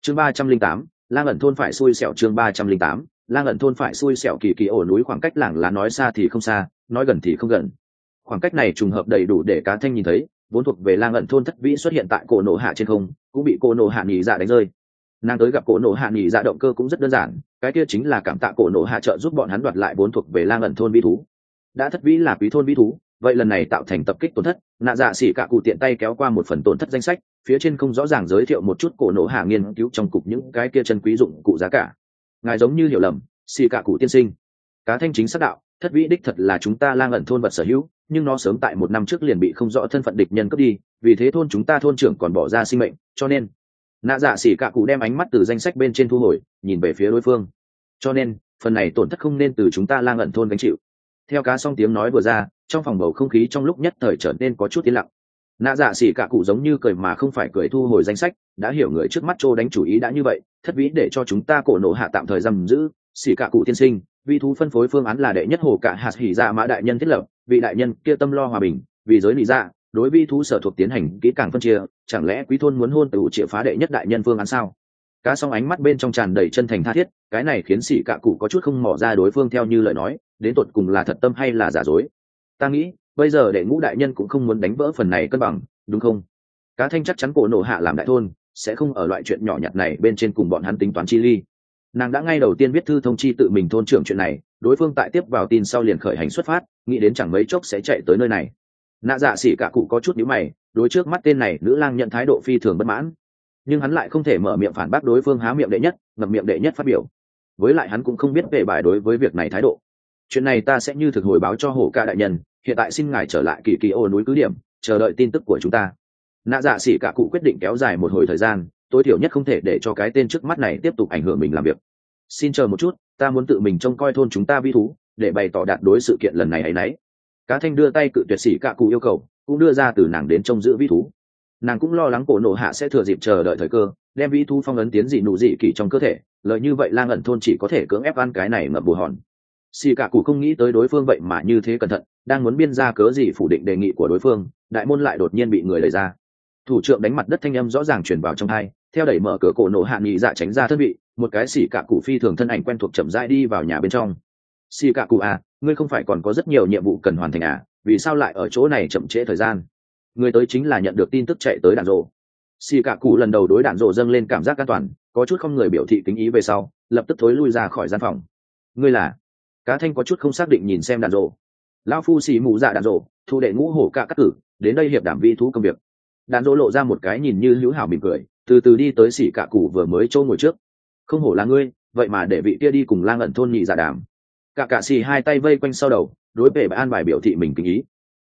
chương 308, lang ẩn thôn phải xui xẻo. chương 308, lang ẩn thôn phải xui xẻo. Kỳ kỳ ổ núi khoảng cách làng lá nói xa thì không xa, nói gần thì không gần. Khoảng cách này trùng hợp đầy đủ để cá thanh nhìn thấy vốn thuộc về lang ẩn thôn thất vĩ xuất hiện tại cổ nổ hạ trên không, cũng bị cổ nổ hạ nhị dạ đánh rơi. Nàng tới gặp cổ nổ hạ nhị dạ động cơ cũng rất đơn giản, cái kia chính là cảm tạ cổ nổ hạ trợ giúp bọn hắn đoạt lại vốn thuộc về lang ẩn thôn vĩ thú. Đã thất vĩ là quý thôn vĩ thú, vậy lần này tạo thành tập kích tổn thất, nạ dạ xỉ cả cụ tiện tay kéo qua một phần tổn thất danh sách, phía trên không rõ ràng giới thiệu một chút cổ nổ hạ nghiên cứu trong cục những cái kia chân quý dụng cụ giá cả. Ngài giống như hiểu lầm, xỉ cả cụ tiên sinh. Cá thanh chính xác đạo, thất vĩ đích thật là chúng ta lang ẩn thôn vật sở hữu, nhưng nó sớm tại 1 năm trước liền bị không rõ thân phận địch nhân cướp đi, vì thế thôn chúng ta thôn trưởng còn bỏ ra sinh mệnh, cho nên nạ dạ xỉ cả cụ đem ánh mắt từ danh sách bên trên thu hồi, nhìn về phía đối phương. Cho nên phần này tổn thất không nên từ chúng ta lang ẩn thôn gánh chịu. Theo cá xong tiếng nói vừa ra, trong phòng bầu không khí trong lúc nhất thời trở nên có chút yên lặng. Nạ dạ xỉ cả cụ giống như cười mà không phải cười thu hồi danh sách, đã hiểu người trước mắt trô đánh chủ ý đã như vậy, thất vĩ để cho chúng ta cổ nổ hạ tạm thời giam giữ. Xỉ cả cụ tiên sinh, vị thú phân phối phương án là đệ nhất hồ cả hạt hỉ dạ mã đại nhân thiết lập, vị đại nhân kia tâm lo hòa bình, vì giới lý dạ đối vi thú sở thuộc tiến hành kỹ càng phân chia, chẳng lẽ quý thôn muốn hôn tự triệu phá đệ nhất đại nhân phương án sao? Cá xong ánh mắt bên trong tràn đầy chân thành tha thiết, cái này khiến xỉ cả cụ có chút không mò ra đối phương theo như lời nói đến tột cùng là thật tâm hay là giả dối. Ta nghĩ bây giờ đệ ngũ đại nhân cũng không muốn đánh vỡ phần này cân bằng, đúng không? Cá thanh chắc chắn cổ nổ hạ làm đại thôn sẽ không ở loại chuyện nhỏ nhặt này bên trên cùng bọn hắn tính toán chi ly. Nàng đã ngay đầu tiên viết thư thông chi tự mình thôn trưởng chuyện này, đối phương tại tiếp vào tin sau liền khởi hành xuất phát, nghĩ đến chẳng mấy chốc sẽ chạy tới nơi này. Nạ dạ xỉ cả cụ có chút nhíu mày, đối trước mắt tên này nữ lang nhận thái độ phi thường bất mãn, nhưng hắn lại không thể mở miệng phản bác đối phương há miệng đệ nhất ngậm miệng đệ nhất phát biểu. Với lại hắn cũng không biết về bài đối với việc này thái độ. Chuyện này ta sẽ như thực hồi báo cho hổ ca đại nhân, hiện tại xin ngài trở lại kỳ kỳ ô núi cứ điểm, chờ đợi tin tức của chúng ta. Nạ dạ xỉ cả cụ quyết định kéo dài một hồi thời gian, tối thiểu nhất không thể để cho cái tên trước mắt này tiếp tục ảnh hưởng mình làm việc. Xin chờ một chút, ta muốn tự mình trông coi thôn chúng ta vi thú, để bày tỏ đạt đối sự kiện lần này ấy nấy. Cá thanh đưa tay cự tuyệt xỉ cả cụ yêu cầu, cũng đưa ra từ nàng đến trông giữ vi thú. Nàng cũng lo lắng cổ nổ hạ sẽ thừa dịp chờ đợi thời cơ, đem vi thú phong ấn tiến dị nụ dị kỳ trong cơ thể, lợi như vậy lang ẩn thôn chỉ có thể cưỡng ép ăn cái này ngậm bù hòn. Xỉ cả cụ không nghĩ tới đối phương vậy mà như thế cẩn thận, đang muốn biên ra cớ gì phủ định đề nghị của đối phương, đại môn lại đột nhiên bị người đẩy ra. Thủ trưởng đánh mặt đất thanh âm rõ ràng truyền vào trong tai, theo đẩy mở cửa cổ nổ hạ nghị dạ tránh ra thân vị, một cái xỉ cả cụ phi thường thân ảnh quen thuộc chậm rãi đi vào nhà bên trong. Xỉ cả cụ à, ngươi không phải còn có rất nhiều nhiệm vụ cần hoàn thành à, vì sao lại ở chỗ này chậm trễ thời gian? Người tới chính là nhận được tin tức chạy tới đạn rộ. Xỉ cả cụ lần đầu đối đạn rộ dâng lên cảm giác an toàn, có chút không người biểu thị kính ý về sau, lập tức thối lui ra khỏi gian phòng. Ngươi là? Cá thanh có chút không xác định nhìn xem đạn rộ. Lão phu xỉ mù dạ đạn rộ, thu đệ ngũ hổ cả cắt cử, đến đây hiệp đảm vi thú công việc. Đạn dỗ lộ ra một cái nhìn như hữu hảo mỉm cười, từ từ đi tới xỉ cả cụ vừa mới trâu ngồi trước. Không hổ là ngươi, vậy mà để vị kia đi cùng lang ẩn thôn nhị giả đàm. Cả xỉ hai tay vây quanh sau đầu, đối về bài an bài biểu thị mình kính ý.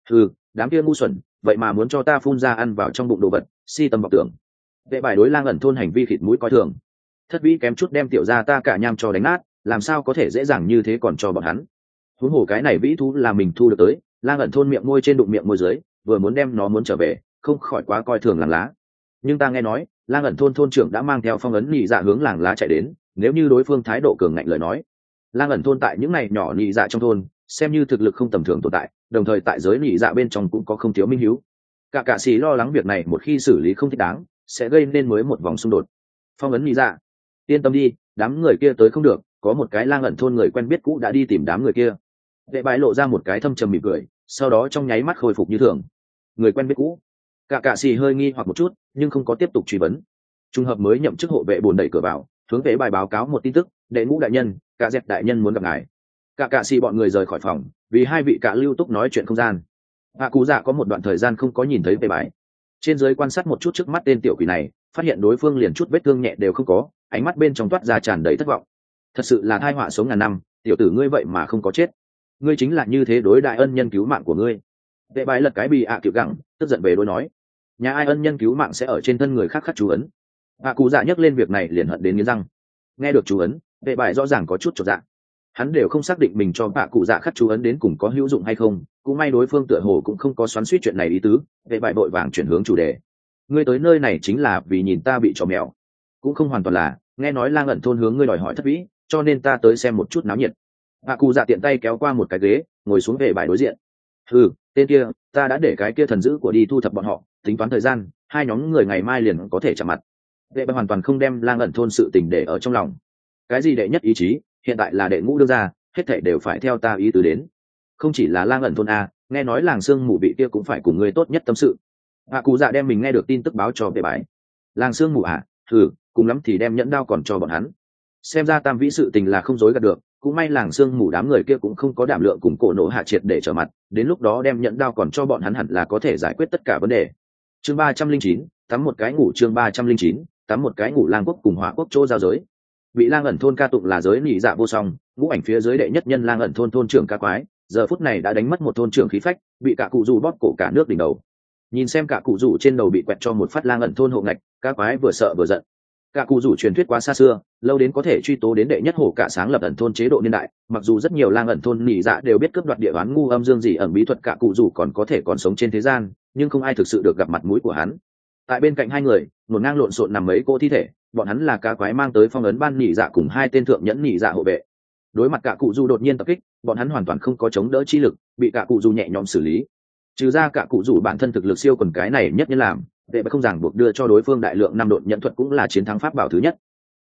Đám kia ngu xuẩn, vậy mà muốn cho ta phun ra ăn vào trong bụng đồ vật, si tâm vọng tưởng. Vệ bài đối lang ẩn thôn hành vi khịt mũi coi thường. Thất vĩ kém chút đem tiểu gia ta cả nham cho đánh nát, làm sao có thể dễ dàng như thế còn cho bọn hắn. Huống hồ cái này vĩ thú là mình thu được tới, lang ẩn thôn miệng môi trên đụng miệng môi dưới, vừa muốn đem nó muốn trở về, không khỏi quá coi thường làng lá. Nhưng ta nghe nói lang ẩn thôn thôn trưởng đã mang theo phong ấn nhị dạ hướng làng lá chạy đến, nếu như đối phương thái độ cường ngạnh lời nói, lang ẩn thôn tại những này nhỏ nhị dạ trong thôn xem như thực lực không tầm thường tồn tại, đồng thời tại giới nhị dạ bên trong cũng có không thiếu minh hiếu. Cả sĩ lo lắng việc này một khi xử lý không thích đáng sẽ gây nên mới một vòng xung đột. Phong ấn nhị dạ, yên tâm đi, đám người kia tới không được, có một cái lang ẩn thôn người quen biết cũ đã đi tìm đám người kia. Vệ bái lộ ra một cái thâm trầm mỉm cười, sau đó trong nháy mắt khôi phục như thường. Người quen biết cũ? Cả sĩ hơi nghi hoặc một chút nhưng không có tiếp tục truy vấn. Trùng hợp mới nhậm chức hộ vệ bồn đẩy cửa vào, hướng về bài báo cáo một tin tức, đệ ngũ đại nhân, cả dẹp đại nhân muốn gặp ngài. Cả sĩ bọn người rời khỏi phòng, vì hai vị cả lưu túc nói chuyện không gian. Cú dạ có một đoạn thời gian không có nhìn thấy về bài, trên dưới quan sát một chút trước mắt tên tiểu quỷ này, phát hiện đối phương liền chút vết thương nhẹ đều không có, ánh mắt bên trong toát ra tràn đầy thất vọng. Thật sự là tai họa sống ngàn năm, tiểu tử ngươi vậy mà không có chết, ngươi chính là như thế đối đại ân nhân cứu mạng của ngươi. Vệ bài lật cái bì kiểu gẳng, tức giận về đối nói, nhà ai ân nhân cứu mạng sẽ ở trên thân người khác khắc chú ấn. Cú dạ nhắc lên việc này liền hận đến nghiến răng. Nghe được chú ấn, vệ bài rõ ràng có chút chột dạ. Hắn đều không xác định mình cho cụ dạ khắc chú ấn đến cùng có hữu dụng hay không, cũng may đối phương tựa hồ cũng không có xoắn xuýt chuyện này ý tứ. Vệ bài vội vàng chuyển hướng chủ đề, ngươi tới nơi này chính là vì nhìn ta bị trò mèo? Cũng không hoàn toàn là, nghe nói lang ẩn thôn hướng ngươi đòi hỏi thất vĩ, cho nên ta tới xem một chút náo nhiệt. Cụ dạ tiện tay kéo qua một cái ghế, ngồi xuống về bài đối diện. Tên kia, ta đã để cái kia thần dữ của đi thu thập bọn họ, tính toán thời gian, hai nhóm người ngày mai liền có thể chạm mặt. Vệ băng hoàn toàn không đem lang ẩn thôn sự tình để ở trong lòng. Cái gì đệ nhất ý chí, hiện tại là đệ ngũ đương ra, hết thảy đều phải theo ta ý tứ đến. Không chỉ là lang ẩn thôn a, nghe nói làng sương mù vị kia cũng phải cùng ngươi tốt nhất tâm sự. Hạ cụ dạ đem mình nghe được tin tức báo cho vệ bái. Làng sương mù à, cùng lắm thì đem nhẫn đao còn cho bọn hắn. Xem ra tam vĩ sự tình là không dối gạt được, cũng may làng sương mù đám người kia cũng không có đảm lượng cùng cổ nổ hạ triệt để trở mặt, đến lúc đó đem nhẫn đao còn cho bọn hắn hẳn là có thể giải quyết tất cả vấn đề. Chương 309, tắm một cái ngủ. Chương 309, tắm một cái ngủ. Lang quốc cùng Hỏa quốc chỗ giao giới. Vị lang ẩn thôn ca tụng là giới nhị dạ vô song, ngũ ảnh phía dưới đệ nhất nhân lang ẩn thôn thôn trưởng ca quái, giờ phút này đã đánh mất một thôn trưởng khí phách, bị cả cụ rủ bóp cổ cả nước đỉnh đầu. Nhìn xem cả cụ rủ trên đầu bị quẹt cho một phát lang ẩn thôn hộ ngạch, ca quái vừa sợ vừa giận. Cả cụ rủ truyền thuyết quá xa xưa, lâu đến có thể truy tố đến đệ nhất hổ cả sáng lập ẩn thôn chế độ niên đại, mặc dù rất nhiều lang ẩn thôn nhị dạ đều biết cướp đoạt địa bán ngu âm dương gì ẩn bí thuật cả cụ rủ còn có thể còn sống trên thế gian, nhưng không ai thực sự được gặp mặt mũi của hắn. Tại bên cạnh hai người, một ngang lộn xộn nằm mấy cô thi thể, bọn hắn là cá quái mang tới phong ấn ban nhị dạ cùng hai tên thượng nhẫn nhị dạ hộ vệ. Đối mặt cả cụ du đột nhiên tập kích, bọn hắn hoàn toàn không có chống đỡ chi lực, bị cả cụ du nhẹ nhõm xử lý. Trừ ra cả cụ du bản thân thực lực siêu quần cái này nhất nhân làm, vệ không ràng buộc đưa cho đối phương đại lượng năm độn nhận thuật cũng là chiến thắng pháp bảo thứ nhất.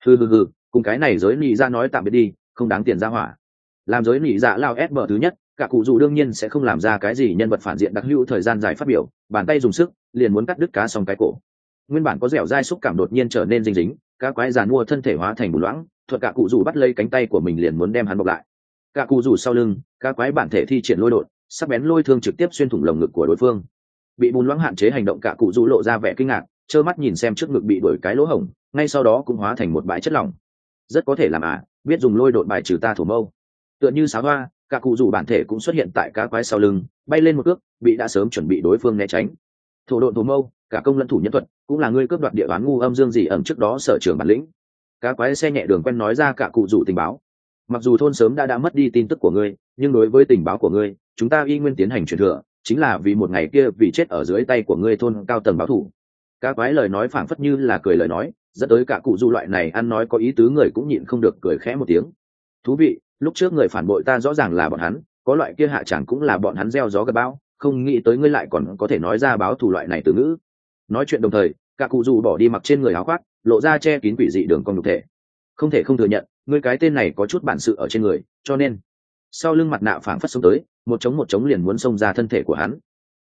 Cùng cái này giới nhị dạ nói tạm biệt đi, không đáng tiền ra hỏa. Làm giới nhị dạ lao ép bờ thứ nhất, cả cụ du đương nhiên sẽ không làm ra cái gì nhân vật phản diện đặc hữu thời gian dài phát biểu, bàn tay dùng sức, liền muốn cắt đứt cá xong cái cổ. Nguyên bản có dẻo dai xúc cảm đột nhiên trở nên dinh dính, cá quái giàn mua thân thể hóa thành bùn loãng, thuật cả cụ rủ bắt lấy cánh tay của mình liền muốn đem hắn bọc lại. Cả cụ rủ sau lưng, cá quái bản thể thi triển lôi đột, sắc bén lôi thương trực tiếp xuyên thủng lồng ngực của đối phương. Bị bùn loãng hạn chế hành động, cả cụ rủ lộ ra vẻ kinh ngạc, trơ mắt nhìn xem trước ngực bị đuổi cái lỗ hổng, ngay sau đó cũng hóa thành một bãi chất lỏng. Rất có thể làm biết dùng lôi đột bài trừ ta thủ mâu. Tựa như sáo hoa, cả cụ rủ bản thể cũng xuất hiện tại cá quái sau lưng, bay lên một cước, bị đã sớm chuẩn bị đối phương né tránh. Thổ độn thủ mâu, cả công lẫn thủ nhân thuật, cũng là ngươi cướp đoạt địa bán ngu âm dương gì ẩm trước đó sở trường bản lĩnh. Cá quái xe nhẹ đường quen nói ra cả cụ rủ tình báo. Mặc dù thôn sớm đã mất đi tin tức của ngươi, nhưng đối với tình báo của ngươi, chúng ta y nguyên tiến hành truyền thừa, chính là vì một ngày kia vì chết ở dưới tay của ngươi thôn cao tầng báo thủ. Cá quái lời nói phảng phất như là cười lời nói, dẫn tới cả cụ rủ loại này ăn nói có ý tứ người cũng nhịn không được cười khẽ một tiếng. Thú vị, lúc trước người phản bội ta rõ ràng là bọn hắn, có loại kia hạ chẳng cũng là bọn hắn gieo gió gặt bão, không nghĩ tới ngươi lại còn có thể nói ra báo thù loại này từ ngữ. Nói chuyện đồng thời, cả cụ rủ bỏ đi mặc trên người áo khoác, lộ ra che kín quỷ dị đường cong nhục thể. Không thể không thừa nhận, ngươi cái tên này có chút bản sự ở trên người, cho nên sau lưng mặt nạ phảng phất xông tới, một chống liền muốn xông ra thân thể của hắn.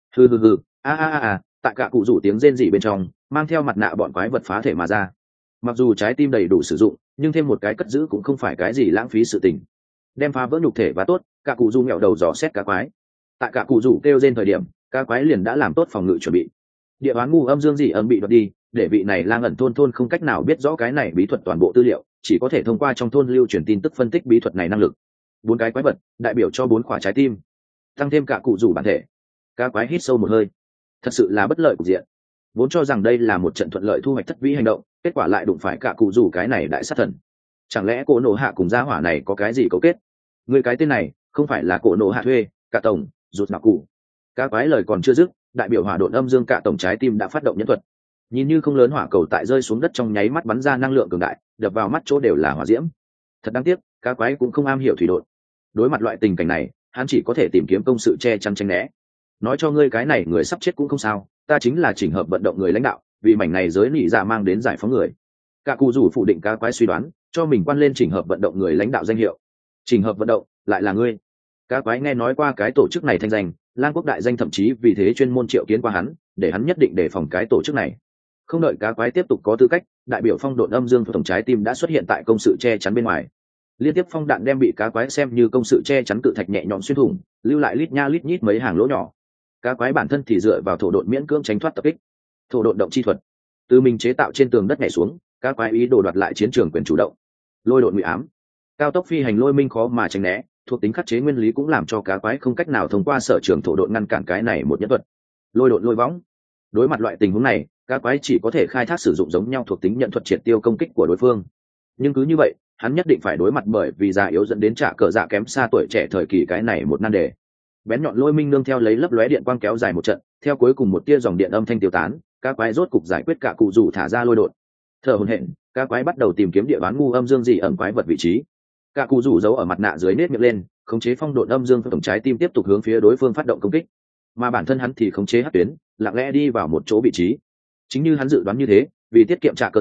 Tại cả cụ rủ tiếng rên rỉ bên trong, mang theo mặt nạ bọn quái vật phá thể mà ra. Mặc dù trái tim đầy đủ sử dụng, nhưng thêm một cái cất giữ cũng không phải cái gì lãng phí sự tình. Đem phá vỡ nhục thể và tốt, cả cụ rủ nghẹo đầu dò xét cá quái. Tại cả cụ rủ kêu rên thời điểm, cá quái liền đã làm tốt phòng ngự chuẩn bị. Địa bán ngu âm dương dị ẩn bị đoạt đi, để vị này lang ẩn thôn không cách nào biết rõ cái này bí thuật toàn bộ tư liệu, chỉ có thể thông qua trong thôn lưu truyền tin tức phân tích bí thuật này năng lực. 4 cái quái vật đại biểu cho 4 quả trái tim, tăng thêm cả cụ rủ bản thể. Cá quái hít sâu một hơi, thật sự là bất lợi cục diện. Vốn cho rằng đây là một trận thuận lợi thu hoạch thất vĩ hành động, kết quả lại đụng phải cả cụ rủ cái này đại sát thần. Chẳng lẽ cổ nổ hạ cùng gia hỏa này có cái gì cấu kết? Người cái tên này không phải là cổ nổ hạ thuê cả tổng rụt nạc cụ. Cá quái lời còn chưa dứt, đại biểu hỏa độn âm dương cả tổng trái tim đã phát động nhân thuật. Nhìn như không lớn hỏa cầu tại rơi xuống đất trong nháy mắt bắn ra năng lượng cường đại, đập vào mắt chỗ đều là hỏa diễm. Thật đáng tiếc, cá quái cũng không am hiểu thủy độn. Đối mặt loại tình cảnh này, hắn chỉ có thể tìm kiếm công sự che chắn tránh né. Nói cho ngươi cái này người sắp chết cũng không sao, ta chính là chỉnh hợp vận động người lãnh đạo, vì mảnh này giới nị dạ mang đến giải phóng người. Cả cụ rủ phủ định cá quái suy đoán, cho mình quan lên chỉnh hợp vận động người lãnh đạo danh hiệu. Chỉnh hợp vận động lại là ngươi? Cá quái nghe nói qua cái tổ chức này thanh danh, Lang quốc đại danh thậm chí vì thế chuyên môn triệu kiến qua hắn, để hắn nhất định đề phòng cái tổ chức này. Không đợi cá quái tiếp tục có tư cách, đại biểu phong độn âm dương tổng trái tim đã xuất hiện tại công sự che chắn bên ngoài. Liên tiếp phong đạn đem bị cá quái xem như công sự che chắn cự thạch nhẹ nhõm xuyên thủng, lưu lại lít nha lít nhít mấy hàng lỗ nhỏ. Cá quái bản thân thì dựa vào thổ độn miễn cưỡng tránh thoát tập kích. Thổ độn động chi thuật, từ mình chế tạo trên tường đất nhảy xuống, cá quái ý đồ đoạt lại chiến trường quyền chủ động. Lôi độn ngụy ám, cao tốc phi hành lôi minh khó mà tránh né, thuộc tính khắc chế nguyên lý cũng làm cho cá quái không cách nào thông qua sở trường thổ độn ngăn cản cái này một nhân thuật. Lôi độn lôi võng, đối mặt loại tình huống này, cá quái chỉ có thể khai thác sử dụng giống nhau thuộc tính nhận thuật triệt tiêu công kích của đối phương. Nhưng cứ như vậy, hắn nhất định phải đối mặt bởi vì già yếu dẫn đến trả cờ dạ kém xa tuổi trẻ thời kỳ cái này một nan đề. Bén nhọn lôi minh nương theo lấy lấp lóe điện quang kéo dài một trận, theo cuối cùng một tia dòng điện âm thanh tiêu tán, cá quái rốt cục giải quyết cả cụ rủ thả ra lôi độn. Thở hổn hển, cá quái bắt đầu tìm kiếm địa bán ngu âm dương dị ẩn quái vật vị trí. Cả cụ rủ giấu ở mặt nạ dưới nết miệng lên, khống chế phong độn âm dương tổng trái tim tiếp tục hướng phía đối phương phát động công kích, mà bản thân hắn thì khống chế hắc tuyến, lặng lẽ đi vào một chỗ vị trí. Chính như hắn dự đoán như thế, vì tiết kiệm trả cờ dạ,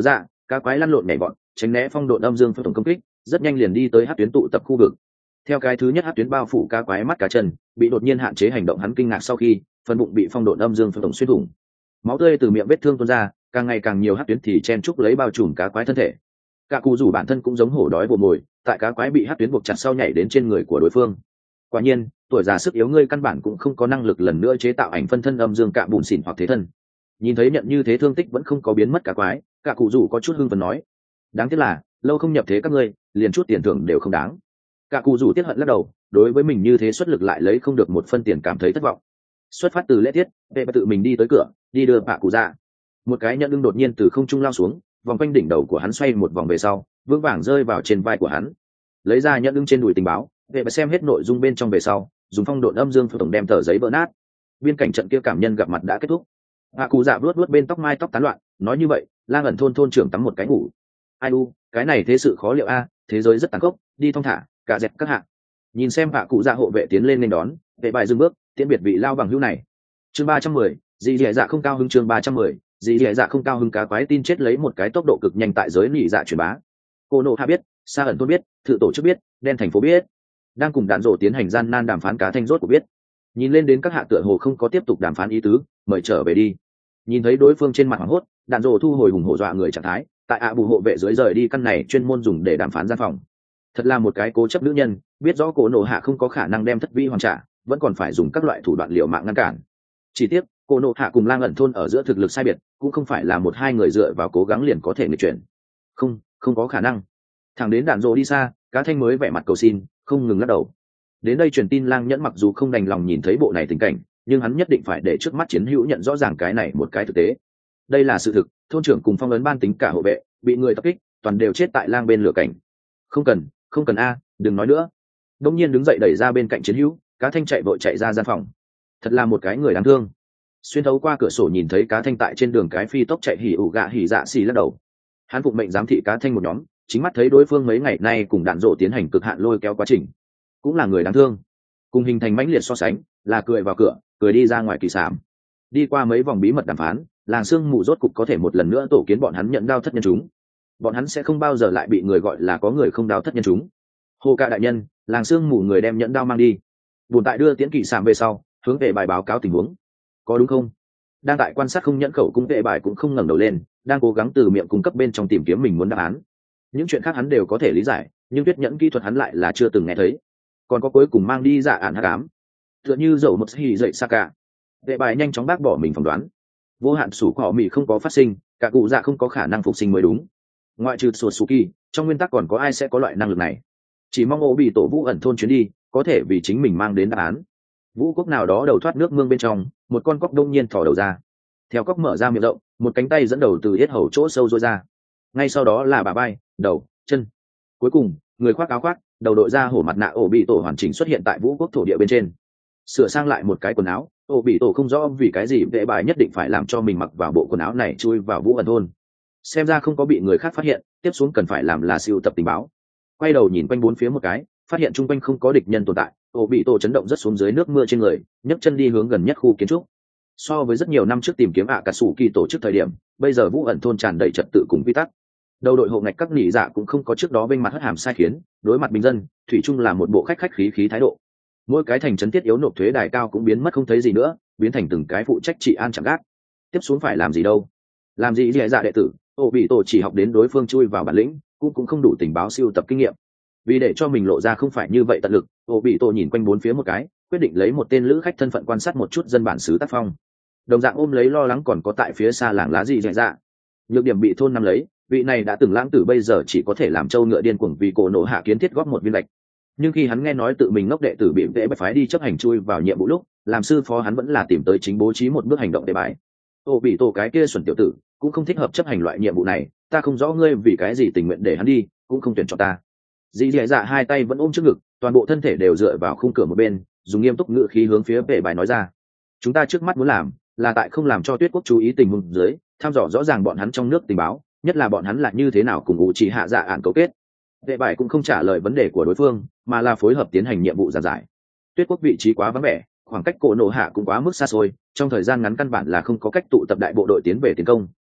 cá quái lăn lộn nhảy bọn tránh né phong độ âm dương phượng tổng công kích, rất nhanh liền đi tới hát tuyến tụ tập khu vực. Theo cái thứ nhất hát tuyến bao phủ cá quái mắt cá chân, bị đột nhiên hạn chế hành động, hắn kinh ngạc sau khi phần bụng bị phong độ âm dương phượng tổng xuyên thủng, máu tươi từ miệng vết thương tuôn ra, càng ngày càng nhiều hát tuyến thì chen trúc lấy bao trùm cá quái thân thể. Cả cụ rủ bản thân cũng giống hổ đói vồ mồi, tại cá quái bị hát tuyến buộc chặt sau nhảy đến trên người của đối phương. Quả nhiên, tuổi già sức yếu ngươi căn bản cũng không có năng lực lần nữa chế tạo ảnh phân thân âm dương cạ bùn xỉn hoặc thế thân. Nhìn thấy nhận như thế thương tích vẫn không có biến mất cá quái, cả cụ rủ có chút hưng phấn nói: đáng tiếc là lâu không nhập thế các ngươi, liền chút tiền thưởng đều không đáng. Cả cụ rủ tiếc hận lắc đầu, đối với mình như thế xuất lực lại lấy không được một phân tiền cảm thấy thất vọng. Xuất phát từ lễ tiết, vệ tự mình đi tới cửa, đi đưa bạ cụ ra. Một cái nhẫn đương đột nhiên từ không trung lao xuống, vòng quanh đỉnh đầu của hắn xoay một vòng về sau, vững vàng rơi vào trên vai của hắn. Lấy ra nhẫn đương trên đùi tình báo, vệ bệ xem hết nội dung bên trong về sau, dùng phong độn âm dương phượng tổng đem tờ giấy vỡ nát. Biên cảnh trận kia cảm nhân gặp mặt đã kết thúc. Bạ cụ dạ vuốt vuốt bên tóc mai tóc tán loạn, nói như vậy, Lang ẩn thôn trưởng tắm một cái ngủ. Ai u, cái này thế sự khó liệu a, thế giới rất tàn khốc, đi thong thả, cả dẹp các hạng. Nhìn xem bạ cụ dạ hộ vệ tiến lên nên đón, vệ bài dừng bước, tiễn biệt vị lao bằng hữu này. Chương 310, dị dạ dạ không cao hứng. Chương 310, dị dạ dạ không cao hứng. Cá quái tin chết lấy một cái tốc độ cực nhanh tại giới nỉ dạ truyền bá. Cô nộ hạ biết, Sa ẩn thôn biết, thự tổ chức biết, đen thành phố biết, đang cùng đạn rổ tiến hành gian nan đàm phán cá thanh rốt của biết. Nhìn lên đến các hạ tựa hồ không có tiếp tục đàm phán ý tứ, mời trở về đi. Nhìn thấy đối phương trên mặt hoảng hốt, đạn rổ thu hồi hùng hổ dọa người trạng thái, tại ạ bù hộ vệ dưới rời đi căn này chuyên môn dùng để đàm phán gian phòng. Thật là một cái cố chấp nữ nhân, biết rõ cô nộ hạ không có khả năng đem thất vi hoàn trả, vẫn còn phải dùng các loại thủ đoạn liều mạng ngăn cản. Chỉ tiếc cô nộ hạ cùng Lang ẩn thôn ở giữa thực lực sai biệt, cũng không phải là một hai người dựa vào cố gắng liền có thể nghịch chuyển. Không có khả năng. Thẳng đến đạn rộ đi xa, cá thanh mới vẻ mặt cầu xin, không ngừng lắc đầu. Đến đây truyền tin Lang Nhẫn mặc dù không đành lòng nhìn thấy bộ này tình cảnh, nhưng hắn nhất định phải để trước mắt chiến hữu nhận rõ ràng cái này một cái thực tế. Đây là sự thực, thôn trưởng cùng phong ấn ban tính cả hộ vệ bị người tập kích, toàn đều chết tại Lang bên lửa cảnh. Không cần a, đừng nói nữa. Đông nhiên đứng dậy đẩy ra bên cạnh chiến hữu, cá thanh chạy vội chạy ra gian phòng. Thật là một cái người đáng thương. Xuyên thấu qua cửa sổ nhìn thấy cá thanh tại trên đường cái phi tốc chạy hỉ ủ gạ hỉ dạ xì lắc đầu. Hắn phụng mệnh giám thị cá thanh một nhóm, chính mắt thấy đối phương mấy ngày nay cùng đạn rộ tiến hành cực hạn lôi kéo quá trình. Cũng là người đáng thương. Cùng hình thành mãnh liệt so sánh, là cười vào cửa, cười đi ra ngoài kỳ sảm. Đi qua mấy vòng bí mật đàm phán, làng sương mù rốt cục có thể một lần nữa tổ kiến bọn hắn nhận đao thất nhân chúng. Bọn hắn sẽ không bao giờ lại bị người gọi là có người không đao thất nhân chúng. Hồ ca đại nhân, làng sương mù người đem nhẫn đao mang đi. Bùn tại đưa tiễn kỳ sảm về sau, hướng về bài báo cáo tình huống. Có đúng không? Đang tại quan sát không nhẫn khẩu cung vệ bài cũng không ngẩng đầu lên, đang cố gắng từ miệng cung cấp bên trong tìm kiếm mình muốn đáp án. Những chuyện khác hắn đều có thể lý giải, nhưng tuyết nhẫn kỹ thuật hắn lại là chưa từng nghe thấy. Còn có cuối cùng mang đi dạ ản hắc ám, tựa như dầu một hì dậy Saka. Vệ bài nhanh chóng bác bỏ mình phỏng đoán. Vô hạn sủ cọ mì không có phát sinh, cả cụ dạ không có khả năng phục sinh mới đúng. Ngoại trừ Suzuki, trong nguyên tắc còn có ai sẽ có loại năng lực này? Chỉ mong ổ bị tổ Vũ ẩn thôn chuyến đi, có thể vì chính mình mang đến đáp án. Vũ quốc nào đó đầu thoát nước mương bên trong, một con cóc đông nhiên thò đầu ra. Theo cóc mở ra miệng rộng, một cánh tay dẫn đầu từ yết hầu chỗ sâu rối ra. Ngay sau đó là bả vai, đầu, chân. Cuối cùng, người khoác áo khoác, đầu đội ra hổ mặt nạ ổ bị tổ hoàn chỉnh xuất hiện tại Vũ quốc thổ địa bên trên. Sửa sang lại một cái quần áo, ổ bị tổ không rõ vì cái gì vệ bài nhất định phải làm cho mình mặc vào bộ quần áo này chui vào Vũ ẩn thôn. Xem ra không có bị người khác phát hiện, tiếp xuống cần phải làm là siêu tập tình báo. Quay đầu nhìn quanh bốn phía một cái, phát hiện chung quanh không có địch nhân tồn tại, ổ bị tổ chấn động rất xuống dưới nước mưa trên người, nhấc chân đi hướng gần nhất khu kiến trúc. So với rất nhiều năm trước tìm kiếm cả sủ kỳ tổ chức thời điểm, bây giờ Vũ ẩn thôn tràn đầy trật tự cùng quy tắc. Đầu đội hộ ngạch các nỉ dạ cũng không có trước đó bên mặt hất hàm sai khiến, đối mặt bình dân, thủy chung là một bộ khách khách khí khí thái độ. Mỗi cái thành trấn thiết yếu nộp thuế đài cao cũng biến mất không thấy gì nữa, biến thành từng cái phụ trách trị an chẳng gác. Tiếp xuống phải làm gì đâu? Làm gì dễ dạ đệ tử, ổ bị tổ chỉ học đến đối phương chui vào bản lĩnh, cũng không đủ tình báo siêu tập kinh nghiệm. Vì để cho mình lộ ra không phải như vậy tận lực, ổ bị tổ nhìn quanh bốn phía một cái, quyết định lấy một tên lữ khách thân phận quan sát một chút dân bản xứ tác phong. Đồng dạng ôm lấy lo lắng còn có tại phía xa làng lá gì dễ dạ. Nhược điểm bị thôn nắm lấy, vị này đã từng lãng tử bây giờ chỉ có thể làm trâu ngựa điên cuồng vì cổ nổ hạ kiến thiết góp một viên lệch. Nhưng khi hắn nghe nói tự mình ngốc đệ tử bị vệ bách phái đi chấp hành chui vào nhiệm vụ lúc, làm sư phó hắn vẫn là tìm tới chính bố trí một bước hành động để bài. Ô bị tổ cái kia xuẩn tiểu tử cũng không thích hợp chấp hành loại nhiệm vụ này, ta không rõ ngươi vì cái gì tình nguyện để hắn đi, cũng không tuyển cho ta. Dì dì dạ hai tay vẫn ôm trước ngực, toàn bộ thân thể đều dựa vào khung cửa một bên, dùng nghiêm túc ngữ khí hướng phía vệ bài nói ra. Chúng ta trước mắt muốn làm là tại không làm cho Tuyết quốc chú ý tình huống dưới, thăm dò rõ ràng bọn hắn trong nước tình báo, nhất là bọn hắn là như thế nào cùng ngụ chỉ hạ dạ ản cấu kết. Vệ bài cũng không trả lời vấn đề của đối phương, mà là phối hợp tiến hành nhiệm vụ giảng giải. Tuyết quốc vị trí quá vắng vẻ, khoảng cách cổ nổ hạ cũng quá mức xa xôi, trong thời gian ngắn căn bản là không có cách tụ tập đại bộ đội tiến về tiến công.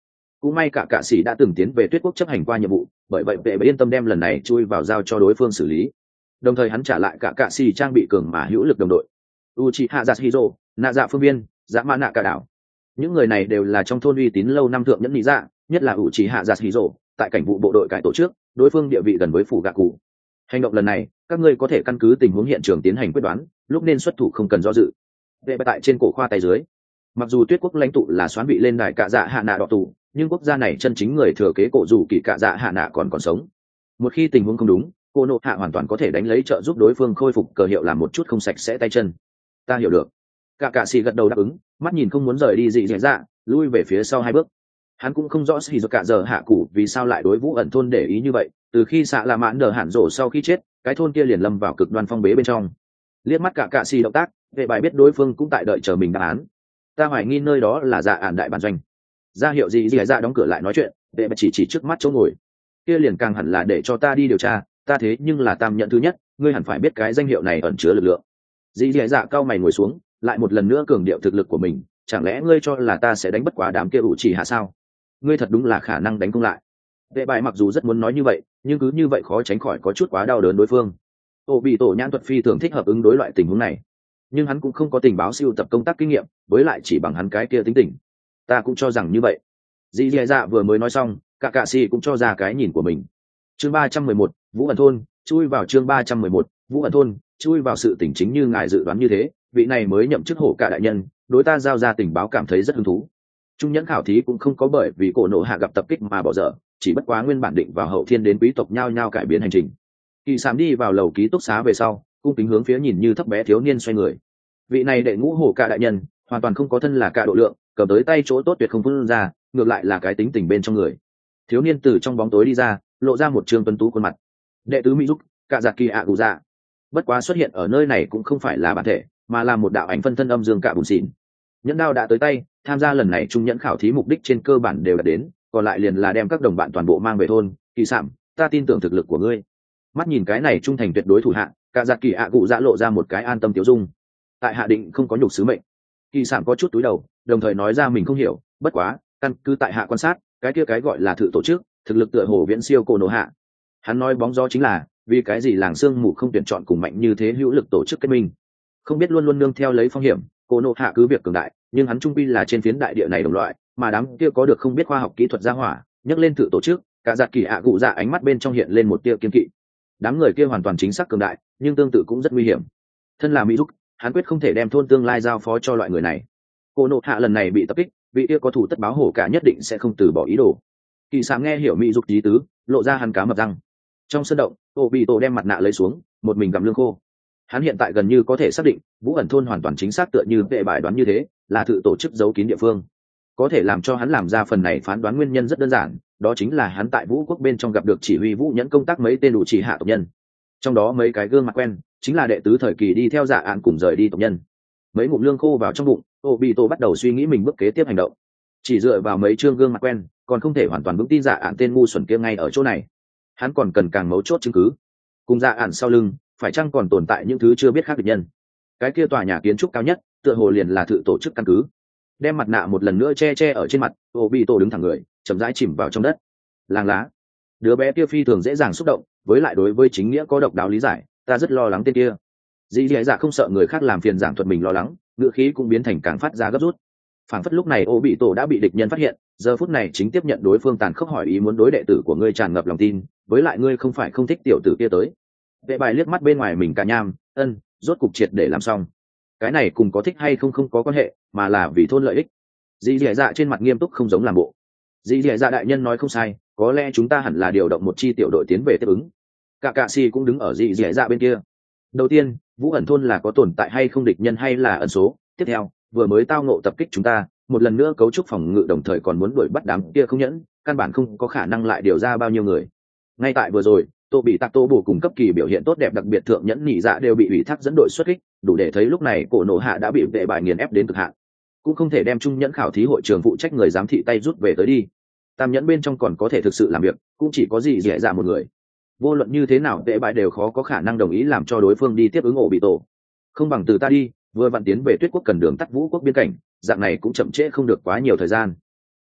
cũng may cả cạ sĩ đã từng tiến về tuyết quốc chấp hành qua nhiệm vụ, bởi vậy vệ bệ yên tâm đem lần này chui vào giao cho đối phương xử lý, đồng thời hắn trả lại cả cạ sĩ trang bị cường mà hữu lực đồng đội Uchiha Yasuhiro, nạ dạ phương viên, dạ mã nạ cả đảo. Những người này đều là trong thôn uy tín lâu năm thượng nhẫn lý dạ, nhất là Uchiha Yasuhiro, tại cảnh vụ bộ đội cải tổ trước, đối phương địa vị gần với phủ gạ cụ. Hành động lần này, các ngươi có thể căn cứ tình huống hiện trường tiến hành quyết đoán, lúc nên xuất thủ không cần do dự. Vệ bại tại trên cổ khoa tay dưới. Mặc dù tuyết quốc lãnh tụ là xoán bị lên đài cạ dạ hạ nạ đỏ tù, nhưng quốc gia này chân chính người thừa kế cổ dù kỳ cạ dạ hạ nạ còn sống. Một khi tình huống không đúng, cô nộ hạ hoàn toàn có thể đánh lấy trợ giúp đối phương khôi phục cờ hiệu làm một chút không sạch sẽ tay chân. Ta hiểu được. Cả cạ xì gật đầu đáp ứng, mắt nhìn không muốn rời đi dị dạ, lui về phía sau 2 bước. Hắn cũng không rõ xì do cả giờ hạ cụ vì sao lại đối Vũ ẩn thôn để ý như vậy, từ khi xạ là mãn đờ hạn rổ sau khi chết, cái thôn kia liền lâm vào cực đoan phong bế bên trong. Liếc mắt cả cạ xì động tác, vệ bài biết đối phương cũng tại đợi chờ mình đáp án. Ta hoài nghi nơi đó là dạ ản đại bản doanh. Ra hiệu gì dạ đóng cửa lại nói chuyện, vệ bài chỉ trước mắt chỗ ngồi. Kia liền càng hẳn là để cho ta đi điều tra, ta thế nhưng là tam nhận thứ nhất, ngươi hẳn phải biết cái danh hiệu này ẩn chứa lực lượng. Dĩ dạ cao mày ngồi xuống, lại một lần nữa cường điệu thực lực của mình, chẳng lẽ ngươi cho là ta sẽ đánh bất quá đám kia ủ chỉ hạ sao? Ngươi thật đúng là khả năng đánh không lại. Vệ bài mặc dù rất muốn nói như vậy, nhưng cứ như vậy khó tránh khỏi có chút quá đau đớn đối phương. Tổ bị tổ nhãn thuật phi thường thích hợp ứng đối loại tình huống này, nhưng hắn cũng không có tình báo siêu tập công tác kinh nghiệm, với lại chỉ bằng hắn cái kia tính tình. Ta cũng cho rằng như vậy. Dĩ dạ vừa mới nói xong, cả cạ sĩ cũng cho ra cái nhìn của mình. Chương 311, Vũ ẩn thôn, chui vào chương 311, Vũ ẩn thôn, chui vào sự tình chính như ngài dự đoán như thế, vị này mới nhậm chức hổ cả đại nhân, đối ta giao ra tình báo cảm thấy rất hứng thú. Trung nhẫn khảo thí cũng không có bởi vì cổ nộ hạ gặp tập kích mà bỏ dở, chỉ bất quá nguyên bản định vào hậu thiên đến quý tộc nhao nhao cải biến hành trình. Kỳ Sám đi vào lầu ký túc xá về sau, cung kính hướng phía nhìn như thấp bé thiếu niên xoay người. Vị này đệ ngũ hổ cả đại nhân, hoàn toàn không có thân là cả độ lượng, cầm tới tay chỗ tốt tuyệt không phân ra, ngược lại là cái tính tình bên trong người. Thiếu niên từ trong bóng tối đi ra, lộ ra một trương tuấn tú khuôn mặt. Đệ tứ mỹ giúp cả giặc kỳ ạ cụ dạ. Bất quá xuất hiện ở nơi này cũng không phải là bản thể, mà là một đạo ảnh phân thân âm dương cả bùn xỉn. Nhẫn đao đã tới tay, tham gia lần này trung nhẫn khảo thí mục đích trên cơ bản đều đạt đến, còn lại liền là đem các đồng bạn toàn bộ mang về thôn. Kỳ Sảm, ta tin tưởng thực lực của ngươi. Mắt nhìn cái này trung thành tuyệt đối thủ hạ, cả giặc kỳ ạ cụ dạ lộ ra một cái an tâm tiêu dung. Tại hạ định không có nhục sứ mệnh. Kỳ Sảm có chút túi đầu, đồng thời nói ra mình không hiểu, bất quá căn cứ tại hạ quan sát, cái kia cái gọi là thử tổ chức, thực lực tựa hồ viễn siêu cổ nổ hạ. Hắn nói bóng gió chính là vì cái gì làng sương mù không tuyển chọn cùng mạnh như thế hữu lực tổ chức kết minh, không biết luôn luôn nương theo lấy phong hiểm. Cổ nổ hạ cứ việc cường đại, nhưng hắn trung quy là trên phiến đại địa này đồng loại, mà đám kia có được không biết khoa học kỹ thuật gia hỏa nhắc lên thử tổ chức, cả giặc kỳ ạ cụ dạ ánh mắt bên trong hiện lên một tia kiên kỵ. Đám người kia hoàn toàn chính xác cường đại, nhưng tương tự cũng rất nguy hiểm. Thân là mỹ giúp, hắn quyết không thể đem thôn tương lai giao phó cho loại người này. Cổ nổ hạ lần này bị tập kích, vị kia có thủ tất báo hổ cả nhất định sẽ không từ bỏ ý đồ. Kỳ Sám nghe hiểu mỹ giúp ý tứ, lộ ra hắn cá mập răng. Trong sân động, Tô bị tổ đem mặt nạ lấy xuống, một mình gặm lương khô. Hắn hiện tại gần như có thể xác định, Vũ ẩn thôn hoàn toàn chính xác tựa như vệ bài đoán như thế, là thử tổ chức giấu kín địa phương. Có thể làm cho hắn làm ra phần này phán đoán nguyên nhân rất đơn giản, đó chính là hắn tại Vũ quốc bên trong gặp được chỉ huy Vũ nhẫn công tác mấy tên đủ chỉ hạ tộc nhân. Trong đó mấy cái gương mặt quen, chính là đệ tứ thời kỳ đi theo Dạ Án cùng rời đi tộc nhân. Mấy ngụm lương khô vào trong bụng, Tô bị tổ bắt đầu suy nghĩ mình bước kế tiếp hành động. Chỉ dựa vào mấy chương gương mặt quen, còn không thể hoàn toàn vững tin Dạ Án tên ngu xuẩn kia ngay ở chỗ này. Hắn còn cần càng mấu chốt chứng cứ. Cùng Dạ Án sau lưng, phải chăng còn tồn tại những thứ chưa biết khác địch nhân? Cái kia tòa nhà kiến trúc cao nhất, tựa hồ liền là thử tổ chức căn cứ. Đem mặt nạ một lần nữa che ở trên mặt, Tô bị tổ đứng thẳng người, chậm rãi chìm vào trong đất. Làng lá. Đứa bé kia phi thường dễ dàng xúc động, với lại đối với chính nghĩa có độc đáo lý giải, ta rất lo lắng tên kia. Dĩ dạ không sợ người khác làm phiền giảng thuật mình lo lắng, ngựa khí cũng biến thành càng phát ra gấp rút. Phản phất lúc này Ô bị tổ đã bị địch nhân phát hiện, giờ phút này chính tiếp nhận đối phương tàn khốc hỏi ý muốn đối đệ tử của ngươi tràn ngập lòng tin, với lại ngươi không phải không thích tiểu tử kia tới. Vệ bài liếc mắt bên ngoài mình cả nham, rốt cục triệt để làm xong. Cái này cùng có thích hay không có quan hệ, mà là vì thôn lợi ích. Dĩ dạ trên mặt nghiêm túc không giống làm bộ. Dĩ dạ đại nhân nói không sai, có lẽ chúng ta hẳn là điều động một chi tiểu đội tiến về tiếp ứng. Cả cạ si cũng đứng ở dĩ dạ bên kia. Đầu tiên, Vũ ẩn thôn là có tồn tại hay không địch nhân hay là ẩn số. Tiếp theo, vừa mới tao ngộ tập kích chúng ta, một lần nữa cấu trúc phòng ngự đồng thời còn muốn đuổi bắt đám kia không nhẫn, căn bản không có khả năng lại điều ra bao nhiêu người. Ngay tại vừa rồi, Tô bị tạc Tô bổ cùng cấp kỳ biểu hiện tốt đẹp đặc biệt thượng nhẫn nhị dạ đều bị ủy thác dẫn đội xuất kích, đủ để thấy lúc này cổ nổ hạ đã bị vệ bài nghiền ép đến cực hạn. Cũng không thể đem trung nhẫn khảo thí hội trường phụ trách người giám thị tay rút về tới đi. Tam nhẫn bên trong còn có thể thực sự làm việc, cũng chỉ có gì dễ dạ một người. Vô luận như thế nào vệ bài đều khó có khả năng đồng ý làm cho đối phương đi tiếp ứng ổ bị tổ. Không bằng từ ta đi, vừa vặn tiến về Tuyết quốc cần đường tắt Vũ quốc biên cảnh, dạng này cũng chậm trễ không được quá nhiều thời gian.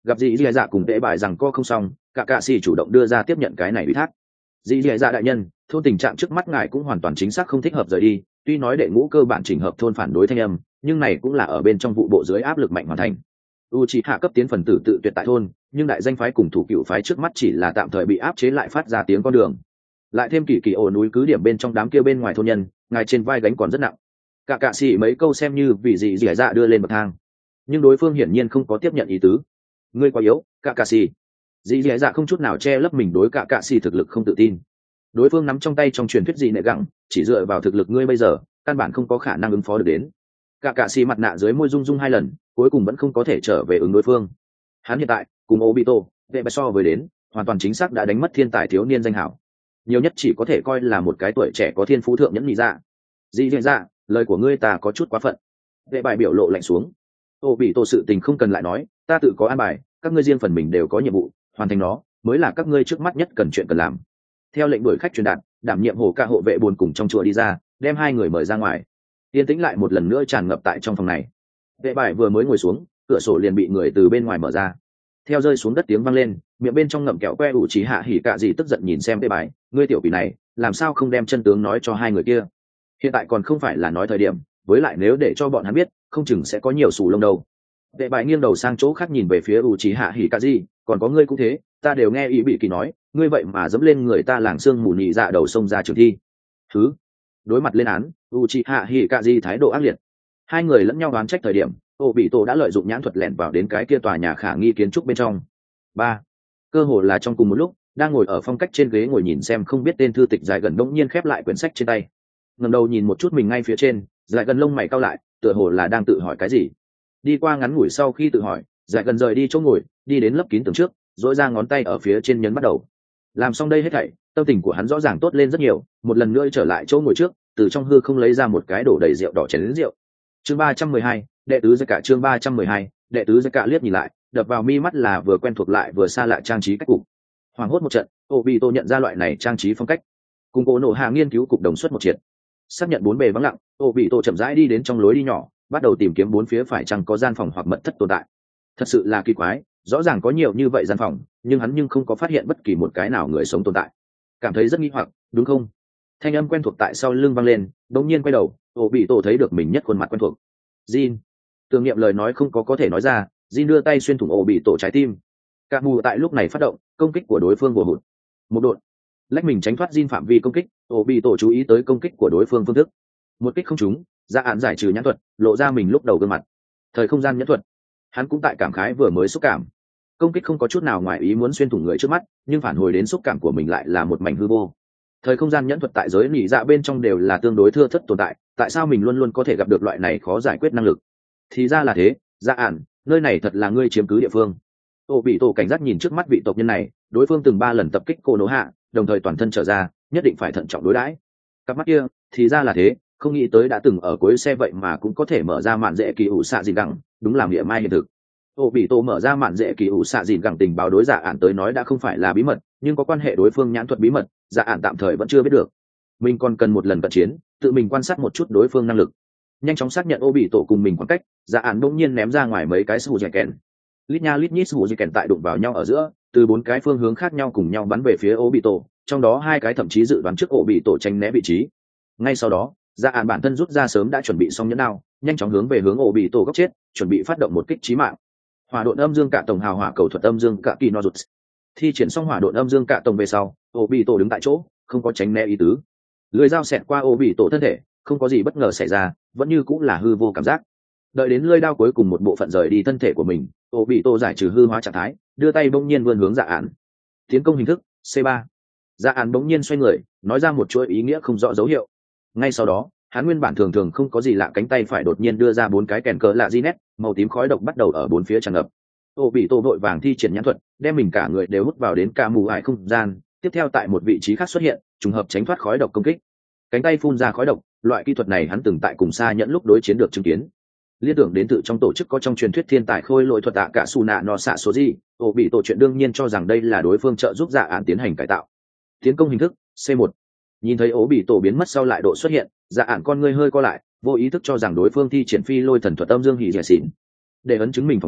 gặp dì dì dạ cùng tệ bài rằng co không xong, cả cạ xì chủ động đưa ra tiếp nhận cái này ủy thác. Dì dì dạ đại nhân, thôn tình trạng trước mắt ngài cũng hoàn toàn chính xác không thích hợp rời đi, tuy nói đệ ngũ cơ bản chỉnh hợp thôn phản đối thanh âm, nhưng này cũng là ở bên trong vụ bộ dưới áp lực mạnh hoàn thành. Uchiha cấp tiến phần tử tự tuyệt tại thôn, nhưng đại danh phái cùng thủ cựu phái trước mắt chỉ là tạm thời bị áp chế lại phát ra tiếng con đường. Lại thêm kỳ kỳ ổ núi cứ điểm bên trong đám kia bên ngoài thôn nhân, ngài trên vai gánh còn rất nặng. Cả cạ xì mấy câu xem như vì gì dì dạ đưa lên bậc thang, nhưng đối phương hiển nhiên không có tiếp nhận ý tứ. Ngươi quá yếu, cả cạ xì. Dì dì dạ không chút nào che lấp mình đối cả cạ xì thực lực không tự tin. Đối phương nắm trong tay trong truyền thuyết gì nệ gặng, chỉ dựa vào thực lực ngươi bây giờ, căn bản không có khả năng ứng phó được đến. Cả cạ xì mặt nạ dưới môi rung rung hai lần, cuối cùng vẫn không có thể trở về ứng đối phương. Hắn hiện tại cùng Obito, vệ bạch so với đến, hoàn toàn chính xác đã đánh mất thiên tài thiếu niên danh hảo, nhiều nhất chỉ có thể coi là một cái tuổi trẻ có thiên phú thượng nhẫn nhị dạ. Dì dì dạ, lời của ngươi ta có chút quá phận. Vệ bài biểu lộ lạnh xuống. Obito sự tình không cần lại nói, ta tự có an bài, các ngươi riêng phần mình đều có nhiệm vụ, hoàn thành nó mới là các ngươi trước mắt nhất cần chuyện cần làm. Theo lệnh đuổi khách truyền đạt, đảm nhiệm hổ ca hộ vệ buồn cùng trong chùa đi ra, đem hai người mời ra ngoài. Yên tĩnh lại một lần nữa tràn ngập tại trong phòng này. Vệ bài vừa mới ngồi xuống, cửa sổ liền bị người từ bên ngoài mở ra. Theo rơi xuống đất tiếng vang lên, miệng bên trong ngậm kẹo que ủ trí hạ hỉ cạ gì tức giận nhìn xem vệ bài, ngươi tiểu quỷ này làm sao không đem chân tướng nói cho hai người kia? Hiện tại còn không phải là nói thời điểm, với lại nếu để cho bọn hắn biết, không chừng sẽ có nhiều sù lông đâu. Vệ bài nghiêng đầu sang chỗ khác nhìn về phía ủ trí hạ hỉ cạ gì, còn có ngươi cũng thế, ta đều nghe ý bị kỳ nói, ngươi vậy mà dẫm lên người ta làng xương mù nhị dạ đầu sông ra trường thi. Thứ đối mặt lên án, Uchiha Hikazi thái độ ác liệt. Hai người lẫn nhau đoán trách thời điểm, Obito đã lợi dụng nhãn thuật lẻn vào đến cái kia tòa nhà khả nghi kiến trúc bên trong. Ba, cơ hồ là trong cùng một lúc, đang ngồi ở phong cách trên ghế ngồi nhìn xem không biết tên thư tịch dài gần đống nhiên khép lại quyển sách trên tay. Ngẩng đầu nhìn một chút mình ngay phía trên, dài gần lông mày cau lại, tựa hồ là đang tự hỏi cái gì. Đi qua ngắn ngủi sau khi tự hỏi, dài gần rời đi chỗ ngồi, đi đến lấp kín tường trước, duỗi ra ngón tay ở phía trên nhấn bắt đầu. Làm xong đây hết thảy, tâm tình của hắn rõ ràng tốt lên rất nhiều, một lần nữa trở lại chỗ ngồi trước, từ trong hư không lấy ra một cái đổ đầy rượu đỏ chén rượu. Chương 312, đệ tứ giai cả. Chương 312, đệ tứ giai cả. Liếc nhìn lại, đập vào mi mắt là vừa quen thuộc lại vừa xa lạ trang trí cách cục. Hoàng hốt một trận, Obito nhận ra loại này trang trí phong cách. Cùng Cố Nộ Hạ nghiên cứu cục đồng xuất một triệt. Xác nhận bốn bề vắng lặng, Obito chậm rãi đi đến trong lối đi nhỏ, bắt đầu tìm kiếm bốn phía phải chăng có gian phòng hoặc mật thất tồn tại. Thật sự là kỳ quái, rõ ràng có nhiều như vậy gian phòng, nhưng hắn không có phát hiện bất kỳ một cái nào người sống tồn tại. Cảm thấy rất nghi hoặc, đúng không? Thanh âm quen thuộc tại sau lưng vang lên, đột nhiên quay đầu, Obito thấy được mình nhất khuôn mặt quen thuộc. Jin. Tưởng niệm lời nói không có thể nói ra, Jin đưa tay xuyên thủng Obito trái tim. Cả mù tại lúc này phát động, công kích của đối phương vừa hụt. Một đột, lách mình tránh thoát Jin phạm vi công kích, Obito chú ý tới công kích của đối phương phương thức. Một kích không trúng, Dạ án giải trừ nhãn thuật, lộ ra mình lúc đầu gương mặt. Thời không gian nhãn thuật. Hắn cũng tại cảm khái vừa mới xúc cảm. Công kích không có chút nào ngoài ý muốn xuyên thủng người trước mắt, nhưng phản hồi đến xúc cảm của mình lại là một mảnh hư vô. Thời không gian nhẫn thuật tại giới nỉ dạ bên trong đều là tương đối thưa thớt tồn tại, tại sao mình luôn luôn có thể gặp được loại này khó giải quyết năng lực? Thì ra là thế, Dạ án, nơi này thật là ngươi chiếm cứ địa phương. Obito cảnh giác nhìn trước mắt vị tộc nhân này, đối phương từng 3 lần tập kích Cô Nô Hạ, đồng thời toàn thân trở ra, nhất định phải thận trọng đối đãi. Cặp mắt kia, thì ra là thế, không nghĩ tới đã từng ở cuối xe vậy mà cũng có thể mở ra mạn dễ kỳ ủ xạ gì gẳng, đúng là nghĩa mai hiện thực. Obito mở ra mạn dễ kỳ ủ xạ dìn gẳng tình báo đối Dạ án tới nói đã không phải là bí mật, nhưng có quan hệ đối phương nhãn thuật bí mật, Dạ án tạm thời vẫn chưa biết được. Mình còn cần một lần cận chiến, tự mình quan sát một chút đối phương năng lực. Nhanh chóng xác nhận Obito cùng mình khoảng cách, Dạ án bỗng nhiên ném ra ngoài mấy cái sù dẻ kèn. Lít nha lít nhít sù dẻ kèn tại đụng vào nhau ở giữa, từ 4 cái phương hướng khác nhau cùng nhau bắn về phía Obito, trong đó 2 cái thậm chí dự đoán trước Obito tránh né vị trí. Ngay sau đó, Dạ án bản thân rút ra sớm đã chuẩn bị xong nhẫn đao, nhanh chóng hướng về hướng Obito góc chết, chuẩn bị phát động một kích chí mạng. Hỏa độn âm dương cả tổng hào hỏa cầu thuật âm dương cả kỳ no rụt. Thi triển xong hỏa độn âm dương cả tổng về sau, Obito đứng tại chỗ, không có tránh né ý tứ. Lưỡi dao xẹt qua Obito thân thể, không có gì bất ngờ xảy ra, vẫn như cũng là hư vô cảm giác. Đợi đến lưỡi đao cuối cùng một bộ phận rời đi thân thể của mình, Obito giải trừ hư hóa trạng thái, đưa tay bỗng nhiên vươn hướng Dạ án. Tiến công hình thức C3. Dạ án bỗng nhiên xoay người, nói ra một chuỗi ý nghĩa không rõ dấu hiệu. Ngay sau đó, hắn nguyên bản thường thường không có gì lạ cánh tay phải đột nhiên đưa ra 4 cái kèn cờ lạ Ginet, màu tím khói độc bắt đầu ở 4 phía tràn ngập. Obito vội vàng thi triển nhãn thuật, đem mình cả người đều hút vào đến cả mù ải không gian, tiếp theo tại một vị trí khác xuất hiện, trùng hợp tránh thoát khói độc công kích. Cánh tay phun ra khói độc, loại kỹ thuật này hắn từng tại cùng xa nhẫn lúc đối chiến được chứng kiến. Liên tưởng đến tự trong tổ chức có trong truyền thuyết thiên tài khôi lỗi thuật tạ cả Suna no xạ số gì, Obito chuyện đương nhiên cho rằng đây là đối phương trợ giúp Dạ án tiến hành cải tạo. Tiến công hình thức C1. Nhìn thấy Obito biến mất sau lại độ xuất hiện, Dạ án con ngươi hơi co lại, vô ý thức cho rằng đối phương thi triển phi lôi thần thuật âm dương hỉ dẻ xỉn. Để ấn chứng mình phỏng đoán,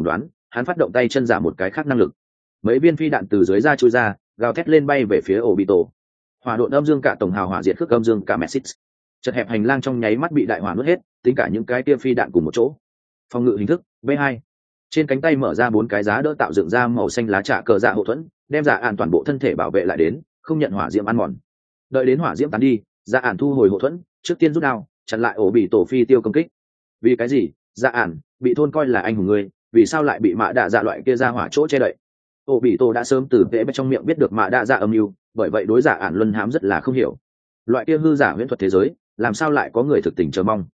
hắn phát động tay chân giả một cái khác năng lực, mấy viên phi đạn từ dưới da chui ra, gào thét lên bay về phía ổ bị tổ. Hỏa độn âm dương cả tổng hào hỏa diệt khước âm dương cả Messit. Chật hẹp hành lang trong nháy mắt bị đại hỏa nuốt hết, tính cả những cái tia phi đạn cùng một chỗ. Phòng ngự hình thức V2. Trên cánh tay mở ra 4 cái giá đỡ tạo dựng ra màu xanh lá trà cờ dạ hậu thuẫn, đem Dạ Ản toàn bộ thân thể bảo vệ lại đến, không nhận hỏa diễm ăn mòn. Đợi đến hỏa diễm tán đi, Dạ Ản thu hồi hậu thuẫn, trước tiên rút đao, chặn lại ổ bị tổ phi tiêu công kích. Vì cái gì? Dạ Ản bị thôn coi là anh hùng người, vì sao lại bị mạ đạ dạ loại kia ra hỏa chỗ che đậy? Ổ bị tổ đã sớm từ vẽ trong miệng biết được mạ đạ dạ âm mưu, bởi vậy đối Dạ Ản luân hãm rất là không hiểu. Loại kia hư giả huyễn thuật thế giới, làm sao lại có người thực tình chờ mong?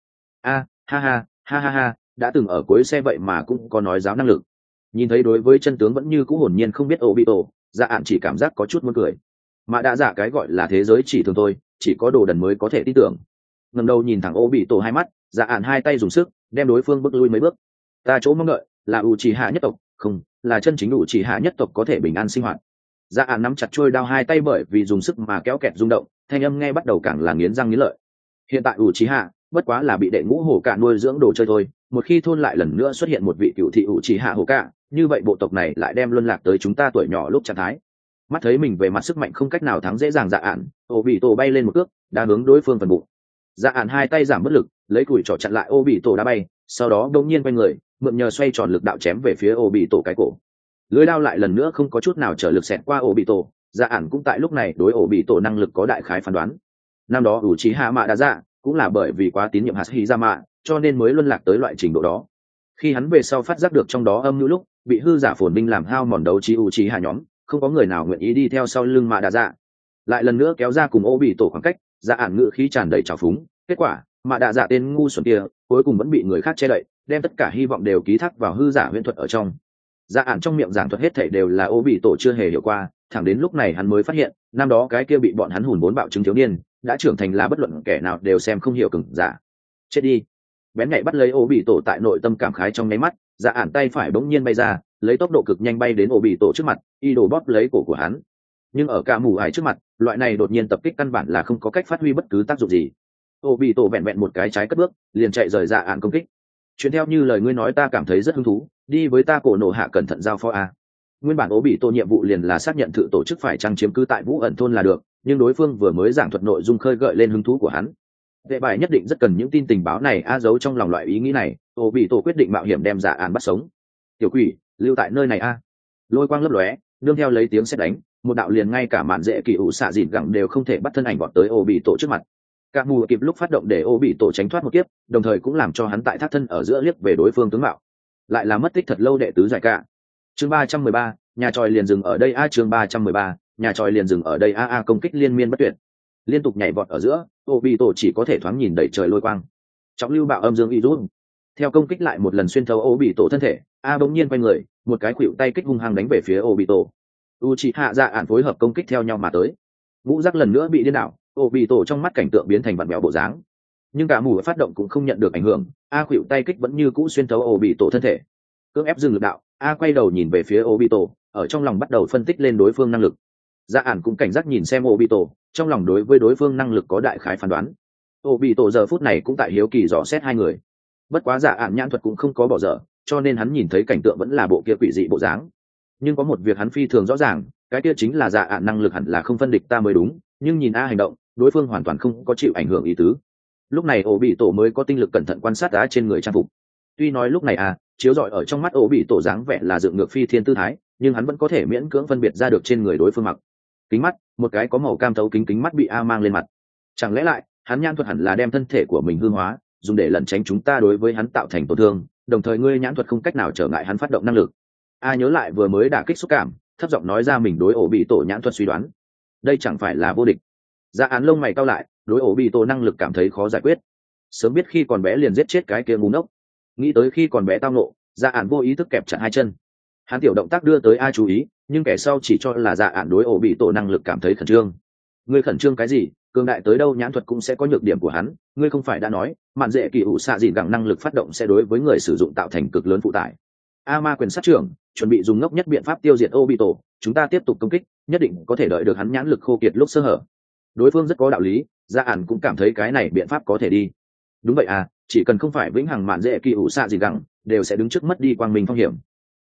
Ha, đã từng ở cuối xe vậy mà cũng có nói giáo năng lực. Nhìn thấy đối với chân tướng vẫn như cũ hồn nhiên không biết ổ bị tổ, Dạ Ản chỉ cảm giác có chút muốn cười. Mà đã giả cái gọi là thế giới chỉ thường thôi, chỉ có đồ đần mới có thể tin tưởng. Ngẩng đầu nhìn thẳng ổ bị tổ hai mắt, Dạ Ản hai tay dùng sức đem đối phương bước lui mấy bước. Ta chỗ mong đợi là Uchiha nhất tộc, không là chân chính Uchiha nhất tộc có thể bình an sinh hoạt. Dạ Ản nắm chặt chuôi đao hai tay bởi vì dùng sức mà kéo kẹt rung động, thanh âm nghe bắt đầu càng là nghiến răng nghiến lợi. Hiện tại Uchiha bất quá là bị đệ ngũ hổ cả nuôi dưỡng đồ chơi thôi, một khi thôn lại lần nữa xuất hiện một vị cựu thị Uchiha hổ cả, như vậy bộ tộc này lại đem luân lạc tới chúng ta tuổi nhỏ lúc trạng thái. Mắt thấy mình về mặt sức mạnh không cách nào thắng dễ dàng Dạ Ản, ô bị tổ bay lên một cước đá hướng đối phương phần bụng. Dạ Ản hai tay giảm bất lực, lấy cùi trỏ chặn lại ô bị tổ đá bay, sau đó đột nhiên quay người, mượn nhờ xoay tròn lực đạo chém về phía ô bị tổ cái cổ. Lưỡi đao lại lần nữa không có chút nào trở lực xẹt qua ô bị tổ. Dạ Ản cũng tại lúc này đối ô bị tổ năng lực có đại khái phán đoán. Năm đó Uchiha Mạ Đa Dạ cũng là bởi vì quá tín nhiệm Hashirama, cho nên mới luân lạc tới loại trình độ đó. Khi hắn về sau phát giác được trong đó âm mưu lúc, bị hư giả phồn binh làm hao mòn đấu trí Uchiha nhóm, không có người nào nguyện ý đi theo sau lưng Mạ Đa Dạ. Lại lần nữa kéo ra cùng ô bị tổ khoảng cách, Dạ Ản ngữ khí tràn đầy trào phúng. Kết quả, Mạ Đa Dạ tên ngu xuẩn kia, cuối cùng vẫn bị người khác che đậy, đem tất cả hy vọng đều ký thác vào hư giả huyễn thuật ở trong. Dạ Ản trong miệng giảng thuật hết thảy đều là ô bị tổ chưa hề hiểu qua, thẳng đến lúc này hắn mới phát hiện, năm đó cái kia bị bọn hắn hùn vốn bạo chứng thiếu niên, đã trưởng thành là bất luận kẻ nào đều xem không hiểu cứng giả. Chết đi. Bén nhạy bắt lấy ô bị tổ tại nội tâm cảm khái trong nháy mắt, Dạ Ản tay phải bỗng nhiên bay ra, lấy tốc độ cực nhanh bay đến ô bị tổ trước mặt, y đồ bóp lấy cổ của hắn. Nhưng ở cả mù ải trước mặt, loại này đột nhiên tập kích căn bản là không có cách phát huy bất cứ tác dụng gì. Ô bị tổ vẹn vẹn một cái trái cất bước, liền chạy rời Dạ Ản công kích. Chuyện theo như lời ngươi nói ta cảm thấy rất hứng thú, đi với ta cổ nổ hạ cẩn thận giao phó a. Nguyên bản ô bị tổ nhiệm vụ liền là xác nhận thử tổ chức phải trang chiếm cứ tại Vũ ẩn thôn là được, nhưng đối phương vừa mới giảng thuật nội dung khơi gợi lên hứng thú của hắn. Vệ bài nhất định rất cần những tin tình báo này a giấu trong lòng loại ý nghĩ này, ô bị tổ quyết định mạo hiểm đem Dạ Ản bắt sống. Tiểu quỷ, lưu tại nơi này a. Lôi quang lấp lóe, nương theo lấy tiếng sét đánh, một đạo liền ngay cả mạn dễ kỳ ủ xạ dịn gẳng đều không thể bắt thân ảnh vọt tới ô bị tổ trước mặt. Cả mù kịp lúc phát động để ô bị tổ tránh thoát một kiếp, đồng thời cũng làm cho hắn tại thác thân ở giữa liếc về đối phương tướng mạo. Lại là mất tích thật lâu đệ tứ giải cả. Chương 313, nhà tròi liền dừng ở đây a. Chương 313, nhà tròi liền dừng ở đây a. Công kích liên miên bất tuyệt, liên tục nhảy vọt ở giữa, ô bị tổ chỉ có thể thoáng nhìn đầy trời lôi quang. Trọng lưu bạo âm dương y rút, theo công kích lại một lần xuyên thấu ô bị tổ thân thể, a bỗng nhiên quay người, một cái khuỵu tay kích hung hăng đánh về phía ô bị tổ. Uchiha Dạ Ản phối hợp công kích theo nhau mà tới. Ngũ giác lần nữa bị điên đảo, ô bị tổ trong mắt cảnh tượng biến thành vặn vẹo bộ dáng. Nhưng cả mù phát động cũng không nhận được ảnh hưởng, a khuỵu tay kích vẫn như cũ xuyên thấu ô bị tổ thân thể. Cưỡng ép dừng lực đạo, a quay đầu nhìn về phía ô bị tổ, ở trong lòng bắt đầu phân tích lên đối phương năng lực. Dạ Ản cũng cảnh giác nhìn xem ô bị tổ, trong lòng đối với đối phương năng lực có đại khái phán đoán. Ô bị tổ giờ phút này cũng tại hiếu kỳ dò xét hai người. Bất quá Dạ Ản nhãn thuật cũng không có bỏ dở, cho nên hắn nhìn thấy cảnh tượng vẫn là bộ kia quỷ dị bộ dáng. Nhưng có một việc hắn phi thường rõ ràng, cái kia chính là Dạ Ản năng lực hẳn là không phân địch ta mới đúng, nhưng nhìn a hành động, đối phương hoàn toàn không có chịu ảnh hưởng ý tứ. Lúc này ổ bị tổ mới có tinh lực cẩn thận quan sát á trên người trang phục. Tuy nói lúc này chiếu rọi ở trong mắt ổ bị tổ dáng vẻ là dựng ngược phi thiên tư thái, nhưng hắn vẫn có thể miễn cưỡng phân biệt ra được trên người đối phương mặc. Kính mắt, một cái có màu cam thấu kính mắt bị a mang lên mặt. Chẳng lẽ lại hắn nhãn thuật hẳn là đem thân thể của mình hư hóa, dùng để lẩn tránh chúng ta đối với hắn tạo thành tổn thương, đồng thời ngươi nhãn thuật không cách nào trở ngại hắn phát động năng lực. A nhớ lại vừa mới đả kích xúc cảm, thấp giọng nói ra mình đối ổ bị tổ nhãn thuật suy đoán. Đây chẳng phải là vô địch. Dạ Án lông mày cau lại, đối ổ bị tổ năng lực cảm thấy khó giải quyết. Sớm biết khi còn bé liền giết chết cái kia ngu ngốc. Nghĩ tới khi còn bé tao nộ, Dạ Án vô ý thức kẹp chặt hai chân. Hắn tiểu động tác đưa tới A chú ý, nhưng kẻ sau chỉ cho là Dạ Án đối ổ bị tổ năng lực cảm thấy khẩn trương. Ngươi khẩn trương cái gì? Cường đại tới đâu nhãn thuật cũng sẽ có nhược điểm của hắn. Ngươi không phải đã nói, mạn dễ kỳ ủ xạ dịn gẳng năng lực phát động sẽ đối với người sử dụng tạo thành cực lớn phụ tải. A ma quyền sát trưởng, chuẩn bị dùng ngốc nhất biện pháp tiêu diệt Obito, chúng ta tiếp tục công kích, nhất định có thể đợi được hắn nhãn lực khô kiệt lúc sơ hở. Đối phương rất có đạo lý, Dạ Án cũng cảm thấy cái này biện pháp có thể đi. Đúng vậy chỉ cần không phải vĩnh hằng mạn dễ kỳ ủ xạ gì gẳng, đều sẽ đứng trước mất đi quang minh phong hiểm.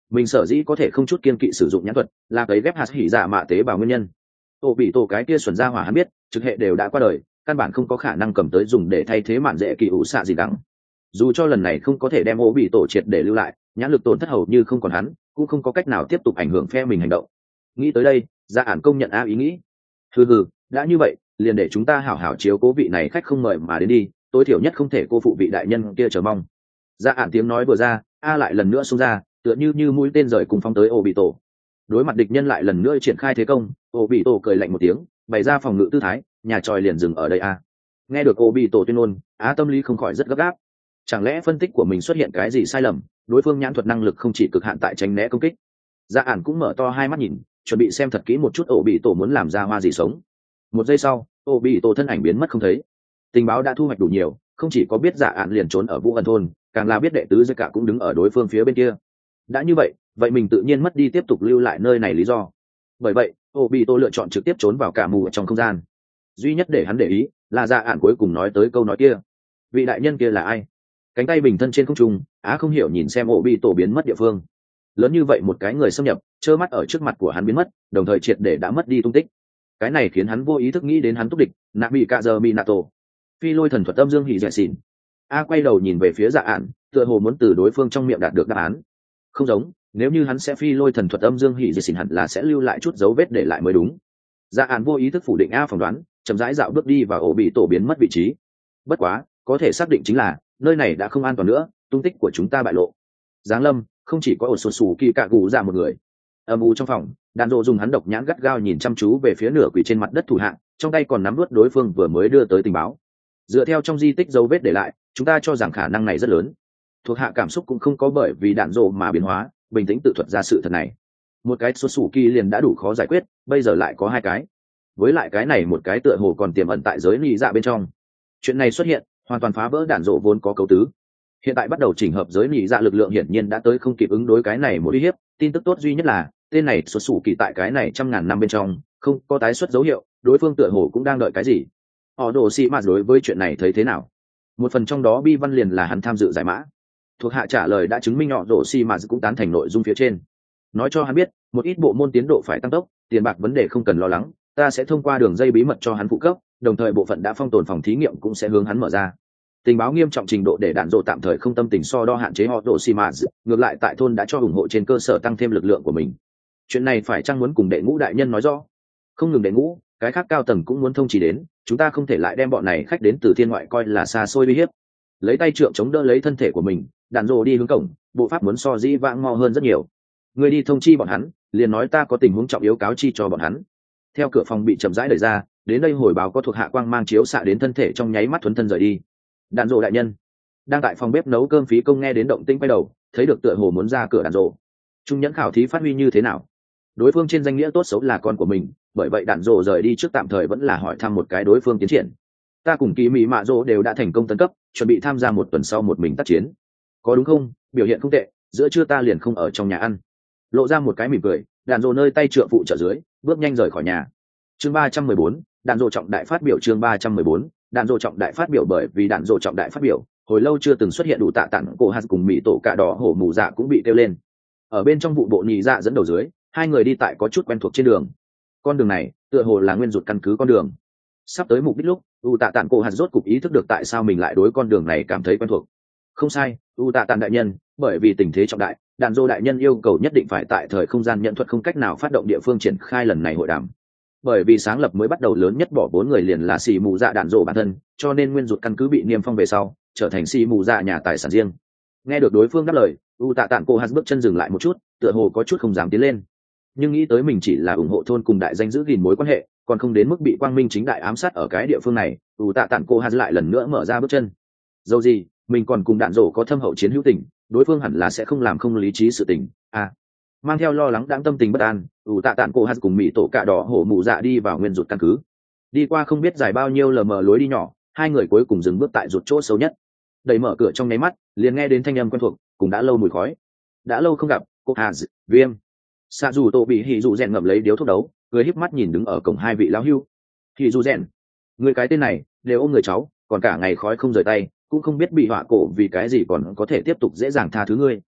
mình sở dĩ có thể không chút kiên kỵ sử dụng nhãn thuật là cấy ghép hạt hỉ dạ mạ tế bào nguyên nhân. Ô bị tổ cái kia xuẩn ra hỏa hắn biết trực hệ đều đã qua đời, căn bản không có khả năng cầm tới dùng để thay thế mạn dễ kỳ ủ xạ gì đắng. Dù cho lần này không có thể đem ô bị tổ triệt để lưu lại, nhãn lực tổn thất hầu như không còn hắn cũng không có cách nào tiếp tục ảnh hưởng phe mình hành động. Nghĩ tới đây, Dạ Ản công nhận ý nghĩ. Hừ, đã như vậy liền để chúng ta hảo hảo chiếu cố vị này khách không mời mà đến đi, tối thiểu nhất không thể cô phụ vị đại nhân kia chờ mong. Dạ Ản tiếng nói vừa ra, lại lần nữa xông ra, tựa như mũi tên rời cùng phóng tới ô bị tổ. Đối mặt địch nhân lại lần nữa triển khai thế công, ô bị tổ cười lạnh một tiếng, bày ra phòng ngự tư thái, nhà tròi liền dừng ở đây Nghe được ô bị tổ tuyên ngôn, tâm lý không khỏi rất gấp gáp. Chẳng lẽ phân tích của mình xuất hiện cái gì sai lầm? Đối phương nhãn thuật năng lực không chỉ cực hạn tại tránh né công kích. Dạ Ản cũng mở to hai mắt nhìn, chuẩn bị xem thật kỹ một chút ổ bị tổ muốn làm ra hoa gì sống. Một giây sau, ổ bị tổ thân ảnh biến mất không thấy. Tình báo đã thu hoạch đủ nhiều, không chỉ có biết Dạ Ản liền trốn ở Vũ Ẩn thôn, càng là biết đệ tứ Giai cả cũng đứng ở đối phương phía bên kia. Đã như vậy, vậy mình tự nhiên mất đi tiếp tục lưu lại nơi này lý do. Bởi vậy, ổ bị tổ lựa chọn trực tiếp trốn vào cả mù ở trong không gian. Duy nhất để hắn để ý là Dạ Ản cuối cùng nói tới câu nói kia. Vị đại nhân kia là ai? Cánh tay bình thân trên không trung, không hiểu nhìn xem ổ bị tổ biến mất địa phương. Lớn như vậy một cái người xâm nhập, trơ mắt ở trước mặt của hắn biến mất, đồng thời triệt để đã mất đi tung tích. Cái này khiến hắn vô ý thức nghĩ đến hắn túc địch, Nabi Kazer Minato. Phi lôi thần thuật âm dương hỉ dẻ xỉn. Quay đầu nhìn về phía Dạ Ản, tựa hồ muốn từ đối phương trong miệng đạt được đáp án. Không giống, nếu như hắn sẽ phi lôi thần thuật âm dương hỉ dẻ xỉn hẳn là sẽ lưu lại chút dấu vết để lại mới đúng. Dạ Ản vô ý thức phủ định phỏng đoán, chậm rãi dạo bước đi vào ổ bị tổ biến mất vị trí. Bất quá, có thể xác định chính là nơi này đã không an toàn nữa, tung tích của chúng ta bại lộ. Giáng lâm không chỉ có ổ sột sủ kỳ cạ gù ra một người. Âm u trong phòng, đàn rộ dùng hắn độc nhãn gắt gao nhìn chăm chú về phía nửa quỷ trên mặt đất thủ hạng, trong tay còn nắm nuốt đối phương vừa mới đưa tới tình báo. Dựa theo trong di tích dấu vết để lại, chúng ta cho rằng khả năng này rất lớn. Thuộc hạ cảm xúc cũng không có bởi vì đạn rộ mà biến hóa, bình tĩnh tự thuật ra sự thật này. Một cái sột sủ kỳ liền đã đủ khó giải quyết, bây giờ lại có hai cái. Với lại cái này một cái tựa hồ còn tiềm ẩn tại giới lý dạ bên trong. Chuyện này xuất hiện, hoàn toàn phá vỡ đạn rộ vốn có cấu tứ. Hiện tại bắt đầu chỉnh hợp giới lý dạ lực lượng hiển nhiên đã tới không kịp ứng đối cái này một uy hiếp. Tin tức tốt duy nhất là tên này xuất xù kỳ tại cái này 100.000 năm bên trong không có tái xuất dấu hiệu, đối phương tựa hồ cũng đang đợi cái gì. Họ đồ xì mà đối với chuyện này thấy thế nào? Một phần trong đó bi văn liền là hắn tham dự giải mã. Thuộc hạ trả lời đã chứng minh họ đồ xì mà cũng tán thành nội dung phía trên, nói cho hắn biết một ít bộ môn tiến độ phải tăng tốc, tiền bạc vấn đề không cần lo lắng, ta sẽ thông qua đường dây bí mật cho hắn phụ cấp, đồng thời bộ phận đã phong tồn phòng thí nghiệm cũng sẽ hướng hắn mở ra. Tình báo nghiêm trọng trình độ để đạn dộ tạm thời không tâm tình so đo hạn chế họ độ xì mà, ngược lại tại thôn đã cho ủng hộ trên cơ sở tăng thêm lực lượng của mình. Chuyện này phải chăng muốn cùng đệ ngũ đại nhân nói rõ? Không ngừng đệ ngũ, cái khác cao tầng cũng muốn thông chỉ đến, chúng ta không thể lại đem bọn này khách đến từ thiên ngoại coi là xa xôi uy hiếp. Lấy tay trượng chống đỡ lấy thân thể của mình, đạn dộ đi hướng cổng, bộ pháp muốn so dĩ vãng mo hơn rất nhiều. Người đi thông chi bọn hắn, liền nói ta có tình huống trọng yếu cáo chi cho bọn hắn. Theo cửa phòng bị chậm rãi đẩy ra, đến đây hồi báo có thuộc hạ quang mang chiếu xạ đến thân thể trong nháy mắt thuấn thân rời đi. Đạn dộ đại nhân đang tại phòng bếp nấu cơm phí công nghe đến động tĩnh quay đầu, thấy được tựa hồ muốn ra cửa đạn dộ. Trung nhẫn khảo thí phát huy như thế nào? Đối phương trên danh nghĩa tốt xấu là con của mình, bởi vậy đạn dộ rời đi trước tạm thời vẫn là hỏi thăm một cái đối phương tiến triển. Ta cùng kỳ mỹ mạ dỗ đều đã thành công tấn cấp, chuẩn bị tham gia một tuần sau một mình tác chiến. Có đúng không? Biểu hiện không tệ, giữa trưa ta liền không ở trong nhà ăn. Lộ ra một cái mỉm cười, đạn dộ nơi tay trượng phụ trợ dưới, bước nhanh rời khỏi nhà. Chương 314, đạn dộ trọng đại phát biểu. Chương 314, đạn dộ trọng đại phát biểu. Bởi vì đạn dộ trọng đại phát biểu, hồi lâu chưa từng xuất hiện đủ tạ tặng cổ hạt cùng mỹ tổ cạ đỏ hổ mù dạ cũng bị kêu lên. Ở bên trong vụ bộ nhị dạ dẫn đầu dưới, hai người đi tại có chút quen thuộc trên đường. Con đường này tựa hồ là nguyên rụt căn cứ con đường. Sắp tới mục đích lúc, u tạ tặng cổ hạt rốt cục ý thức được tại sao mình lại đối con đường này cảm thấy quen thuộc. Không sai, u tạ tặng đại nhân, bởi vì tình thế trọng đại, đạn dộ đại nhân yêu cầu nhất định phải tại thời không gian nhận thuật không cách nào phát động địa phương triển khai lần này hội đàm. Bởi vì sáng lập mới bắt đầu lớn nhất bỏ 4 người liền là xì mù dạ đạn dộ bản thân, cho nên nguyên rụt căn cứ bị niêm phong về sau trở thành xì mù dạ nhà tài sản riêng. Nghe được đối phương đáp lời, u tạ tản cô hạt bước chân dừng lại một chút, tựa hồ có chút không dám tiến lên, nhưng nghĩ tới mình chỉ là ủng hộ thôn cùng đại danh giữ gìn mối quan hệ, còn không đến mức bị quang minh chính đại ám sát ở cái địa phương này, u tạ tản cô hạt lại lần nữa mở ra bước chân. Dẫu gì mình còn cùng đạn dộ có thâm hậu chiến hữu tình, đối phương hẳn là sẽ không làm không lý trí sự tình. Mang theo lo lắng đáng tâm tình bất an, ủ tạ tản cổ hạt cùng mỹ tổ cạ đỏ hổ mù dạ đi vào nguyên rụt căn cứ. Đi qua không biết dài bao nhiêu lờ mờ lối đi nhỏ, hai người cuối cùng dừng bước tại rụt chỗ sâu nhất. Đẩy mở cửa trong nháy mắt, liền nghe đến thanh âm quen thuộc, cũng đã lâu mùi khói. Đã lâu không gặp, cô hà viêm. Xạ dù tổ bị hỉ dù rèn ngậm lấy điếu thuốc đấu, người híp mắt nhìn đứng ở cổng hai vị lão hưu. Hỉ dù rèn, người cái tên này đều ôm người cháu, còn cả ngày khói không rời tay, cũng không biết bị họa cổ vì cái gì còn có thể tiếp tục dễ dàng tha thứ ngươi.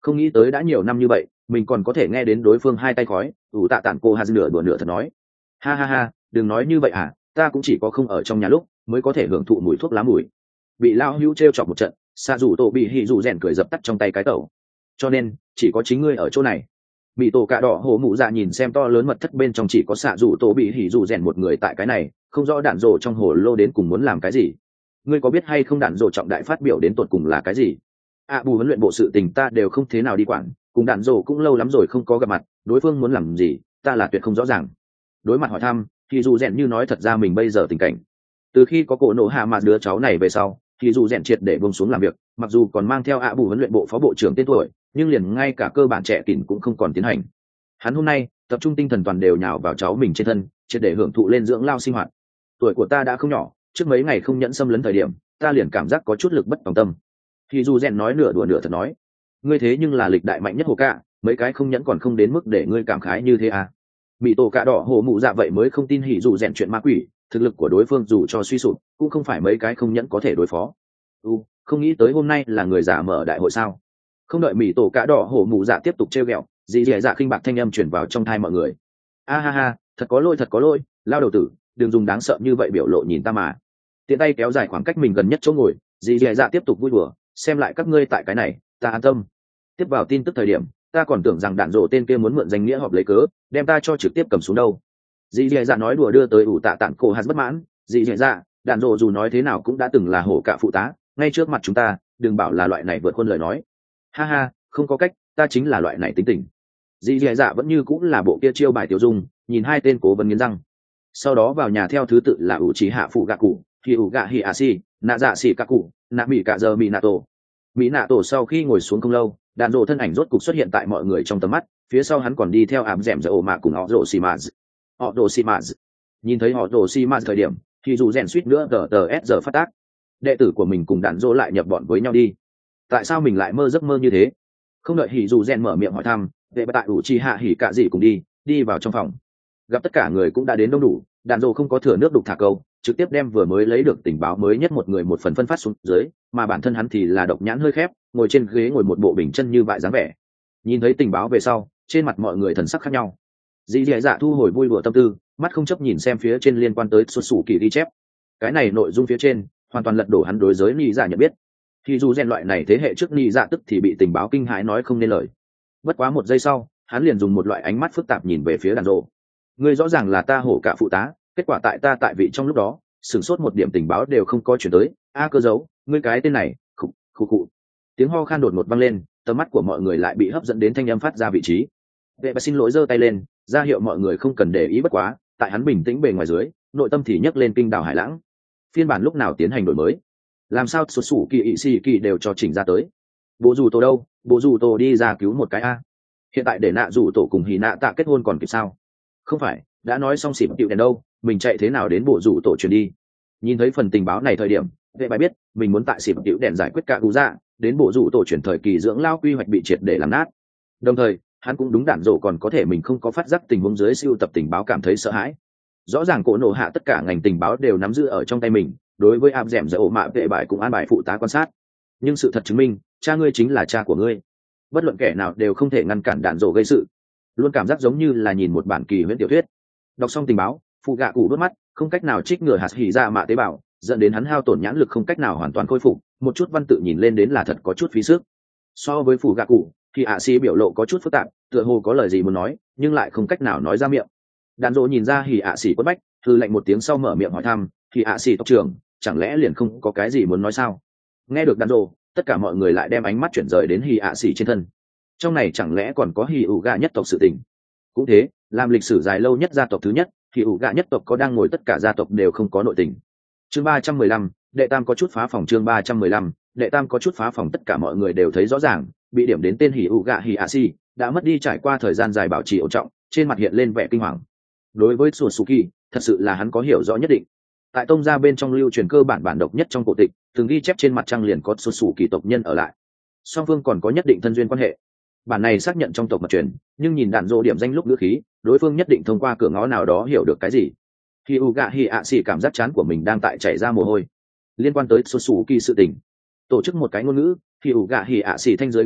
Không nghĩ tới đã nhiều năm như vậy mình còn có thể nghe đến đối phương hai tay khói. Ủ tạ tản cô hà nửa đùa nửa thật nói, ha ha ha, đừng nói như vậy à, ta cũng chỉ có không ở trong nhà lúc mới có thể hưởng thụ mùi thuốc lá mùi. Bị lao hữu t chọc một trận, xạ dù tổ bị hỉ dù rèn cười dập tắt trong tay cái tẩu. Cho nên chỉ có chính ngươi ở chỗ này. Bị tổ cạ đỏ hổ mụ dạ nhìn xem to lớn mật thất bên trong chỉ có xạ dù tổ bị hỉ dù rèn một người tại cái này, không rõ đạn rồ trong hồ lô đến cùng muốn làm cái gì. Ngươi có biết hay không đạn rồ trọng đại phát biểu đến tột cùng là cái gì? Bù huấn luyện bộ sự tình ta đều không thế nào đi quản, cùng đạn rồ cũng lâu lắm rồi không có gặp mặt, đối phương muốn làm gì ta là tuyệt không rõ ràng. Đối mặt hỏi thăm thì dù rèn như nói thật ra mình bây giờ tình cảnh. Từ khi có cổ nổ hạ mà đứa cháu này về sau thì dù rèn triệt để buông xuống làm việc, mặc dù còn mang theo bù huấn luyện bộ phó bộ trưởng tên tuổi, nhưng liền ngay cả cơ bản trẻ kỉn cũng không còn tiến hành. Hắn hôm nay tập trung tinh thần toàn đều nhào vào cháu mình trên thân, triệt để hưởng thụ lên dưỡng lao sinh hoạt. Tuổi của ta đã không nhỏ, trước mấy ngày không nhẫn xâm lấn thời điểm ta liền cảm giác có chút lực bất tòng tâm. Thì dù rèn nói nửa đùa nửa thật nói, ngươi thế nhưng là lịch đại mạnh nhất hồ cạ, mấy cái không nhẫn còn không đến mức để ngươi cảm khái như thế à? Mỹ tổ cạ đỏ hổ mụ dạ vậy mới không tin hỉ dù rèn chuyện ma quỷ, thực lực của đối phương dù cho suy sụp cũng không phải mấy cái không nhẫn có thể đối phó. Không nghĩ tới hôm nay là người giả mở đại hội sao? Không đợi Mỹ tổ cạ đỏ hổ mụ dạ tiếp tục trêu ghẹo, dì dì dạ khinh bạc thanh âm chuyển vào trong thai mọi người. A ha ha, thật có lỗi, lao đầu tử, đừng dùng đáng sợ như vậy biểu lộ nhìn ta mà. Tiện tay kéo dài khoảng cách mình gần nhất chỗ ngồi, dì dì dạ tiếp tục vui đùa, xem lại các ngươi tại cái này ta an tâm. Tiếp vào tin tức thời điểm ta còn tưởng rằng đạn rổ tên kia muốn mượn danh nghĩa họp lấy cớ đem ta cho trực tiếp cầm xuống đâu. Dì dì dạ nói đùa đưa tới ủ tạ tản cổ hạt bất mãn. Dì dì dạ, đạn rổ dù nói thế nào cũng đã từng là hổ cạ phụ tá ngay trước mặt chúng ta, đừng bảo là loại này vượt khuôn lời nói. Ha ha, không có cách, ta chính là loại này tính tình. Dì dì dạ vẫn như cũng là bộ kia chiêu bài tiêu dung, nhìn hai tên cố vấn nghiến răng. Sau đó vào nhà theo thứ tự là ủ trí hạ phụ gạ cụ, thì ủ gạ hi a si, nạ dạ xỉ các cụ, nạ mỹ cả giờ mỹ nạ tổ. Mỹ nạ tổ sau khi ngồi xuống không lâu, đạn rổ thân ảnh rốt cục xuất hiện tại mọi người trong tầm mắt, phía sau hắn còn đi theo ám dẻm giờ ổ mạ cùng họ rổ xì mạ. Họ rổ xì mạ nhìn thấy họ rổ xì mạ thời điểm thì dù rèn suýt nữa tờ s giờ phát tác. Đệ tử của mình cùng đạn rổ lại nhập bọn với nhau đi, tại sao mình lại mơ giấc mơ như thế? Không đợi hỉ dù rèn mở miệng hỏi thăm, vệ tại ủ chi hạ hỉ cả gì cùng đi vào trong phòng. Gặp tất cả người cũng đã đến đông đủ, đạn rổ không có thừa nước đục thả câu, trực tiếp đem vừa mới lấy được tình báo mới nhất một người một phần phân phát xuống dưới, mà bản thân hắn thì là độc nhãn hơi khép, ngồi trên ghế ngồi một bộ bình chân như vậy dáng vẻ. Nhìn thấy tình báo về sau, trên mặt mọi người thần sắc khác nhau. Dì dì dạ thu hồi vui đùa tâm tư, mắt không chấp nhìn xem phía trên liên quan tới xuất xù kỳ ghi chép. Cái này nội dung phía trên hoàn toàn lật đổ hắn đối giới nị dạ nhận biết. Khi dù rèn loại này thế hệ trước nị dạ tức thì bị tình báo kinh hãi nói không nên lời. Bất quá một giây sau, hắn liền dùng một loại ánh mắt phức tạp nhìn về phía đàn rộ. Ngươi rõ ràng là ta hổ cả phụ tá, kết quả tại ta tại vị trong lúc đó sửng sốt một điểm tình báo đều không có chuyển tới. Cơ giấu, ngươi cái tên này, khụ. Tiếng ho khan đột ngột vang lên, tầm mắt của mọi người lại bị hấp dẫn đến thanh âm phát ra vị trí. Vệ bà xin lỗi giơ tay lên, ra hiệu mọi người không cần để ý, bất quá tại hắn bình tĩnh bề ngoài dưới, nội tâm thì nhấc lên kinh đảo hải lãng. Phiên bản lúc nào tiến hành đổi mới? Làm sao xuất xù kỳ ỵ xì kỳ đều cho chỉnh ra tới? Bộ dù tổ đâu? Bộ dù tổ đi ra cứu một cái a. Hiện tại để nạ dù tổ cùng hì nạ tạ kết hôn còn kịp sao? Không phải đã nói xong xỉm tiệu đèn đâu, mình chạy thế nào đến bộ dù tổ chuyển đi? Nhìn thấy phần tình báo này thời điểm, vệ bài biết mình muốn tại xỉm tiệu đèn giải quyết cả cú dạ, đến bộ dù tổ chuyển thời kỳ dưỡng lao quy hoạch bị triệt để làm nát. Đồng thời hắn cũng đúng đạn rổ còn có thể mình không có phát giác tình huống dưới siêu tập tình báo cảm thấy sợ hãi. Rõ ràng cổ nổ hạ tất cả ngành tình báo đều nắm giữ ở trong tay mình, đối với áp dẻm giờ ổ mạ vệ bài cũng an bài phụ tá quan sát, nhưng sự thật chứng minh cha ngươi chính là cha của ngươi, bất luận kẻ nào đều không thể ngăn cản đạn rổ gây sự. Luôn cảm giác giống như là nhìn một bản kỳ huyễn tiểu thuyết. Đọc xong tình báo, phụ gạ cụ đốt mắt, không cách nào trích ngừa hạt hỉ ra mạ tế bào, dẫn đến hắn hao tổn nhãn lực không cách nào hoàn toàn khôi phục, một chút văn tự nhìn lên đến là thật có chút phí sức. So với phụ gạ cụ thì ạ xì biểu lộ có chút phức tạp, tựa hồ có lời gì muốn nói nhưng lại không cách nào nói ra miệng. Đàn rộ nhìn ra hỉ ạ xì quất bách, thư lệnh một tiếng sau mở miệng hỏi thăm, thì ạ xì tộc trưởng chẳng lẽ liền không có cái gì muốn nói sao? Nghe được đàn rộ, tất cả mọi người lại đem ánh mắt chuyển rời đến hỉ ạ xì trên thân. Trong này chẳng lẽ còn có hỉ ủ gạ nhất tộc sự tình? Cũng thế, làm lịch sử dài lâu nhất gia tộc thứ nhất, hỉ ủ gạ nhất tộc có đang ngồi tất cả gia tộc đều không có nội tình. Chương 315, đệ tam có chút phá phòng. Chương 315, đệ tam có chút phá phòng. Tất cả mọi người đều thấy rõ ràng, bị điểm đến tên hỉ ủ gạ hỉ ạ xì đã mất đi trải qua thời gian dài bảo trì ổn trọng, trên mặt hiện lên vẻ kinh hoàng. Đối với Suzuki, thật sự là hắn có hiểu rõ nhất định. Tại tông gia bên trong lưu truyền cơ bản độc nhất trong cổ tịch, từng ghi chép trên mặt trăng liền có Suzuki tộc nhân ở lại. Song phương còn có nhất định thân duyên quan hệ. Bản này xác nhận trong tộc mật truyền, nhưng nhìn đạn dỗ điểm danh lúc ngữ khí, đối phương nhất định thông qua cửa ngõ nào đó hiểu được cái gì. Khi Uga Hi ạ xì cảm giác chán của mình đang tại chảy ra mồ hôi. Liên quan tới Suzuki sự tình, tổ chức một cái ngôn ngữ, khi Uga Hi ạ xì thanh giới cũng họng,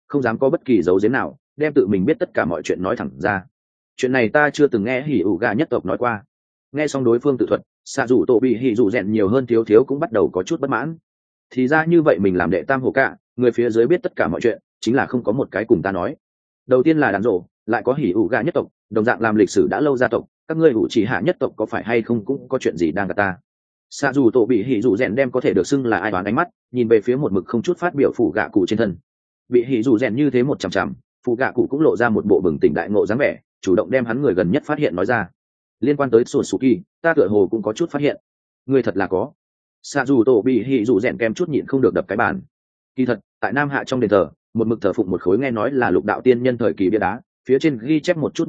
không dám có bất kỳ dấu giếm nào, đem tự mình biết tất cả mọi chuyện nói thẳng ra. Chuyện này ta chưa từng nghe hỉ ủ gà nhất tộc nói qua. Nghe xong đối phương tự thuật, xạ dù tổ bị hỉ dù rèn nhiều hơn thiếu thiếu cũng bắt đầu có chút bất mãn. Thì ra như vậy mình làm đệ tam hổ cả, người phía dưới biết tất cả mọi chuyện, chính là không có một cái cùng ta nói. Đầu tiên là đàn rộ, lại có hỉ ủ gà nhất tộc, đồng dạng làm lịch sử đã lâu gia tộc, các ngươi ủ chỉ hạ nhất tộc có phải hay không cũng có chuyện gì đang gặp ta. Xạ dù tổ bị hỉ dù rèn đem có thể được xưng là ai đoán ánh mắt, nhìn về phía một mực không chút phát biểu phủ gạ cụ trên thân. Bị hỉ dù rèn như thế một chằm chằm, phủ gạ cụ cũng lộ ra một bộ bừng tỉnh đại ngộ dáng vẻ, chủ động đem hắn người gần nhất phát hiện nói ra. Liên quan tới sổ Suki, ta tựa hồ cũng có chút phát hiện. Ngươi thật là có. Xạ dù tổ bị hỉ dù rèn kem chút nhịn không được đập cái bàn. Kỳ thật, tại Nam Hạ trong đền thờ, một mực thờ phụng một khối nghe nói là lục đạo tiên nhân thời kỳ bia đá, phía trên ghi chép một chút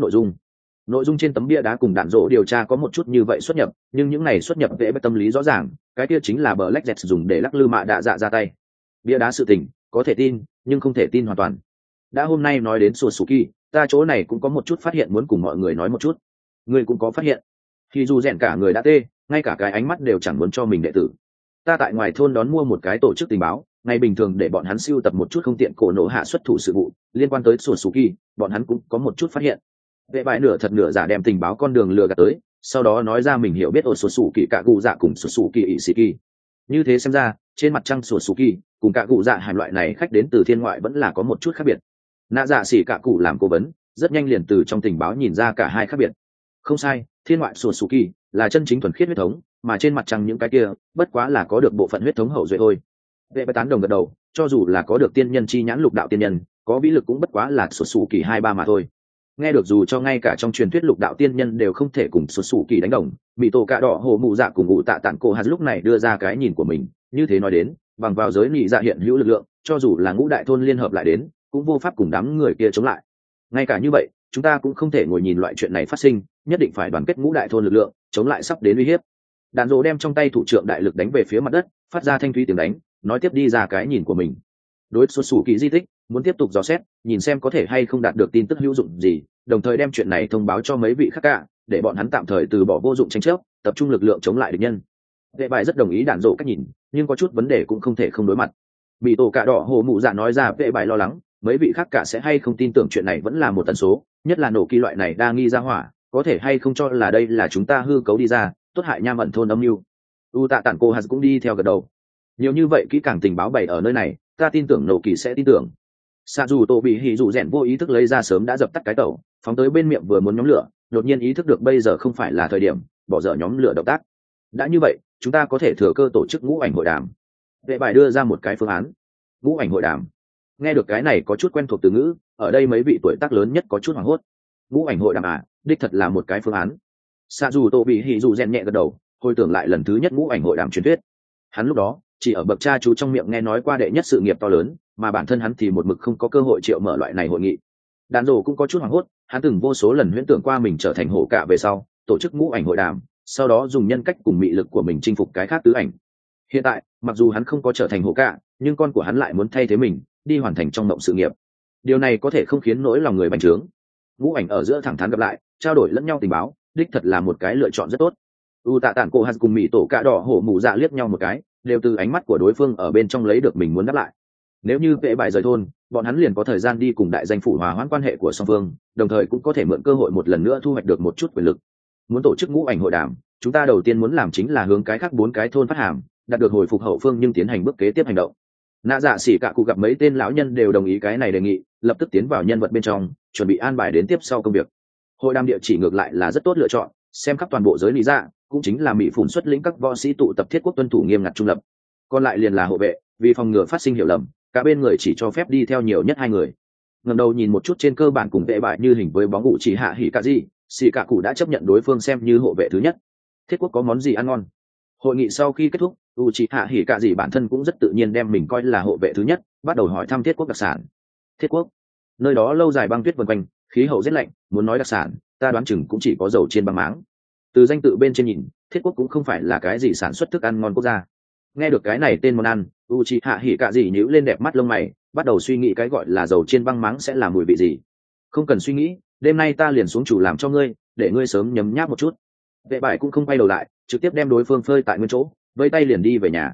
nội dung trên tấm bia đá cùng đạn rộ điều tra có một chút như vậy xuất nhập, nhưng những này xuất nhập vẽ bất tâm lý rõ ràng, cái kia chính là Black Jet dùng để lắc lư mạ đạ dạ ra tay. Bia đá sự tình có thể tin nhưng không thể tin hoàn toàn. Đã hôm nay nói đến Suzuki, ta chỗ này cũng có một chút phát hiện muốn cùng mọi người nói một chút. Ngươi cũng có phát hiện? Khi dù rèn cả người đã tê, ngay cả cái ánh mắt đều chẳng muốn cho mình đệ tử. Ta tại ngoài thôn đón mua một cái tổ chức tình báo, ngày bình thường để bọn hắn sưu tập một chút không tiện cổ nổ hạ xuất thủ sự vụ liên quan tới Suzuki, bọn hắn cũng có một chút phát hiện. Vệ bại nửa thật nửa giả đem tình báo con đường lừa gạt tới, sau đó nói ra mình hiểu biết ổ sổ sủ kỳ cả cụ dạ cùng sổ sủ kỳ ỵ sĩ kỳ. Như thế xem ra, trên mặt trăng sổ sủ kỳ cùng cả cụ dạ hàm loại này khách đến từ thiên ngoại vẫn là có một chút khác biệt. Nạ dạ xỉ cả cụ làm cố vấn, rất nhanh liền từ trong tình báo nhìn ra cả hai khác biệt. Không sai, thiên ngoại sổ sủ kỳ là chân chính thuần khiết huyết thống, mà trên mặt trăng những cái kia bất quá là có được bộ phận huyết thống hậu duệ thôi. Vệ bại tán đồng gật đầu, cho dù là có được tiên nhân chi nhãn lục đạo tiên nhân, có vĩ lực cũng bất quá là sổ sủ kỳ 2-3 mà thôi. Nghe được dù cho ngay cả trong truyền thuyết lục đạo tiên nhân đều không thể cùng xuất xù kỳ đánh đồng, bị tổ cạ đỏ hồ mụ dạ cùng ngụ tạ tản cổ hạt lúc này đưa ra cái nhìn của mình, như thế nói đến, bằng vào giới nhị dạ hiện hữu lực lượng, cho dù là ngũ đại thôn liên hợp lại đến, cũng vô pháp cùng đám người kia chống lại. Ngay cả như vậy, chúng ta cũng không thể ngồi nhìn loại chuyện này phát sinh, nhất định phải đoàn kết ngũ đại thôn lực lượng, chống lại sắp đến uy hiếp. Đàn rồ đem trong tay thủ trượng đại lực đánh về phía mặt đất, phát ra thanh thúy tiếng đánh, nói tiếp đi ra cái nhìn của mình. Đối xuất xù kỳ di tích, muốn tiếp tục dò xét, nhìn xem có thể hay không đạt được tin tức hữu dụng gì, đồng thời đem chuyện này thông báo cho mấy vị khác cả, để bọn hắn tạm thời từ bỏ vô dụng tranh chấp, tập trung lực lượng chống lại địch nhân. Vệ bài rất đồng ý đạn dộ cách nhìn, nhưng có chút vấn đề cũng không thể không đối mặt. Bị tổ cạ đỏ hồ mụ dạ nói ra vệ bài lo lắng, mấy vị khác cả sẽ hay không tin tưởng chuyện này vẫn là một tần số, nhất là nổ kỳ loại này đa nghi ra hỏa, có thể hay không cho là đây là chúng ta hư cấu đi ra, tốt hại nham ẩn thôn âm mưu. U tạ tản cô hạt cũng đi theo gật đầu. Nhiều như vậy kỹ càng tình báo bày ở nơi này, ta tin tưởng nổ kỳ sẽ tin tưởng. Sa dù tổ bị hỉ dù rèn vô ý thức lấy ra sớm đã dập tắt cái tàu, phóng tới bên miệng vừa muốn nhóm lửa, đột nhiên ý thức được bây giờ không phải là thời điểm bỏ dở nhóm lửa động tác. Đã như vậy, chúng ta có thể thừa cơ tổ chức ngũ ảnh hội đàm. Vệ bài đưa ra một cái phương án. Ngũ ảnh hội đàm. Nghe được cái này có chút quen thuộc từ ngữ, ở đây mấy vị tuổi tác lớn nhất có chút hoảng hốt. Ngũ ảnh hội đàm à, đích thật là một cái phương án. Sa dù tổ bị hỉ dù rèn nhẹ gật đầu, hồi tưởng lại lần thứ nhất ngũ ảnh hội đàm truyền thuyết. Hắn lúc đó chỉ ở bậc cha chú trong miệng nghe nói qua đệ nhất sự nghiệp to lớn, mà bản thân hắn thì một mực không có cơ hội triệu mở loại này hội nghị. Đàn rồ cũng có chút hoảng hốt, hắn từng vô số lần huyễn tưởng qua mình trở thành hổ cạ về sau, tổ chức ngũ ảnh hội đàm, sau đó dùng nhân cách cùng mị lực của mình chinh phục cái khác tứ ảnh. Hiện tại, mặc dù hắn không có trở thành hổ cạ, nhưng con của hắn lại muốn thay thế mình, đi hoàn thành trong mộng sự nghiệp. Điều này có thể không khiến nỗi lòng người bành trướng. Ngũ ảnh ở giữa thẳng thắn gặp lại, trao đổi lẫn nhau tình báo, đích thật là một cái lựa chọn rất tốt. U tạ tản cổ hạt cùng mị tổ cạ đỏ hổ mù dạ liếc nhau một cái, đều từ ánh mắt của đối phương ở bên trong lấy được mình muốn đáp lại. Nếu như vệ bài rời thôn, bọn hắn liền có thời gian đi cùng đại danh phủ hòa hoãn quan hệ của song phương, đồng thời cũng có thể mượn cơ hội một lần nữa thu hoạch được một chút quyền lực. Muốn tổ chức ngũ ảnh hội đàm, chúng ta đầu tiên muốn làm chính là hướng cái khác 4 cái thôn phát hàm, đạt được hồi phục hậu phương nhưng tiến hành bước kế tiếp hành động. Nạ dạ xỉ cả cụ gặp mấy tên lão nhân đều đồng ý cái này đề nghị, lập tức tiến vào nhân vật bên trong, chuẩn bị an bài đến tiếp sau công việc. Hội đàm địa chỉ ngược lại là rất tốt lựa chọn, xem khắp toàn bộ giới lý dạ, cũng chính là mỹ phủn xuất lĩnh các võ sĩ tụ tập thiết quốc tuân thủ nghiêm ngặt trung lập. Còn lại liền là hộ vệ, vì phòng ngừa phát sinh hiểu lầm, cả bên người chỉ cho phép đi theo nhiều nhất 2 người. Ngẩng đầu nhìn một chút trên cơ bản cùng vệ bại như hình với bóng ngụ chỉ hạ hỉ cả gì, xỉ cả cụ đã chấp nhận đối phương xem như hộ vệ thứ nhất. Thiết quốc có món gì ăn ngon? Hội nghị sau khi kết thúc, Uchiha hỉ cả gì bản thân cũng rất tự nhiên đem mình coi là hộ vệ thứ nhất, bắt đầu hỏi thăm thiết quốc đặc sản. Thiết quốc, nơi đó lâu dài băng tuyết vần quanh, khí hậu rất lạnh, muốn nói đặc sản, ta đoán chừng cũng chỉ có dầu chiên băng máng. Từ danh tự bên trên nhìn, thiết quốc cũng không phải là cái gì sản xuất thức ăn ngon quốc gia. Nghe được cái này tên món ăn, Uchiha hỉ cả gì nhíu lên đẹp mắt lông mày, bắt đầu suy nghĩ cái gọi là dầu chiên băng máng sẽ là mùi vị gì. Không cần suy nghĩ, đêm nay ta liền xuống chủ làm cho ngươi, để ngươi sớm nhấm nháp một chút. Vệ bại cũng không quay đầu lại, trực tiếp đem đối phương phơi tại nguyên chỗ, vây tay liền đi về nhà.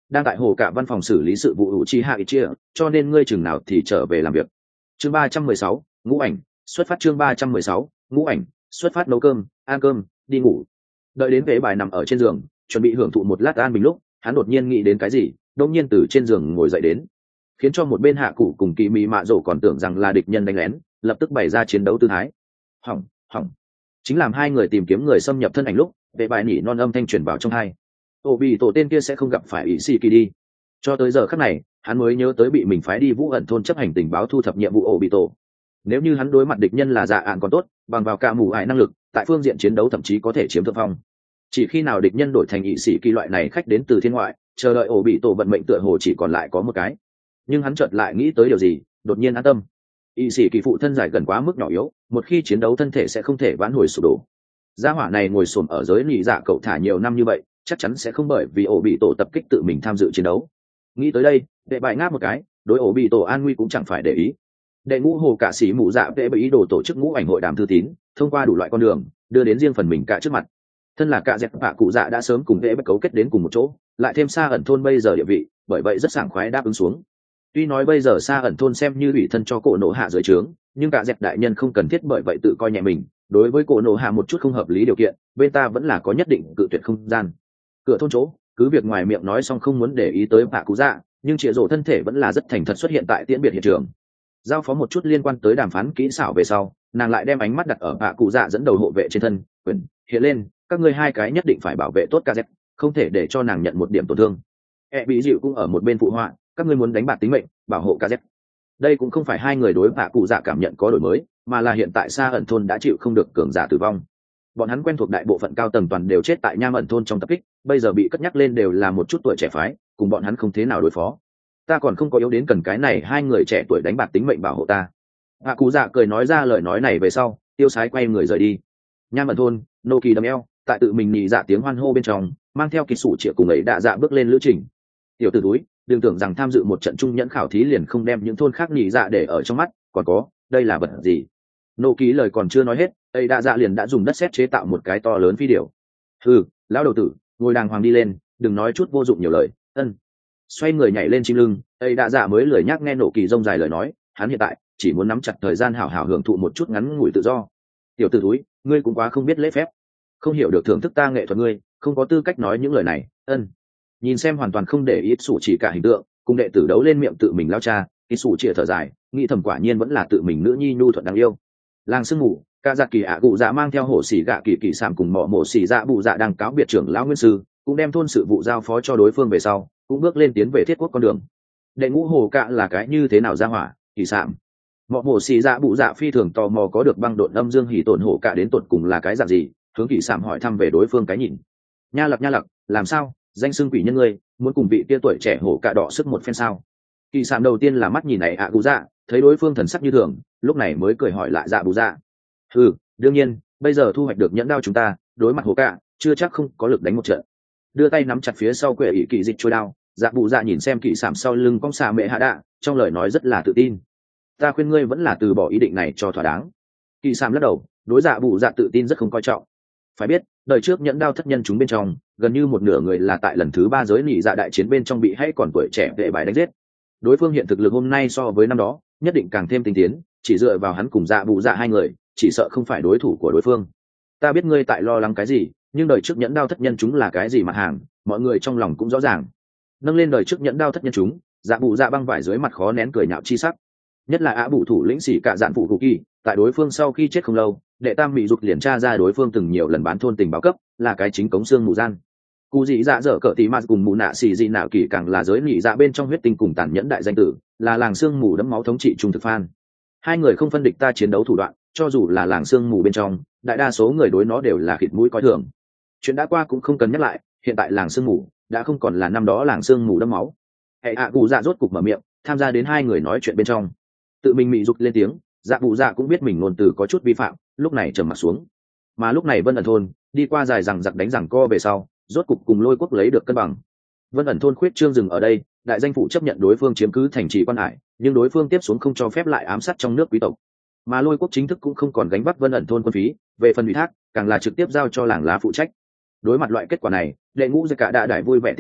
đang tại hồ cả văn phòng xử lý sự vụ hữu chi hạ ít chia, cho nên ngươi chừng nào thì trở về làm việc. Chương 316, ngũ ảnh, xuất phát. Chương 316, ngũ ảnh, xuất phát. Nấu cơm, ăn cơm, đi ngủ. Đợi đến vệ bài nằm ở trên giường chuẩn bị hưởng thụ một lát an bình lúc, hắn đột nhiên nghĩ đến cái gì, đột nhiên từ trên giường ngồi dậy đến, khiến cho một bên hạ cụ cùng kỳ mị mạ rổ còn tưởng rằng là địch nhân đánh lén, lập tức bày ra chiến đấu tư thái. Hỏng hỏng. Chính làm hai người tìm kiếm người xâm nhập thân ảnh lúc, vệ bài nỉ non âm thanh truyền vào trong hai. Ổ bị tổ tên kia sẽ không gặp phải ý xì kỳ đi. Cho tới giờ khắc này, hắn mới nhớ tới bị mình phái đi Vũ ẩn thôn chấp hành tình báo thu thập nhiệm vụ ổ bị tổ. Nếu như hắn đối mặt địch nhân là dạ ạn còn tốt, bằng vào cả mù ải năng lực, tại phương diện chiến đấu thậm chí có thể chiếm thượng phong. Chỉ khi nào địch nhân đổi thành ý sĩ kỳ loại này khách đến từ thiên ngoại, chờ đợi ổ bị tổ vận mệnh tựa hồ chỉ còn lại có một cái. Nhưng hắn chợt lại nghĩ tới điều gì, đột nhiên an tâm. Ý sĩ kỳ phụ thân giải gần quá mức nhỏ yếu, một khi chiến đấu thân thể sẽ không thể vãn hồi sụp đổ. Gia hỏa này ngồi xổm ở giới nị dạ cậu thả nhiều năm như vậy, chắc chắn sẽ không bởi vì ổ bị tổ tập kích tự mình tham dự chiến đấu. Nghĩ tới đây, đệ bại ngáp một cái, đối ổ bị tổ an nguy cũng chẳng phải để ý. Đệ ngũ hồ cả sĩ mụ dạ đệ bởi ý đồ tổ chức ngũ ảnh hội đàm thư tín, thông qua đủ loại con đường đưa đến riêng phần mình cả trước mặt. Thân là cả dẹp bạ cụ dạ đã sớm cùng đệ bất cấu kết đến cùng một chỗ, lại thêm xa ẩn thôn bây giờ địa vị, bởi vậy rất sảng khoái đáp ứng xuống. Tuy nói bây giờ xa ẩn thôn xem như ủy thân cho cổ nổ hạ dưới trướng, nhưng cả dẹp đại nhân không cần thiết bởi vậy tự coi nhẹ mình. Đối với cổ nổ hạ một chút không hợp lý điều kiện, bên ta vẫn là có nhất định cự tuyệt không gian. Cửa thôn chỗ, cứ việc ngoài miệng nói xong không muốn để ý tới bạ cụ dạ, nhưng chĩa rổ thân thể vẫn là rất thành thật xuất hiện tại tiễn biệt hiện trường. Giao phó một chút liên quan tới đàm phán kỹ xảo về sau, nàng lại đem ánh mắt đặt ở bạ cụ dạ dẫn đầu hộ vệ trên thân quyền hiện lên, các ngươi hai cái nhất định phải bảo vệ tốt kz, không thể để cho nàng nhận một điểm tổn thương. Bị dịu cũng ở một bên phụ họa, các ngươi muốn đánh bạc tính mệnh bảo hộ kz. Đây cũng không phải hai người đối bạ cụ dạ cảm nhận có đổi mới, mà là hiện tại xa ẩn thôn đã chịu không được cường giả tử vong. Bọn hắn quen thuộc đại bộ phận cao tầng toàn đều chết tại nham ẩn thôn trong tập kích, bây giờ bị cất nhắc lên đều là một chút tuổi trẻ phái, cùng bọn hắn không thế nào đối phó. Ta còn không có yếu đến cần cái này hai người trẻ tuổi đánh bạc tính mệnh bảo hộ ta. Hạ cụ dạ cười nói ra lời nói này về sau, tiêu sái quay người rời đi. Nham ẩn thôn, nô kỳ đầm eo, tại tự mình nhị dạ tiếng hoan hô bên trong, mang theo kỳ sủ chĩa cùng ấy đạ dạ bước lên lữ trình. Tiểu tử túi, đừng tưởng rằng tham dự một trận trung nhẫn khảo thí liền không đem những thôn khác nhị dạ để ở trong mắt, còn có, đây là vật gì? Nô kỳ lời còn chưa nói hết, ấy đạ dạ liền đã dùng đất sét chế tạo một cái to lớn phi điểu. Lão đầu tử, ngồi đàng hoàng đi lên, đừng nói chút vô dụng nhiều lời. Xoay người nhảy lên chim lưng, ấy đạ dạ mới lười nhắc nghe nổ kỳ rông dài lời nói, hắn hiện tại chỉ muốn nắm chặt thời gian hảo hảo hưởng thụ một chút ngắn ngủi tự do. Tiểu tử túi, ngươi cũng quá không biết lễ phép, không hiểu được thưởng thức ta nghệ thuật ngươi, không có tư cách nói những lời này. Nhìn xem hoàn toàn không để ý sủ chỉ cả hình tượng, cùng đệ tử đấu lên miệng tự mình lao cha, ý sủ chỉ thở dài, nghĩ thầm quả nhiên vẫn là tự mình nữ nhi nhu thuận đáng yêu. Làng sương mù, cả giặc kỳ ạ cụ dạ mang theo hổ xỉ gạ kỳ kỳ sảm cùng mọ mổ xỉ dạ bụ dạ đang cáo biệt trưởng lão nguyên sư, cũng đem thôn sự vụ giao phó cho đối phương về sau, cũng bước lên tiến về thiết quốc con đường. Đệ ngũ hồ cạ là cái như thế nào ra hỏa, kỳ sảm mọ mổ xì dạ bụ dạ phi thường tò mò có được băng độn âm dương hỉ tổn hổ cạ đến tột cùng là cái dạng gì, hướng kỳ sảm hỏi thăm về đối phương cái nhìn. Nha lặc, làm sao, danh xưng quỷ nhân ngươi muốn cùng vị tia tuổi trẻ hổ cạ đỏ sức một phen sao? Kỳ sảm đầu tiên là mắt nhìn này ạ cụ dạ, thấy đối phương thần sắc như thường, lúc này mới cười hỏi lại dạ bụ dạ. Đương nhiên, bây giờ thu hoạch được nhẫn đao chúng ta, đối mặt hổ cạ chưa chắc không có lực đánh một trận. Đưa tay nắm chặt phía sau quệ ỷ kỳ dịch trôi đao, dạ bụ dạ nhìn xem kỳ sảm sau lưng cong xà mẹ hạ đạ, trong lời nói rất là tự tin. Ta khuyên ngươi vẫn là từ bỏ ý định này cho thỏa đáng. Kỳ sảm lắc đầu, đối dạ bụ dạ tự tin rất không coi trọng. Phải biết, đời trước nhẫn đao thất nhân chúng bên trong, gần như một nửa người là tại lần thứ 3 giới nỉ dạ đại chiến bên trong bị hay còn tuổi trẻ vệ bài đánh giết. Đối phương hiện thực lực hôm nay so với năm đó nhất định càng thêm tinh tiến, chỉ dựa vào hắn cùng dạ bụ dạ hai người, chỉ sợ không phải đối thủ của đối phương. Ta biết ngươi tại lo lắng cái gì, nhưng đời trước nhẫn đao thất nhân chúng là cái gì mặt hàng, mọi người trong lòng cũng rõ ràng. Nâng lên đời trước nhẫn đao thất nhân chúng, dạ bụ dạ băng vải dưới mặt khó nén cười nhạo chi sắc. Nhất là ạ bụ thủ lĩnh xỉ cả dạn phụ cụ kỳ, tại đối phương sau khi chết không lâu, đệ tam bị dục liền tra ra đối phương từng nhiều lần bán thôn tình báo cấp, là cái chính cống xương mù gian. Cụ dị dạ dở cỡ tí ma cùng mù nạ xì dị nạo kỳ càng là giới nhị dạ bên trong huyết tinh cùng tàn nhẫn đại danh tử, là làng xương mù đẫm máu thống trị trung thực phan. Hai người không phân địch ta chiến đấu thủ đoạn, cho dù là làng xương mù bên trong, đại đa số người đối nó đều là khịt mũi coi thường. Chuyện đã qua cũng không cần nhắc lại, hiện tại làng xương mù đã không còn là năm đó làng xương mù đẫm máu. Hệ ạ cụ dạ rốt cục mở miệng, tham gia đến hai người nói chuyện bên trong. Tự mình mị dục lên tiếng, dạ bụ dạ cũng biết mình ngôn từ có chút vi phạm, lúc này trầm mặt xuống. Mà lúc này Vân ẩn thôn đi qua dài rằng giặc đánh rằng co về sau, rốt cục cùng Lôi quốc lấy được cân bằng. Vân ẩn thôn khuyết trương dừng ở đây, đại danh phủ chấp nhận đối phương chiếm cứ thành trì quan hải, nhưng đối phương tiếp xuống không cho phép lại ám sát trong nước quý tộc. Mà Lôi quốc chính thức cũng không còn gánh vác Vân ẩn thôn quân phí, về phần ủy thác càng là trực tiếp giao cho làng lá phụ trách. Đối mặt loại kết quả này, đệ ngũ giặc cả đã đại vui vẻ tiếp nhận,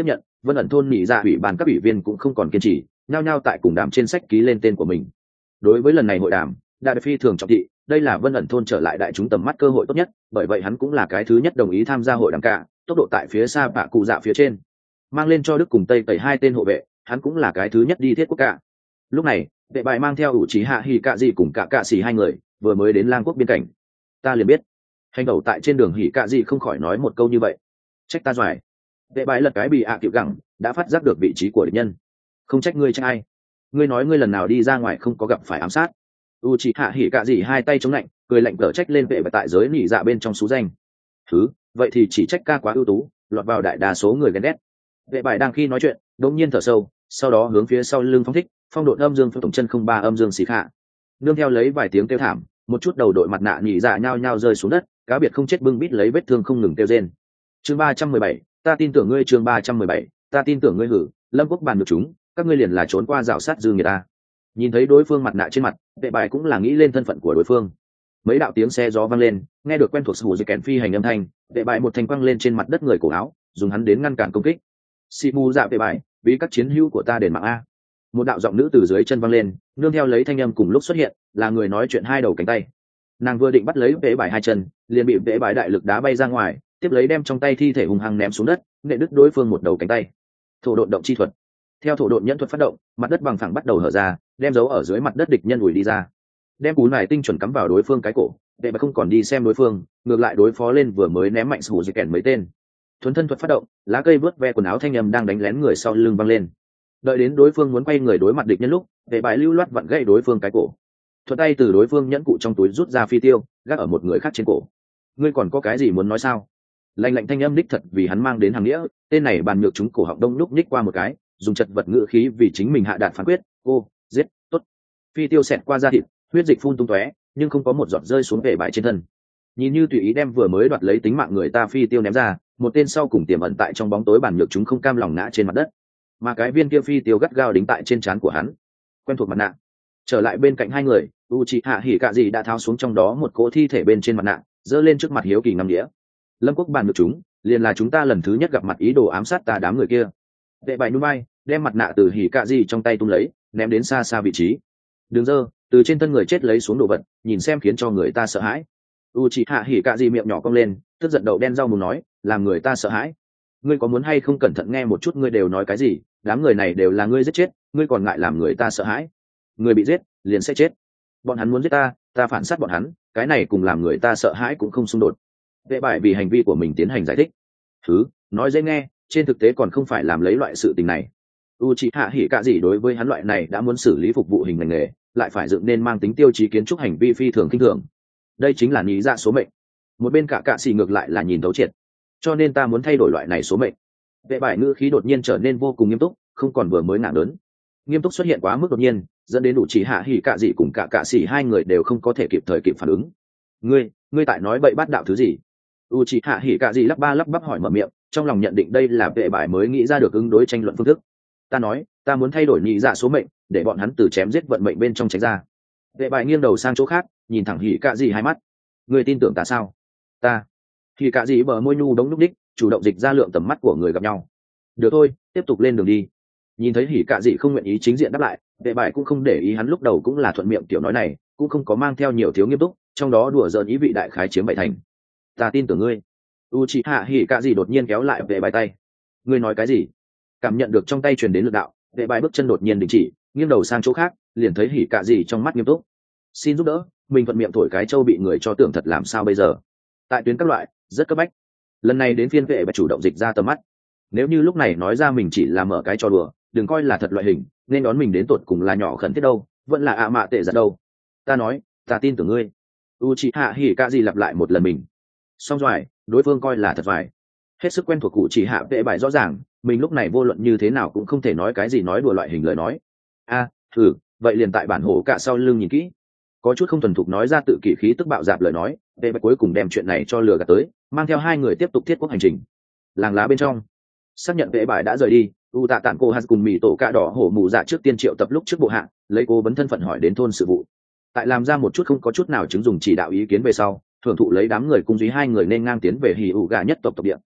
Vân ẩn thôn nhị dạ ủy ban các ủy viên cũng không còn kiên trì, nhao nhao tại cùng đàm trên sách ký lên tên của mình. Đối với lần này hội đàm, đại phi thường trọng thị, đây là Vân ẩn thôn trở lại đại chúng tầm mắt cơ hội tốt nhất, bởi vậy hắn cũng là cái thứ nhất đồng ý tham gia hội đàm cả, tốc độ tại phía xa bạ cụ dạ phía trên, mang lên cho Đức cùng Tây tẩy hai tên hộ vệ, hắn cũng là cái thứ nhất đi thiết quốc cả. Lúc này, vệ bài mang theo ủ trí hạ hỉ cạ dị cùng cả cạ xỉ hai người, vừa mới đến lang quốc biên cảnh. Ta liền biết, hành đầu tại trên đường hỉ cạ dị không khỏi nói một câu như vậy. Trách ta giỏi. Vệ bài lật cái bị ạ tiểu gẳng, đã phát giác được vị trí của địch nhân. Không trách ngươi trách ai. Ngươi nói ngươi lần nào đi ra ngoài không có gặp phải ám sát. U chỉ hạ hỉ cạ dị hai tay chống lạnh, cười lạnh cở trách lên vệ bài tại giới nỉ dạ bên trong số danh. Thứ, vậy thì chỉ trách ca quá ưu tú, lọt vào đại đa số người ghen ghét. Vệ bài đang khi nói chuyện, đột nhiên thở sâu, sau đó hướng phía sau lưng phóng thích, phong độ âm dương tổng chân không ba âm dương xì khạ. Nương theo lấy vài tiếng kêu thảm, một chút đầu đội mặt nạ nhị dạ nhao nhao rơi xuống đất, cá biệt không chết bưng bít lấy vết thương không ngừng kêu rên. Chương 317, ta tin tưởng ngươi. Chương 317, ta tin tưởng ngươi. Hử, Lâm Quốc bàn được chúng, các ngươi liền là trốn qua rào sát dư người ta. Nhìn thấy đối phương mặt nạ trên mặt, vệ bài cũng là nghĩ lên thân phận của đối phương. Mấy đạo tiếng xe gió vang lên, nghe được quen thuộc sủ dây kèn phi hành âm thanh, vệ bài một thanh quăng lên trên mặt đất người cổ áo, dùng hắn đến ngăn cản công kích. Xì mù dạ vệ bài, vì các chiến hữu của ta đền mạng a. Một đạo giọng nữ từ dưới chân vang lên, nương theo lấy thanh âm cùng lúc xuất hiện, là người nói chuyện hai đầu cánh tay. Nàng vừa định bắt lấy vệ bài hai chân, liền bị vệ bài đại lực đá bay ra ngoài, tiếp lấy đem trong tay thi thể hùng hăng ném xuống đất, nện đứt đối phương một đầu cánh tay. Thổ độn động chi thuật. Theo thổ độn nhẫn thuật phát động, mặt đất bằng phẳng bắt đầu hở ra, đem dấu ở dưới mặt đất địch nhân ủi đi ra. Đem cú này tinh chuẩn cắm vào đối phương cái cổ, vệ bài không còn đi xem đối phương, ngược lại đối phó lên vừa mới ném mạnh sủ dây kèn mấy tên. Thuấn thân thuật phát động, lá cây vớt ve quần áo thanh âm đang đánh lén người sau lưng văng lên. Đợi đến đối phương muốn quay người đối mặt địch nhân lúc, vệ bài lưu loát vặn gãy đối phương cái cổ. Thuận tay từ đối phương nhẫn cụ trong túi rút ra phi tiêu, gác ở một người khác trên cổ. Ngươi còn có cái gì muốn nói sao? Lạnh lạnh thanh âm đích thật vì hắn mang đến hàng nghĩa, tên này bàn nhược chúng cổ họng đông nhúc nhích qua một cái, dùng chật vật ngữ khí vì chính mình hạ đạt phán quyết, cô, giết, tốt. Phi tiêu xẹt qua da thịt, huyết dịch phun tung tóe, nhưng không có một giọt rơi xuống vệ bài trên thân. Nhìn như tùy ý đem vừa mới đoạt lấy tính mạng người ta phi tiêu ném ra, một tên sau cùng tiềm ẩn tại trong bóng tối bàn nhược chúng không cam lòng ngã trên mặt đất, mà cái viên kia phi tiêu gắt gao đính tại trên trán của hắn. Quen thuộc mặt nạ. Trở lại bên cạnh hai người, Uchiha hỉ cạ dị đã tháo xuống trong đó một cỗ thi thể bên trên mặt nạ, giơ lên trước mặt hiếu kỳ ngắm đĩa. Lâm Quốc bàn nhược chúng, liền là chúng ta lần thứ nhất gặp mặt ý đồ ám sát ta đám người kia. Vệ bài núi bay, đem mặt nạ từ hỉ cạ dị trong tay tung lấy, ném đến xa xa vị trí. Đường dơ, từ trên thân người chết lấy xuống đồ vật, nhìn xem khiến cho người ta sợ hãi. Uchiha hỉ cạ dị miệng nhỏ cong lên, tức giận đầu đen rau mù nói, làm người ta sợ hãi. Ngươi có muốn hay không cẩn thận nghe một chút ngươi đều nói cái gì? Đám người này đều là ngươi giết chết, ngươi còn ngại làm người ta sợ hãi? Người bị giết liền sẽ chết, bọn hắn muốn giết ta, ta phản sát bọn hắn, cái này cùng làm người ta sợ hãi cũng không xung đột. Vệ bài vì hành vi của mình tiến hành giải thích. Thứ nói dễ nghe, trên thực tế còn không phải làm lấy loại sự tình này. Uchiha hỉ cạ dị đối với hắn loại này đã muốn xử lý phục vụ hình ngành nghề, lại phải dựng nên mang tính tiêu chí kiến trúc hành vi phi thường kinh thường. Đây chính là lý dạ số mệnh. Một bên cả cạ xì ngược lại là nhìn thấu triệt, cho nên ta muốn thay đổi loại này số mệnh. Vệ bài ngữ khí đột nhiên trở nên vô cùng nghiêm túc, không còn vừa mới nản lớn. Nghiêm túc xuất hiện quá mức đột nhiên, dẫn đến đủ chỉ hạ hỉ cạ dị cùng cả cạ xì hai người đều không có thể kịp thời kịp phản ứng. Ngươi tại nói bậy bát đạo thứ gì? U chỉ hạ hỉ cạ dị lắp ba lắp bắp hỏi mở miệng, trong lòng nhận định đây là vệ bài mới nghĩ ra được ứng đối tranh luận phương thức. Ta nói, ta muốn thay đổi nhị dạ số mệnh, để bọn hắn từ chém giết vận mệnh bên trong tránh ra. Vệ bài nghiêng đầu sang chỗ khác, nhìn thẳng hỉ cạ dị hai mắt. Ngươi tin tưởng ta sao? Ta. Hỉ cạ dị bờ môi nhu đống núc đích, chủ động dịch ra lượng tầm mắt của người gặp nhau. Được thôi, tiếp tục lên đường đi. Nhìn thấy hỉ cạ dị không nguyện ý chính diện đáp lại, vệ bài cũng không để ý hắn lúc đầu cũng là thuận miệng tiểu nói này, cũng không có mang theo nhiều thiếu nghiêm túc, trong đó đùa giỡn ý vị đại khái chiếm bảy thành. Ta tin tưởng ngươi. Uchiha hỉ cạ dị đột nhiên kéo lại vệ bài tay. Ngươi nói cái gì? Cảm nhận được trong tay truyền đến lực đạo, vệ bài bước chân đột nhiên đình chỉ, nghiêng đầu sang chỗ khác, liền thấy hỉ cạ dị trong mắt nghiêm túc. Xin giúp đỡ, mình thuận miệng thổi cái châu bị người cho tưởng thật làm sao bây giờ? Tại tuyến các loại, rất cấp bách. Lần này đến phiên vệ bài chủ động dịch ra tầm mắt. Nếu như lúc này nói ra mình chỉ là mở cái trò đùa, đừng coi là thật loại hình, nên đón mình đến tột cùng là nhỏ khẩn thiết đâu, vẫn là ạ mạ tệ giật đâu. Ta nói, ta tin tưởng ngươi. Uchiha hỉ cạ dị lặp lại một lần mình. Xong rồi, đối phương coi là thật vài. Hết sức quen thuộc cụ chỉ hạ vệ bài rõ ràng, mình lúc này vô luận như thế nào cũng không thể nói cái gì nói đùa loại hình lời nói. Vậy liền tại bản hổ cạ sau lưng nhìn kỹ. Có chút không thuần thục nói ra tự kỷ khí tức bạo dạp lời nói, vệ bài cuối cùng đem chuyện này cho lừa gạt tới, mang theo hai người tiếp tục thiết quốc hành trình. Làng lá bên trong, xác nhận vệ bài đã rời đi, u tạ tản cô hạt cùng mì tổ cạ đỏ hổ mù dạ trước tiên triệu tập lúc trước bộ hạ, lấy cố vấn thân phận hỏi đến thôn sự vụ. Tại làm ra một chút không có chút nào chứng dùng chỉ đạo ý kiến về sau, thưởng thụ lấy đám người cung duy hai người nên ngang tiến về hỉ ủ gà nhất tộc địa.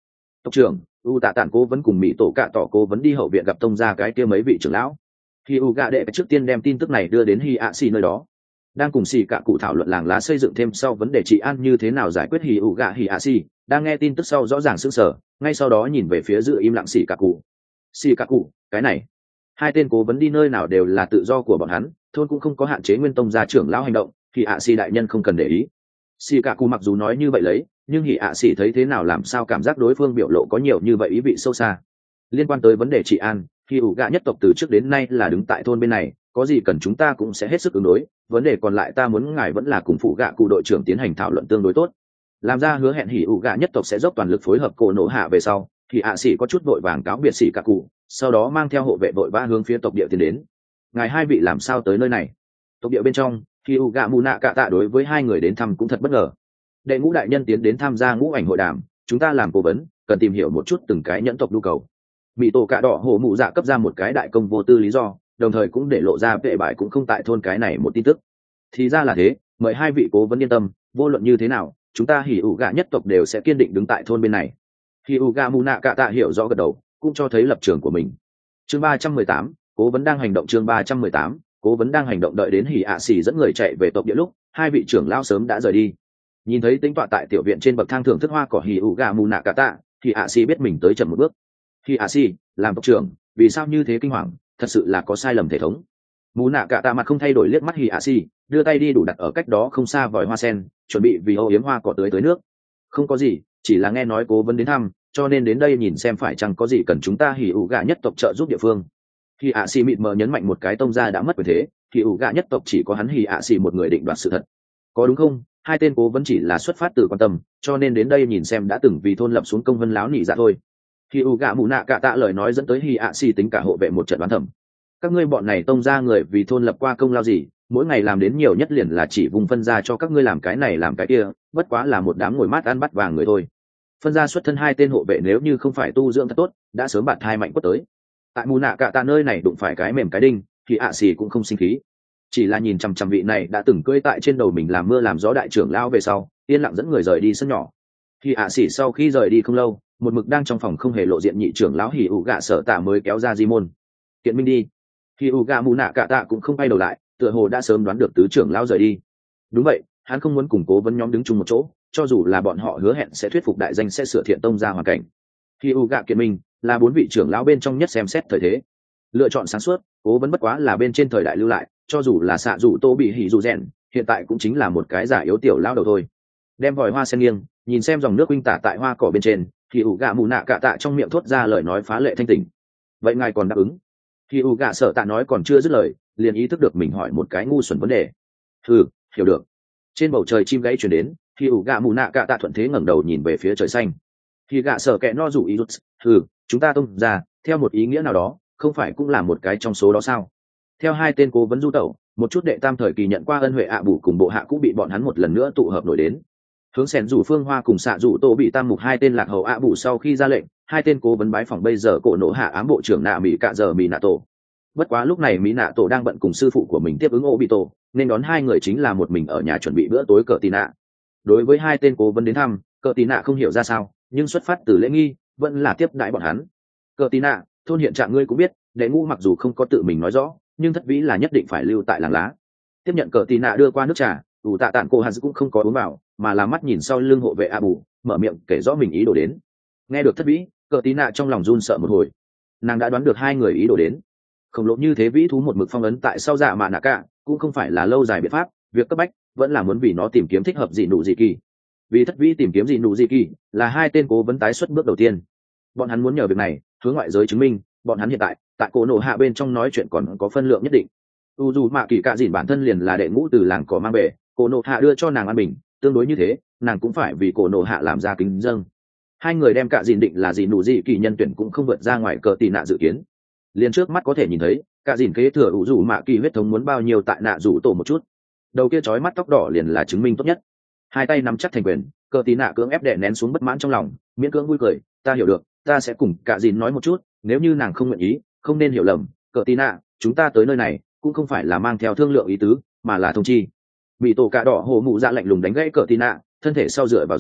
Tộc trưởng u tạ tản cố vấn cùng mỹ tổ cạ tỏ cố vấn đi hậu viện gặp tông ra cái kia mấy vị trưởng lão. Khi u gạ đệ trước tiên đem tin tức này đưa đến hi ạ xì nơi đó, đang cùng xì cạ cụ thảo luận làng lá xây dựng thêm sau vấn đề trị an như thế nào giải quyết hi u gạ hi ạ xì đang nghe tin tức sau rõ ràng sững sờ, ngay sau đó nhìn về phía giữ im lặng xì cạ cụ. Xì cạ cụ, cái này hai tên cố vấn đi nơi nào đều là tự do của bọn hắn, thôn cũng không có hạn chế nguyên tông gia trưởng lão hành động, thì ạ xì đại nhân không cần để ý. Xì cạ cụ mặc dù nói như vậy lấy, nhưng hỉ ạ xì thấy thế nào làm sao cảm giác đối phương biểu lộ có nhiều như vậy ý vị sâu xa. Liên quan tới vấn đề trị an, thì ủ gạ nhất tộc từ trước đến nay là đứng tại thôn bên này, có gì cần chúng ta cũng sẽ hết sức ứng đối, vấn đề còn lại ta muốn ngài vẫn là cùng phụ gạ cụ đội trưởng tiến hành thảo luận tương đối tốt. Làm ra hứa hẹn hỉ ủ gạ nhất tộc sẽ dốc toàn lực phối hợp cổ nổ hạ về sau, thì ạ xì có chút vội vàng cáo biệt xì cạ cụ, sau đó mang theo hộ vệ vội vã hướng phía tộc địa tiến đến. Ngài hai vị làm sao tới nơi này? Tộc địa bên trong, khi u gạ mù nạ cạ tạ đối với hai người đến thăm cũng thật bất ngờ. Đệ ngũ đại nhân tiến đến tham gia ngũ ảnh hội đàm, chúng ta làm cố vấn cần tìm hiểu một chút từng cái nhẫn tộc nhu cầu. Mỹ tổ cạ đỏ hổ mụ dạ cấp ra một cái đại công vô tư lý do, đồng thời cũng để lộ ra vệ bại cũng không tại thôn cái này một tin tức. Thì ra là thế, mời hai vị cố vấn yên tâm, vô luận như thế nào chúng ta hỉ ủ gạ nhất tộc đều sẽ kiên định đứng tại thôn bên này. Hỉ ủ gạ mù nạ cạ tạ hiểu rõ gật đầu, cũng cho thấy lập trường của mình. Chương 318, cố vấn đang hành động. Chương 318, cố vấn đang hành động. Đợi đến hỉ ạ xì dẫn người chạy về tộc địa lúc, hai vị trưởng lao sớm đã rời đi. Nhìn thấy tính tọa tại tiểu viện trên bậc thang thưởng thức hoa cỏ hỉ ủ gạ mù nạ cạ tạ, thì ạ xì biết mình tới chậm một bước. Hỉ ạ xì làm tộc trưởng, vì sao như thế kinh hoàng, thật sự là có sai lầm thể thống. Mù nạ cạ tạ mặt không thay đổi liếc mắt hỉ ạ xì, đưa tay đi đủ đặt ở cách đó không xa vòi hoa sen, chuẩn bị vì ô yếm hoa cỏ tưới nước. Không có gì, chỉ là nghe nói cố vấn đến thăm, cho nên đến đây nhìn xem phải chăng có gì cần chúng ta hỉ ủ gạ nhất tộc trợ giúp địa phương. Hỉ ạ xì mịt mờ nhấn mạnh một cái tông gia đã mất quyền thế, hỉ ủ gạ nhất tộc chỉ có hắn hỉ ạ xì một người định đoạt sự thật, có đúng không? Hai tên cố vấn chỉ là xuất phát từ quan tâm, cho nên đến đây nhìn xem đã từng vì thôn lập xuống công vân láo nỉ dạ thôi. Hỉ ủ gạ mù nạ cạ tạ lời nói dẫn tới hỉ ạ xì tính cả hộ vệ một trận đoán thầm. Các ngươi bọn này tông gia người vì thôn lập qua công lao gì, mỗi ngày làm đến nhiều nhất liền là chỉ vùng phân ra cho các ngươi làm cái này làm cái kia, bất quá là một đám ngồi mát ăn bắt vàng người thôi. Phân ra xuất thân hai tên hộ vệ nếu như không phải tu dưỡng thật tốt, đã sớm bạt thai mạnh quất tới. Tại mù nạ cạ tạ nơi này đụng phải cái mềm cái đinh, thì ạ xì cũng không sinh khí, chỉ là nhìn chằm chằm vị này đã từng cưỡi tại trên đầu mình làm mưa làm gió đại trưởng lao về sau, yên lặng dẫn người rời đi sân nhỏ. Thì ạ xì sau khi rời đi không lâu, một mực đang trong phòng không hề lộ diện nhị trưởng lão hỉ ủ gạ sở tạ mới kéo ra di môn. Kiện minh đi. Hỉ ủ gạ mù nạ cạ tạ cũng không bay đầu lại, tựa hồ đã sớm đoán được tứ trưởng lão rời đi. Đúng vậy, hắn không muốn củng cố vấn nhóm đứng chung một chỗ, cho dù là bọn họ hứa hẹn sẽ thuyết phục đại danh sẽ sửa thiện tông ra hoàn cảnh. Hỉ ủ gạ kiện minh là bốn vị trưởng lão bên trong nhất xem xét thời thế, lựa chọn sáng suốt. Cố vấn bất quá là bên trên thời đại lưu lại, cho dù là xạ dù tô bị hỉ dù rèn, hiện tại cũng chính là một cái giả yếu tiểu lao đầu thôi. Đem vòi hoa sen nghiêng, nhìn xem dòng nước huynh tả tại hoa cỏ bên trên, thì ủ gạ mù nạ cạ tạ trong miệng thốt ra lời nói phá lệ thanh tỉnh. Vậy ngài còn đáp ứng? Thì ủ gạ sợ tạ nói còn chưa dứt lời, liền ý thức được mình hỏi một cái ngu xuẩn vấn đề. Hiểu được. Trên bầu trời chim gáy chuyển đến, thì ủ gạ mù nạ cạ tạ thuận thế ngẩng đầu nhìn về phía trời xanh. Thì gạ sợ kẻ no rủ ý rút, chúng ta tung ra, theo một ý nghĩa nào đó, không phải cũng là một cái trong số đó sao? Theo hai tên cố vấn du tẩu, một chút đệ tam thời kỳ nhận qua ân huệ ạ bù cùng bộ hạ cũng bị bọn hắn một lần nữa tụ hợp nổi đến. Hướng sẻn rủ phương hoa cùng xạ rủ tô bị tam mục hai tên lạc hầu ạ bù sau khi ra lệnh, hai tên cố vấn bái phỏng bây giờ cổ nổ hạ ám bộ trưởng nạ mỹ cạ giờ mỹ nạ tổ. Bất quá lúc này mỹ nạ tổ đang bận cùng sư phụ của mình tiếp ứng ô bị tổ, nên đón hai người chính là một mình ở nhà chuẩn bị bữa tối cờ tì nạ. Đối với hai tên cố vấn đến thăm, cờ tì nạ không hiểu ra sao, nhưng xuất phát từ lễ nghi vẫn là tiếp đãi bọn hắn. Cờ tì nạ, thôn hiện trạng ngươi cũng biết, đệ ngũ mặc dù không có tự mình nói rõ, nhưng thất vĩ là nhất định phải lưu tại làng lá. Tiếp nhận cờ tì nạ đưa qua nước trà, ủ tạ tản cô hạt cũng không có uống vào, mà là mắt nhìn sau lưng hộ vệ a bù, mở miệng kể rõ mình ý đồ đến. Nghe được thất vĩ, cờ tì nạ trong lòng run sợ một hồi. Nàng đã đoán được hai người ý đồ đến. Khổng lồ như thế vĩ thú một mực phong ấn tại sau dạ mạ nạ cả, cũng không phải là lâu dài biện pháp, việc cấp bách vẫn là muốn vì nó tìm kiếm thích hợp dị nụ dị kỳ. Vì thất vĩ tìm kiếm dị nụ dị kỳ là hai tên cố vấn tái xuất bước đầu tiên. Bọn hắn muốn nhờ việc này hướng ngoại giới chứng minh bọn hắn hiện tại cổ nổ hạ bên trong nói chuyện còn có phân lượng nhất định. Dù mạ kỳ cạ dìn bản thân liền là đệ ngũ từ làng cỏ mang về, cổ nổ hạ đưa cho nàng an bình, tương đối như thế nàng cũng phải vì cổ nổ hạ làm ra kính dâng. Hai người đem cạ dìn định là dị nụ dị kỳ nhân tuyển cũng không vượt ra ngoài cờ tì nạ dự kiến. Liền trước mắt có thể nhìn thấy cạ dìn kế thừa dù mạ kỳ huyết thống muốn bao nhiêu tại nạ rủ tổ một chút. Đầu kia trói mắt tóc đỏ liền là chứng minh tốt nhất. Hai tay nắm chắc thành quyền, cờ tì nạ cưỡng ép đè nén xuống bất mãn trong lòng, miễn cưỡng vui cười, ta hiểu được, ta sẽ cùng cạ dìn nói một chút, nếu như nàng không nguyện ý không nên hiểu lầm, cờ tì nạ, chúng ta tới nơi này cũng không phải là mang theo thương lượng ý tứ, mà là thông chi. Bị tổ cạ đỏ hồ mụ dạ lạnh lùng đánh gãy cờ tì nạ, thân thể sau dựa vào dưới,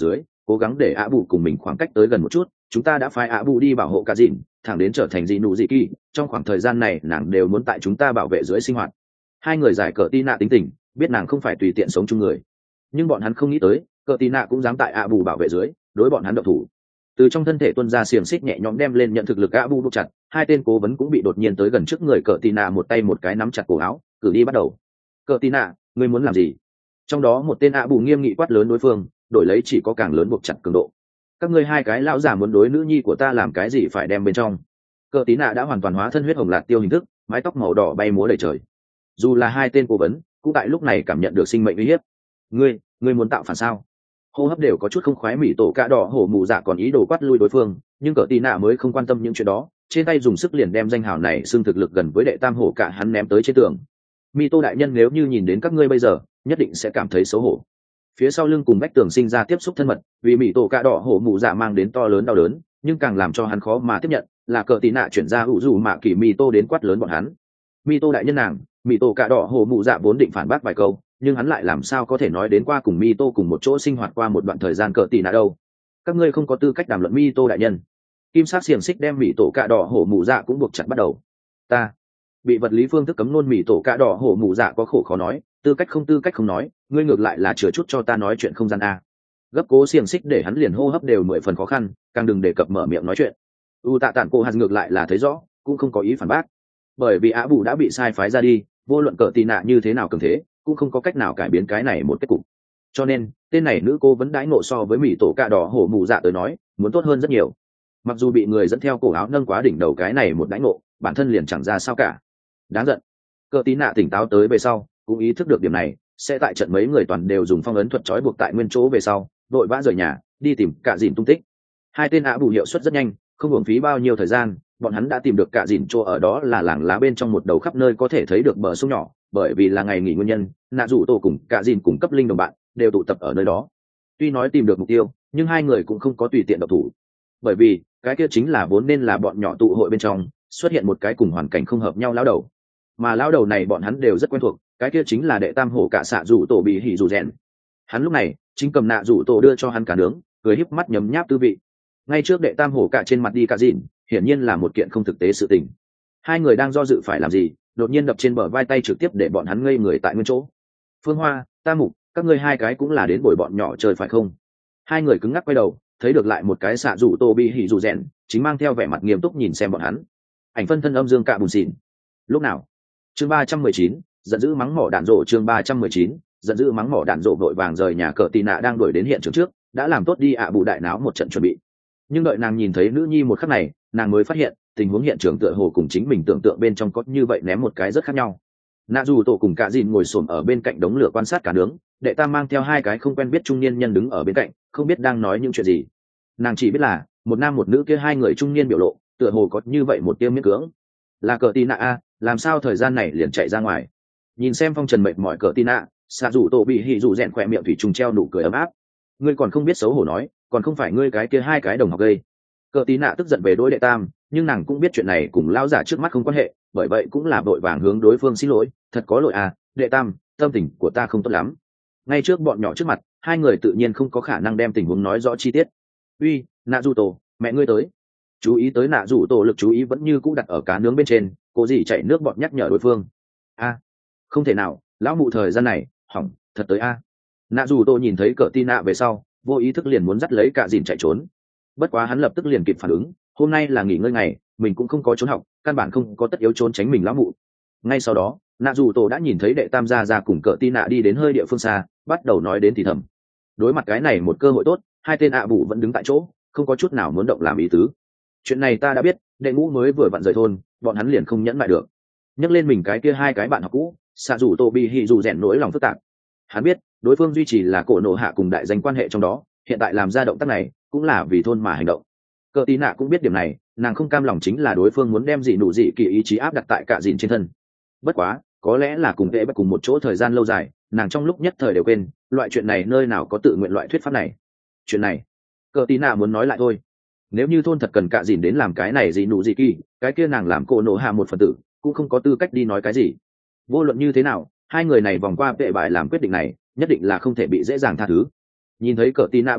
cố gắng để ạ bù cùng mình khoảng cách tới gần một chút. Chúng ta đã phái ạ bù đi bảo hộ cả dìn, thẳng đến trở thành dị nụ dị kỳ. Trong khoảng thời gian này nàng đều muốn tại chúng ta bảo vệ dưới sinh hoạt. Hai người giải cờ tí nạ tính tình, biết nàng không phải tùy tiện sống chung người, nhưng bọn hắn không nghĩ tới cờ tí nạ cũng dám tại ạ bù bảo vệ dưới đối bọn hắn động thủ. Từ trong thân thể tuân ra xiềng xích nhẹ nhõm đem lên nhận thực lực ạ bù buộc chặt. Hai tên cố vấn cũng bị đột nhiên tới gần trước người cờ tí nạ, một tay một cái nắm chặt cổ áo, cử đi bắt đầu. Cờ tí nạ, ngươi muốn làm gì? Trong đó một tên ạ bù nghiêm nghị quát lớn đối phương, đổi lấy chỉ có càng lớn buộc chặt cường độ. Các ngươi hai cái lão già muốn đối nữ nhi của ta làm cái gì phải đem bên trong. Cờ tí nạ đã hoàn toàn hóa thân huyết hồng lạt tiêu hình thức, mái tóc màu đỏ bay múa đầy trời. Dù là hai tên cố vấn cũng tại lúc này cảm nhận được sinh mệnh uy hiếp. Ngươi muốn tạo phản sao? Hô hấp đều có chút không khoái, mỹ tổ cạ đỏ hổ mù dạ còn ý đồ quát lui đối phương, nhưng cờ tí nạ mới không quan tâm những chuyện đó, trên tay dùng sức liền đem danh hào này xưng thực lực gần với đệ tam hổ cả hắn ném tới trên tường. Mi tô đại nhân, nếu như nhìn đến các ngươi bây giờ nhất định sẽ cảm thấy xấu hổ. Phía sau lưng cùng vách tường sinh ra tiếp xúc thân mật, vì mỹ tổ cạ đỏ hổ mù dạ mang đến to lớn đau đớn, nhưng càng làm cho hắn khó mà tiếp nhận là cờ tí nạ chuyển ra hữu dù mạ kỳ mi tô đến quát lớn bọn hắn. Mi tô đại nhân, nàng mỹ tổ cạ đỏ hổ mù dạ vốn định phản bác vài câu, nhưng hắn lại làm sao có thể nói đến qua cùng mi tô cùng một chỗ sinh hoạt qua một đoạn thời gian cờ tí nạ đâu. Các ngươi không có tư cách đàm luận mi tô đại nhân. Kim sắc xiềng xích đem mỹ tổ cạ đỏ hổ mù dạ cũng buộc chặt bắt đầu. Ta bị vật lý phương thức cấm nôn, mỹ tổ cạ đỏ hổ mù dạ có khổ khó nói, tư cách không nói, ngươi ngược lại là chừa chút cho ta nói chuyện không gian a. Gấp cố xiềng xích để hắn liền hô hấp đều 10 phần khó khăn, càng đừng đề cập mở miệng nói chuyện. U tạ tản cô hạt ngược lại là thấy rõ, cũng không có ý phản bác, bởi vì á bù đã bị sai phái ra đi, vô luận cờ tì nạ như thế nào cường thế cũng không có cách nào cải biến cái này một kết cục. Cho nên tên này nữ cô vẫn đãi ngộ so với mỹ tổ cạ đỏ hổ mù dạ tới nói muốn tốt hơn rất nhiều. Mặc dù bị người dẫn theo cổ áo nâng quá đỉnh đầu cái này một đãi ngộ, bản thân liền chẳng ra sao cả. Đáng giận. Cờ tí nạ tỉnh táo tới về sau cũng ý thức được điểm này, sẽ tại trận mấy người toàn đều dùng phong ấn thuật trói buộc tại nguyên chỗ về sau vội vã rời nhà đi tìm cả dìn tung tích. Hai tên ạ bù hiệu suất rất nhanh, không hưởng phí bao nhiêu thời gian, bọn hắn đã tìm được cả dìn chỗ ở, đó là làng lá bên trong một đầu khắp nơi có thể thấy được bờ sông nhỏ. Bởi vì là ngày nghỉ nguyên nhân, nạ rủ tổ cùng cả dìn cùng cấp linh đồng bạn đều tụ tập ở nơi đó. Tuy nói tìm được mục tiêu, nhưng hai người cũng không có tùy tiện độc thủ, bởi vì cái kia chính là vốn nên là bọn nhỏ tụ hội bên trong xuất hiện một cái cùng hoàn cảnh không hợp nhau lão đầu, mà lão đầu này bọn hắn đều rất quen thuộc, cái kia chính là đệ tam hổ cả xạ rủ tổ bị hỉ rủ rèn. Hắn lúc này chính cầm nạ rủ tổ đưa cho hắn cả nướng, cười híp mắt nhấm nháp tư vị. Ngay trước đệ tam hổ cả trên mặt đi cả dìn, hiển nhiên là một kiện không thực tế sự tình. Hai người đang do dự phải làm gì, đột nhiên đập trên bờ vai tay trực tiếp để bọn hắn ngây người tại nguyên chỗ. Phương Hoa, Ta Mục, các ngươi hai cái cũng là đến bồi bọn nhỏ chơi phải không? Hai người cứng ngắc quay đầu, thấy được lại một cái xạ rủ tô bị hỉ rủ rèn, chính mang theo vẻ mặt nghiêm túc nhìn xem bọn hắn. Ảnh phân thân âm dương cạ bùn xỉn. Lúc nào? Chương 319, giận dữ mắng mỏ đạn rộ. Chương 319, giận dữ mắng mỏ đạn rộ vội vàng rời nhà cờ tì nạ đang đuổi đến hiện trường trước, đã làm tốt đi ạ bù đại náo một trận chuẩn bị. Nhưng đợi nàng nhìn thấy nữ nhi một khắc này, nàng mới phát hiện tình huống hiện trường tựa hồ cùng chính mình tưởng tượng bên trong có như vậy ném một cái rất khác nhau. Nạ dù tổ cùng cả dìn ngồi xổm ở bên cạnh đống lửa quan sát cả nướng, đệ tam mang theo hai cái không quen biết trung niên nhân đứng ở bên cạnh, không biết đang nói những chuyện gì. Nàng chỉ biết là một nam một nữ kia hai người trung niên biểu lộ tựa hồ có như vậy một tiêm miễn cưỡng. Là cờ tì nạ a, làm sao thời gian này liền chạy ra ngoài? Nhìn xem phong trần mệt mỏi cờ tì nạ, xạ dù tổ bị hỉ dù rèn khỏe miệng thủy trùng treo nụ cười ấm áp. Ngươi còn không biết xấu hổ nói, còn không phải ngươi cái kia hai cái đồng học gây. Cờ tí nạ tức giận về đối đệ tam, nhưng nàng cũng biết chuyện này cùng lão giả trước mắt không quan hệ, bởi vậy cũng là vội vàng hướng đối phương xin lỗi, thật có lỗi à, đệ tam, tâm tình của ta không tốt lắm. Ngay trước bọn nhỏ trước mặt, hai người tự nhiên không có khả năng đem tình huống nói rõ chi tiết. Uy, nạ dù tổ, mẹ ngươi tới. Chú ý tới nạ dù tổ lực chú ý vẫn như cũ đặt ở cá nướng bên trên, cô gì chạy nước bọt nhắc nhở đối phương. A, không thể nào, lão mụ thời gian này, hỏng, thật tới a. Nạ dù tổ nhìn thấy cờ tí nạ về sau, vô ý thức liền muốn dắt lấy cả dìn chạy trốn. Bất quá hắn lập tức liền kịp phản ứng, hôm nay là nghỉ ngơi ngày, mình cũng không có trốn học, căn bản không có tất yếu trốn tránh mình lão mụ. Ngay sau đó, nạ dù tổ đã nhìn thấy đệ tam gia ra cùng cờ tin nạ đi đến hơi địa phương xa, bắt đầu nói đến thì thầm. Đối mặt cái này một cơ hội tốt, hai tên ạ bù vẫn đứng tại chỗ, không có chút nào muốn động làm ý tứ. Chuyện này ta đã biết, đệ ngũ mới vừa vặn rời thôn, bọn hắn liền không nhẫn lại được. Nhắc lên mình cái kia hai cái bạn học cũ, xạ dù tổ bị hỉ dù rèn nỗi lòng phức tạp. Hắn biết đối phương duy trì là cổ nộ hạ cùng đại danh quan hệ trong đó, hiện tại làm ra động tác này cũng là vì thôn mà hành động. Cờ tí nạ cũng biết điểm này, nàng không cam lòng chính là đối phương muốn đem dị nụ dị kỳ ý chí áp đặt tại cả dìn trên thân. Bất quá có lẽ là cùng tệ bất cùng một chỗ thời gian lâu dài, nàng trong lúc nhất thời đều quên loại chuyện này nơi nào có tự nguyện loại thuyết pháp này. Chuyện này cờ tí nạ muốn nói lại thôi, nếu như thôn thật cần cả dìn đến làm cái này dị nụ dị kỳ, cái kia nàng làm cổ nộ hạ một phần tử cũng không có tư cách đi nói cái gì. Vô luận như thế nào, hai người này vòng qua vệ bại làm quyết định này nhất định là không thể bị dễ dàng tha thứ. Nhìn thấy cờ tí nạ biểu lộ,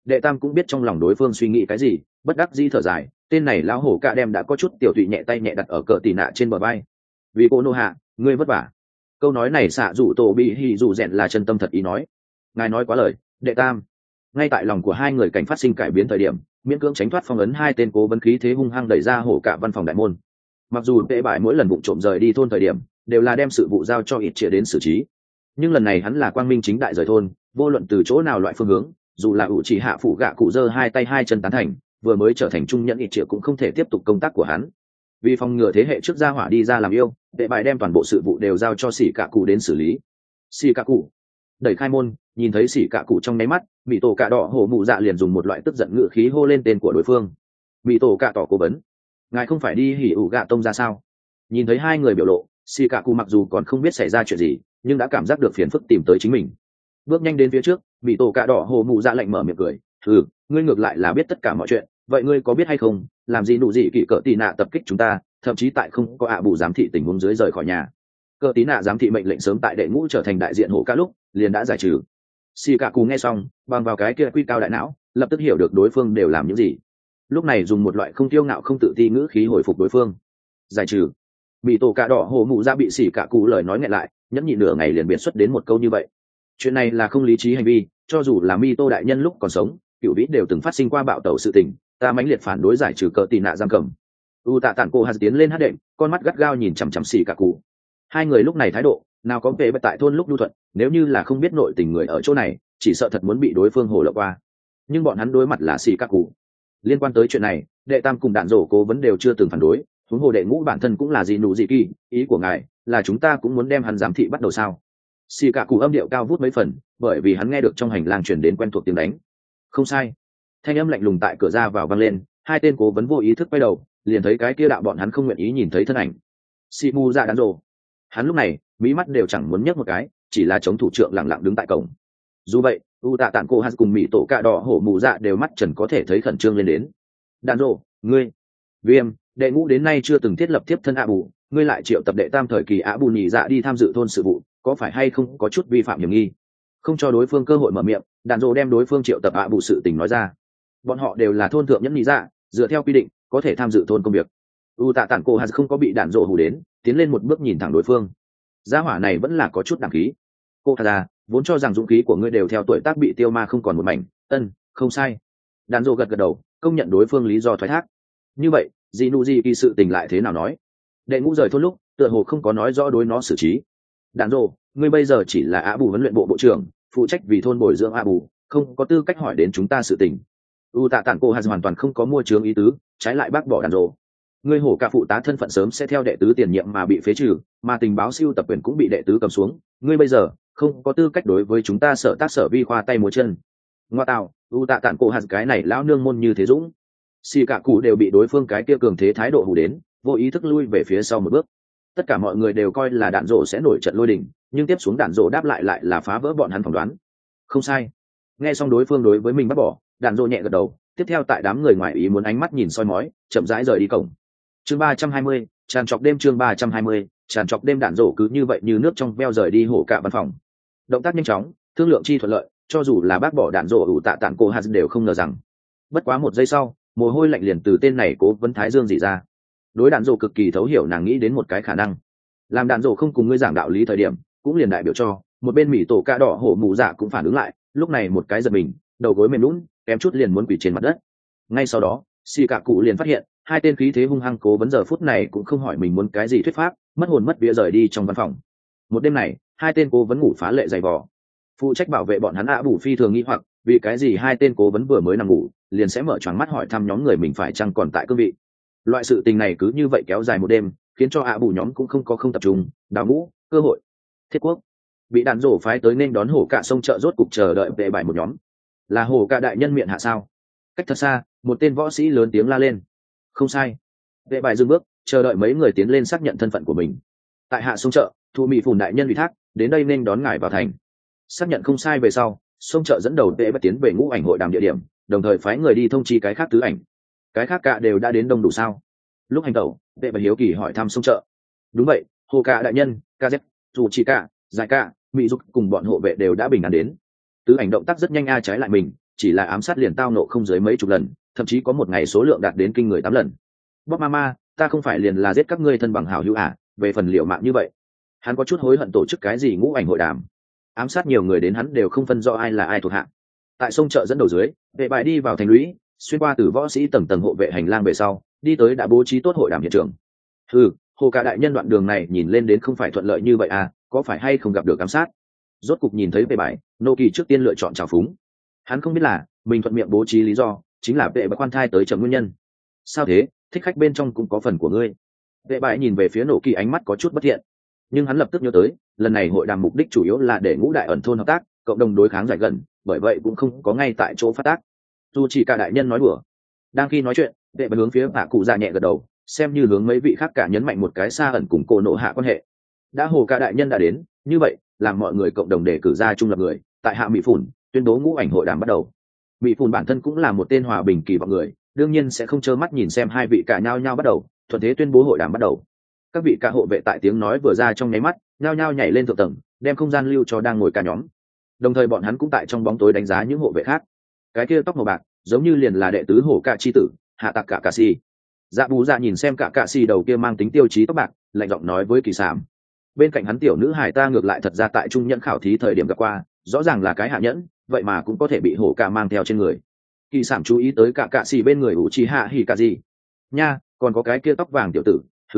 đệ tam cũng biết trong lòng đối phương suy nghĩ cái gì, bất đắc dĩ thở dài. Tên này lão hổ cạ đem đã có chút tiểu tụy, nhẹ tay nhẹ đặt ở cờ tì nạ trên bờ vai. Vì cô nô hạ, ngươi vất vả. Câu nói này xạ rủ tổ bị hì rủ rèn là chân tâm thật ý nói. Ngài nói quá lời, đệ tam. Ngay tại lòng của hai người cảnh phát sinh cải biến thời điểm, miễn cưỡng tránh thoát phong ấn, hai tên cố vấn khí thế hung hăng đẩy ra hổ cạ văn phòng đại môn. Mặc dù tệ bại mỗi lần vụ trộm rời đi thôn thời điểm đều là đem sự vụ giao cho ít chĩa đến xử trí, nhưng lần này hắn là quang minh chính đại rời thôn, vô luận từ chỗ nào loại phương hướng, dù là ủ chỉ hạ phụ gạ cụ giơ hai tay hai chân tán thành, vừa mới trở thành trung nhẫn ít chĩa cũng không thể tiếp tục công tác của hắn. Vì phòng ngừa thế hệ trước gia hỏa đi ra làm yêu, tệ bại đem toàn bộ sự vụ đều giao cho xỉ cạ cụ đến xử lý. Xỉ cạ cụ đẩy khai môn, nhìn thấy xỉ cạ cụ trong nháy mắt, mỹ tổ cạ đỏ hổ mụ dạ liền dùng một loại tức giận ngự khí hô lên tên của đối phương. Mỹ tổ cạ tỏ cố vấn, ngài không phải đi hỉ ủ gạ tông ra sao? Nhìn thấy hai người biểu lộ, xỉ cạ cụ mặc dù còn không biết xảy ra chuyện gì, nhưng đã cảm giác được phiền phức tìm tới chính mình. Bước nhanh đến phía trước, mỹ tổ cạ đỏ hổ mụ dạ lạnh mở miệng cười, ngươi ngược lại là biết tất cả mọi chuyện, vậy ngươi có biết hay không, làm gì nụ gì kỵ cỡ tì nạ tập kích chúng ta, thậm chí tại không có bù giám thị tình huống dưới rời khỏi nhà. Cỡ tí nạ giám thị mệnh lệnh sớm tại đệ ngũ trở thành đại diện hổ ca lúc liền đã giải trừ. Xì cả cù nghe xong, bằng vào cái kia quy cao đại não, lập tức hiểu được đối phương đều làm những gì. Lúc này dùng một loại không tiêu ngạo không tự ti ngữ khí hồi phục đối phương. Giải trừ. Bị tổ cạ đỏ hổ mụ ra bị xì cả cù lời nói nghẹn lại, nhẫn nhịn nửa ngày liền biệt xuất đến một câu như vậy. Chuyện này là không lý trí hành vi, cho dù là mi tô đại nhân lúc còn sống, cựu vĩ đều từng phát sinh qua bạo tẩu sự tình, ta mãnh liệt phản đối giải trừ cỡ tì nạ giam cầm. U tạ tản cô hạt tiến lên hát đệm, con mắt gắt gao nhìn chằm chằm xì cả cụ. Hai người lúc này thái độ nào có về tại thôn lúc nhu thuận, nếu như là không biết nội tình người ở chỗ này chỉ sợ thật muốn bị đối phương hồ lộ qua. Nhưng bọn hắn đối mặt là xì cả cụ. Liên quan tới chuyện này, đệ tam cùng đạn rổ cố vấn đều chưa từng phản đối, huống hồ đệ ngũ bản thân cũng là gì nụ gì kỳ, ý của ngài là chúng ta cũng muốn đem hắn giám thị bắt đầu sao? Xì cả cụ âm điệu cao vút mấy phần, bởi vì hắn nghe được trong hành lang truyền đến quen thuộc tiếng đánh. Không sai. Thanh âm lạnh lùng tại cửa ra vào vang lên, hai tên cố vấn vô ý thức quay đầu, liền thấy cái kia đạo bọn hắn không nguyện ý nhìn thấy thân ảnh. Simu ra đán rồ. Hắn lúc này mí mắt đều chẳng muốn nhấc một cái, chỉ là chống thủ trưởng lặng lặng đứng tại cổng. Dù vậy, u tạ tản cô hắn cùng mỹ tổ cạ đỏ hổ mù dạ đều mắt trần có thể thấy khẩn trương lên đến. Đán rồ, ngươi, Viêm, đệ ngũ đến nay chưa từng thiết lập tiếp thân bù, ngươi lại triệu tập đệ tam thời kỳ bù nhị dạ đi tham dự thôn sự vụ, có phải hay không có chút vi phạm hiểm nghi? Không cho đối phương cơ hội mở miệng, đạn rồ đem đối phương triệu tập bù sự tình nói ra. Bọn họ đều là thôn thượng nhẫn nhị dạ, dựa theo quy định có thể tham dự thôn công việc. U tạ tản cô hắn không có bị đạn rồ hù đến, tiến lên một bước nhìn thẳng đối phương. Gia hỏa này vẫn là có chút đẳng khí. Cô thật ra vốn cho rằng dũng khí của ngươi đều theo tuổi tác bị tiêu ma không còn một mảnh. Không sai. Đạn rồ gật gật đầu, công nhận đối phương lý do thoái thác. Như vậy dị nụ dị kỳ sự tình lại thế nào nói? Đệ ngũ rời thôn lúc tựa hồ không có nói rõ đối nó xử trí. Đạn rồ, ngươi bây giờ chỉ là bù huấn luyện bộ bộ trưởng, phụ trách vì thôn bồi dưỡng bù, không có tư cách hỏi đến chúng ta sự tình. U tạ tản cô hạt hoàn toàn không có mua chướng ý tứ, trái lại bác bỏ đàn rồ. Ngươi hổ cả phụ tá thân phận sớm sẽ theo đệ tứ tiền nhiệm mà bị phế trừ, mà tình báo siêu tập quyền cũng bị đệ tứ cầm xuống, ngươi bây giờ không có tư cách đối với chúng ta sở tác sở vi khoa tay múa chân. Ngoa tạo, u tạ tản cô hạt cái này lão nương môn như thế dũng. Xì cả cụ đều bị đối phương cái kia cường thế thái độ hù đến, vô ý thức lui về phía sau một bước. Tất cả mọi người đều coi là đạn rồ sẽ nổi trận lôi đình, nhưng tiếp xuống đạn rồ đáp lại là phá vỡ bọn hắn phỏng đoán. Không sai. Nghe xong đối phương đối với mình bắt bỏ, đạn rồ nhẹ gật đầu, tiếp theo tại đám người ngoài ý muốn ánh mắt nhìn soi mói, chậm rãi rời đi cổng. Chương 320, tràn trọc đêm. Chương 320, tràn trọc đêm. Đạn rồ cứ như vậy như nước trong veo rời đi hổ cả văn phòng. Động tác nhanh chóng, thương lượng chi thuận lợi, cho dù là bác bỏ đạn rồ ủ tạ tản cô hạt đều không ngờ rằng. Bất quá một giây sau, mồ hôi lạnh liền từ tên này cố vấn thái dương dị ra. Đối đạn rồ cực kỳ thấu hiểu, nàng nghĩ đến một cái khả năng. Làm đạn rồ không cùng ngươi giảng đạo lý thời điểm, cũng liền đại biểu cho một bên mỹ tổ cạ đỏ hổ mù dạ cũng phản ứng lại, lúc này một cái giật mình, đầu gối mềm lún, kém chút liền muốn quỳ trên mặt đất. Ngay sau đó xì cả cụ liền phát hiện hai tên khí thế hung hăng cố vấn giờ phút này cũng không hỏi mình muốn cái gì thuyết pháp, mất hồn mất vía rời đi trong văn phòng. Một đêm này hai tên cố vấn ngủ phá lệ dày vò, phụ trách bảo vệ bọn hắn bù phi thường nghi hoặc vì cái gì hai tên cố vấn vừa mới nằm ngủ liền sẽ mở choáng mắt hỏi thăm nhóm người mình phải chăng còn tại cương vị. Loại sự tình này cứ như vậy kéo dài một đêm, khiến cho bù nhóm cũng không tập trung đào ngũ cơ hội. Thiết quốc bị đạn rổ phái tới nên đón hổ cả sông chợ rốt cục chờ đợi vệ bài một nhóm. Là hổ cả đại nhân miệng hạ sao? Cách thật xa một tên võ sĩ lớn tiếng la lên. Không sai. Vệ bài dừng bước, chờ đợi mấy người tiến lên xác nhận thân phận của mình. Tại hạ sông chợ thu mỹ phùn đại nhân ủy thác đến đây nên đón ngài vào thành. Xác nhận không sai về sau, sông chợ dẫn đầu vệ bài tiến về ngũ ảnh hội đàm địa điểm, đồng thời phái người đi thông chi cái khác tứ ảnh. Cái khác cả đều đã đến đông đủ sao? Lúc hành tẩu, vệ bài hiếu kỳ hỏi thăm sông chợ. Đúng vậy, hồ cả đại nhân, kz dù chỉ cả giải cả mỹ dục cùng bọn hộ vệ đều đã bình an đến. Tứ ảnh động tác rất nhanh, trái lại mình chỉ là ám sát liền tao nộ không dưới mấy chục lần, thậm chí có một ngày số lượng đạt đến kinh người 8 lần. Bob Mama, ta không phải liền là giết các ngươi thân bằng hảo hữu à, về phần liệu mạng như vậy. Hắn có chút hối hận tổ chức cái gì ngũ ảnh hội đàm. Ám sát nhiều người đến hắn đều không phân rõ ai là ai thuộc hạ. Tại sông chợ dẫn đầu dưới, vệ bại đi vào thành lũy, xuyên qua từ võ sĩ tầng tầng hộ vệ hành lang về sau, đi tới đã bố trí tốt hội đàm hiện trường. Hồ Cả đại nhân đoạn đường này nhìn lên đến không phải thuận lợi như vậy à, có phải hay không gặp được ám sát? Rốt cục nhìn thấy vệ bại, Nô Kỳ trước tiên lựa chọn trào phúng. Hắn không biết là mình thuận miệng bố trí lý do chính là vệ bại quan thai tới chậm nguyên nhân. Sao thế, thích khách bên trong cũng có phần của ngươi. Vệ bại nhìn về phía Nô Kỳ, ánh mắt có chút bất thiện, nhưng hắn lập tức nhớ tới lần này hội đàm mục đích chủ yếu là để ngũ đại ẩn thôn hợp tác, cộng đồng đối kháng giải gần, bởi vậy cũng không có ngay tại chỗ phát tác. Dù chỉ cả đại nhân nói đùa. Đang khi nói chuyện, vệ bại hướng phía bà cụ già nhẹ gật đầu, xem như hướng mấy vị khác cả nhấn mạnh một cái xa ẩn cùng cô nộ hạ quan hệ. Đã Hồ Cả đại nhân đã đến, như vậy làm mọi người cộng đồng đề cử ra trung lập người, tại hạ Mỹ Phủn tuyên bố ngũ ảnh hội đàm bắt đầu. Mỹ Phủn bản thân cũng là một tên hòa bình kỳ vọng người, đương nhiên sẽ không trơ mắt nhìn xem hai vị cả nhao nhao bắt đầu, thuận thế tuyên bố hội đàm bắt đầu. Các vị cả hộ vệ tại tiếng nói vừa ra trong nháy mắt, nhao nhao nhảy lên thượng tầng, đem không gian lưu cho đang ngồi cả nhóm. Đồng thời bọn hắn cũng tại trong bóng tối đánh giá những hộ vệ khác. Cái kia tóc màu bạc, giống như liền là đệ tứ Hổ Cả chi tử, Hạ Tạc Cả Cà Si. Dạ Bú Dạ nhìn xem cả Cà Si đầu kia mang tính tiêu chí tóc bạc, lạnh giọng nói với Kỳ Sảm. Bên cạnh hắn tiểu nữ hải ta ngược lại thật ra tại trung nhẫn khảo thí thời điểm gặp qua, rõ ràng là cái hạ nhẫn, vậy mà cũng có thể bị Hổ Cả mang theo trên người. Kỳ Sảm chú ý tới cả Cà Si bên người Uchiha Hikazi. Nha, còn có cái kia tóc vàng tiểu tử,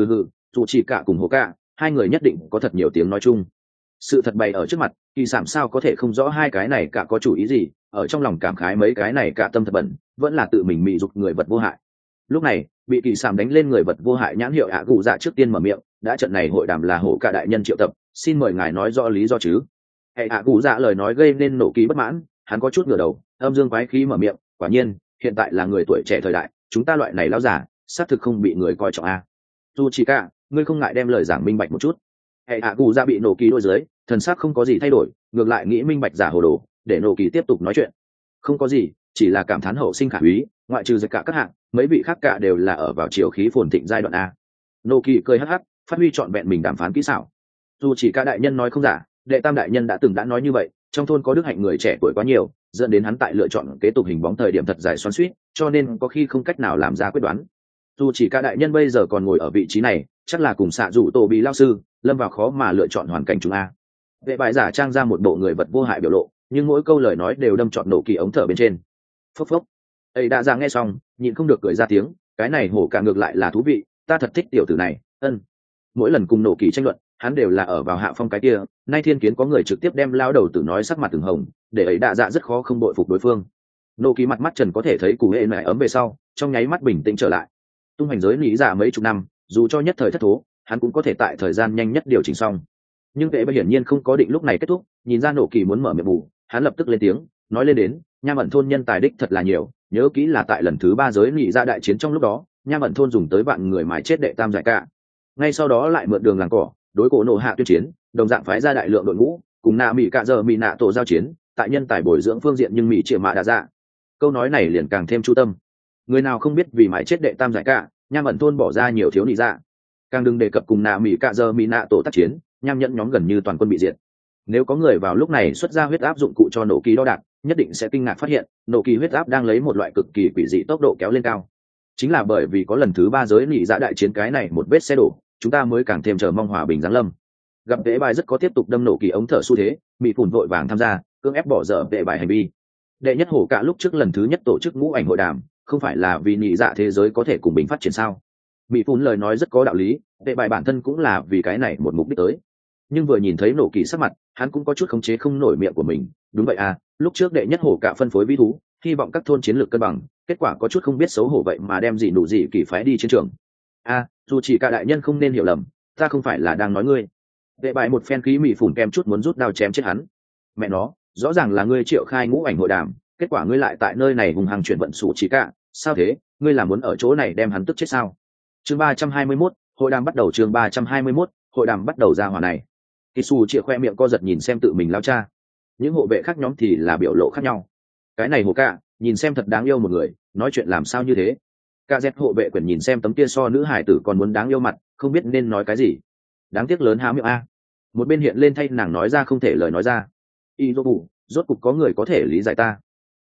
dù chỉ cả cùng Hổ Cả, hai người nhất định có thật nhiều tiếng nói chung. Sự thật bày ở trước mặt, Kỳ Sảm sao có thể không rõ hai cái này cả có chủ ý gì, ở trong lòng cảm khái mấy cái này cả tâm thật bẩn, vẫn là tự mình mị dục người vật vô hại. Lúc này, bị Kỳ Sảm đánh lên người vật vô hại nhãn hiệu ạ gù dạ trước tiên mở miệng, đã trận này hội đàm là Hổ Cả đại nhân triệu tập, xin mời ngài nói rõ lý do chứ. Hệ ạ gù dạ lời nói gây nên nổ Kỳ bất mãn, hắn có chút ngửa đầu, âm dương quái khí mở miệng, quả nhiên, hiện tại là người tuổi trẻ thời đại, chúng ta loại này lão giả, xác thực không bị người coi trọng a. Dù chỉ cả, ngươi không ngại đem lời giảng minh bạch một chút. Hệ hạ gù ra bị nổ kỳ đôi dưới, thần sắc không có gì thay đổi, ngược lại nghĩ minh bạch giả hồ đồ, để nổ kỳ tiếp tục nói chuyện. Không có gì, chỉ là cảm thán hậu sinh khả úy, ngoại trừ giật cả các hạng, mấy vị khác cả đều là ở vào chiều khí phồn thịnh giai đoạn a. Nổ kỳ cười hắc hắc, phát huy trọn vẹn mình đàm phán kỹ xảo. Dù chỉ cả đại nhân nói không giả, đệ tam đại nhân đã từng đã nói như vậy, trong thôn có đức hạnh người trẻ tuổi quá nhiều, dẫn đến hắn tại lựa chọn kế tục hình bóng thời điểm thật dài xoắn xuýt, cho nên có khi không cách nào làm ra quyết đoán. Dù chỉ cả đại nhân bây giờ còn ngồi ở vị trí này, chắc là cùng xạ rủ tổ bị lao sư lâm vào khó mà lựa chọn hoàn cảnh chúng a. Vệ bại giả trang ra một bộ người vật vô hại biểu lộ, nhưng mỗi câu lời nói đều đâm trọn nổ kỳ ống thở bên trên. Phốc phốc. Ấy đã ra nghe xong, nhịn không được cười ra tiếng, cái này Hổ Cả ngược lại là thú vị, ta thật thích tiểu tử này. Mỗi lần cùng nổ kỳ tranh luận, hắn đều là ở vào hạ phong cái kia, nay thiên kiến có người trực tiếp đem lao đầu tử nói sắc mặt từng hồng, để ấy đạ dạ rất khó không bội phục đối phương. Nổ kỳ mặt mắt trần có thể thấy cụ hệ mẹ ấm về sau, trong nháy mắt bình tĩnh trở lại. Tung hành giới lý giả mấy chục năm, dù cho nhất thời thất thố, hắn cũng có thể tại thời gian nhanh nhất điều chỉnh xong. Nhưng vệ hiển nhiên không có định lúc này kết thúc, nhìn ra nổ kỳ muốn mở miệng bù, hắn lập tức lên tiếng nói lên đến, Nham Ẩn thôn nhân tài đích thật là nhiều, nhớ kỹ là tại lần thứ 3 giới nghị ra đại chiến trong lúc đó, Nham Ẩn thôn dùng tới vạn người mài chết đệ tam giải cả. Ngay sau đó lại mượn đường làng cỏ, đối cổ nổ hạ tuyên chiến, đồng dạng phái ra đại lượng đội ngũ, cùng nạ mỹ cạ giờ mỹ nạ tổ giao chiến, tại nhân tài bồi dưỡng phương diện nhưng mỹ triệu mạ đã ra. Câu nói này liền càng thêm chu tâm. Người nào không biết vì mài chết đệ tam giải cả, Nham Ẩn thôn bỏ ra nhiều thiếu nị ra. Càng đừng đề cập cùng nạ mỹ cạ giờ mỹ nạ tổ tác chiến, nham nhẫn nhóm gần như toàn quân bị diệt. Nếu có người vào lúc này xuất ra huyết áp dụng cụ cho nổ kỳ đo đạc, nhất định sẽ kinh ngạc phát hiện nổ kỳ huyết áp đang lấy một loại cực kỳ quỷ dị tốc độ kéo lên cao. Chính là bởi vì có lần thứ 3 giới nị dạ đại chiến cái này một vết xe đổ, chúng ta mới càng thêm chờ mong hòa bình giáng lâm. Gặp vệ bài rất có tiếp tục đâm nổ kỳ ống thở xu thế, mỹ phủn vội vàng tham gia, cưỡng ép bỏ dở vệ bài hành vi. Đệ nhất Hổ Cả lúc trước lần thứ nhất tổ chức ngũ ảnh hội đàm, không phải là vì nị dạ thế giới có thể cùng bình phát triển sao? Mỹ phủn lời nói rất có đạo lý, vệ bài bản thân cũng là vì cái này một mục đích tới. Nhưng vừa nhìn thấy nổ kỳ sắc mặt, hắn cũng có chút khống chế không nổi miệng của mình. Đúng vậy à, lúc trước đệ nhất Hổ Cả phân phối vĩ thú, hy vọng các thôn chiến lược cân bằng, kết quả có chút không biết xấu hổ vậy mà đem gì nụ gì kỳ phái đi chiến trường. Dù chỉ cả đại nhân không nên hiểu lầm, ta không phải là đang nói ngươi. Vệ bại một phen khí Mỹ phủn kem chút muốn rút đao chém chết hắn. Mẹ nó, rõ ràng là ngươi triệu khai ngũ ảnh hội đàm, kết quả ngươi lại tại nơi này hùng hăng chuyển vận sủ chỉ cả, sao thế, ngươi là muốn ở chỗ này đem hắn tức chết sao? Chương 321, hội đàm bắt đầu. Chương 321, hội đàm bắt đầu ra hỏa này. Kisu chĩa khoe miệng co giật nhìn xem tự mình lao cha. Những hộ vệ khác nhóm thì là biểu lộ khác nhau. Cái này Hổ Cả, nhìn xem thật đáng yêu một người, nói chuyện làm sao như thế? Cả dẹt hộ vệ quyển nhìn xem tấm kia so nữ hải tử còn muốn đáng yêu mặt, không biết nên nói cái gì. Đáng tiếc lớn há miệng a. Một bên hiện lên thay nàng nói ra không thể lời nói ra. Y dô bù, rốt cục có người có thể lý giải ta.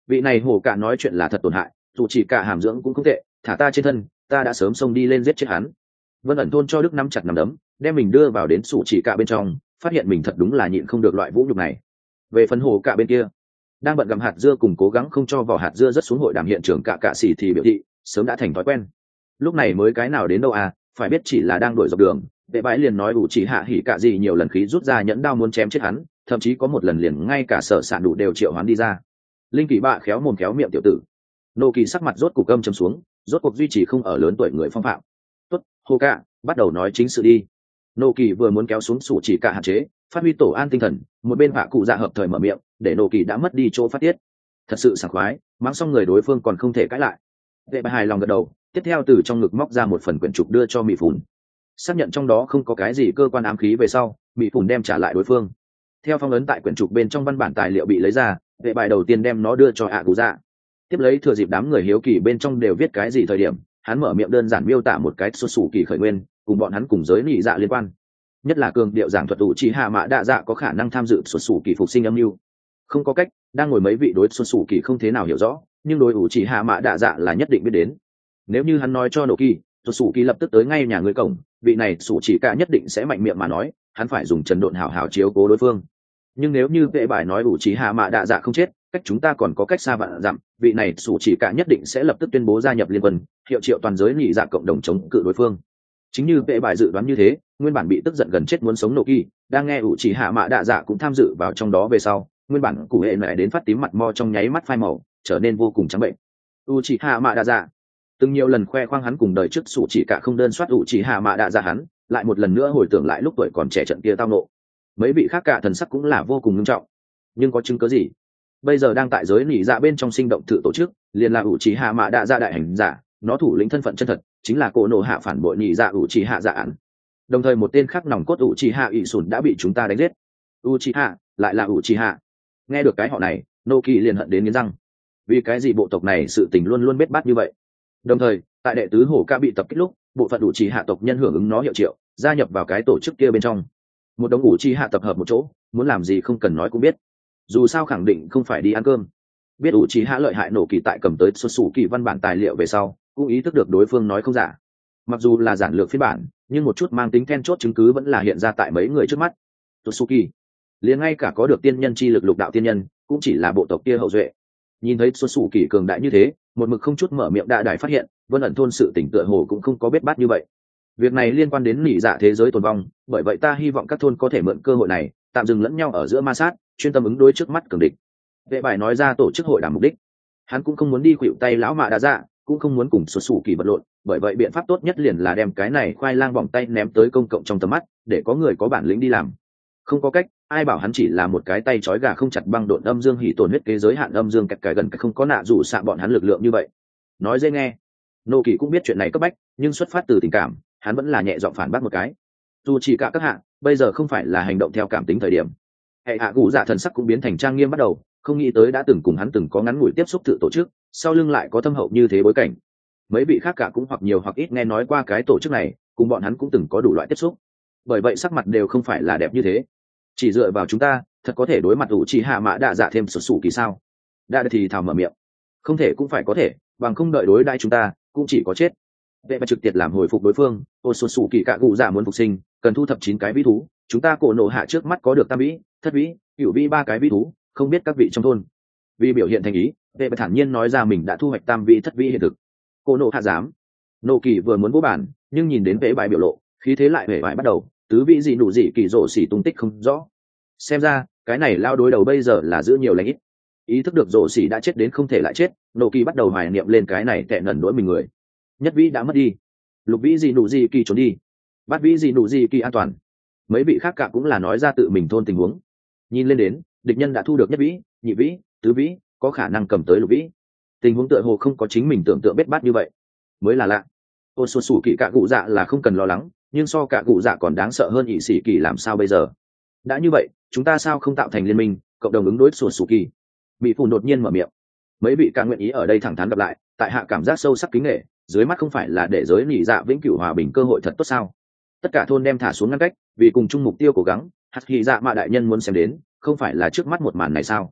vị này hổ cả nói chuyện là thật tổn hại, dù chỉ cả hàm dưỡng cũng không tệ, thả ta trên thân, ta đã sớm xông đi lên giết chết hắn. Vân ẩn thôn cho đức nắm chặt nắm đấm, đem mình đưa vào đến sủ chỉ cả bên trong, phát hiện mình thật đúng là nhịn không được loại vũ nhục này. Về phần hổ cả bên kia, đang bận gặm hạt dưa cùng cố gắng không cho vỏ hạt dưa rất xuống hội đàm hiện trường cả xỉ thì biểu thị sớm đã thành thói quen. Lúc này mới cái nào đến đâu à, phải biết chỉ là đang đuổi dọc đường, vệ bãi liền nói ủ chỉ hạ hỉ cả gì nhiều lần khí rút ra nhẫn đao muốn chém chết hắn, thậm chí có một lần liền ngay cả sở sản đủ đều triệu hoán đi ra. Linh kỳ bạ khéo mồm khéo miệng tiểu tử. Nô kỳ sắc mặt rốt cục câm chấm xuống, rốt cuộc duy trì không ở lớn tuổi người phong phạm. Tốt, hô cả, bắt đầu nói chính sự đi. Nô kỳ vừa muốn kéo xuống sủ chỉ cả hạn chế, phát huy tổ an tinh thần, một bên hạ cụ dạ hợp thời mở miệng, để nô kỳ đã mất đi chỗ phát tiết. Thật sự sảng khoái, mang xong người đối phương còn không thể cãi lại. Vệ bãi hài lòng gật đầu, tiếp theo từ trong ngực móc ra một phần quyển trục đưa cho mỹ phùn, xác nhận trong đó không có cái gì cơ quan ám khí về sau, mỹ phùn đem trả lại đối phương. Theo phong ấn tại quyển trục bên trong văn bản tài liệu bị lấy ra, vệ bài đầu tiên đem nó đưa cho ạ cụ dạ. Tiếp lấy thừa dịp đám người hiếu kỳ bên trong đều viết cái gì thời điểm, hắn mở miệng đơn giản miêu tả một cái xuất xù kỳ khởi nguyên cùng bọn hắn cùng giới nị dạ liên quan, nhất là cường điệu giảng thuật ủ trì hạ mã đa dạ có khả năng tham dự xuất xù kỳ phục sinh âm mưu. Không có cách, đang ngồi mấy vị đối xuất xù kỳ không thế nào hiểu rõ, nhưng đối ủ trì hạ mã đa dạ là nhất định biết đến. Nếu như hắn nói cho nổ kỳ, xuất xù kỳ lập tức tới ngay nhà người cổng, vị này sủ chỉ cả nhất định sẽ mạnh miệng mà nói hắn phải dùng trần độn hảo hảo chiếu cố đối phương. Nhưng nếu như vệ bài nói ủ trì hạ mã đa dạ không chết, cách chúng ta còn có cách xa vạn dặm, vị này sủ chỉ cả nhất định sẽ lập tức tuyên bố gia nhập liên quân, hiệu triệu toàn giới nhị dạ cộng đồng chống cự đối phương. Chính như vệ bài dự đoán như thế, nguyên bản bị tức giận gần chết muốn sống nô kỳ đang nghe ủ chỉ hạ mã đa dạ cũng tham dự vào trong đó về sau, nguyên bản cụ hệ này đến phát tím mặt mo trong nháy mắt phai màu, trở nên vô cùng trắng bệnh. ủ chỉ hạ mã đa dạ từng nhiều lần khoe khoang hắn cùng đời trước sủ chỉ cả không đơn soát ủ chỉ hạ mã đa dạ, hắn lại một lần nữa hồi tưởng lại lúc tuổi còn trẻ trận kia tao nộ. Mấy vị khác cả thần sắc cũng là vô cùng nghiêm trọng. Nhưng có chứng cớ gì? Bây giờ đang tại giới nỉ dạ bên trong sinh động tự tổ chức, liền là ủ trì hạ mã đa dạ đại hành giả, nó thủ lĩnh thân phận chân thật chính là cổ nổ hạ phản bội nỉ dạ ủ trì hạ dạ án. Đồng thời một tên khác nòng cốt ủ trì hạ ỷ sùn đã bị chúng ta đánh giết. ủ trì hạ lại là ủ trì hạ. Nghe được cái họ này, nô kỳ liền hận đến nghiến răng. Vì cái gì bộ tộc này sự tình luôn luôn bết bát như vậy? Đồng thời tại đệ tứ hổ ca bị tập kích lúc, bộ phận ủ trì hạ tộc nhân hưởng ứng nó hiệu triệu, gia nhập vào cái tổ chức kia bên trong. Một đống ủ trì hạ tập hợp một chỗ, muốn làm gì không cần nói cũng biết, dù sao khẳng định không phải đi ăn cơm. Biết ủ trì hạ lợi hại nổ kỳ tại cầm tới xuất xù kỳ văn bản tài liệu về sau, cũng ý thức được đối phương nói không giả. Mặc dù là giản lược phiên bản, nhưng một chút mang tính then chốt chứng cứ vẫn là hiện ra tại mấy người trước mắt. Totsuki, liền ngay cả có được tiên nhân chi lực lục đạo tiên nhân, cũng chỉ là bộ tộc kia hậu duệ. Nhìn thấy xuất xù kỳ cường đại như thế, một mực không chút mở miệng đại đài phát hiện, Vân ẩn thôn sự tỉnh tựa hồ cũng không có bết bát như vậy. Việc này liên quan đến nỉ dạ thế giới tồn vong, bởi vậy ta hy vọng các thôn có thể mượn cơ hội này, tạm dừng lẫn nhau ở giữa ma sát, chuyên tâm ứng đối trước mắt cường địch. Vệ bài nói ra tổ chức hội đàm mục đích, hắn cũng không muốn đi khuỵu tay lão mạ đã dạ, cũng không muốn cùng xuất xù kỳ vật lộn, bởi vậy biện pháp tốt nhất liền là đem cái này khoai lang bỏng tay ném tới công cộng trong tầm mắt, để có người có bản lĩnh đi làm. Không có cách, ai bảo hắn chỉ là một cái tay trói gà không chặt băng độn âm dương hỉ tổn huyết kế giới hạn âm dương kẹt cái gần cái không có nạ dù xạ bọn hắn lực lượng như vậy. Nói dễ nghe, nô kỳ cũng biết chuyện này cấp bách, nhưng xuất phát từ tình cảm, hắn vẫn là nhẹ giọng phản bác một cái. Dù chỉ cả các hạ, bây giờ không phải là hành động theo cảm tính thời điểm. Hệ hạ cụ dạ thần sắc cũng biến thành trang nghiêm bắt đầu, không nghĩ tới đã từng cùng hắn từng có ngắn ngủi tiếp xúc tự tổ chức, sau lưng lại có thâm hậu như thế bối cảnh. Mấy vị khác cả cũng hoặc nhiều hoặc ít nghe nói qua cái tổ chức này, cùng bọn hắn cũng từng có đủ loại tiếp xúc, bởi vậy sắc mặt đều không phải là đẹp như thế. Chỉ dựa vào chúng ta, thật có thể đối mặt ủ trì hạ mã đạ dạ thêm xuất xù kỳ sao? Đã thì thào mở miệng, không thể cũng phải có thể, bằng không đợi đối đãi chúng ta cũng chỉ có chết. Vệ mà trực tiếp làm hồi phục đối phương, ô xuất xù kỳ cả cụ dạ muốn phục sinh, cần thu thập 9 cái vĩ thú, chúng ta cổ nổ hạ trước mắt có được tam vĩ, thất vĩ, cửu vĩ 3 cái vĩ thú, không biết các vị trong thôn. Vì biểu hiện thành ý, vệ mà thản nhiên nói ra mình đã thu hoạch tam vĩ thất vĩ hiện thực. Cổ nổ hạ dám. Nô kỳ vừa muốn vô bản, nhưng nhìn đến vệ bài biểu lộ, khí thế lại hề bại bắt đầu, tứ vĩ gì đủ gì kỳ rộ xỉ tung tích không rõ. Xem ra cái này lao đối đầu bây giờ là giữ nhiều lãnh ít. Ý thức được rộ xỉ đã chết đến không thể lại chết, nô kỳ bắt đầu hoài niệm lên cái này tệ nần đỗi mình người. Nhất vĩ đã mất đi, lục vĩ gì đủ gì kỳ trốn đi, bát vĩ gì đủ gì kỳ an toàn. Mấy vị khác cả cũng là nói ra tự mình thôn tình huống. Nhìn lên đến, địch nhân đã thu được nhất vĩ, nhị vĩ, tứ vĩ, có khả năng cầm tới lục vĩ. Tình huống tựa hồ không có chính mình tưởng tượng bết bát như vậy, mới là lạ. Ô xuân sủ kỳ cả cụ dạ là không cần lo lắng, nhưng so cả cụ dạ còn đáng sợ hơn ỷ sĩ kỳ làm sao bây giờ? Đã như vậy, chúng ta sao không tạo thành liên minh, cộng đồng ứng đối xuân sủ kỳ? Bị phù đột nhiên mở miệng. Mấy vị ca nguyện ý ở đây thẳng thắn gặp lại, tại hạ cảm giác sâu sắc kính nể, dưới mắt không phải là để giới nỉ dạ vĩnh cửu hòa bình cơ hội thật tốt sao? Tất cả thôn đem thả xuống ngăn cách, vì cùng chung mục tiêu cố gắng, hạt hy dạ mà đại nhân muốn xem đến, không phải là trước mắt một màn này sao?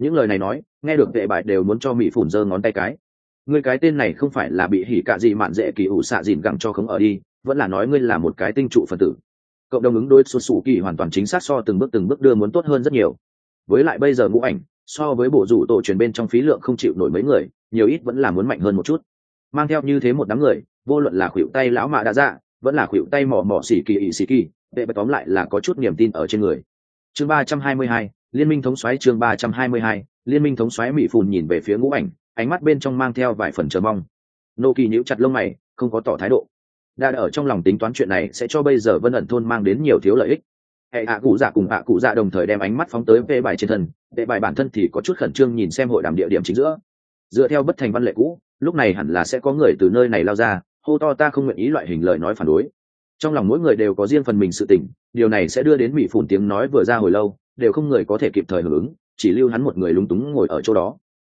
Những lời này nói nghe được vệ bại đều muốn cho mỹ phủn giơ ngón tay cái. Ngươi cái tên này không phải là bị hỉ cạ gì mạn dễ kỳ ủ xạ dìn gẳng cho khống ở đi, vẫn là nói ngươi là một cái tinh trụ phần tử. Cộng đồng ứng đối xuất xù kỳ hoàn toàn chính xác so từng bước đưa muốn tốt hơn rất nhiều. Với lại bây giờ ngũ ảnh so với bộ rủ tổ truyền bên trong phí lượng không chịu nổi mấy người, nhiều ít vẫn là muốn mạnh hơn một chút. Mang theo như thế một đám người, vô luận là khuỷu tay lão mạ đã dạ vẫn là khuỷu tay mỏ mỏ xì kỳ, vệ bại tóm lại là có chút niềm tin ở trên người. Chương 322, liên minh thống soái. Chương 322, liên minh thống soái. Mỹ phùn nhìn về phía ngũ ảnh, ánh mắt bên trong mang theo vài phần chờ mong. Nô Kỳ nhíu chặt lông mày, không có tỏ thái độ. Đã ở trong lòng tính toán chuyện này sẽ cho bây giờ Vân ẩn thôn mang đến nhiều thiếu lợi ích. Hệ hạ cụ dạ cùng hạ cụ dạ đồng thời đem ánh mắt phóng tới vệ bài trên thân, vệ bài bản thân thì có chút khẩn trương nhìn xem hội đàm địa điểm chính giữa. Dựa theo bất thành văn lệ cũ, lúc này hẳn là sẽ có người từ nơi này lao ra, hô to ta không nguyện ý loại hình lời nói phản đối. Trong lòng mỗi người đều có riêng phần mình sự tỉnh, điều này sẽ đưa đến Mỹ phủn tiếng nói vừa ra hồi lâu, đều không người có thể kịp thời hưởng ứng, chỉ lưu hắn một người lúng túng ngồi ở chỗ đó.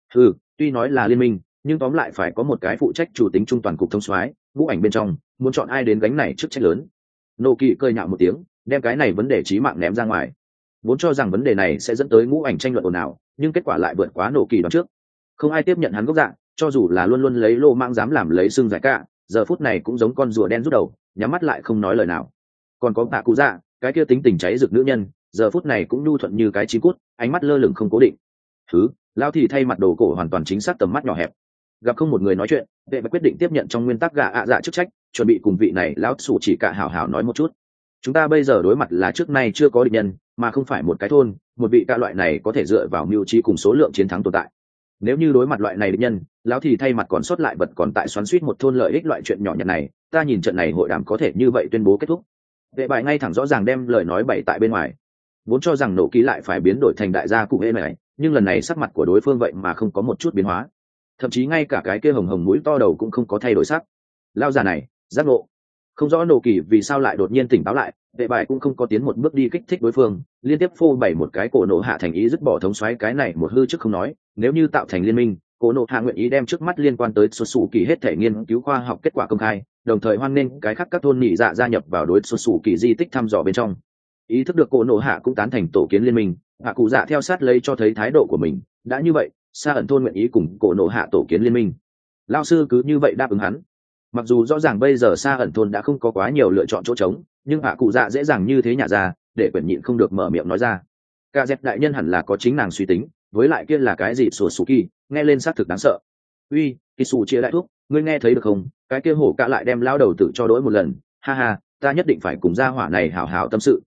Tuy nói là liên minh, nhưng tóm lại phải có một cái phụ trách chủ tính trung toàn cục thống soái, ngũ ảnh bên trong, muốn chọn ai đến gánh này chức trách lớn. Nô Kỳ cười nhạo một tiếng, đem cái này vấn đề chí mạng ném ra ngoài. Vốn cho rằng vấn đề này sẽ dẫn tới ngũ ảnh tranh luận ồn ào, nhưng kết quả lại vượt quá Nô Kỳ đoán trước. Không ai tiếp nhận hắn gốc dạng, cho dù là luôn luôn lấy lô mang dám làm lấy xương giải cả, giờ phút này cũng giống con rùa đen rút đầu, nhắm mắt lại không nói lời nào. Còn có tạ cụ dạ, cái kia tính tình cháy rực nữ nhân, giờ phút này cũng nhu thuận như cái chí cút, ánh mắt lơ lửng không cố định. Lao thì thay mặt đồ cổ hoàn toàn chính xác tầm mắt nhỏ hẹp. Gặp không một người nói chuyện, vệ bạch quyết định tiếp nhận trong nguyên tắc gạ dạ chức trách, chuẩn bị cùng vị này lão sủ chỉ cả hảo hảo nói một chút. Chúng ta bây giờ đối mặt là trước nay chưa có địch nhân, mà không phải một cái thôn, một vị ca loại này có thể dựa vào mưu trí cùng số lượng chiến thắng tồn tại. Nếu như đối mặt loại này địch nhân, lão thì thay mặt còn sót lại vật còn tại xoắn suýt một thôn lợi ích loại chuyện nhỏ nhặt này, ta nhìn trận này hội đàm có thể như vậy tuyên bố kết thúc. Vệ bại ngay thẳng rõ ràng đem lời nói bày tại bên ngoài, vốn cho rằng nổ ký lại phải biến đổi thành đại gia cụ hễ này, nhưng lần này sắc mặt của đối phương vậy mà không có một chút biến hóa, thậm chí ngay cả cái kia hồng hồng mũi to đầu cũng không có thay đổi sắc. Lao già này giác ngộ, không rõ nổ kỳ vì sao lại đột nhiên tỉnh táo lại. Vệ bại cũng không có tiến một bước đi kích thích đối phương, liên tiếp phô bày một cái cổ nổ hạ thành ý dứt bỏ thống soái cái này một hư trước không nói, nếu như tạo thành liên minh, cổ nổ hạ nguyện ý đem trước mắt liên quan tới xuất xù kỳ hết thể nghiên cứu khoa học kết quả công khai, đồng thời hoan nghênh cái khác các thôn nhị dạ gia nhập vào đối xuất xù kỳ di tích thăm dò bên trong. Ý thức được cổ nổ hạ cũng tán thành tổ kiến liên minh, hạ cụ dạ theo sát lấy cho thấy thái độ của mình. Đã như vậy, Sa ẩn thôn nguyện ý cùng cổ nổ hạ tổ kiến liên minh. Lao sư cứ như vậy đáp ứng hắn. Mặc dù rõ ràng bây giờ Sa ẩn thôn đã không có quá nhiều lựa chọn chỗ trống, nhưng hạ cụ dạ dễ dàng như thế nhả ra, để quyển nhịn không được mở miệng nói ra. Cả dẹp đại nhân hẳn là có chính nàng suy tính, với lại kia là cái gì sổ sù kỳ, nghe lên xác thực đáng sợ. Uy, kỳ sù chia đại thuốc, ngươi nghe thấy được không? Cái kia hổ cả lại đem lao đầu tử cho đỗi một lần, ha ha, ta nhất định phải cùng gia hỏa này hảo hảo tâm sự.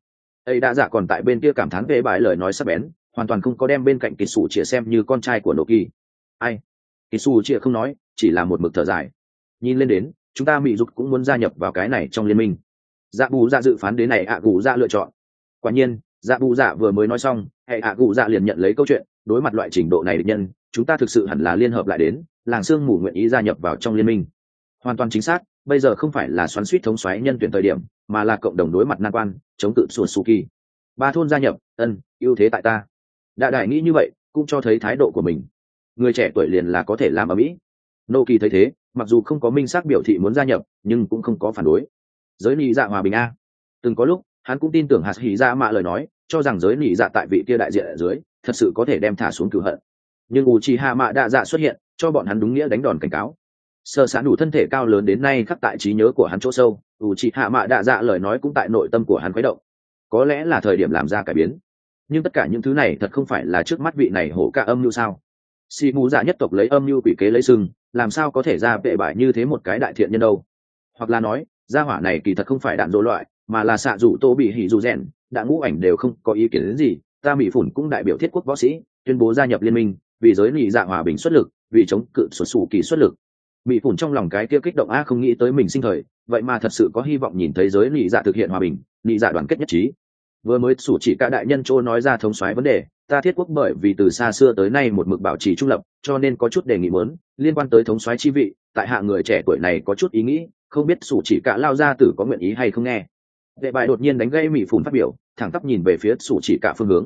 Ấy đã giả còn tại bên kia cảm thán về bài lời nói sắc bén, hoàn toàn không có đem bên cạnh kỳ sù chia xem như con trai của nô kỳ. Ai? Kỳ sù chia không nói, chỉ là một mực thở dài. Nhìn lên đến, chúng ta mỹ dục cũng muốn gia nhập vào cái này trong liên minh. Dạ bù dạ dự phán đến này ạ gù dạ lựa chọn. Quả nhiên, dạ bù dạ vừa mới nói xong, hệ ạ gù dạ liền nhận lấy câu chuyện. Đối mặt loại trình độ này địch nhân, chúng ta thực sự hẳn là liên hợp lại đến, làng sương mù nguyện ý gia nhập vào trong liên minh. Hoàn toàn chính xác, bây giờ không phải là xoắn suýt thống soái nhân tuyển thời điểm, mà là cộng đồng đối mặt nan quan, chống cự sùa su kỳ. Ba thôn gia nhập, ưu thế tại ta. Đại đại nghĩ như vậy, cũng cho thấy thái độ của mình. Người trẻ tuổi liền là có thể làm ở mỹ. Nô kỳ thấy thế, mặc dù không có minh xác biểu thị muốn gia nhập, nhưng cũng không có phản đối. Giới nị dạ hòa bình a. Từng có lúc, hắn cũng tin tưởng hạt hỉ dạ mạ lời nói, cho rằng giới nị dạ tại vị kia đại diện ở dưới, thật sự có thể đem thả xuống cửu hận. Nhưng Uchiha Mạ Đa Dạ xuất hiện, cho bọn hắn đúng nghĩa đánh đòn cảnh cáo. Sở Sản đủ thân thể cao lớn đến nay khắc tại trí nhớ của hắn chỗ sâu, Uchiha Mạ Đa Dạ lời nói cũng tại nội tâm của hắn khuấy động. Có lẽ là thời điểm làm ra cải biến. Nhưng tất cả những thứ này thật không phải là trước mắt vị này hổ ca âm mưu sao? Si Mù Dạ nhất tộc lấy âm mưu quỷ kế lấy sừng, làm sao có thể ra vệ bại như thế một cái đại thiện nhân đâu? Hoặc là nói, gia hỏa này kỳ thật không phải đạn dỗ loại, mà là xạ rủ tô bị hỉ dù rèn, đã ngũ ảnh đều không có ý kiến đến gì. Ta Mỹ Phủn cũng đại biểu thiết quốc võ sĩ, tuyên bố gia nhập liên minh, vì giới nị dạ hòa bình xuất lực, vì chống cự xuất xù kỳ xuất lực. Mỹ Phủn trong lòng cái kia kích động không nghĩ tới mình sinh thời, vậy mà thật sự có hy vọng nhìn thấy giới nị dạ thực hiện hòa bình, nị dạ đoàn kết nhất trí. Vừa mới sủ chỉ cả đại nhân Trô nói ra thống soái vấn đề, ta thiết quốc bởi vì từ xa xưa tới nay một mực bảo trì trung lập, cho nên có chút đề nghị muốn liên quan tới thống soái chi vị, tại hạ người trẻ tuổi này có chút ý nghĩ, không biết sủ chỉ cả lao gia tử có nguyện ý hay không nghe. Vệ bại đột nhiên đánh gây Mỹ Phủn phát biểu, thẳng tắp nhìn về phía sủ chỉ cả phương hướng.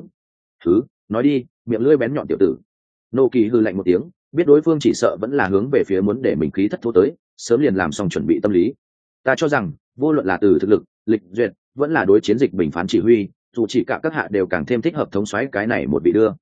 Nói đi, miệng lưỡi bén nhọn tiểu tử. Nô kỳ hư lạnh một tiếng, biết đối phương chỉ sợ vẫn là hướng về phía muốn để mình khí thất thố tới, sớm liền làm xong chuẩn bị tâm lý. Ta cho rằng vô luận là từ thực lực, lịch duyệt, vẫn là đối chiến dịch bình phán chỉ huy, dù chỉ cả các hạ đều càng thêm thích hợp thống soái cái này một vị đưa.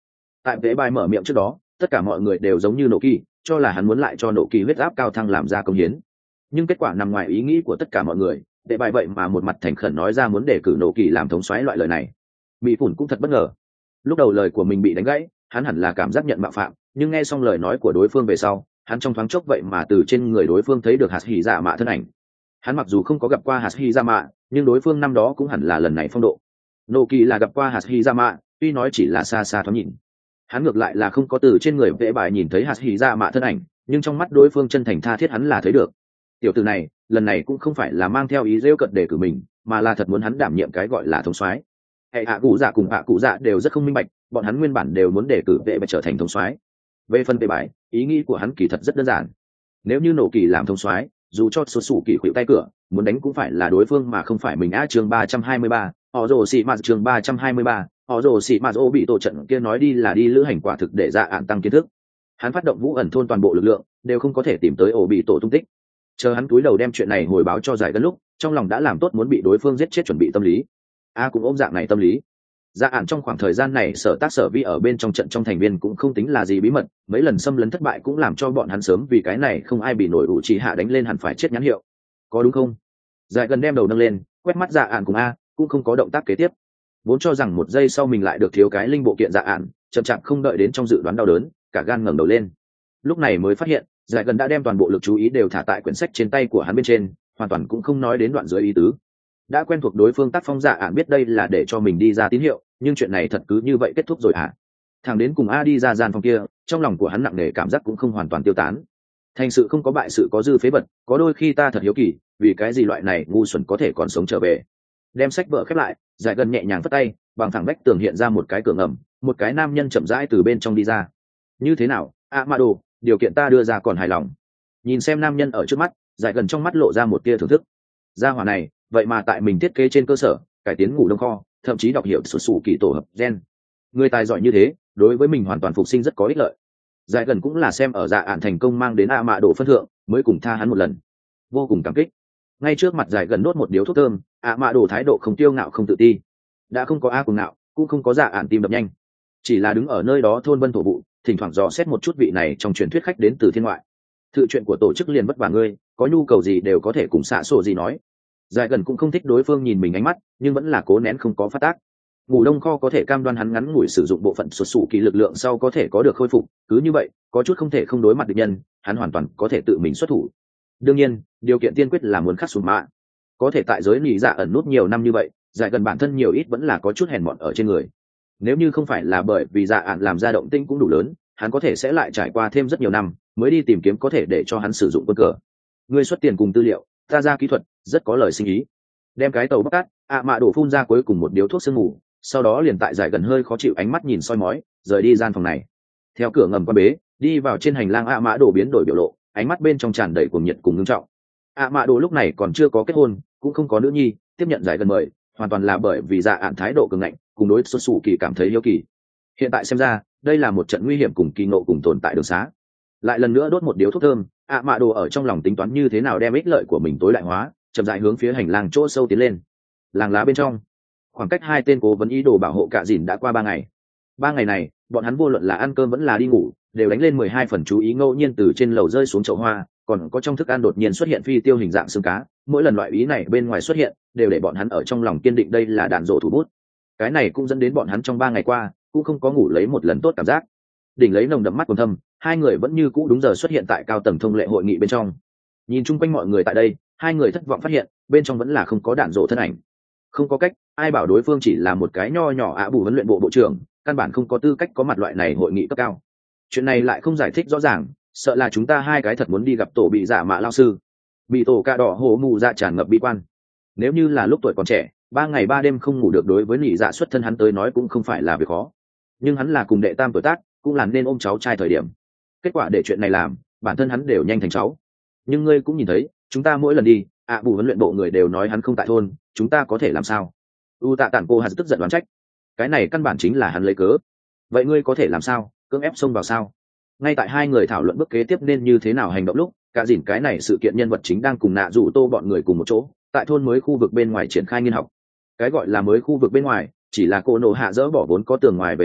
Tại vẽ bài mở miệng trước đó tất cả mọi người đều giống như nổ kỳ cho là hắn muốn lại cho nổ kỳ huyết áp cao thăng làm ra công hiến, nhưng kết quả nằm ngoài ý nghĩ của tất cả mọi người. Vẽ bài vậy mà một mặt thành khẩn nói ra muốn đề cử nổ kỳ làm thống soái loại lời này. Mỹ phủn cũng thật bất ngờ. Lúc đầu lời của mình bị đánh gãy, hắn hẳn là cảm giác nhận mạo phạm, nhưng nghe xong lời nói của đối phương về sau, hắn trong thoáng chốc vậy mà từ trên người đối phương thấy được hạt hỉ dạ mạ thân ảnh. Hắn mặc dù không có gặp qua hạt hỉ dạ mạ, nhưng đối phương năm đó cũng hẳn là lần này phong độ. Nô kỳ là gặp qua hạt hỉ dạ mạ, tuy nói chỉ là xa xa thoáng nhìn. Hắn ngược lại là không có từ trên người vẽ bài nhìn thấy hạt hỉ dạ mạ thân ảnh, nhưng trong mắt đối phương chân thành tha thiết hắn là thấy được. Tiểu tử này lần này cũng không phải là mang theo ý rêu cợt để cử mình, mà là thật muốn hắn đảm nhiệm cái gọi là thống soái. Hệ hạ cụ dạ cùng hạ cụ dạ đều rất không minh bạch, bọn hắn nguyên bản đều muốn đề cử vệ bạch trở thành thống soái. Về phần vệ bài, ý nghĩ của hắn kỳ thật rất đơn giản. Nếu như nổ kỳ làm thống soái, dù cho số sủ kỳ khuỵu tay cửa, muốn đánh cũng phải là đối phương mà không phải mình. Chương 323, họ rồ xị mạt. Chương 323, họ rồ xị mạt. Ô bị tổ trận kia nói đi là đi lữ hành quả thực để dạ ạn tăng kiến thức. Hắn phát động vũ ẩn thôn toàn bộ lực lượng, đều không có thể tìm tới ổ bị tổ tung tích. Chờ hắn cúi đầu đem chuyện này hồi báo cho giải gần lúc, trong lòng đã làm tốt muốn bị đối phương giết chết chuẩn bị tâm lý. Cũng ôm dạng này tâm lý. Dạ ạn trong khoảng thời gian này sở tác sở vi ở bên trong trận trong thành viên cũng không tính là gì bí mật, mấy lần xâm lấn thất bại cũng làm cho bọn hắn sớm vì cái này không ai bị nổi ủ trì hạ đánh lên hẳn phải chết nhãn hiệu. Có đúng không? Giải gần đem đầu nâng lên, quét mắt dạ ạn cùng cũng không có động tác kế tiếp. Vốn cho rằng một giây sau mình lại được thiếu cái linh bộ kiện dạ ạn, chậm chạp không đợi đến trong dự đoán đau đớn, cả gan ngẩng đầu lên. Lúc này mới phát hiện, giải gần đã đem toàn bộ lực chú ý đều thả tại quyển sách trên tay của hắn bên trên, hoàn toàn cũng không nói đến đoạn dưới ý tứ. Đã quen thuộc đối phương tác phong dạ ạn biết đây là để cho mình đi ra tín hiệu, nhưng chuyện này thật cứ như vậy kết thúc rồi thằng đến cùng đi ra gian phòng kia, trong lòng của hắn nặng nề cảm giác cũng không hoàn toàn tiêu tán. Thành sự không có bại sự có dư phế vật, có đôi khi ta thật hiếu kỳ, vì cái gì loại này ngu xuẩn có thể còn sống trở về. Đem sách vở khép lại, giải gần nhẹ nhàng phất tay, bằng thẳng vách tường hiện ra một cái cửa ngầm, một cái nam nhân chậm rãi từ bên trong đi ra. Như thế nào, Amado, điều kiện ta đưa ra còn hài lòng? Nhìn xem nam nhân ở trước mắt, giải gần trong mắt lộ ra một tia thưởng thức. Gia hỏa này vậy mà tại mình thiết kế trên cơ sở cải tiến ngủ đông kho, thậm chí đọc hiểu sụt sù kỳ tổ hợp gen. Người tài giỏi như thế, đối với mình hoàn toàn phục sinh rất có ích lợi. Giải gần cũng là xem ở dạ ạn thành công mang đến mạ độ phân thượng, mới cùng tha hắn một lần. Vô cùng cảm kích. Ngay trước mặt giải gần đốt một điếu thuốc thơm, mạ độ thái độ không tiêu ngạo không tự ti. Đã không có cuồng ngạo, cũng không có dạ ạn tim đập nhanh. Chỉ là đứng ở nơi đó thôn vân thổ vụ, thỉnh thoảng dò xét một chút vị này trong truyền thuyết khách đến từ thiên ngoại. Thự chuyện của tổ chức liền vất vả ngươi, có nhu cầu gì đều có thể cùng xạ sổ gì nói. Giải gần cũng không thích đối phương nhìn mình ánh mắt, nhưng vẫn là cố nén không có phát tác. Ngủ đông kho có thể cam đoan hắn ngắn ngủi sử dụng bộ phận sụt sù kỳ lực lượng sau có thể có được khôi phục, cứ như vậy có chút không thể không đối mặt địch nhân, hắn hoàn toàn có thể tự mình xuất thủ. Đương nhiên điều kiện tiên quyết là muốn khắc sụt mạ. Có thể tại giới lì dạ ẩn nút nhiều năm như vậy, giải gần bản thân nhiều ít vẫn là có chút hèn mọn ở trên người. Nếu như không phải là bởi vì dạ ạn làm ra động tĩnh cũng đủ lớn, hắn có thể sẽ lại trải qua thêm rất nhiều năm mới đi tìm kiếm có thể để cho hắn sử dụng quân cờ. Ngươi xuất tiền cùng tư liệu, ta ra kỹ thuật, rất có lời sinh ý. Đem cái tàu bắc cát, mạ đổ phun ra cuối cùng một điếu thuốc sương mù, sau đó liền tại giải gần hơi khó chịu ánh mắt nhìn soi mói, rời đi gian phòng này. Theo cửa ngầm qua bế, đi vào trên hành lang mạ đổ biến đổi biểu lộ, ánh mắt bên trong tràn đầy cuồng nhiệt cùng ngưng trọng. Mạ đổ lúc này còn chưa có kết hôn, cũng không có nữ nhi, tiếp nhận giải gần mời, hoàn toàn là bởi vì dạ ạn thái độ cường ngạnh, cùng đối xuất sủ kỳ cảm thấy hiếu kỳ. Hiện tại xem ra, đây là một trận nguy hiểm cùng kỳ ngộ cùng tồn tại đường xá. Lại lần nữa đốt một điếu thuốc thơm, mạ đồ ở trong lòng tính toán như thế nào đem ích lợi của mình tối đại hóa, chậm rãi hướng phía hành lang chỗ sâu tiến lên. Làng lá bên trong, khoảng cách hai tên cố vấn ý đồ bảo hộ cạ dìn đã qua 3 ngày. 3 ngày này, bọn hắn vô luận là ăn cơm vẫn là đi ngủ, đều đánh lên 12 phần chú ý, ngẫu nhiên từ trên lầu rơi xuống chậu hoa, còn có trong thức ăn đột nhiên xuất hiện phi tiêu hình dạng xương cá, mỗi lần loại ý này bên ngoài xuất hiện, đều để bọn hắn ở trong lòng kiên định đây là đạn rộ thủ bút. Cái này cũng dẫn đến bọn hắn trong 3 ngày qua cũng không có ngủ lấy một lần tốt cảm giác. Đỉnh lấy nồng đậm mắt quần thâm, hai người vẫn như cũ đúng giờ xuất hiện tại cao tầng thông lệ hội nghị bên trong. Nhìn chung quanh mọi người tại đây, hai người thất vọng phát hiện bên trong vẫn là không có đạn rộ thân ảnh. Không có cách, ai bảo đối phương chỉ là một cái nho nhỏ bù huấn luyện bộ bộ trưởng, căn bản không có tư cách có mặt loại này hội nghị cấp cao. Chuyện này lại không giải thích rõ ràng, sợ là chúng ta hai cái thật muốn đi gặp tổ bị giả mạ lao sư. Bị tổ cà đỏ hồ mù dạ tràn ngập bi quan. Nếu như là lúc tuổi còn trẻ, 3 ngày 3 đêm không ngủ được đối với nhị dạ xuất thân hắn tới nói cũng không phải là việc khó. Nhưng hắn là cùng đệ tam tuổi tác, cũng là nên ôm cháu trai thời điểm. Kết quả để chuyện này làm, bản thân hắn đều nhanh thành cháu. Nhưng ngươi cũng nhìn thấy, chúng ta mỗi lần đi, bù huấn luyện bộ người đều nói hắn không tại thôn, chúng ta có thể làm sao? Tạ Tản cô hắn tức giận đoán trách. Cái này căn bản chính là hắn lấy cớ. Vậy ngươi có thể làm sao? Cưỡng ép xông vào sao? Ngay tại hai người thảo luận bước kế tiếp nên như thế nào hành động lúc, cả dỉn cái này sự kiện nhân vật chính đang cùng nạ rủ tô bọn người cùng một chỗ, tại thôn mới khu vực bên ngoài triển khai nghiên học. Cái gọi là mới khu vực bên ngoài, chỉ là cô nổ hạ dỡ bỏ vốn có tường ngoài về sau,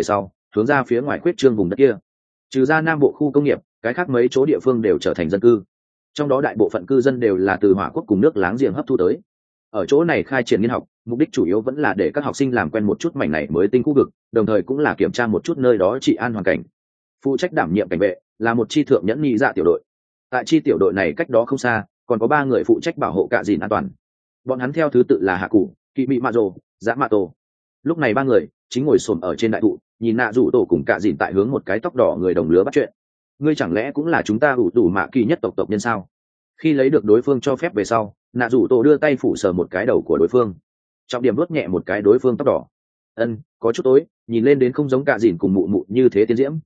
hướng ra phía ngoài khuyết trương vùng đất kia. Trừ ra nam bộ khu công nghiệp, cái khác mấy chỗ địa phương đều trở thành dân cư, trong đó đại bộ phận cư dân đều là từ hỏa quốc cùng nước láng giềng hấp thu tới. Ở chỗ này khai triển nghiên học, mục đích chủ yếu vẫn là để các học sinh làm quen một chút mảnh này mới tinh khu vực, đồng thời cũng là kiểm tra một chút nơi đó trị an hoàn cảnh. Phụ trách đảm nhiệm cảnh vệ là một chi thượng nhẫn nhị dạ tiểu đội. Tại chi tiểu đội này cách đó không xa còn có 3 người phụ trách bảo hộ cạ dìn an toàn. Bọn hắn theo thứ tự là hạ cụ, kỵ bị mạ rồ, dã mạ tổ. Lúc này 3 người chính ngồi xổm ở trên đại thụ, nhìn nạ rủ tổ cùng cạ dìn tại hướng một cái tóc đỏ người đồng lứa bắt chuyện. Ngươi chẳng lẽ cũng là chúng ta ủ tủ mạ kỳ nhất tộc nhân sao? Khi lấy được đối phương cho phép về sau, nạ rủ tổ đưa tay phủ sờ một cái đầu của đối phương, trọng điểm vuốt nhẹ một cái đối phương tóc đỏ. Có chút tối, nhìn lên đến không giống cạ dìn cùng mụ mụ như thế tiến diễm.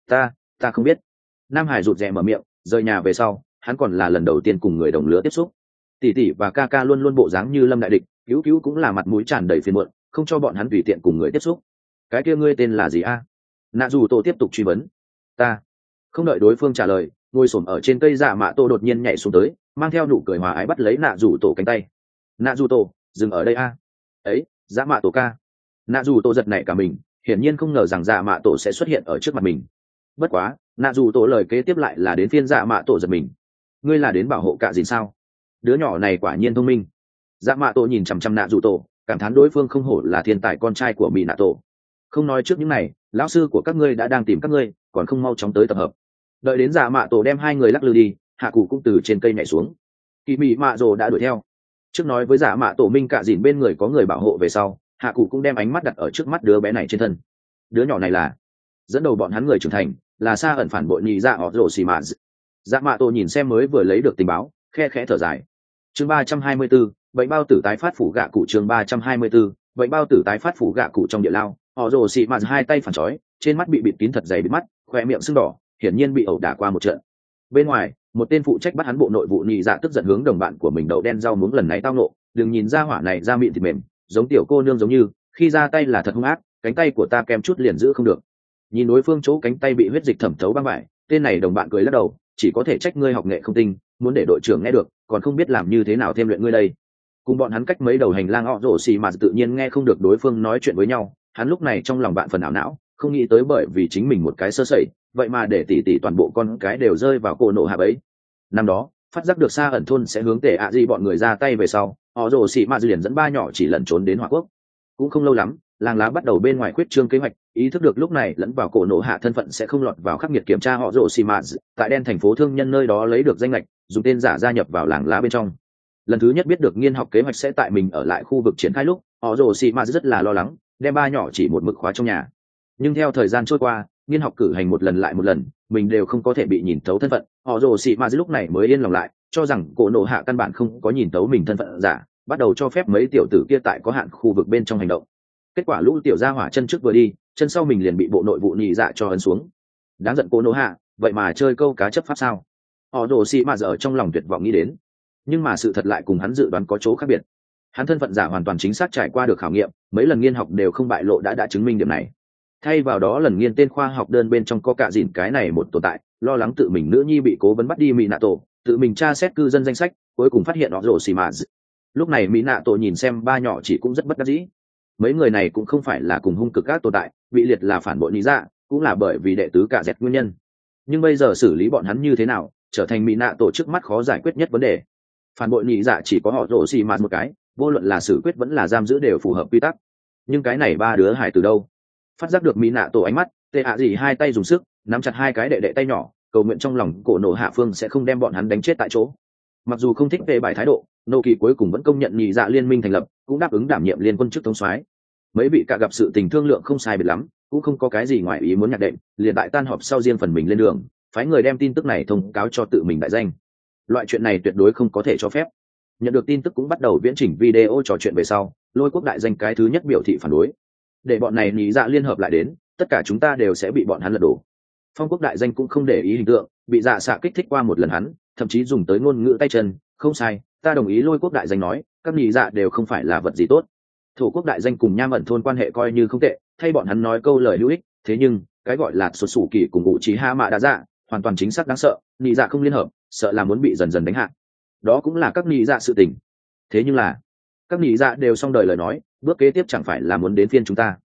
Ta không biết. Nam Hải rụt rè mở miệng, rời nhà về sau hắn còn là lần đầu tiên cùng người đồng lứa tiếp xúc. Tỷ tỷ và ca ca luôn luôn bộ dáng như lâm đại địch, cứu cứu cũng là mặt mũi tràn đầy phiền muộn, không cho bọn hắn tùy tiện cùng người tiếp xúc. Cái kia ngươi tên là gì a? Nạ dù tổ tiếp tục truy vấn. Ta. Không đợi đối phương trả lời, ngồi xổm ở trên cây dạ mạ tổ đột nhiên nhảy xuống tới, mang theo nụ cười hòa ái bắt lấy nạ dù tổ cánh tay. Nạ dù tổ, dừng ở đây a. Ấy, dạ mạ tổ ca. Nạ dù tổ giật nảy cả mình, hiển nhiên không ngờ rằng dạ mạ tổ sẽ xuất hiện ở trước mặt mình. Bất quá nạ dù tổ lời kế tiếp lại là đến phiên dạ mạ tổ giật mình. Ngươi là đến bảo hộ cạ dìn sao? Đứa nhỏ này quả nhiên thông minh. Dạ mạ tổ nhìn chằm chằm nạ dù tổ, cảm thán đối phương không hổ là thiên tài con trai của mỹ nạ tổ. Không nói trước những này, lão sư của các ngươi đã đang tìm các ngươi, còn không mau chóng tới tập hợp. Đợi đến dạ mạ tổ đem 2 người lắc lư đi, hạ cụ cũng từ trên cây nhảy xuống. Kỳ mỹ mạ rồ đã đuổi theo. Trước nói với dạ mạ tổ minh cạ dìn bên người có người bảo hộ về sau, hạ cụ cũng đem ánh mắt đặt ở trước mắt đứa bé này trên thân. Đứa nhỏ này là dẫn đầu bọn hắn người trưởng thành, là xa ẩn phản bội nhị dạ họ rồ xì mạ. Dạ mạ tổ nhìn xem mới vừa lấy được tình báo, khe khẽ thở dài. Chương 324, bệnh bao tử tái phát phủ gạ cụ. Chương 324, bệnh bao tử tái phát phủ gạ cụ. Trong địa lao, họ rồ xì mạ 2 tay phản chói, trên mắt bị bịt kín thật dày bịt mắt, khoe miệng sưng đỏ, hiển nhiên bị ẩu đả qua một trận. Bên ngoài, một tên phụ trách bắt hắn bộ nội vụ nhị dạ tức giận hướng đồng bạn của mình đậu đen rau muống lần này tao nộ, đừng nhìn ra hỏa này da mịn thịt mềm, giống tiểu cô nương giống như, khi ra tay là thật hung ác, cánh tay của ta kem chút liền giữ không được. Nhìn đối phương chỗ cánh tay bị huyết dịch thẩm thấu băng vải, tên này đồng bạn cười lắc đầu, chỉ có thể trách ngươi học nghệ không tinh, muốn để đội trưởng nghe được, còn không biết làm như thế nào thêm luyện ngươi đây. Cùng bọn hắn cách mấy đầu hành lang, họ rổ xì mà tự nhiên nghe không được đối phương nói chuyện với nhau, hắn lúc này trong lòng bạn phần ảo não, không nghĩ tới bởi vì chính mình một cái sơ sẩy, vậy mà để tỷ tỷ toàn bộ con cái đều rơi vào cổ nộ hạ ấy. Năm đó phát giác được xa ẩn thôn sẽ hướng tể ạ gì bọn người ra tay về sau, họ rồ xị mạ liền dẫn 3 nhỏ chỉ lẩn trốn đến Hỏa Quốc. Cũng không lâu lắm, làng lá bắt đầu bên ngoài khuyết trương kế hoạch, ý thức được lúc này lẫn vào cổ nộ hạ thân phận sẽ không lọt vào khắc nghiệt kiểm tra, họ rồ xị mạ tại đen thành phố thương nhân nơi đó lấy được danh lệch, dùng tên giả gia nhập vào làng lá bên trong. Lần thứ nhất biết được nghiên học kế hoạch sẽ tại mình ở lại khu vực triển khai lúc, họ rồ xị mạ rất là lo lắng, đem 3 nhỏ chỉ một mực khóa trong nhà. Nhưng theo thời gian trôi qua, nghiên học cử hành một lần lại một lần, mình đều không có thể bị nhìn thấu thân phận, họ rồ xị mạ lúc này mới yên lòng lại, cho rằng cổ nộ hạ căn bản không có nhìn thấu mình thân phận giả, bắt đầu cho phép mấy tiểu tử kia tại có hạn khu vực bên trong hành động. Kết quả lũ tiểu gia hỏa chân trước vừa đi, chân sau mình liền bị bộ nội vụ nhị dạ cho ấn xuống. Đáng giận cổ nộ hạ, vậy mà chơi câu cá chấp pháp sao? Họ rồ xị mạ ở trong lòng tuyệt vọng nghĩ đến. Nhưng mà sự thật lại cùng hắn dự đoán có chỗ khác biệt. Hắn thân phận giả hoàn toàn chính xác trải qua được khảo nghiệm, mấy lần nghiên học đều không bại lộ đã chứng minh điểm này. Thay vào đó lần nghiên tên khoa học đơn bên trong có cả dìn cái này một tồn tại, lo lắng tự mình nữ nhi bị cố vấn bắt đi mỹ nạ tổ, tự mình tra xét cư dân danh sách, cuối cùng phát hiện họ rồ xì mạ. Lúc này mỹ nạ tổ nhìn xem 3 nhỏ chỉ cũng rất bất đắc dĩ. Mấy người này cũng không phải là cùng hung cực các tồn tại, bị liệt là phản bội lý dạ, cũng là bởi vì đệ tứ cả dẹt nguyên nhân. Nhưng bây giờ xử lý bọn hắn như thế nào, trở thành mỹ nạ tổ trước mắt khó giải quyết nhất vấn đề. Phản bội lý dạ chỉ có họ rồ xì mạ một cái, vô luận là xử quyết vẫn là giam giữ đều phù hợp quy tắc. Nhưng cái này 3 đứa hải từ đâu? Phát giác được mỹ nạ tổ ánh mắt, tệ ạ gì 2 tay dùng sức nắm chặt 2 cái đệ đệ tay nhỏ, cầu nguyện trong lòng cổ nộ hạ phương sẽ không đem bọn hắn đánh chết tại chỗ. Mặc dù không thích về bài thái độ, nô kỳ cuối cùng vẫn công nhận nhị dạ liên minh thành lập, cũng đáp ứng đảm nhiệm liên quân chức thống soái. Mấy vị cả gặp sự tình thương lượng không sai biệt lắm, cũng không có cái gì ngoài ý muốn nhạc đệm, liền tại tan họp sau riêng phần mình lên đường, phái người đem tin tức này thông cáo cho tự mình đại danh. Loại chuyện này tuyệt đối không có thể cho phép. Nhận được tin tức cũng bắt đầu viễn chỉnh video trò chuyện về sau, Lôi Quốc đại danh cái thứ nhất biểu thị phản đối. Để bọn này nhị dạ liên hợp lại đến, tất cả chúng ta đều sẽ bị bọn hắn lật đổ. Phong Quốc đại danh cũng không để ý hình tượng, bị dạ xạ kích thích qua một lần hắn, thậm chí dùng tới ngôn ngữ tay chân, không sai, ta đồng ý Lôi Quốc đại danh nói, các nhị dạ đều không phải là vật gì tốt. Thổ Quốc đại danh cùng Nham ẩn thôn quan hệ coi như không tệ, thay bọn hắn nói câu lời hữu ích, thế nhưng cái gọi là xuất xù kỳ cùng ngụ trí ha mạ đa dạ, hoàn toàn chính xác đáng sợ, nhị dạ không liên hợp, sợ là muốn bị dần dần đánh hạ. Đó cũng là các nhị dạ sự tình. Thế nhưng là các nhị dạ đều xong đời lời nói, bước kế tiếp chẳng phải là muốn đến phiên chúng ta.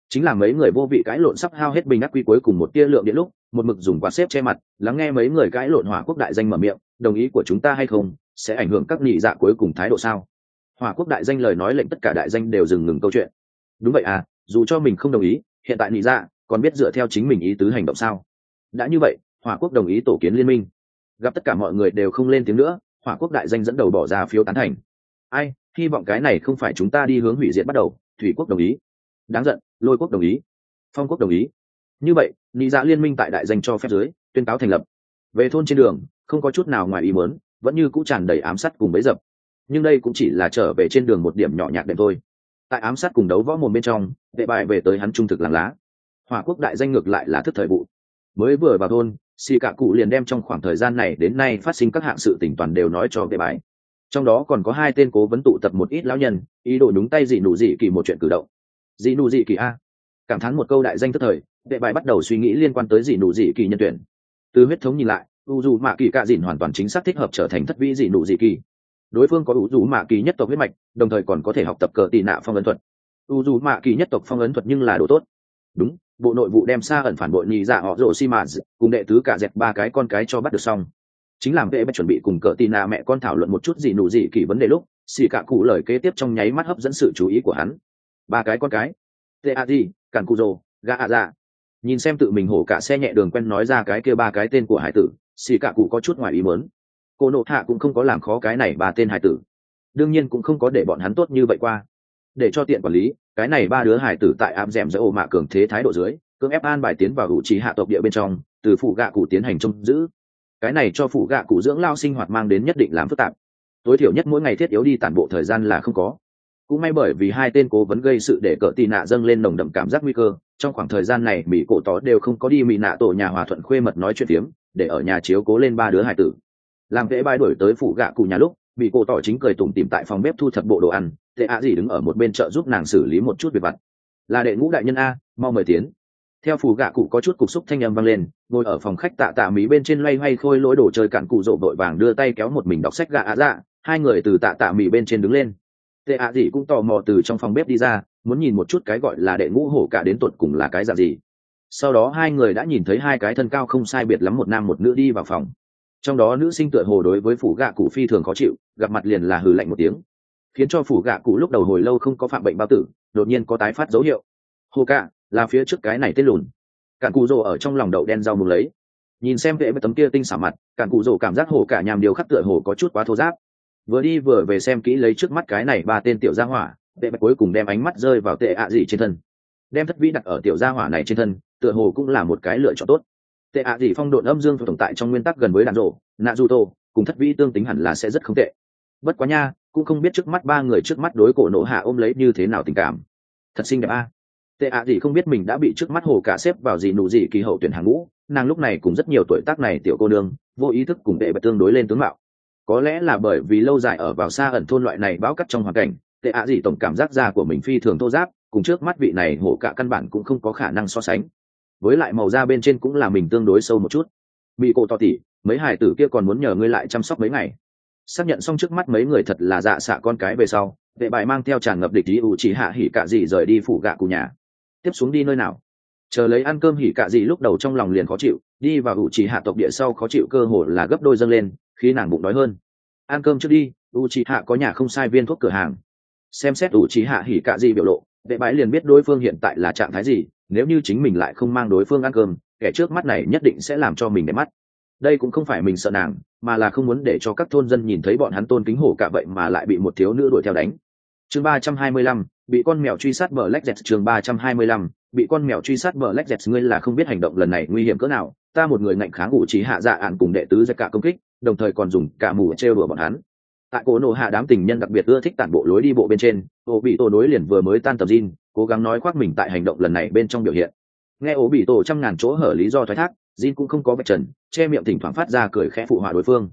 chính là mấy người vô vị cãi lộn sắp hao hết bình ắc quy cuối cùng một tia lượng điện lúc một mực dùng quạt xếp che mặt lắng nghe mấy người cãi lộn. Hỏa quốc đại danh mở miệng, đồng ý của chúng ta hay không sẽ ảnh hưởng các nhị dạ cuối cùng thái độ sao? Hỏa quốc đại danh lời nói lệnh tất cả đại danh đều dừng ngừng câu chuyện. Đúng vậy à, dù cho mình không đồng ý, hiện tại nhị dạ còn biết dựa theo chính mình ý tứ hành động sao? Đã như vậy, Hỏa quốc đồng ý tổ kiến liên minh. Gặp tất cả mọi người đều không lên tiếng nữa, Hỏa quốc đại danh dẫn đầu bỏ ra phiếu tán thành. Ai, hy vọng cái này không phải chúng ta đi hướng hủy diệt bắt đầu. Thủy quốc đồng ý. Đáng giận, Lôi quốc đồng ý. Phong quốc đồng ý. Như vậy, nhị dạ liên minh tại đại danh cho phép dưới tuyên cáo thành lập. Về thôn trên đường không có chút nào ngoài ý muốn, vẫn như cũ tràn đầy ám sát cùng bấy dập, nhưng đây cũng chỉ là trở về trên đường một điểm nhỏ nhạc đệm thôi. Tại ám sát cùng đấu võ mồm bên trong, vệ bài về tới hắn trung thực làng lá. Hỏa quốc đại danh ngược lại là thức thời vụ. Mới vừa vào thôn, xì cả cụ liền đem trong khoảng thời gian này đến nay phát sinh các hạng sự tỉnh toàn đều nói cho vệ bài. Trong đó còn có 2 tên cố vấn tụ tập một ít lão nhân, ý đồ đúng tay dị nụ dị kỳ một chuyện cử động. Dị nụ dị kỳ a? Cảm thán một câu đại danh thức thời, vệ bài bắt đầu suy nghĩ liên quan tới dị nụ dị kỳ nhân tuyển. Từ huyết thống nhìn lại, u dù mạ kỳ cạ dịn hoàn toàn chính xác thích hợp trở thành thất vĩ dị nụ dị kỳ. Đối phương có u dù mạ kỳ nhất tộc huyết mạch, đồng thời còn có thể học tập cờ tị nạ phong ấn thuật. U dù mạ kỳ nhất tộc phong ấn thuật nhưng là đồ tốt. Đúng, bộ nội vụ đem xa ẩn phản bội nhị dạ họ rồ xi mã cùng đệ tứ cả dẹp 3 cái con cái cho bắt được xong. Chính làm vệ bách chuẩn bị cùng cờ tị nạ mẹ con thảo luận một chút dị nụ dị kỳ vấn đề lúc, xì cả cụ lời kế tiếp trong nháy mắt hấp dẫn sự chú ý của hắn. 3 cái con cái? Tê a di, cản cụ rồ, gà a dạ. Nhìn xem tự mình hổ cả xe nhẹ đường quen nói ra cái kia 3 cái tên của hải tử, xì cả cụ có chút ngoài ý muốn. Cô nộ hạ cũng không có làm khó cái này 3 tên hải tử, đương nhiên cũng không có để bọn hắn tốt như vậy qua. Để cho tiện quản lý, cái này 3 đứa hải tử tại ám dẻm giữa ổ mạ cường thế thái độ dưới, cưỡng ép an bài tiến vào hữu trí hạ tộc địa bên trong, từ phụ gạ cụ tiến hành trông giữ. Cái này cho phụ gạ cụ dưỡng lao sinh hoạt mang đến nhất định làm phức tạp. Tối thiểu nhất mỗi ngày thiết yếu đi tản bộ thời gian là không có. Cũng may bởi vì 2 tên cố vấn gây sự để cỡ tì nạ dâng lên nồng đậm cảm giác nguy cơ, trong khoảng thời gian này mỹ cổ tó đều không có đi mỹ nạ tổ nhà hòa thuận khuê mật nói chuyện tiếm, để ở nhà chiếu cố lên 3 đứa hải tử. Làm vệ bài đổi tới phụ gạ cụ nhà lúc, mỹ cổ tỏ chính cười tủm tỉm tại phòng bếp thu thập bộ đồ ăn, tệ ạ gì đứng ở một bên chợ giúp nàng xử lý một chút việc vặt. Là đệ ngũ đại nhân a, mau mời tiến. Theo phụ gạ cụ có chút cục xúc thanh âm vang lên, ngồi ở phòng khách tạ tạ mỹ bên trên loay hoay khôi lỗi đồ chơi cạn cụ rộ vội vàng đưa tay kéo một mình đọc sách gạ ạ dạ. 2 người từ tạ tạ mỹ bên trên đứng lên. Tệ ạ gì cũng tò mò từ trong phòng bếp đi ra, muốn nhìn một chút cái gọi là đệ ngũ hổ cả đến tột cùng là cái dạng gì. Sau đó 2 người đã nhìn thấy 2 cái thân cao không sai biệt lắm một nam một nữ đi vào phòng. Trong đó nữ sinh tựa hồ đối với phủ gạ cụ phi thường khó chịu, gặp mặt liền là hừ lạnh một tiếng, khiến cho phủ gạ cụ lúc đầu hồi lâu không có phạm bệnh bao tử, đột nhiên có tái phát dấu hiệu. Hồ cả là phía trước cái này tên lùn. Cản cụ rồ ở trong lòng đậu đen rau mùng lấy, nhìn xem vệ với tấm kia tinh xảo mặt, cản cụ rồ cảm giác hồ cả nhàm điều khắc tựa hồ có chút quá thô ráp. Vừa đi vừa về xem kỹ lấy trước mắt cái này 3 tên tiểu gia hỏa, vệ bạch cuối cùng đem ánh mắt rơi vào tệ ạ gì trên thân. Đem thất vĩ đặt ở tiểu gia hỏa này trên thân, tựa hồ cũng là một cái lựa chọn tốt. Tệ ạ gì phong độn âm dương tồn tại trong nguyên tắc gần với đàn rộ, Naruto, cùng thất vĩ tương tính hẳn là sẽ rất không tệ. Bất quá nha, cũng không biết trước mắt 3 người trước mắt đối cổ nộ hạ ôm lấy như thế nào tình cảm. Thật xinh đẹp a. Tệ ạ gì không biết mình đã bị trước mắt hồ cả xếp vào gì nụ gì kỳ hậu tuyển hàng ngũ, nàng lúc này cùng rất nhiều tuổi tác này tiểu cô nương, vô ý thức cùng vệ bạch tương đối lên tướng mạo. Có lẽ là bởi vì lâu dài ở vào xa ẩn thôn loại này bão cắt trong hoàn cảnh, tệ ạ gì tổng cảm giác da của mình phi thường thô ráp, cùng trước mắt vị này hổ cả căn bản cũng không có khả năng so sánh. Với lại màu da bên trên cũng là mình tương đối sâu một chút. Bị cổ to tỉ, mấy hải tử kia còn muốn nhờ ngươi lại chăm sóc mấy ngày. Xác nhận xong trước mắt mấy người thật là dạ xạ con cái về sau, vệ bài mang theo tràn ngập địch ý ủ chỉ hạ hỉ cả gì rời đi phủ gạ cụ nhà. Tiếp xuống đi nơi nào? Chờ lấy ăn cơm hỉ cả gì lúc đầu trong lòng liền khó chịu, đi vào ủ chỉ hạ tộc địa sau khó chịu cơ hồ là gấp đôi dâng lên, khi nàng bụng đói hơn. Ăn cơm trước đi, ủ chỉ hạ có nhà không sai viên thuốc cửa hàng. Xem xét ủ chỉ hạ hỉ cả gì biểu lộ, vệ bái liền biết đối phương hiện tại là trạng thái gì, nếu như chính mình lại không mang đối phương ăn cơm, kẻ trước mắt này nhất định sẽ làm cho mình đẹp mắt. Đây cũng không phải mình sợ nàng, mà là không muốn để cho các thôn dân nhìn thấy bọn hắn tôn kính hổ cả vậy mà lại bị một thiếu nữ đuổi theo đánh. Chương 325, bị con mèo truy sát Black Jet. Chương 325, bị con mèo truy sát Black Jet. Ngươi là không biết hành động lần này nguy hiểm cỡ nào, ta một người ngạnh kháng ủ trí hạ dạ ạn cùng đệ tứ ra cả công kích, đồng thời còn dùng cả mù trêu đùa bọn hắn. Tại cổ nổ hạ đám tình nhân đặc biệt ưa thích tản bộ lối đi bộ bên trên, ổ bị tổ nối liền vừa mới tan tập Jin, cố gắng nói khoác mình tại hành động lần này bên trong biểu hiện. Nghe ổ bị tổ trăm ngàn chỗ hở lý do thoái thác, Jin cũng không có vạch trần, che miệng thỉnh thoảng phát ra cười khẽ phụ họa đối phương.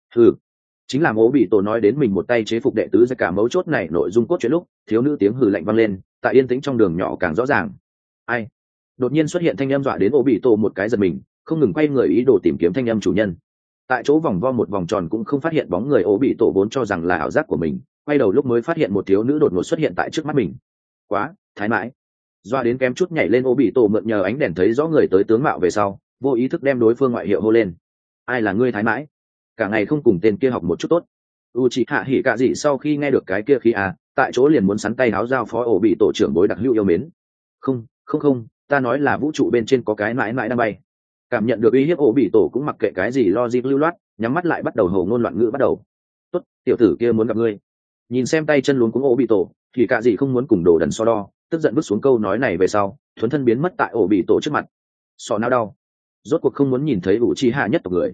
Chính là ổ bị tổ nói đến mình một tay chế phục đệ tứ ra cả mấu chốt này nội dung cốt truyện lúc, thiếu nữ tiếng hừ lạnh vang lên, tại yên tĩnh trong đường nhỏ càng rõ ràng. Ai? Đột nhiên xuất hiện thanh âm dọa đến ổ bị tổ một cái giật mình, không ngừng quay người ý đồ tìm kiếm thanh âm chủ nhân. Tại chỗ vòng vo một vòng tròn cũng không phát hiện bóng người, ổ bị tổ vốn cho rằng là ảo giác của mình, quay đầu lúc mới phát hiện một thiếu nữ đột ngột xuất hiện tại trước mắt mình. Quá thái mãi. doa đến kém chút nhảy lên. Ô bị tổ mượn nhờ ánh đèn thấy rõ người tới tướng mạo về sau, vô ý thức đem đối phương ngoại hiệu hô lên. Ai là ngươi thái mãi? Cả ngày không cùng tên kia học một chút tốt. Uchiha Hikari sau khi nghe được cái kia khí tại chỗ liền muốn sắn tay háo giao phó ổ bị tổ trưởng bối đặc hữu yêu mến. Không, ta nói là vũ trụ bên trên có cái mãi mãi đang bay. Cảm nhận được uy hiếp, ổ bị tổ cũng mặc kệ cái gì logic lưu loát, nhắm mắt lại bắt đầu hồ ngôn loạn ngữ bắt đầu. Tốt, tiểu tử kia muốn gặp ngươi. Nhìn xem tay chân luống cuống ổ bị tổ, thì cả gì không muốn cùng đồ đần so đo, tức giận vứt xuống câu nói này về sau, thuấn thân biến mất tại ổ bị tổ trước mặt. Sọ não đau, rốt cuộc không muốn nhìn thấy Uchiha nhất tộc người.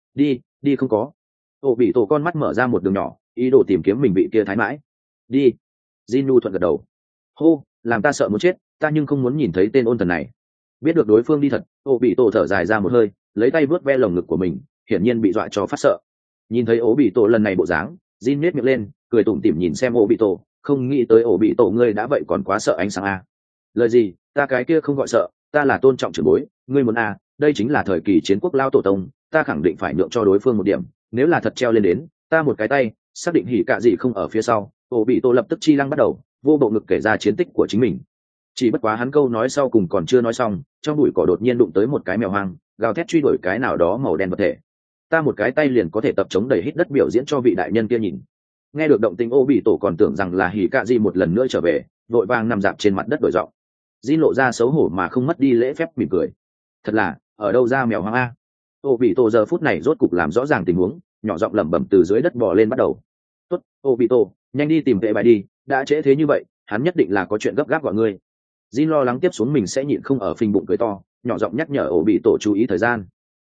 Đi không có. Ổ bị tổ con mắt mở ra một đường nhỏ, ý đồ tìm kiếm mình bị kia thái mãi. Đi. Jinu thuận gật đầu. Hô, làm ta sợ muốn chết, ta nhưng không muốn nhìn thấy tên ôn thần này. Biết được đối phương đi thật, ổ bị tổ thở dài ra một hơi, lấy tay vớt ve lồng ngực của mình, hiển nhiên bị dọa cho phát sợ. Nhìn thấy ổ bị tổ lần này bộ dáng, Jin nhếch miệng lên, cười tủm tỉm nhìn xem ổ bị tổ, không nghĩ tới ổ bị tổ ngươi đã vậy còn quá sợ ánh sáng a. Lời gì, ta cái kia không gọi sợ, ta là tôn trọng trưởng bối, ngươi muốn đây chính là thời kỳ chiến quốc lao tổ tông, ta khẳng định phải nhượng cho đối phương một điểm, nếu là thật treo lên đến, ta một cái tay, xác định hỉ cạ gì không ở phía sau. Ổ bị tổ lập tức chi lăng bắt đầu, vô bộ ngực kể ra chiến tích của chính mình. Chỉ bất quá hắn câu nói sau cùng còn chưa nói xong, trong bụi cỏ đột nhiên đụng tới một cái mèo hoang, gào thét truy đuổi cái nào đó màu đen vật thể. Ta một cái tay liền có thể tập chống đẩy hít đất biểu diễn cho vị đại nhân kia nhìn. Nghe được động tĩnh, Ô bị tổ còn tưởng rằng là hỉ cạ gì một lần nữa trở về, vội vàng nằm dạp trên mặt đất đổi giọng. Jin lộ ra xấu hổ mà không mất đi lễ phép mỉm cười. Thật là, ở đâu ra mèo hoang a? Ô bị tổ giờ phút này rốt cục làm rõ ràng tình huống, nhỏ giọng lẩm bẩm từ dưới đất bò lên bắt đầu. Tốt, Ô bị tổ, nhanh đi tìm vệ bài đi, đã trễ thế như vậy, hắn nhất định là có chuyện gấp gáp gọi ngươi. Jin lo lắng tiếp xuống mình sẽ nhịn không ở phình bụng cười to, nhỏ giọng nhắc nhở ổ bị tổ chú ý thời gian.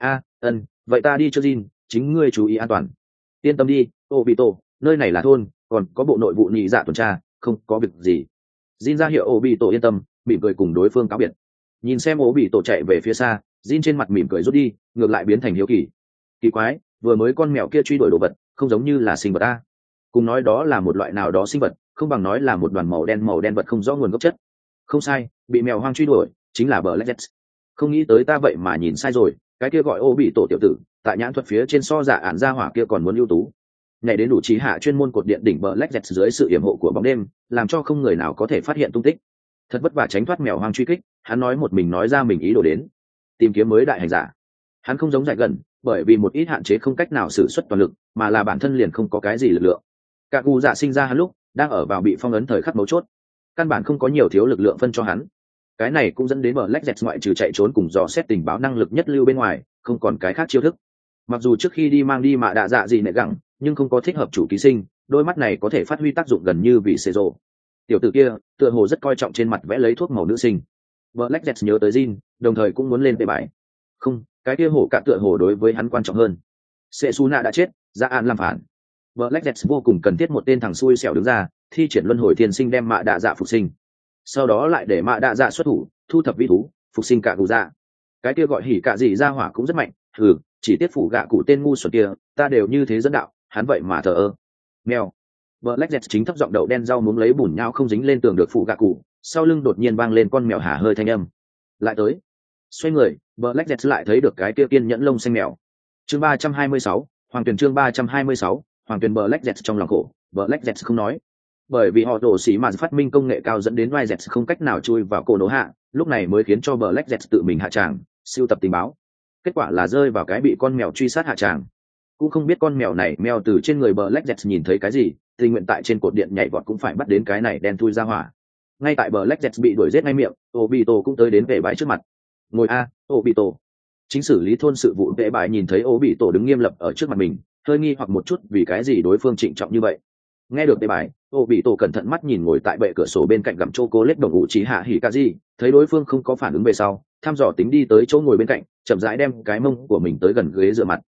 Vậy ta đi cho Jin, chính ngươi chú ý an toàn. Yên tâm đi, ổ bị tổ, nơi này là thôn, còn có bộ nội vụ nhị dạ tuần tra, không có việc gì. Jin ra hiệu ổ bị tổ yên tâm, mỉm cười cùng đối phương cáo biệt. Nhìn xem ổ bị tổ chạy về phía xa, Jin trên mặt mỉm cười rút đi, ngược lại biến thành hiếu kỳ. Kỳ quái, vừa mới con mèo kia truy đuổi đồ vật, không giống như là sinh vật a. Cùng nói đó là một loại nào đó sinh vật, không bằng nói là một đoàn màu đen vật không rõ nguồn gốc chất. Không sai, bị mèo hoang truy đuổi chính là Black Jet. Không nghĩ tới ta vậy mà nhìn sai rồi, cái kia gọi ô bị tổ tiểu tử, tại nhãn thuật phía trên so giả ản ra hỏa kia còn muốn ưu tú. Nhảy đến đủ trí hạ chuyên môn cột điện đỉnh Black Jet dưới sự yểm hộ của bóng đêm, làm cho không người nào có thể phát hiện tung tích. Thật vất vả tránh thoát mèo hoang truy kích, hắn nói một mình nói ra mình ý đồ đến tìm kiếm mới đại hành giả. Hắn không giống Dại Gần, bởi vì một ít hạn chế không cách nào sử xuất toàn lực, mà là bản thân liền không có cái gì lực lượng. Cả cụ dạ sinh ra hắn lúc đang ở vào bị phong ấn thời khắc mấu chốt, căn bản không có nhiều thiếu lực lượng phân cho hắn. Cái này cũng dẫn đến Black Jet ngoại trừ chạy trốn cùng dò xét tình báo năng lực nhất lưu bên ngoài, không còn cái khác chiêu thức. Mặc dù trước khi đi mang đi mạ đạ dạ gì nệ gẳng, nhưng không có thích hợp chủ ký sinh, đôi mắt này có thể phát huy tác dụng gần như vì xê rồ. Tiểu tử kia tựa hồ rất coi trọng trên mặt vẽ lấy thuốc màu nữ sinh. Black Jet nhớ tới Jin, đồng thời cũng muốn lên tê bài. Không, cái kia hổ cả tựa hồ đối với hắn quan trọng hơn. Setsuna đã chết, Dạ An làm phản. Black Jet vô cùng cần thiết một tên thằng xui xẻo đứng ra, thi triển luân hồi thiên sinh đem mạ đạ dạ phục sinh. Sau đó lại để mạ đạ dạ xuất thủ, thu thập vi thú, phục sinh cả cụ dạ. Cái kia gọi hỉ cả gì ra hỏa cũng rất mạnh, chỉ tiết phủ gạ cụ tên ngu xuẩn kia, ta đều như thế dẫn đạo, hắn vậy mà thờ ơ. Mèo. Black Jet chính thấp giọng đậu đen rau muống lấy bùn nhau không dính lên tường được phủ gạ cụ, sau lưng đột nhiên vang lên con mèo hả hơi thanh âm. Lại tới. Xoay người, Black Jet lại thấy được cái kia kiên nhẫn lông xanh mèo. Chương 326, Hoàng Tuyền chương 326, Hoàng Tuyền. Black Jet trong lòng khổ, Black Jet không nói. Bởi vì họ đổ xỉ mà phát minh công nghệ cao dẫn đến White Jet không cách nào chui vào cổ nổ hạ, lúc này mới khiến cho Black Jet tự mình hạ tràng, siêu tập tình báo. Kết quả là rơi vào cái bị con mèo truy sát hạ tràng. Cũng không biết con mèo này mèo từ trên người Black Jet nhìn thấy cái gì, tình nguyện tại trên cột điện nhảy vọt cũng phải bắt đến cái này đen thui ra hỏa. Ngay tại Black Jet bị đuổi giết ngay miệng, Obito cũng tới đến vệ bãi trước mặt. Ngồi Obito. Chính xử lý thôn sự vụ vệ bãi nhìn thấy Obito đứng nghiêm lập ở trước mặt mình, hơi nghi hoặc một chút vì cái gì đối phương trịnh trọng như vậy. Nghe được vệ bãi, Obito cẩn thận mắt nhìn ngồi tại bệ cửa sổ bên cạnh gặm chocolate đồng Uchiha Hikazi, thấy đối phương không có phản ứng về sau, thăm dò tính đi tới chỗ ngồi bên cạnh, chậm rãi đem cái mông của mình tới gần ghế dựa mặt.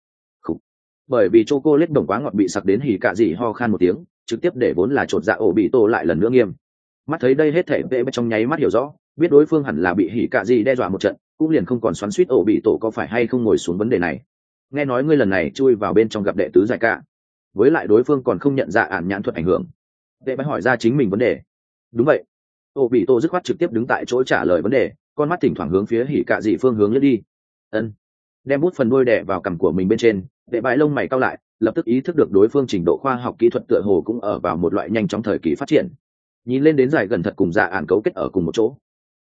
Bởi vì chocolate đồng quá ngọt bị sặc đến Hikazi ho khan một tiếng, trực tiếp để vốn là chột dạ Obito lại lần nữa nghiêm. Mắt thấy đây hết thể vệ bãi trong nháy mắt hiểu rõ, biết đối phương hẳn là bị Hikazi đe dọa một trận, cũng liền không còn xoắn xuýt Obito có phải hay không ngồi xuống vấn đề này. Nghe nói ngươi lần này chui vào bên trong gặp đệ tứ giải cả, với lại đối phương còn không nhận ra ản nhãn thuật ảnh hưởng. Vệ bãi hỏi ra chính mình vấn đề. Đúng vậy. Obito dứt khoát trực tiếp đứng tại chỗ trả lời vấn đề, con mắt thỉnh thoảng hướng phía Hikazi phương hướng liếc đi. Đem bút phần đuôi đè vào cằm của mình bên trên, vệ bãi lông mày cau lại, lập tức ý thức được đối phương trình độ khoa học kỹ thuật tựa hồ cũng ở vào một loại nhanh trong thời kỳ phát triển. Nhìn lên đến giải gần thật cùng dạ ản cấu kết ở cùng một chỗ.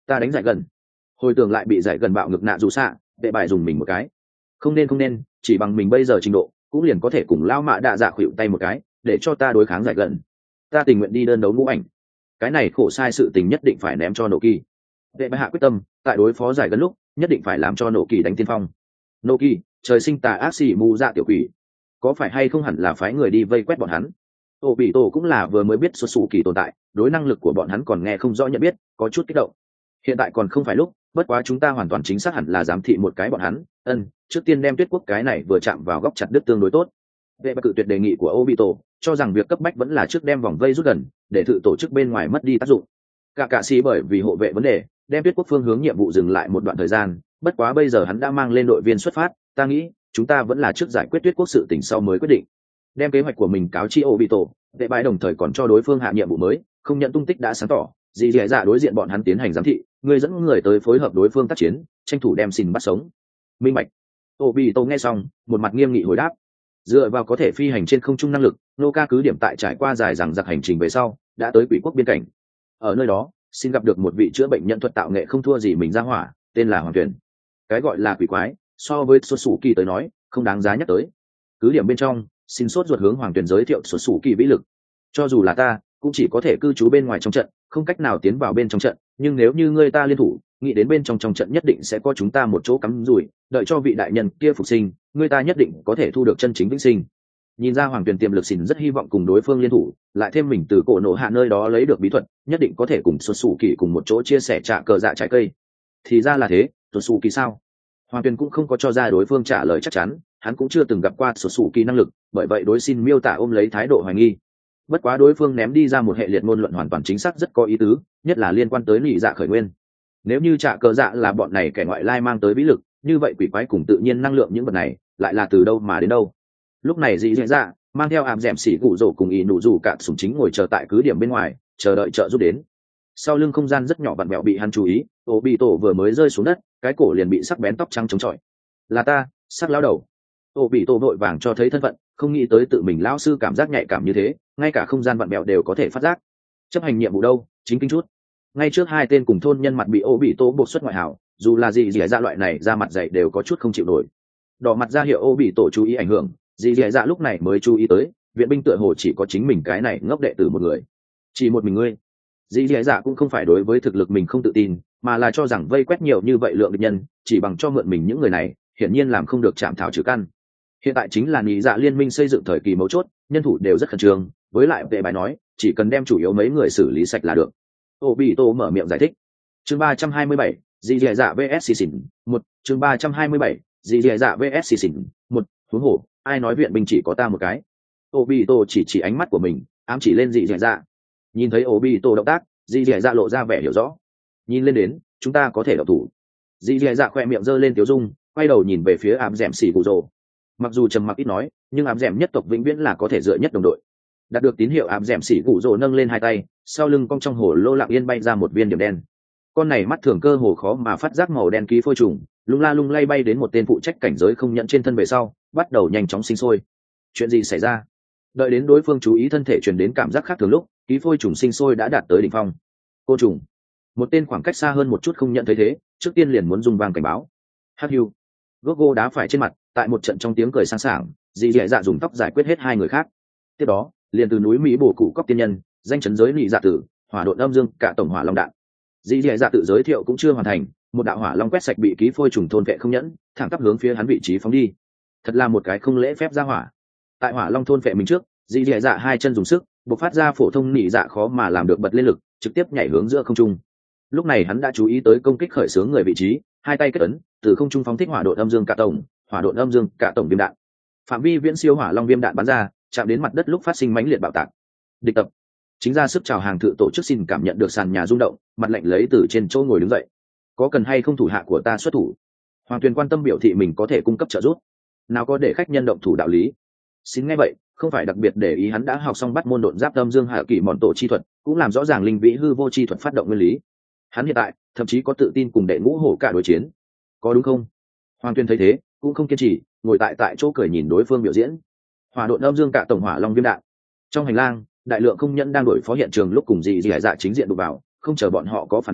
ta đánh giải gần. Hồi tưởng lại bị giải gần bạo ngực nạ dù xạ, vệ bài dùng mình một cái. Không nên, chỉ bằng mình bây giờ trình độ cũng liền có thể cùng lao mạ đạ dạ khuỵu tay một cái để cho ta đối kháng giải gần. Ta tình nguyện đi đơn đấu ngũ ảnh. Cái này khổ sai sự tình nhất định phải ném cho nổ kỳ. Vệ bài hạ quyết tâm tại đối phó giải gần lúc nhất định phải làm cho nổ kỳ đánh tiên phong. Nổ kỳ trời sinh tà ác xỉ mù dạ tiểu quỷ, có phải hay không hẳn là phái người đi vây quét bọn hắn. Ô bị tổ cũng là vừa mới biết xuất xù kỳ tồn tại, đối năng lực của bọn hắn còn nghe không rõ nhận biết, có chút kích động. Hiện tại còn không phải lúc, bất quá chúng ta hoàn toàn chính xác hẳn là giám thị một cái bọn hắn. Trước tiên đem Tuyết Quốc cái này vừa chạm vào góc chặt đứt tương đối tốt. Vệ bạch cự tuyệt đề nghị của Obito, cho rằng việc cấp bách vẫn là trước đem vòng vây rút gần, để thử tổ chức bên ngoài mất đi tác dụng. Cả sĩ bởi vì hộ vệ vấn đề, đem Tuyết Quốc phương hướng nhiệm vụ dừng lại một đoạn thời gian, bất quá bây giờ hắn đã mang lên đội viên xuất phát, ta nghĩ, chúng ta vẫn là trước giải quyết Tuyết Quốc sự tình sau mới quyết định. Đem kế hoạch của mình cáo chi Obito, vệ bãi đồng thời còn cho đối phương hạ nhiệm vụ mới, không nhận tung tích đã sáng tỏ, dì dì dạ đối diện bọn hắn tiến hành giám thị, người dẫn người tới phối hợp đối phương tác chiến, tranh thủ đem xin bắt sống. Minh bạch. Obito nghe xong, một mặt nghiêm nghị hồi đáp. Dựa vào có thể phi hành trên không trung năng lực, Noka cứ điểm tại trải qua dài dằng dặc hành trình về sau, đã tới Quỷ Quốc biên cảnh. Ở nơi đó, xin gặp được một vị chữa bệnh nhân thuật tạo nghệ không thua gì mình ra hỏa, tên là Hoàng Tuyển. Cái gọi là quỷ quái, so với xuất xù kỳ tới nói, không đáng giá nhắc tới. Cứ điểm bên trong, xin sốt ruột hướng Hoàng Tuyển giới thiệu xuất xù kỳ vĩ lực. Cho dù là ta, cũng chỉ có thể cư trú bên ngoài trong trận, không cách nào tiến vào bên trong trận, nhưng nếu như ngươi ta liên thủ, nghĩ đến bên trong trận nhất định sẽ có chúng ta một chỗ cắm rủi, đợi cho vị đại nhân kia phục sinh, ngươi ta nhất định có thể thu được chân chính vĩnh sinh. Nhìn ra Hoàng Tuyền tiềm lực xỉn rất hy vọng cùng đối phương liên thủ, lại thêm mình từ cổ nổ hạ nơi đó lấy được bí thuật, nhất định có thể cùng xuất xù kỳ cùng một chỗ chia sẻ trạ cờ dạ trái cây. Thì ra là thế, xuất xù kỳ sao? Hoàng Tuyền cũng không có cho ra đối phương trả lời chắc chắn, hắn cũng chưa từng gặp qua xuất xù kỳ năng lực, bởi vậy đối xin miêu tả ôm lấy thái độ hoài nghi. Bất quá đối phương ném đi ra một hệ liệt ngôn luận hoàn toàn chính xác rất có ý tứ, nhất là liên quan tới lý dạ khởi nguyên. Nếu như trạ cờ dạ là bọn này kẻ ngoại lai mang tới bí lực, như vậy quỷ quái cùng tự nhiên năng lượng những vật này lại là từ đâu mà đến đâu? Lúc này dị dạ mang theo ảm dẻm xỉ cụ rổ cùng ý nụ rủ cạn súng chính ngồi chờ tại cứ điểm bên ngoài, chờ đợi trợ giúp đến. Sau lưng không gian rất nhỏ vặn vẹo bị hắn chú ý, Obito vừa mới rơi xuống đất, cái cổ liền bị sắc bén tóc trắng chống chọi. Là ta, sắc lão đầu. Obito vội vàng cho thấy thân phận, không nghĩ tới tự mình lão sư cảm giác nhạy cảm như thế, ngay cả không gian vặn vẹo đều có thể phát giác. Chấp hành nhiệm vụ đâu, chính kinh chút. Ngay trước hai tên cùng thôn nhân mặt bị Obito buộc xuất ngoại hảo, dù là gì dạ loại này ra mặt dày đều có chút không chịu nổi. Đỏ mặt ra hiệu Obito chú ý ảnh hưởng, dì dạ lúc này mới chú ý tới viện binh tựa hồ chỉ có chính mình cái này ngốc đệ tử một người, chỉ một mình ngươi. Dì dạ cũng không phải đối với thực lực mình không tự tin, mà là cho rằng vây quét nhiều như vậy lượng địch nhân chỉ bằng cho mượn mình những người này hiển nhiên làm không được chạm thảo trừ căn. Hiện tại chính là nhị dạ liên minh xây dựng thời kỳ mấu chốt, nhân thủ đều rất khẩn trương, với lại vệ bài nói chỉ cần đem chủ yếu mấy người xử lý sạch là được. Obito mở miệng giải thích. Chương 327, dì dạ vs xỉn một. Chương 327, dì dạ vs xỉn một. Huống hồ ai nói viện binh chỉ có ta một cái? Obito chỉ ánh mắt của mình ám chỉ lên dì dạ. Nhìn thấy Obito động tác, dì dạ lộ ra vẻ hiểu rõ. Nhìn lên đến chúng ta có thể động thủ. Dì dạ khoe miệng giơ lên tiếu dung, quay đầu nhìn về phía ám dẻm xỉ cụ rồ. Mặc dù trầm mặc ít nói, nhưng ám dẻm nhất tộc vĩnh viễn là có thể dựa nhất đồng đội. Đạt được tín hiệu, ám dẻm xỉ cụ rồ nâng lên hai tay, sau lưng cong trong hồ lô lặng yên bay ra một viên điểm đen. Con này mắt thường cơ hồ khó mà phát giác màu đen ký phôi trùng, lung la lung lay bay đến một tên phụ trách cảnh giới không nhận trên thân về sau, bắt đầu nhanh chóng sinh sôi. Chuyện gì xảy ra? Đợi đến đối phương chú ý thân thể truyền đến cảm giác khác thường lúc, ký phôi trùng sinh sôi đã đạt tới đỉnh phong. Cô trùng. Một tên khoảng cách xa hơn một chút không nhận thấy thế, trước tiên liền muốn dùng vang cảnh báo. Hắc Hưu. Gogo đá phải trên mặt, tại một trận trong tiếng cười sang sảng, dì dạ dùng tóc giải quyết hết hai người khác. Tiếp đó, liền từ núi Mỹ bổ cụ cóc tiên nhân, danh chấn giới lỵ dạ tử, hỏa độn âm dương, cả tổng hỏa long đạn. Dì dạ tự giới thiệu cũng chưa hoàn thành, một đạo hỏa long quét sạch bị ký phôi trùng thôn vệ không nhẫn, thẳng tắp hướng phía hắn vị trí phóng đi. Thật là một cái không lễ phép ra hỏa. Tại hỏa long thôn vệ mình trước, dì dạ hai chân dùng sức, bộc phát ra phổ thông nỉ dạ khó mà làm được bật lên lực, trực tiếp nhảy hướng giữa không trung. Lúc này hắn đã chú ý tới công kích khởi xướng người vị trí, hai tay kết ấn, từ không trung phóng thích hỏa độn âm dương cả tổng, hỏa độn âm dương cả tổng viêm đạn. Phạm vi viễn siêu hỏa long viêm đạn bắn ra, chạm đến mặt đất lúc phát sinh mãnh liệt bạo tạc. Địch tập. Chính ra sức chào hàng thự tổ chức xin cảm nhận được sàn nhà rung động, mặt lạnh lấy từ trên chỗ ngồi đứng dậy. Có cần hay không thủ hạ của ta xuất thủ? Hoàng Tuyền quan tâm biểu thị mình có thể cung cấp trợ giúp, nào có để khách nhân động thủ đạo lý. Xin nghe vậy, không phải đặc biệt để ý hắn đã học xong bắt môn độn giáp âm dương hạ kỷ mòn tổ chi thuật, cũng làm rõ ràng linh vĩ hư vô chi thuật phát động nguyên lý. Hắn hiện tại thậm chí có tự tin cùng đệ ngũ hổ cả đối chiến, có đúng không? Hoàng Tuyền thấy thế cũng không kiên trì, ngồi tại chỗ cười nhìn đối phương biểu diễn. Hỏa độn âm dương cả tổng hỏa long viêm đạn. Trong hành lang, đại lượng công nhân đang đổi phó hiện trường lúc cùng dì dạ chính diện đụng vào, không chờ bọn họ có phản ứng,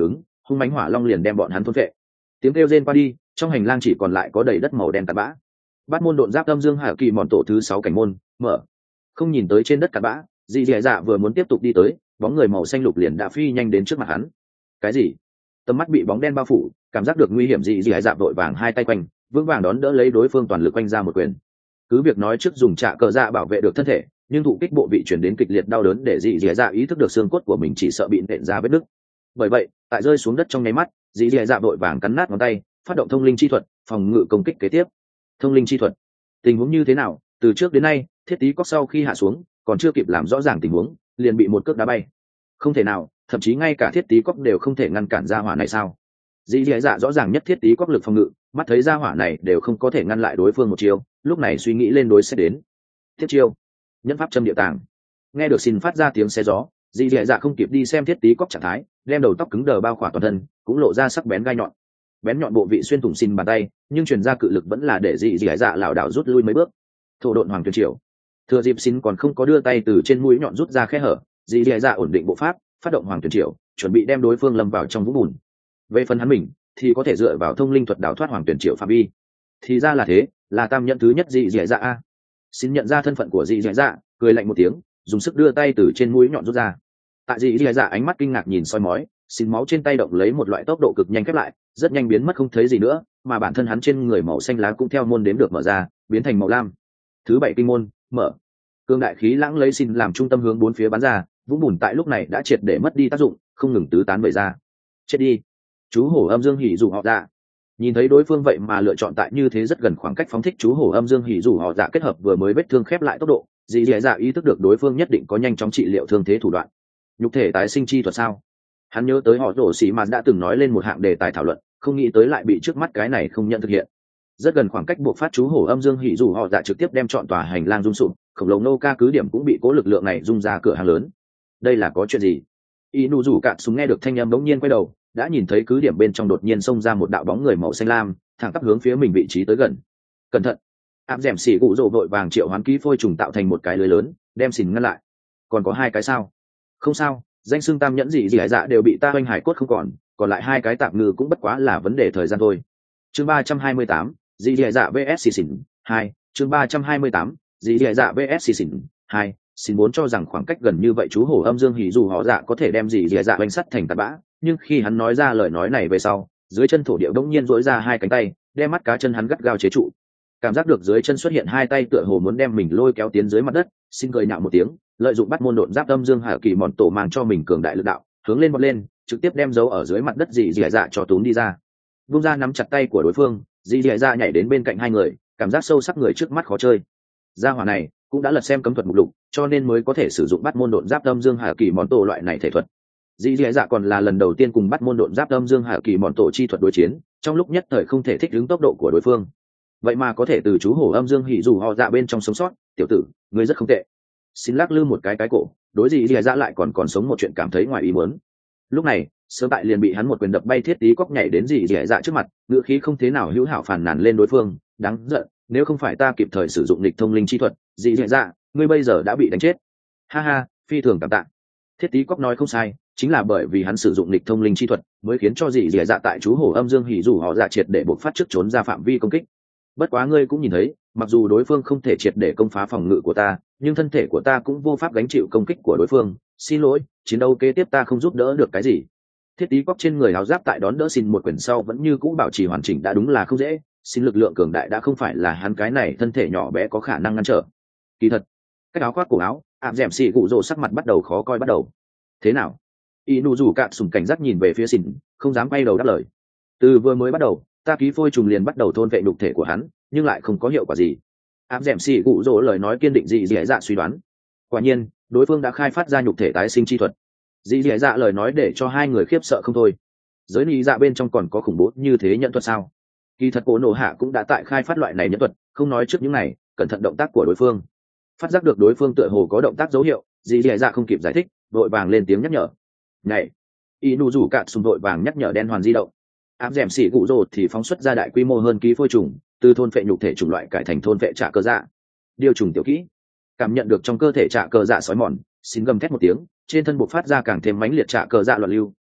hung mãnh hỏa long liền đem bọn hắn thôn vệ. Tiếng kêu rên qua đi, trong hành lang chỉ còn lại có đầy đất màu đen cặn bã. Bát môn độn giáp âm dương hạ kỳ mòn tổ thứ 6 cảnh môn mở. Không nhìn tới trên đất cặn bã, dị dạ dạ vừa muốn tiếp tục đi tới, bóng người màu xanh lục liền đã phi nhanh đến trước mặt hắn. Cái gì? Tầm mắt bị bóng đen bao phủ, cảm giác được nguy hiểm, dị dạ dạ vội vàng hai tay quanh vững vàng đón đỡ lấy đối phương toàn lực quanh ra một quyền. Cứ việc nói trước dùng trạ cờ dạ bảo vệ được thân thể, nhưng thụ kích bộ vị chuyển đến kịch liệt đau đớn để dị dạ dạ ý thức được xương cốt của mình chỉ sợ bị nện ra vết nứt. Bởi vậy tại rơi xuống đất trong nháy mắt, dị dạ dạ vội vàng cắn nát ngón tay, phát động thông linh chi thuật phòng ngự công kích kế tiếp. Thông linh chi thuật, tình huống như thế nào? Từ trước đến nay thiết tí cóc sau khi hạ xuống còn chưa kịp làm rõ ràng tình huống liền bị một cước đá bay. Không thể nào, thậm chí ngay cả thiết tí cóc đều không thể ngăn cản ra hỏa này sao? Dĩ dạ dạ rõ ràng nhất thiết tí cóc lực phòng ngự, mắt thấy ra hỏa này đều không có thể ngăn lại đối phương một chiêu, lúc này suy nghĩ lên đối sẽ đến thiết chiêu nhân pháp châm địa tàng. Nghe được xin phát ra tiếng xe gió, dĩ dạ dạ không kịp đi xem thiết tí cóc trạng thái, đem đầu tóc cứng đờ bao khỏa toàn thân, cũng lộ ra sắc bén gai nhọn. Bén nhọn bộ vị xuyên thủng xin bàn tay, nhưng truyền ra cự lực vẫn là để dĩ dạ dạ lảo đảo rút lui mấy bước. Thổ độn hoàng tuyển triều. Thừa dịp xin còn không có đưa tay từ trên mũi nhọn rút ra khe hở, dĩ dạ dạ ổn định bộ pháp, phát động hoàng tuyển triều, chuẩn bị đem đối phương lâm vào trong vũng bùn. Về phần hắn mình thì có thể dựa vào thông linh thuật đào thoát hoàng tuyển triều phạm vi. Thì ra là thế, là tam nhận thứ nhất dị dạ dạ a. Xin nhận ra thân phận của dị dạ dạ, cười lạnh một tiếng, dùng sức đưa tay từ trên mũi nhọn rút ra. Tại dị dạ dạ ánh mắt kinh ngạc nhìn soi mói, xin máu trên tay động lấy một loại tốc độ cực nhanh khép lại, rất nhanh biến mất không thấy gì nữa, mà bản thân hắn trên người màu xanh lá cũng theo môn đếm được mở ra, biến thành màu lam. Thứ 7 kinh môn mở. Cương đại khí lãng lấy xin làm trung tâm hướng bốn phía bắn ra, vũng bùn tại lúc này đã triệt để mất đi tác dụng, không ngừng tứ tán vẩy ra. Chết đi. Chú hổ âm dương hỉ dù họ dạ. Nhìn thấy đối phương vậy mà lựa chọn tại như thế rất gần khoảng cách phóng thích chú hổ âm dương hỉ dù họ dạ kết hợp vừa mới vết thương khép lại tốc độ, dì dì dạ ý thức được đối phương nhất định có nhanh chóng trị liệu thương thế thủ đoạn. Nhục thể tái sinh chi thuật sao? Hắn nhớ tới họ rổ xỉ mà đã từng nói lên một hạng đề tài thảo luận, không nghĩ tới lại bị trước mắt cái này không nhận thực hiện. Rất gần khoảng cách buộc phát chú hổ âm dương hỉ dù họ dạ trực tiếp đem chọn tòa hành lang rung sụp, khổng lồ nô ca cứ điểm cũng bị cố lực lượng này rung ra cửa hàng lớn. Đây là có chuyện gì? Inu rủ cạn súng nghe được thanh âm bỗng nhiên quay đầu, đã nhìn thấy cứ điểm bên trong đột nhiên xông ra một đạo bóng người màu xanh lam, thẳng tắp hướng phía mình vị trí tới gần. Cẩn thận! Áp dẻm xỉ cụ rồ vội vàng triệu hoán ký phôi trùng tạo thành một cái lưới lớn, đem xỉn ngăn lại. Còn có hai cái sao? Không sao, danh xưng tam nhẫn gì dạ đều bị ta oanh hải cốt không còn lại hai cái tạm ngư cũng bất quá là vấn đề thời gian thôi. Chương 328, dị dạ vs xỉn 2, chương 328, dị dạ vs xỉn 2. Xin muốn cho rằng khoảng cách gần như vậy chú hổ âm dương hỉ dù họ dạ có thể đem dị dạ oanh sắt thành tạt bã, nhưng khi hắn nói ra lời nói này về sau, dưới chân thổ địa đống nhiên dỗi ra hai cánh tay, đem mắt cá chân hắn gắt gao chế trụ. Cảm giác được dưới chân xuất hiện hai tay tựa hồ muốn đem mình lôi kéo tiến dưới mặt đất, xin cười nhạo một tiếng, lợi dụng bắt môn độn giáp âm dương hạ kỳ mòn tổ mang cho mình cường đại lực đạo, hướng lên vọt lên, trực tiếp đem dấu ở dưới mặt đất dị dạ cho túm đi ra. Vung ra nắm chặt tay của đối phương, dị dạ nhảy đến bên cạnh hai người, cảm giác sâu sắc người trước mắt khó chơi. Gia hỏa này cũng đã lật xem cấm thuật mục lục, cho nên mới có thể sử dụng bắt môn độn giáp âm dương hạ kỳ mòn tổ loại này thể thuật. Dĩ dạ còn là lần đầu tiên cùng bắt môn độn giáp âm dương hạ kỳ mòn tổ chi thuật đối chiến, trong lúc nhất thời không thể thích ứng tốc độ của đối phương, vậy mà có thể từ chú hổ âm dương hỉ dù họ dạ bên trong sống sót. Tiểu tử, ngươi rất không tệ. Xin lắc lư một cái cổ, đối dĩ dạ lại còn sống một chuyện cảm thấy ngoài ý muốn. Lúc này sớm tại liền bị hắn một quyền đập bay thiết tí cóc nhảy đến dĩ dạ trước mặt, ngữ khí không thế nào hữu hảo phàn nàn lên đối phương, đáng giận, nếu không phải ta kịp thời sử dụng lịch thông linh chi thuật, dĩ dạ ngươi bây giờ đã bị đánh chết. Ha ha, phi thường cảm tạ. Thiết tí cóc nói không sai, chính là bởi vì hắn sử dụng lịch thông linh chi thuật mới khiến cho dị dạ tại chú hổ âm dương hỉ dù họ dạ triệt để buộc phát trước trốn ra phạm vi công kích. Bất quá ngươi cũng nhìn thấy, mặc dù đối phương không thể triệt để công phá phòng ngự của ta, nhưng thân thể của ta cũng vô pháp gánh chịu công kích của đối phương. Xin lỗi, chiến đấu kế tiếp ta không giúp đỡ được cái gì. Thiết tí cóc trên người áo giáp tại đón đỡ xin một quyền sau vẫn như cũ bảo trì hoàn chỉnh đã đúng là không dễ, xin lực lượng cường đại đã không phải là hắn cái này thân thể nhỏ bé có khả năng ngăn trở. Kỳ thật, cái áo khoác cổ áo ảm dẻm xì cụ rồ sắc mặt bắt đầu khó coi bắt đầu. Thế nào? Inu rủ cạn sùng cảnh giác nhìn về phía xỉn, không dám quay đầu đáp lời. Từ vừa mới bắt đầu, ta ký phôi trùng liền bắt đầu thôn vệ nhục thể của hắn, nhưng lại không có hiệu quả gì. Ám dẻm xì cụ rỗ lời nói kiên định dị dạ suy đoán. Quả nhiên, đối phương đã khai phát ra nhục thể tái sinh chi thuật. Dị dạ lời nói để cho hai người khiếp sợ không thôi. Giới lý dạ bên trong còn có khủng bố như thế nhận thuật sao? Kỳ thật cổ nổ hạ cũng đã tại khai phát loại này nhận thuật, không nói trước những này, cẩn thận động tác của đối phương. Phát giác được đối phương tựa hồ có động tác dấu hiệu, dị dạ không kịp giải thích, đội vàng lên tiếng nhắc nhở. Này, Inu rủ cạn sùng đội vàng nhắc nhở đen hoàn di động. Ám dẻm xỉ cụ rồ thì phóng xuất ra đại quy mô hơn ký phôi trùng, từ thôn phệ nhục thể chủng loại cải thành thôn phệ trả cơ dạ. Điều trùng tiểu kỹ. Cảm nhận được trong cơ thể trả cơ dạ sói mòn, xin gầm thét một tiếng, trên thân bộc phát ra càng thêm mãnh liệt trả cơ dạ loạn lưu,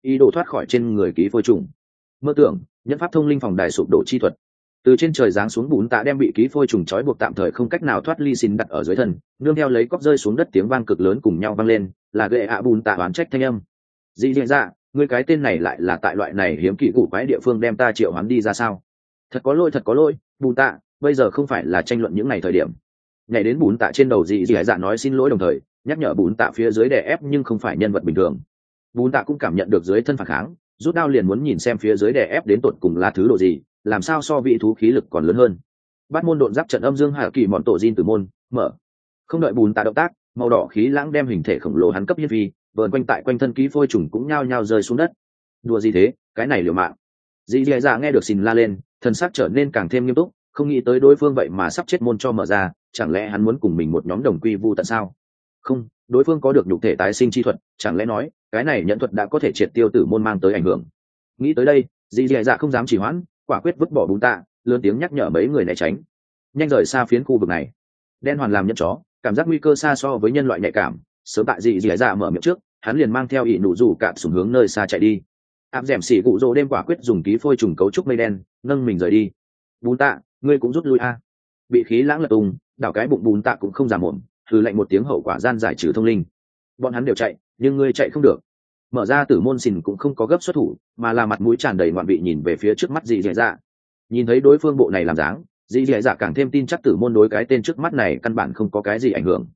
ý đồ thoát khỏi trên người ký phôi trùng. Mơ tưởng nhẫn pháp thông linh phòng đài sụp đổ chi thuật. Từ trên trời giáng xuống bùn tạ đem bị ký phôi trùng trói buộc tạm thời không cách nào thoát ly xin đặt ở dưới thân, nương theo lấy cóc rơi xuống đất tiếng vang cực lớn cùng nhau vang lên, là gệ ạ bùn tạ oán trách thanh âm. Dị dạ dạ, ngươi cái tên này lại là tại loại này hiếm kỳ cụ quái địa phương đem ta triệu hoán đi ra sao? Thật có lỗi, bùn tạ, bây giờ không phải là tranh luận những ngày thời điểm. Nhảy đến bùn tạ trên đầu dị dạ nói xin lỗi đồng thời nhắc nhở bùn tạ phía dưới đè ép nhưng không phải nhân vật bình thường. Bùn tạ cũng cảm nhận được dưới thân phản kháng, rút đao liền muốn nhìn xem phía dưới đè ép đến tột cùng là thứ độ gì, làm sao so vị thú khí lực còn lớn hơn. Bắt môn độn giáp trận âm dương hạ kỳ mọn tổ diên tử môn mở. Không đợi bùn tạ động tác, màu đỏ khí lãng đem hình thể khổng lồ hắn cấp hiên vi vờn quanh tại quanh thân ký phôi trùng cũng nhao nhao rơi xuống đất. Đùa gì thế, cái này liều mạng. Dị dạ nghe được xin la lên, thần sắc trở nên càng thêm nghiêm túc, không nghĩ tới đối phương vậy mà sắp chết môn cho mở ra, chẳng lẽ hắn muốn cùng mình một nhóm đồng quy vu tận sao? Không, đối phương có được nhục thể tái sinh chi thuật, chẳng lẽ nói cái này nhận thuật đã có thể triệt tiêu tử môn mang tới ảnh hưởng. Nghĩ tới đây, dị dạ không dám trì hoãn, quả quyết vứt bỏ bùn tạ, lớn tiếng nhắc nhở mấy người né tránh, nhanh rời xa phiến khu vực này. Đen hoàn làm nhẫn chó, cảm giác nguy cơ xa so với nhân loại nhạy cảm, sớm tại dị dạ mở miệng trước, hắn liền mang theo ỷ nụ rủ cạn sùng hướng nơi xa chạy đi. Áp dẻm xỉ cụ rỗ đêm quả quyết dùng ký phôi trùng cấu trúc mây đen nâng mình rời đi. Bùn tạ, ngươi cũng rút lui a. Bị khí lãng lật tung, đảo cái bụng bùn tạ cũng không giảm mồm, hừ lạnh một tiếng hậu quả gian giải trừ thông linh. Bọn hắn đều chạy, nhưng ngươi chạy không được. Mở ra tử môn xìn cũng không có gấp xuất thủ, mà là mặt mũi tràn đầy ngoạn vị nhìn về phía trước mắt dị dạ. Nhìn thấy đối phương bộ này làm dáng, dị dạ càng thêm tin chắc tử môn đối cái tên trước mắt này căn bản không có cái gì ảnh hưởng.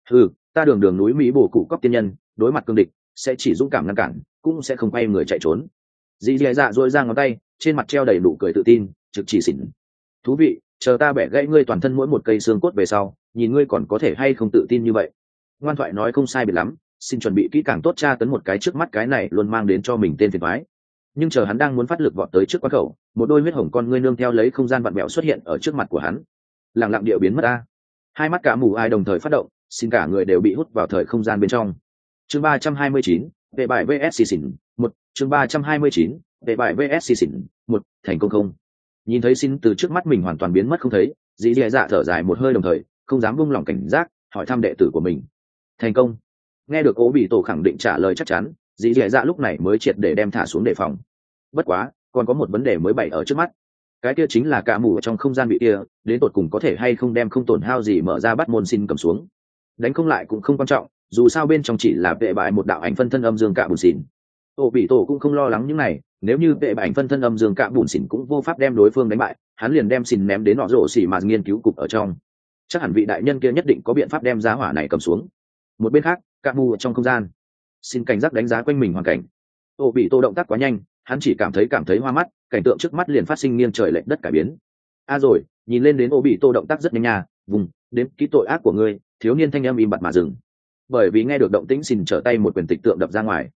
Ta đường núi Mỹ bổ cụ cóc tiên nhân, đối mặt cương địch sẽ chỉ dũng cảm ngăn cản, cũng sẽ không quay người chạy trốn. Dị dạ duỗi ra ngón tay, trên mặt treo đầy nụ cười tự tin, trực chỉ xỉn. Thú vị, chờ ta bẻ gãy ngươi toàn thân mỗi một cây xương cốt về sau, nhìn ngươi còn có thể hay không tự tin như vậy. Ngoan thoại nói không sai biệt lắm, xin chuẩn bị kỹ càng tốt tra tấn một cái trước mắt cái này luôn mang đến cho mình tên phiền toái. Nhưng chờ hắn đang muốn phát lực vọt tới trước quán khẩu, một đôi huyết hồng con ngươi nương theo lấy không gian vặn vẹo xuất hiện ở trước mặt của hắn. Lặng lặng địa biến mất a. Hai mắt cả mù ai đồng thời phát động, xin cả người đều bị hút vào thời không gian bên trong. Chương 329, về bài VS xỉn 1, chương 329, về bài VS xỉn 1, thành công không? Nhìn thấy xin từ trước mắt mình hoàn toàn biến mất không thấy, dĩ dạ thở dài một hơi đồng thời không dám buông lỏng cảnh giác, hỏi thăm đệ tử của mình. Thành công. Nghe được Ố Bị Tổ khẳng định trả lời chắc chắn, dĩ dạ lúc này mới triệt để đem thả xuống đề phòng. Bất quá, còn có một vấn đề mới bày ở trước mắt. Cái kia chính là cả mù ở trong không gian bị kia, đến tột cùng có thể hay không đem không tổn hao gì mở ra bắt môn xin cầm xuống. Đánh không lại cũng không quan trọng, dù sao bên trong chỉ là vệ bại một đạo ảnh phân thân âm dương cạ bùn xỉn. Ổ Bị Tổ cũng không lo lắng những này, nếu như vệ bại ảnh phân thân âm dương cạ bùn xỉn cũng vô pháp đem đối phương đánh bại, hắn liền đem xỉn ném đến nọ rổ xỉ mà nghiên cứu cục ở trong. Chắc hẳn vị đại nhân kia nhất định có biện pháp đem giá hỏa này cầm xuống. Một bên khác, cạ mù ở trong không gian, xin cảnh giác đánh giá quanh mình hoàn cảnh. Ổ Bị Tổ động tác quá nhanh, hắn chỉ cảm thấy hoa mắt, cảnh tượng trước mắt liền phát sinh nghiêng trời lệch đất cải biến. Rồi, nhìn lên đến Ổ Bị Tổ động tác rất nhanh nha, vùng đếm kỹ tội ác của ngươi. Thiếu niên thanh âm im bặt mà dừng, bởi vì nghe được động tĩnh xin trở tay một quyền tịch tượng đập ra ngoài.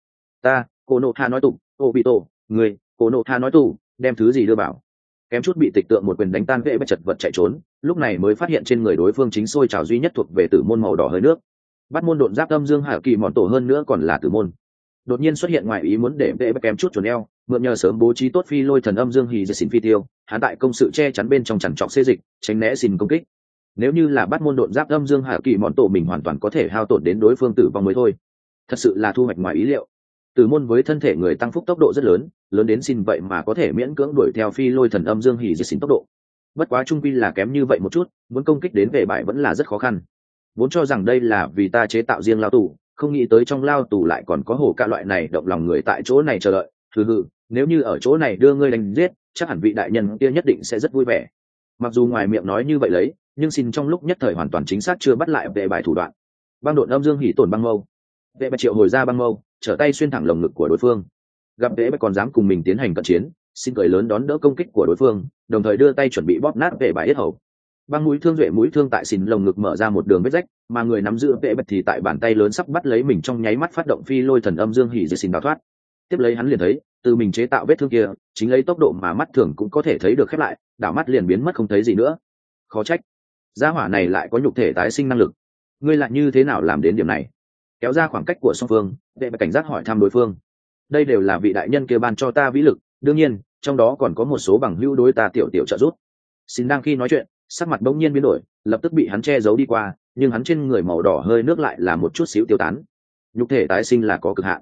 Cô nộ hạ nói tụ, Ổ Bị Tổ, người, cô nộ hạ nói tụ, đem thứ gì đưa bảo. Kém chút bị tịch tượng một quyền đánh tan vệ bất chật vật chạy trốn, lúc này mới phát hiện trên người đối phương chính sôi trào duy nhất thuộc về tử môn màu đỏ hơi nước. Bắt môn độn giáp âm dương hạ kỳ mọn tổ hơn nữa còn là tử môn. Đột nhiên xuất hiện ngoài ý muốn để vệ bất kém chút chuồn eo, mượn nhờ sớm bố trí tốt phi lôi thần âm dương hì dệt xin phi tiêu, hắn tại công sự che chắn bên trong chằn trọc xê dịch, tránh né xin công kích. Nếu như là bắt môn độn giáp âm dương hạ kỳ mọn tổ mình hoàn toàn có thể hao tổn đến đối phương tử vong mới thôi. Thật sự là thu hoạch ngoài ý liệu. Tử môn với thân thể người tăng phúc tốc độ rất lớn, lớn đến xin vậy mà có thể miễn cưỡng đuổi theo phi lôi thần âm dương hỉ diệt xin tốc độ. Bất quá trung quy là kém như vậy một chút, muốn công kích đến vệ bại vẫn là rất khó khăn. Vốn cho rằng đây là vì ta chế tạo riêng lao tù, không nghĩ tới trong lao tù lại còn có hổ ca loại này động lòng người tại chỗ này chờ đợi. Nếu như ở chỗ này đưa ngươi đánh giết, chắc hẳn vị đại nhân kia nhất định sẽ rất vui vẻ. Mặc dù ngoài miệng nói như vậy lấy, nhưng xin trong lúc nhất thời hoàn toàn chính xác chưa bắt lại vệ bại thủ đoạn. Băng độn âm dương hỉ tổn băng mâu, vệ bại triệu hồi ra băng mâu, trở tay xuyên thẳng lồng ngực của đối phương. Gặp vệ bại còn dám cùng mình tiến hành cận chiến, xin cười lớn đón đỡ công kích của đối phương, đồng thời đưa tay chuẩn bị bóp nát vệ bại yết hầu. Băng mũi thương duệ mũi thương tại xin lồng ngực mở ra một đường vết rách, mà người nắm giữ vệ bại thì tại bàn tay lớn sắp bắt lấy mình trong nháy mắt phát động phi lôi thần âm dương hỉ diệt xin đào thoát. Tiếp lấy hắn liền thấy, từ mình chế tạo vết thương kia, chính lấy tốc độ mà mắt thường cũng có thể thấy được khép lại, đảo mắt liền biến mất không thấy gì nữa. Khó trách, gia hỏa này lại có nhục thể tái sinh năng lực. Ngươi lại như thế nào làm đến điểm này? Kéo ra khoảng cách của song phương, vệ bại cảnh giác hỏi thăm đối phương. Đây đều là vị đại nhân kia ban cho ta vĩ lực, đương nhiên, trong đó còn có một số bằng hữu đối ta tiểu trợ giúp. Xin đang khi nói chuyện, sắc mặt bỗng nhiên biến đổi, lập tức bị hắn che giấu đi qua, nhưng hắn trên người màu đỏ hơi nước lại là một chút xíu tiêu tán. Nhục thể tái sinh là có cực hạn.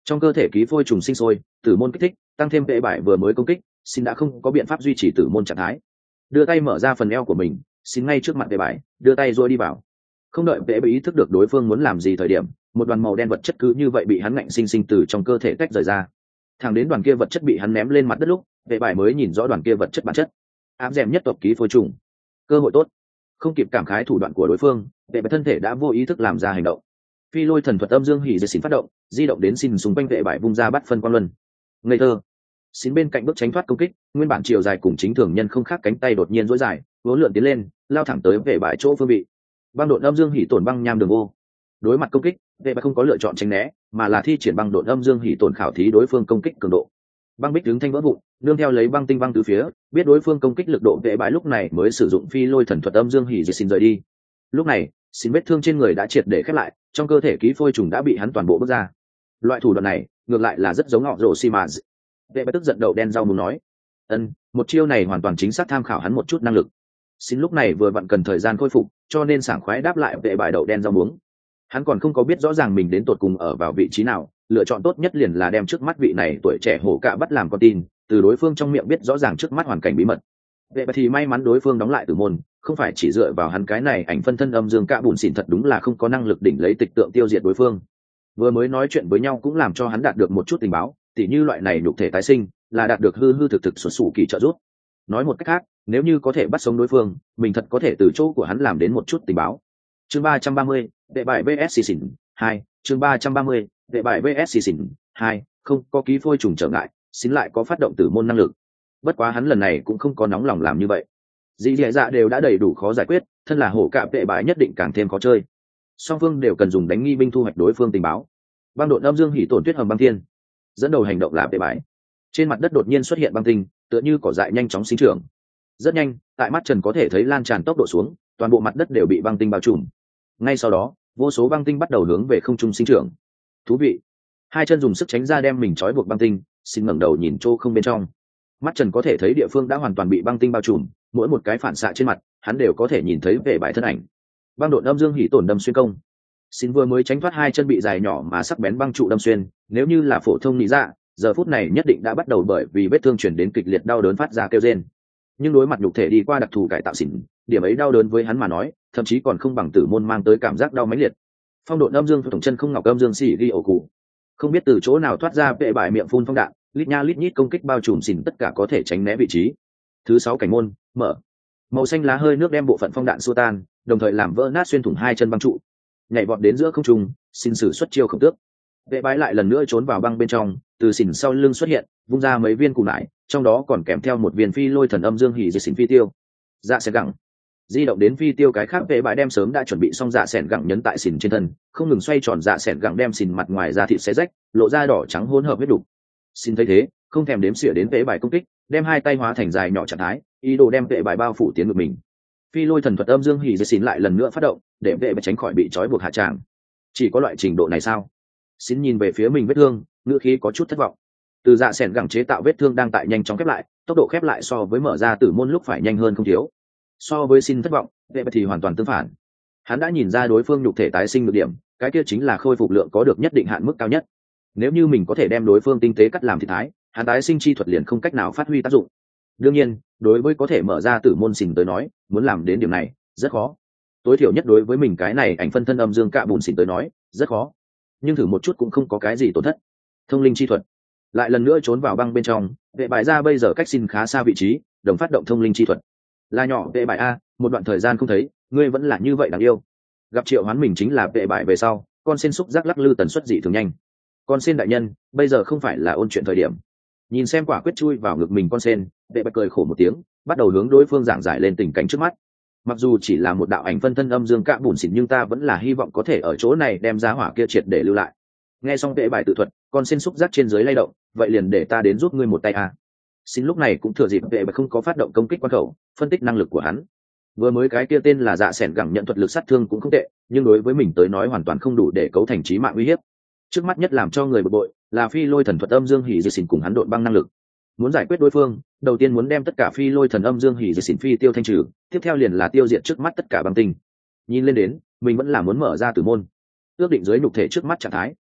Trong cơ thể ký phôi trùng sinh sôi, tử môn kích thích, tăng thêm vệ bại vừa mới công kích, xin đã không có biện pháp duy trì tử môn trạng thái. Đưa tay mở ra phần eo của mình, xin ngay trước mặt vệ bại, đưa tay rồi đi vào. Không đợi vệ bại ý thức được đối phương muốn làm gì thời điểm, một đoàn màu đen vật chất cứ như vậy bị hắn ngạnh sinh sinh từ trong cơ thể tách rời ra. Thẳng đến đoàn kia vật chất bị hắn ném lên mặt đất lúc, vệ bại mới nhìn rõ đoàn kia vật chất bản chất. Ám dèm nhất tộc ký phôi trùng. Cơ hội tốt. Không kịp cảm khái thủ đoạn của đối phương, vệ bại thân thể đã vô ý thức làm ra hành động. Phi lôi thần thuật âm dương hỉ dệt xỉn phát động, di động đến xin xung quanh vệ bại vung ra bắt phân quan luân. Ngây thơ. Xin bên cạnh bước tránh thoát công kích, nguyên bản chiều dài cùng chính thường nhân không khác cánh tay đột nhiên duỗi dài, vốn lượn tiến lên, lao thẳng tới vệ bại chỗ phương vị. Băng độn âm dương hỉ tổn băng nham đường vô. Đối mặt công kích, vệ bại không có lựa chọn tránh né, mà là thi triển băng độn âm dương hỉ tổn khảo thí đối phương công kích cường độ. Băng bích đứng thanh vỡ vụn, nương theo lấy băng tinh băng từ phía, biết đối phương công kích lực độ, vệ bại lúc này mới sử dụng phi lôi thần thuật âm dương hỉ dệt xỉn rời đi. Lúc này, xin vết thương trên người đã triệt để khép lại, trong cơ thể ký phôi trùng đã bị hắn toàn bộ bước ra. Loại thủ đoạn này ngược lại là rất giống họ rồ xi mà. Vệ bại tức giận đầu đen rau muốn nói, một chiêu này hoàn toàn chính xác tham khảo hắn một chút năng lực. Xin lúc này vừa vặn cần thời gian khôi phục, cho nên sảng khoái đáp lại vệ bại đậu đen rau muống. Hắn còn không có biết rõ ràng mình đến tột cùng ở vào vị trí nào, lựa chọn tốt nhất liền là đem trước mắt vị này tuổi trẻ hổ cạ bắt làm con tin, từ đối phương trong miệng biết rõ ràng trước mắt hoàn cảnh bí mật. Vệ bại thì may mắn đối phương đóng lại tử môn, không phải chỉ dựa vào hắn cái này ảnh phân thân âm dương cạ bùn xỉn thật đúng là không có năng lực đỉnh lấy tịch tượng tiêu diệt đối phương. Vừa mới nói chuyện với nhau cũng làm cho hắn đạt được một chút tình báo, tỉ như loại này nhục thể tái sinh là đạt được hư hư thực thực xuất xù kỳ trợ giúp. Nói một cách khác, nếu như có thể bắt sống đối phương, mình thật có thể từ chỗ của hắn làm đến một chút tình báo. Chương 330, vệ bại vs xỉn 2, chương 330, vệ bại vs xỉn 2, không có ký phôi trùng trở ngại, xin lại có phát động tử môn năng lực. Bất quá hắn lần này cũng không có nóng lòng làm như vậy. Dị dạ đều đã đầy đủ khó giải quyết, thân là hổ cạ vệ bại nhất định càng thêm khó chơi. Song phương đều cần dùng đánh nghi binh thu hoạch đối phương tình báo. Băng độn âm dương hỉ tổn tuyết hầm băng thiên, dẫn đầu hành động là vệ bại. Trên mặt đất đột nhiên xuất hiện băng tinh, tựa như cỏ dại nhanh chóng sinh trưởng. Rất nhanh, tại mắt trần có thể thấy lan tràn tốc độ xuống, toàn bộ mặt đất đều bị băng tinh bao trùm. Ngay sau đó, vô số băng tinh bắt đầu hướng về không trung sinh trưởng. Thú vị. Hai chân dùng sức tránh ra đem mình trói buộc băng tinh, xin ngẩng đầu nhìn chỗ không bên trong. Mắt trần có thể thấy địa phương đã hoàn toàn bị băng tinh bao trùm, mỗi một cái phản xạ trên mặt, hắn đều có thể nhìn thấy vệ bại thân ảnh. Băng độn âm dương hỉ tổn đâm xuyên công. Xin vừa mới tránh thoát hai chân bị dài nhỏ mà sắc bén băng trụ đâm xuyên, nếu như là phổ thông lý dạ, giờ phút này nhất định đã bắt đầu bởi vì vết thương chuyển đến kịch liệt đau đớn phát ra kêu rên. Nhưng đối mặt nhục thể đi qua đặc thù cải tạo xỉn, điểm ấy đau đớn với hắn mà nói, thậm chí còn không bằng tử môn mang tới cảm giác đau mãnh liệt. Phong độn âm dương tổng chân không ngọc âm dương xỉ ghi ổ cụ, không biết từ chỗ nào thoát ra vệ bại miệng phun phong đạn, lít nha lít nhít công kích bao trùm xỉn tất cả có thể tránh né vị trí. Thứ 6 cảnh môn mở, màu xanh lá hơi nước đem bộ phận phong đạn xua tan, đồng thời làm vỡ nát xuyên thủng hai chân băng trụ, nhảy vọt đến giữa không trung, xin sử xuất chiêu khổng tước. Vệ bại lại lần nữa trốn vào băng bên trong, từ xỉn sau lưng xuất hiện, vung ra mấy viên cù nải, trong đó còn kèm theo một viên phi lôi thần âm dương hỉ dệt xỉn phi tiêu. Dạ sẽ gẳng, di động đến phi tiêu cái khác, vệ bại đem sớm đã chuẩn bị xong dạ sẻn gẳng nhấn tại xỉn trên thân, không ngừng xoay tròn dạ sẻn gẳng đem xỉn mặt ngoài ra thịt xé rách, lộ ra đỏ trắng hỗn hợp huyết đục. Xin thấy thế, không thèm đếm xỉa đến vệ bại công kích, đem hai tay hóa thành dài nhỏ trạng thái, ý đồ đem vệ bại bao phủ tiến ngược mình. Phi lôi thần thuật âm dương hỉ dệt xỉn lại lần nữa phát động, để vệ bại tránh khỏi bị trói buộc hạ tràng. Chỉ có loại trình độ này sao? Xin nhìn về phía mình vết thương, ngữ khí có chút thất vọng. Từ dạ sẻn gẳng chế tạo vết thương đang tại nhanh chóng khép lại, tốc độ khép lại so với mở ra tử môn lúc phải nhanh hơn không thiếu. So với xin thất vọng, vệ bại thì hoàn toàn tương phản. Hắn đã nhìn ra đối phương nhục thể tái sinh được điểm, cái kia chính là khôi phục lượng có được nhất định hạn mức cao nhất. Nếu như mình có thể đem đối phương tinh tế cắt làm thịt thái, hắn tái sinh chi thuật liền không cách nào phát huy tác dụng. Đương nhiên, đối với có thể mở ra tử môn xỉn tới nói, muốn làm đến điểm này rất khó. Tối thiểu nhất đối với mình cái này ảnh phân thân âm dương cạ bùn xỉn tới nói rất khó, nhưng thử một chút cũng không có cái gì tổn thất. Thông linh chi thuật lại lần nữa trốn vào băng bên trong, vệ bại ra bây giờ cách xin khá xa vị trí, đồng phát động thông linh chi thuật. Là nhỏ vệ bại a, một đoạn thời gian không thấy, ngươi vẫn là như vậy đáng yêu. Gặp triệu hoán mình chính là vệ bại về sau, con sen xúc giác lắc lư tần suất dị thường nhanh. Con sen đại nhân, bây giờ không phải là ôn chuyện thời điểm. Nhìn xem quả quyết chui vào ngực mình con sen, vệ bại cười khổ một tiếng, bắt đầu hướng đối phương giảng giải lên tình cảnh trước mắt. Mặc dù chỉ là một đạo ảnh phân thân âm dương cạ bùn xỉn, nhưng ta vẫn là hy vọng có thể ở chỗ này đem giá hỏa kia triệt để lưu lại. Nghe xong vệ bại tự thuật, con sen xúc giác trên dưới lay động, vậy liền để ta đến giúp ngươi một tay à. Xin lúc này cũng thừa dịp vệ bại không có phát động công kích quan khẩu, phân tích năng lực của hắn. Vừa mới cái kia tên là dạ sẻn gẳng nhận thuật lực sát thương cũng không tệ, nhưng đối với mình tới nói hoàn toàn không đủ để cấu thành chí mạng uy hiếp. Trước mắt nhất làm cho người bực bội là phi lôi thần thuật âm dương hỉ dệt xỉn cùng hắn độn băng năng lực. Muốn giải quyết đối phương, đầu tiên muốn đem tất cả phi lôi thần âm dương hỉ dệt xỉn phi tiêu thanh trừ, tiếp theo liền là tiêu diệt trước mắt tất cả băng tinh. Nhìn lên đến, mình vẫn là muốn mở ra tử môn. Ước định dưới nhục thể trước mắt trạng thái,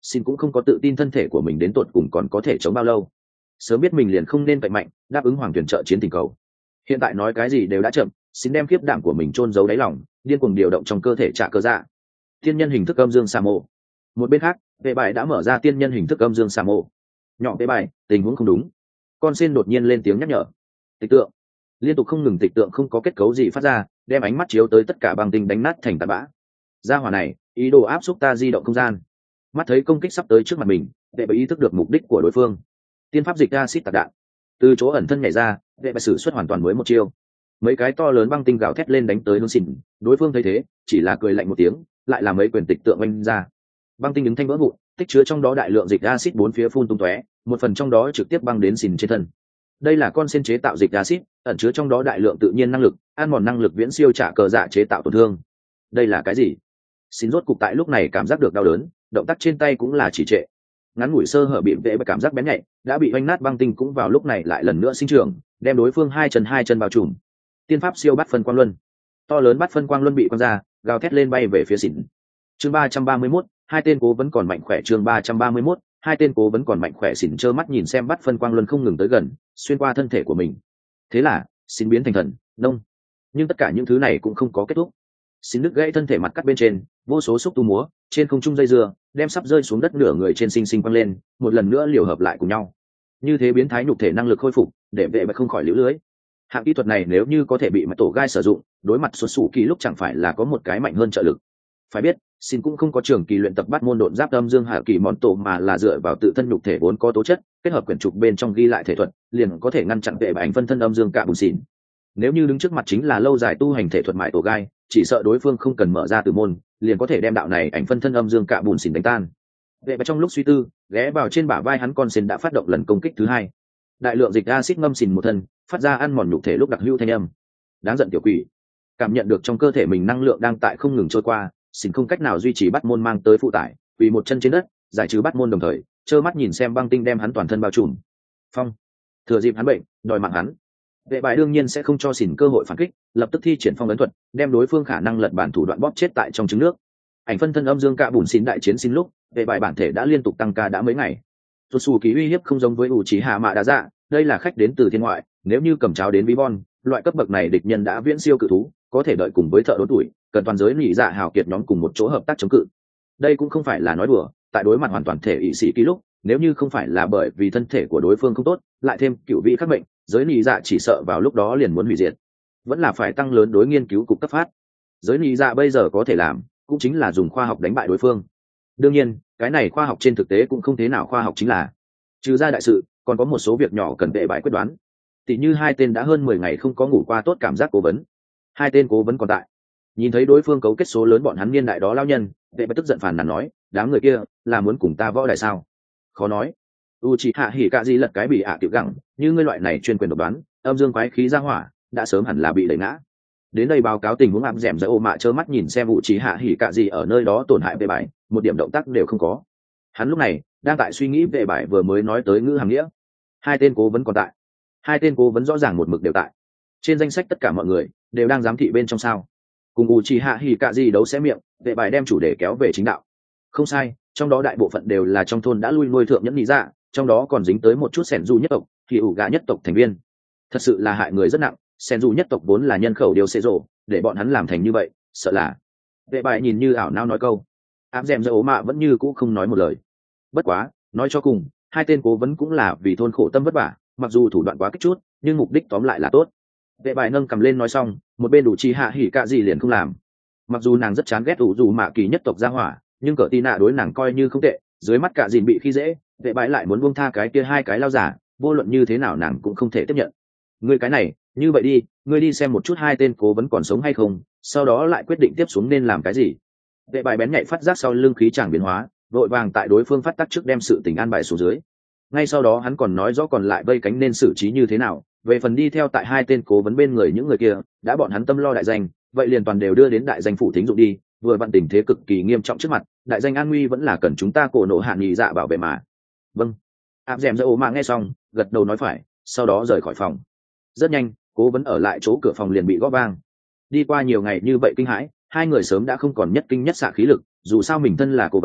xin cũng không có tự tin thân thể của mình đến tột cùng còn có thể chống bao lâu. Sớm biết mình liền không nên cậy mạnh đáp ứng hoàng tuyển trợ chiến tình cầu. Hiện tại nói cái gì đều đã chậm, xin đem khiếp đảm của mình chôn giấu đáy lòng, điên cuồng điều động trong cơ thể trả cơ dạ. Tiên nhân hình thức âm dương xà mộ. Một bên khác, vệ bài đã mở ra tiên nhân hình thức âm dương xà mộ. Nhỏ vệ bài, tình huống không đúng. Con sen đột nhiên lên tiếng nhắc nhở. Tịch tượng. Liên tục không ngừng tịch tượng không có kết cấu gì phát ra, đem ánh mắt chiếu tới tất cả băng tinh đánh nát thành tạt bã. Gia hỏa này, ý đồ áp xúc ta di động không gian. Mắt thấy công kích sắp tới trước mặt mình, vệ bài ý thức được mục đích của đối phương. Tiên pháp dịch acid tạc đạn. Từ chỗ ẩn thân nhảy ra, vệ bài sử xuất hoàn toàn mới một chiêu. Mấy cái to lớn băng tinh gào thét lên đánh tới hướng xỉn. Đối phương thấy thế, chỉ là cười lạnh một tiếng, lại là mấy quyền tịch tượng oanh ra. Băng tinh đứng thanh vỡ vụn, tích chứa trong đó đại lượng dịch acid bốn phía phun tung tóe, một phần trong đó trực tiếp băng đến xỉn trên thân. Đây là con sen chế tạo dịch acid, ẩn chứa trong đó đại lượng tự nhiên năng lực, ăn mòn năng lực viễn siêu trả cờ dạ chế tạo tổn thương. Đây là cái gì? Xin rốt cục tại lúc này cảm giác được đau đớn, động tác trên tay cũng là chỉ trệ. Ngắn ngủi sơ hở bị vệ bởi cảm giác bén nhạy, đã bị oanh nát băng tinh cũng vào lúc này lại lần nữa sinh trưởng, đem đối phương hai chân bao trùm. Tiên pháp siêu bát phân quang luân. To lớn bát phân quang luân bị quăng ra, gào thét lên bay về phía xỉn. Chương 331, hai tên cố vẫn còn mạnh khỏe. Chương 331, hai tên cố vẫn còn mạnh khỏe. Xỉn trơ mắt nhìn xem bát phân quang luân không ngừng tới gần, xuyên qua thân thể của mình. Thế là, xỉn biến thành thần, nông. Nhưng tất cả những thứ này cũng không có kết thúc. Xỉn đứt gãy thân thể mặt cắt bên trên, vô số xúc tu múa, trên không trung dây dưa, đem sắp rơi xuống đất nửa người trên sinh sinh quăng lên, một lần nữa liều hợp lại cùng nhau. Như thế biến thái nhục thể năng lực khôi phục, để vệ bạch không khỏi liễu lưới. Hạng kỹ thuật này nếu như có thể bị mạch tổ gai sử dụng, đối mặt xuất xù kỳ lúc chẳng phải là có một cái mạnh hơn trợ lực. Phải biết, xin cũng không có trường kỳ luyện tập bắt môn độn giáp âm dương hạ kỳ món tổ, mà là dựa vào tự thân nhục thể vốn có tố chất, kết hợp quyển trục bên trong ghi lại thể thuật, liền có thể ngăn chặn vệ ảnh phân thân âm dương cả bùn xỉn. Nếu như đứng trước mặt chính là lâu dài tu hành thể thuật mại tổ gai, chỉ sợ đối phương không cần mở ra từ môn, liền có thể đem đạo này ảnh phân thân âm dương cả bùn xỉn đánh tan. Vệ bạch trong lúc suy tư, ghé vào trên bả vai hắn, con sen đã phát động lần công kích thứ hai. Đại lượng dịch acid ngâm xỉn một thân, phát ra ăn mòn nhục thể lúc đặc hữu thanh âm. Đáng giận tiểu quỷ. Cảm nhận được trong cơ thể mình năng lượng đang tại không ngừng trôi qua, xỉn không cách nào duy trì bắt môn mang tới phụ tải, quỳ một chân trên đất, giải trừ bắt môn đồng thời, trơ mắt nhìn xem băng tinh đem hắn toàn thân bao trùm. Phong, thừa dịp hắn bệnh, đòi mạng hắn. Vệ bài đương nhiên sẽ không cho xỉn cơ hội phản kích, lập tức thi triển phong ấn thuật, đem đối phương khả năng lật bản thủ đoạn bóp chết tại trong trứng nước. Ảnh phân thân âm dương cạ bùn xỉn đại chiến xin lúc, vệ bài bản thể đã liên tục tăng ca đã mấy ngày. Tuột xù ký uy hiếp không giống với ủ trí hạ mạ đá dạ, đây là khách đến từ thiên ngoại, nếu như cầm cháo đến Vivon, loại cấp bậc này địch nhân đã viễn siêu cự thú, có thể đợi cùng với thợ đốn tuổi, cần toàn giới nhị dạ hào kiệt nhóm cùng một chỗ hợp tác chống cự. Đây cũng không phải là nói đùa, tại đối mặt hoàn toàn thể ỵ sĩ ký lúc, nếu như không phải là bởi vì thân thể của đối phương không tốt, lại thêm cựu vị khắc bệnh, giới nhị dạ chỉ sợ vào lúc đó liền muốn hủy diệt. Vẫn là phải tăng lớn đối nghiên cứu cục cấp phát. Giới nhị dạ bây giờ có thể làm, cũng chính là dùng khoa học đánh bại đối phương. Đương nhiên, cái này khoa học trên thực tế cũng không thế nào khoa học chính là. Trừ ra đại sự, còn có một số việc nhỏ cần vệ bại quyết đoán. Tỷ như hai tên đã hơn 10 ngày không có ngủ qua tốt cảm giác cố vấn. Hai tên cố vấn còn tại. Nhìn thấy đối phương cấu kết số lớn bọn hắn niên đại đó lao nhân, vệ bại tức giận phàn nàn nói, đám người kia là muốn cùng ta võ đại sao? Khó nói. Uchiha Hikazi lật cái bị tiểu gẳng, như ngươi loại này chuyên quyền độc đoán, âm dương quái khí ra hỏa, đã sớm hẳn là bị đẩy ngã. Đến đây báo cáo tình huống ám dẻm giữa ô mạ trơ mắt nhìn xem Uchiha Hikazi ở nơi đó tổn hại vệ bài, một điểm động tác đều không có. Hắn lúc này đang tại suy nghĩ vệ bài vừa mới nói tới ngữ hàng nghĩa. Hai tên cố vấn còn tại. Hai tên cố vấn rõ ràng một mực đều tại. Trên danh sách tất cả mọi người đều đang giám thị bên trong sao. Cùng Uchiha Hikazi đấu xé miệng, vệ bài đem chủ đề kéo về chính đạo. Không sai, trong đó đại bộ phận đều là trong thôn đã lui nuôi thượng nhẫn lý dạ, trong đó còn dính tới một chút sẻn du nhất tộc, thì ủ gà nhất tộc thành viên. Thật sự là hại người rất nặng, sẻn du nhất tộc vốn là nhân khẩu điều xê rộ, để bọn hắn làm thành như vậy, sợ là. Vệ bài nhìn như ảo não nói câu. Ám dèm giữa ố mạ vẫn như cũ không nói một lời. Bất quá, nói cho cùng, hai tên cố vấn cũng là vì thôn khổ tâm vất vả, mặc dù thủ đoạn quá kích chút, nhưng mục đích tóm lại là tốt. Vệ bài nâng cầm lên nói xong, một bên đủ chi hạ hỉ cạ gì liền không làm. Mặc dù nàng rất chán ghét ủ dù mạ kỳ nhất tộc ra hỏa, nhưng cỡ tì nạ đối nàng coi như không tệ, dưới mắt cả dìn bị khi dễ, vệ bãi lại muốn buông tha cái kia hai cái lao giả, vô luận như thế nào nàng cũng không thể tiếp nhận. Ngươi cái này, như vậy đi, ngươi đi xem một chút hai tên cố vấn còn sống hay không, sau đó lại quyết định tiếp xuống nên làm cái gì. Vệ bài bén nhạy phát giác sau lưng khí chàng biến hóa, vội vàng tại đối phương phát tác trước đem sự tình an bài xuống dưới. Ngay sau đó hắn còn nói rõ còn lại vây cánh nên xử trí như thế nào, về phần đi theo tại hai tên cố vấn bên người những người kia, đã bọn hắn tâm lo đại danh, vậy liền toàn đều đưa đến đại danh phủ thính dụng đi, vừa vặn tình thế cực kỳ nghiêm trọng trước mặt, đại danh an nguy vẫn là cần chúng ta cổ nộ hạ nghị dạ bảo vệ mà. Vâng. Áp dèm giữa ố mạ nghe xong, gật đầu nói phải, sau đó rời khỏi phòng. Rất nhanh, cố vấn ở lại chỗ cửa phòng liền bị gõ vang. Đi qua nhiều ngày như vậy kinh hãi, hai người sớm đã không còn nhất kinh nhất xạ khí lực, dù sao mình thân là cố vấn,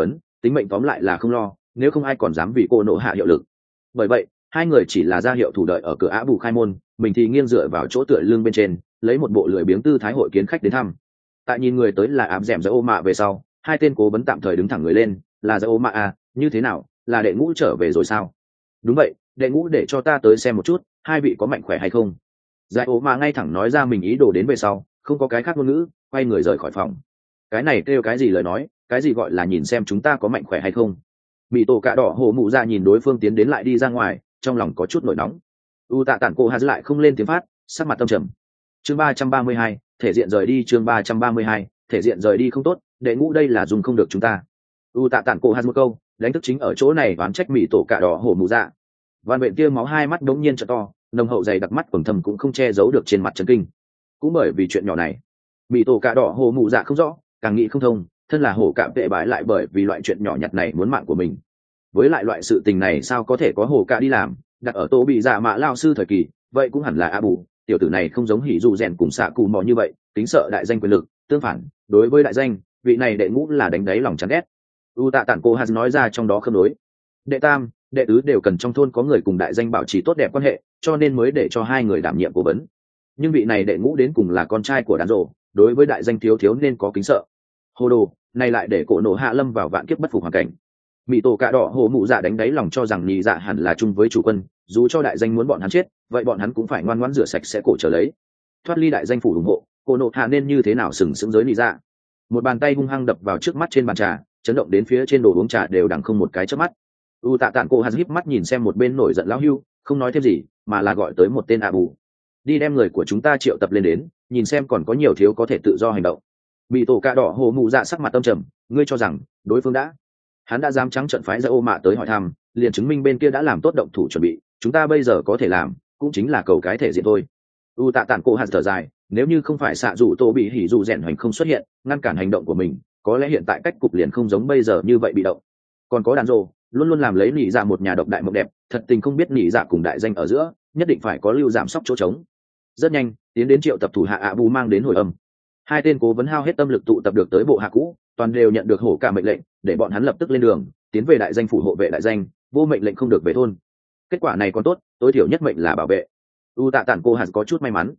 tính mệnh tóm lại là không lo, nếu không ai còn dám vì cô nộ hạ hiệu lực. Bởi vậy hai người chỉ là ra hiệu thủ đợi ở cửa Á Bù khai môn, mình thì nghiêng dựa vào chỗ tựa lưng bên trên, lấy một bộ lười biếng tư thái hội kiến khách đến thăm. Tại nhìn người tới là ám dẻm Dã Ô Mạ về sau, hai tên cố vấn tạm thời đứng thẳng người lên. Là Dã Ô Mạ à, như thế nào, là đệ ngũ trở về rồi sao? Đúng vậy, đệ ngũ để cho ta tới xem một chút, hai vị có mạnh khỏe hay không? Dã Ô Mạ ngay thẳng nói ra mình ý đồ đến về sau, không có cái khác ngôn ngữ, quay người rời khỏi phòng. Cái này kêu cái gì lời nói, cái gì gọi là nhìn xem chúng ta có mạnh khỏe hay không? Mị tổ cạ đỏ hổ mụ ra nhìn đối phương tiến đến lại đi ra ngoài, trong lòng có chút nổi nóng. U tạ tản cô hà lại không lên tiếng phát, sắc mặt tâm trầm. Chương 332, thể diện rời đi. Chương 332, thể diện rời đi không tốt, đệ ngũ đây là dùng không được chúng ta. U tạ tản cô hà một câu đánh thức chính ở chỗ này oán trách Mị tổ cạ đỏ hổ mụ ra. Van Vện tia máu hai mắt đống nhiên trợ to, nồng hậu dày đặc mắt quầng thâm cũng không che giấu được trên mặt chấn kinh. Cũng bởi vì chuyện nhỏ này, Mị tổ cạ đỏ hổ mụ dạ không rõ, càng nghĩ không thông, thân là hổ cạ vệ bãi lại bởi vì loại chuyện nhỏ nhặt này muốn mạng của mình. Với lại loại sự tình này sao có thể có hổ cạ đi làm, đặt ở Tô bị dạ mạ lao sư thời kỳ, vậy cũng hẳn là A Bù, tiểu tử này không giống Hỉ Dù Rèn cùng xạ cù mò như vậy, tính sợ đại danh quyền lực, tương phản, đối với đại danh, vị này đệ ngũ là đánh đáy lòng chán ghét. U tạ tản cô hạt nói ra trong đó khớp nối. Đệ tam, đệ tứ đều cần trong thôn có người cùng đại danh bảo trì tốt đẹp quan hệ, cho nên mới để cho hai người đảm nhiệm cố vấn. Nhưng vị này đệ ngũ đến cùng là con trai của đàn rồ, đối với đại danh thiếu nên có kính sợ. Hồ đồ, này lại để cổ nổ hạ lâm vào vạn kiếp bất phục hoàn cảnh. Mị tổ cạ đỏ hổ mụ dạ đánh đáy lòng cho rằng nhị dạ hẳn là chung với chủ quân, dù cho đại danh muốn bọn hắn chết, vậy bọn hắn cũng phải ngoan ngoãn rửa sạch sẽ cổ trở lấy. Thoát ly đại danh phủ ủng hộ, cổ nổ hạ nên như thế nào sừng sững giới nhị dạ. Một bàn tay hung hăng đập vào trước mắt trên bàn trà, chấn động đến phía trên đồ uống trà đều đằng không một cái chớp mắt. U tạ tản cô hạt híp mắt nhìn xem một bên nổi giận lão hưu, không nói thêm gì, mà là gọi tới một tên A Bù. Đi đem người của chúng ta triệu tập lên đến, nhìn xem còn có nhiều thiếu có thể tự do hành động. Bị tổ cạ đỏ hổ mụ dạ sắc mặt tâm trầm, ngươi cho rằng đối phương hắn đã dám trắng trận phái Dã Ô Mạ tới hỏi thăm, liền chứng minh bên kia đã làm tốt động thủ chuẩn bị, chúng ta bây giờ có thể làm cũng chính là cầu cái thể diện thôi. U tạ tản cô hạt thở dài, nếu như không phải xạ dù Tô bị Hỉ Dù rèn hoành không xuất hiện ngăn cản hành động của mình, có lẽ hiện tại cách cục liền không giống bây giờ như vậy bị động. Còn có đàn rồ luôn luôn làm lấy nỉ dạ một nhà độc đại mộng đẹp, thật tình không biết nỉ dạ cùng đại danh ở giữa nhất định phải có lưu giảm sóc chỗ trống. Rất nhanh tiến đến triệu tập thủ hạ ạ bù mang đến hồi âm. Hai tên cố vấn hao hết tâm lực tụ tập được tới bộ hạ cũ, toàn đều nhận được hổ cả mệnh lệnh để bọn hắn lập tức lên đường tiến về đại danh phủ hộ vệ đại danh, vô mệnh lệnh không được về thôn. Kết quả này còn tốt, tối thiểu nhất mệnh là bảo vệ. U tạ tản cô hạt có chút may mắn.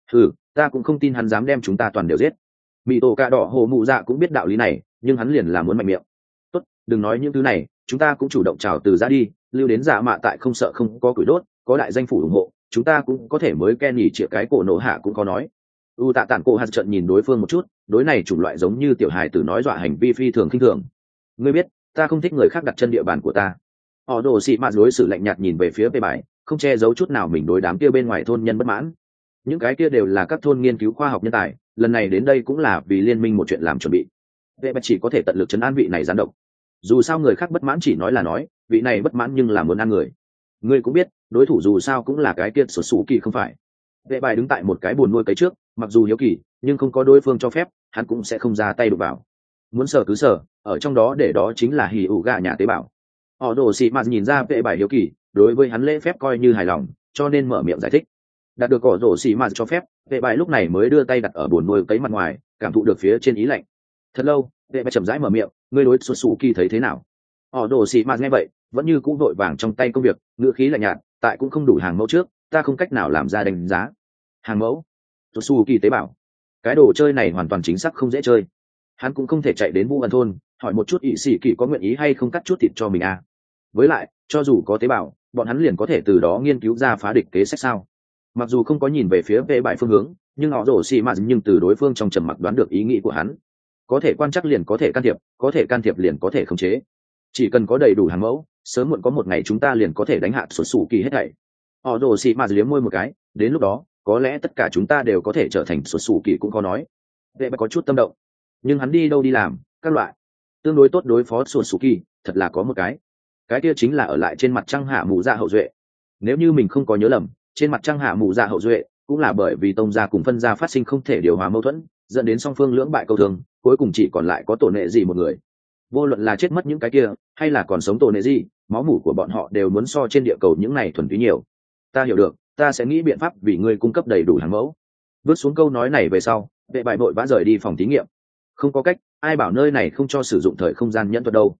Ta cũng không tin hắn dám đem chúng ta toàn đều giết. Mị tổ cạ đỏ hồ mụ dạ cũng biết đạo lý này, nhưng hắn liền là muốn mạnh miệng. Tốt, đừng nói những thứ này, chúng ta cũng chủ động chào từ ra đi, lưu đến dạ mạ tại không sợ không có củi đốt, có đại danh phủ ủng hộ, chúng ta cũng có thể mới ken nhỉ chĩa cái cổ nổ hạ cũng có nói. U tạ tản cô hạt trận nhìn đối phương một chút, đối này chủng loại giống như tiểu hài tử nói dọa hành vi phi thường khinh thường. Ngươi biết ta không thích người khác đặt chân địa bàn của ta. Họ đồ xị mạt đối xử lạnh nhạt nhìn về phía bề bài, không che giấu chút nào mình đối đám kia bên ngoài thôn nhân bất mãn. Những cái kia đều là các thôn nghiên cứu khoa học nhân tài, lần này đến đây cũng là vì liên minh một chuyện làm chuẩn bị. Vệ bạch chỉ có thể tận lực trấn an vị này gián độc. Dù sao người khác bất mãn chỉ nói là nói, vị này bất mãn nhưng là muốn ăn người. Ngươi cũng biết đối thủ dù sao cũng là cái kia sụt sủ kỳ không phải. Vệ bài đứng tại một cái buồn nuôi cấy trước, mặc dù hiếu kỳ nhưng không có đối phương cho phép hắn cũng sẽ không ra tay đụng vào. Muốn sờ cứ sờ, ở trong đó để đó chính là hỉ ủ gà nhà tế bào. Họ đồ xị mạt nhìn ra vệ bài hiếu kỳ, đối với hắn lễ phép coi như hài lòng, cho nên mở miệng giải thích. Đạt được cỏ rổ xì mạt cho phép, vệ bài lúc này mới đưa tay đặt ở bồn nuôi cấy mặt ngoài, cảm thụ được phía trên ý lạnh. Thật lâu, vệ bài chậm rãi mở miệng, ngươi đối xuất xù kỳ thấy thế nào? Họ rổ xì mạt nghe vậy vẫn như cũng vội vàng trong tay công việc, ngữ khí lạnh nhạt, tại cũng không đủ hàng mẫu trước, ta không cách nào làm ra đánh giá. Hàng mẫu? Xuất xù kỳ tế bào? Cái đồ chơi này hoàn toàn chính xác không dễ chơi. Hắn cũng không thể chạy đến Vũ Ẩn thôn hỏi một chút ỷ sĩ kỳ có nguyện ý hay không cắt chút thịt cho mình à. Với lại cho dù có tế bào, bọn hắn liền có thể từ đó nghiên cứu ra phá địch kế sách sao. Mặc dù không có nhìn về phía vệ bại phương hướng, nhưng họ rổ xì mạt nhưng từ đối phương trong trầm mặc đoán được ý nghĩ của hắn. Có thể quan trắc liền có thể can thiệp, có thể can thiệp liền có thể khống chế. Chỉ cần có đầy đủ hàng mẫu, sớm muộn có một ngày chúng ta liền có thể đánh hạ xuất xù kỳ hết thảy. Họ rổ xì mạt liếm môi một cái, đến lúc đó có lẽ tất cả chúng ta đều có thể trở thành xuất xù kỳ cũng có nói. Vệ bại có chút tâm động, nhưng hắn đi đâu đi làm, các loại tương đối tốt đối phó xuất xù kỳ, thật là có một cái kia chính là ở lại trên mặt trăng hạ mù dạ hậu duệ. Nếu như mình không có nhớ lầm, trên mặt trăng hạ mù dạ hậu duệ cũng là bởi vì tông gia cùng phân gia phát sinh không thể điều hòa mâu thuẫn, dẫn đến song phương lưỡng bại câu thương, cuối cùng chỉ còn lại có tổ nệ gì một người. Vô luận là chết mất những cái kia hay là còn sống tổ nệ gì, máu mủ của bọn họ đều muốn so trên địa cầu những này thuần túy nhiều. Ta hiểu được, ta sẽ nghĩ biện pháp vì ngươi cung cấp đầy đủ hàng mẫu. Bước xuống câu nói này về sau, vệ bại vội vã rời đi phòng thí nghiệm. Không có cách, ai bảo nơi này không cho sử dụng thời không gian nhẫn thuật đâu.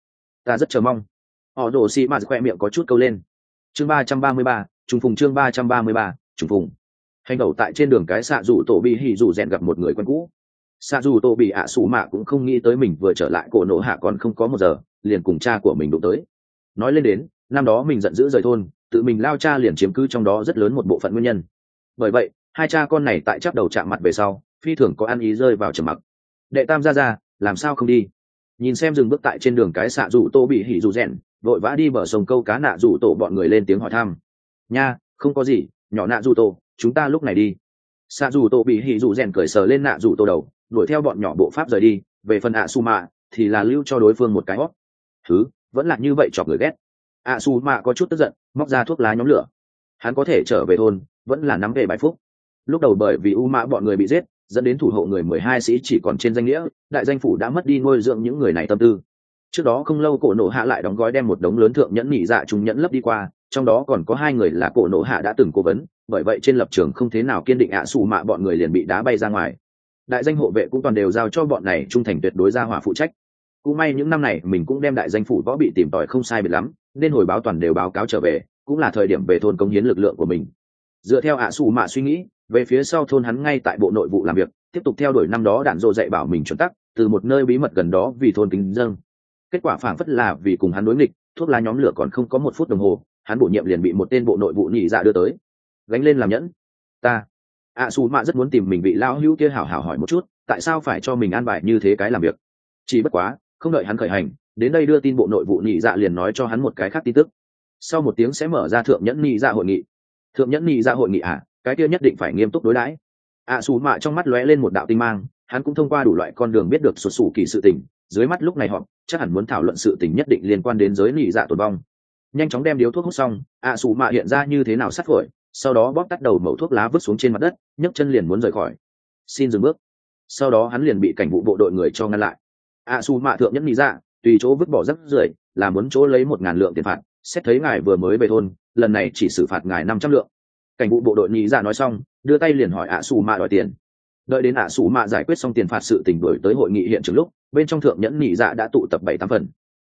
Ta rất chờ mong. Họ đổ xì mà khoe miệng có chút câu lên. Chương 333, trùng phùng. Chương 333, trùng phùng. Hành đầu tại trên đường cái xạ dù tổ bị hỉ dù rèn gặp một người quen cũ. Xạ dù tổ bị ạ sủ mạ cũng không nghĩ tới mình vừa trở lại cổ nổ hạ còn không có một giờ, liền cùng cha của mình đụng tới. Nói lên đến, năm đó mình giận dữ rời thôn, tự mình lao cha liền chiếm cứ trong đó rất lớn một bộ phận nguyên nhân. Bởi vậy, hai cha con này tại chắp đầu chạm mặt về sau, phi thường có ăn ý rơi vào trầm mặc. Đệ tam ra, làm sao không đi? Nhìn xem dừng bước tại trên đường cái xạ dù tô bị hỉ dù rèn, vội vã đi bờ sông câu cá nạ dù tổ bọn người lên tiếng hỏi thăm. Nha, không có gì, nhỏ nạ dù tổ, chúng ta lúc này đi. Xạ dù tổ bị hỉ dù rèn cởi sờ lên nạ dù tổ đầu, đuổi theo bọn nhỏ bộ pháp rời đi. Về phần ạ su mạ thì là lưu cho đối phương một cái hót. Thứ vẫn là như vậy chọc người ghét. ạ su mạ có chút tức giận, móc ra thuốc lá nhóm lửa. Hắn có thể trở về thôn, vẫn là nắm về bài phúc. Lúc đầu bởi vì u mạ bọn người bị giết, dẫn đến thủ hộ người 12 sĩ chỉ còn trên danh nghĩa, đại danh phủ đã mất đi nuôi dưỡng những người này tâm tư. Trước đó không lâu cổ nổ hạ lại đóng gói đem một đống lớn thượng nhẫn nhị dạ chúng nhẫn lấp đi qua, trong đó còn có 2 người là cổ nổ hạ đã từng cố vấn, bởi vậy trên lập trường không thế nào kiên định ạ xù mạ bọn người liền bị đá bay ra ngoài. Đại danh hộ vệ cũng toàn đều giao cho bọn này trung thành tuyệt đối ra hỏa phụ trách. Cũng may những năm này mình cũng đem đại danh phủ võ bị tìm tòi không sai biệt lắm, nên hồi báo toàn đều báo cáo trở về, cũng là thời điểm về thôn cống hiến lực lượng của mình. Dựa theo ạ xù mạ suy nghĩ, về phía sau thôn hắn ngay tại bộ nội vụ làm việc, tiếp tục theo đuổi năm đó đạn dộ dạy bảo mình chuẩn tắc, từ một nơi bí mật gần đó vì thôn kính dâng. Kết quả phảng phất là vì cùng hắn đối nghịch, thuốc lá nhóm lửa còn không có 1 phút đồng hồ, hắn bổ nhiệm liền bị một tên bộ nội vụ nhị dạ đưa tới. Gánh lên làm nhẫn. Ta ạ xù mạ rất muốn tìm mình vị lão hữu kia hảo hảo hỏi một chút, tại sao phải cho mình an bài như thế cái làm việc. Chỉ bất quá, không đợi hắn khởi hành, đến đây đưa tin bộ nội vụ nhị dạ liền nói cho hắn một cái khác tin tức. Sau 1 tiếng sẽ mở ra thượng nhẫn nhị dạ hội nghị. Thượng nhẫn nhị dạ hội nghị à? Cái kia nhất định phải nghiêm túc đối đãi. ạ xù mạ trong mắt lóe lên một đạo tinh mang, hắn cũng thông qua đủ loại con đường biết được sụt sù kỳ sự tình, dưới mắt lúc này họ chắc hẳn muốn thảo luận sự tình nhất định liên quan đến giới nhị dạ tồn vong. Nhanh chóng đem điếu thuốc hút xong, ạ xù mạ hiện ra như thế nào sát phổi, sau đó bóp tắt đầu mẩu thuốc lá vứt xuống trên mặt đất, nhấc chân liền muốn rời khỏi. Xin dừng bước. Sau đó hắn liền bị cảnh vụ bộ đội người cho ngăn lại. ạ xù mạ thượng nhẫn nhị dạ, tùy chỗ vứt bỏ rác rưởi, là muốn chỗ lấy 1000 lượng tiền phạt, xét thấy ngài vừa mới về thôn, lần này chỉ xử phạt ngài 500 lượng. Cảnh vụ bộ đội nhị dạ nói xong, đưa tay liền hỏi ạ xù mạ đòi tiền. Đợi đến ạ xù mạ giải quyết xong tiền phạt sự tình đổi tới hội nghị hiện trường lúc, bên trong thượng nhẫn nhị dạ đã tụ tập 7-8 phần.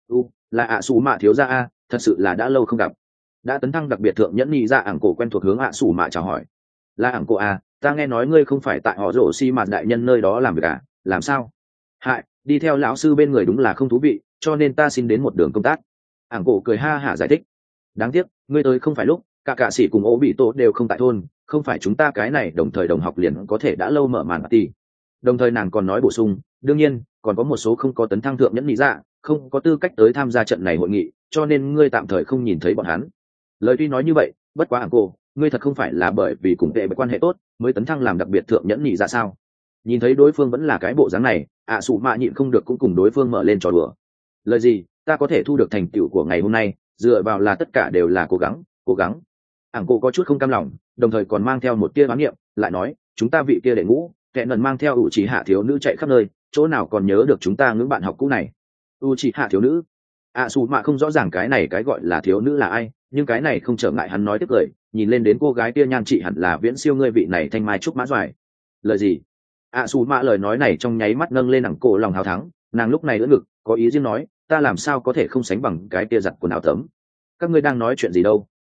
Là ạ xù mạ thiếu gia a, thật sự là đã lâu không gặp. Đã tấn thăng đặc biệt thượng nhẫn nhị dạ ảng cổ quen thuộc hướng ạ xù mạ chào hỏi. Là ảng cổ a, ta nghe nói ngươi không phải tại họ rổ xi mạt đại nhân nơi đó làm việc à, làm sao? Hại, đi theo lão sư bên người đúng là không thú vị, cho nên ta xin đến một đường công tác. Ảng cổ cười ha hả giải thích. Đáng tiếc, ngươi tới không phải lúc, cả sĩ cùng ố bị tổ đều không tại thôn, không phải chúng ta cái này đồng thời đồng học liền có thể đã lâu mở màn party. Đồng thời nàng còn nói bổ sung, đương nhiên còn có một số không có tấn thăng thượng nhẫn nhị dạ, không có tư cách tới tham gia trận này hội nghị, cho nên ngươi tạm thời không nhìn thấy bọn hắn. Lời tuy nói như vậy, bất quá ảng cô, ngươi thật không phải là bởi vì cùng tệ với quan hệ tốt mới tấn thăng làm đặc biệt thượng nhẫn nhị dạ sao? Nhìn thấy đối phương vẫn là cái bộ dáng này, ạ sụ mạ nhịn không được cũng cùng đối phương mở lên trò đùa. Lời gì, ta có thể thu được thành tựu của ngày hôm nay, dựa vào là tất cả đều là cố gắng. Ảng cô có chút không cam lòng, đồng thời còn mang theo một tia đoán niệm, lại nói, chúng ta vị kia đệ ngũ, kẻ lần mang theo ủ chỉ hạ thiếu nữ chạy khắp nơi, chỗ nào còn nhớ được chúng ta ngưỡng bạn học cũ này. U chỉ hạ thiếu nữ, ạ xù mạ không rõ ràng cái này cái gọi là thiếu nữ là ai, nhưng cái này không trở ngại hắn nói tiếp lời, nhìn lên đến cô gái kia nhan chị hẳn là viễn siêu ngươi vị này thanh mai trúc mã doài. Lời gì? ạ xù mạ lời nói này trong nháy mắt nâng lên ảng cổ lòng hào thắng, nàng lúc này đỡ ngực, có ý riêng nói, ta làm sao có thể không sánh bằng cái kia giặt quần áo tấm. Các ngươi đang nói chuyện gì đâu?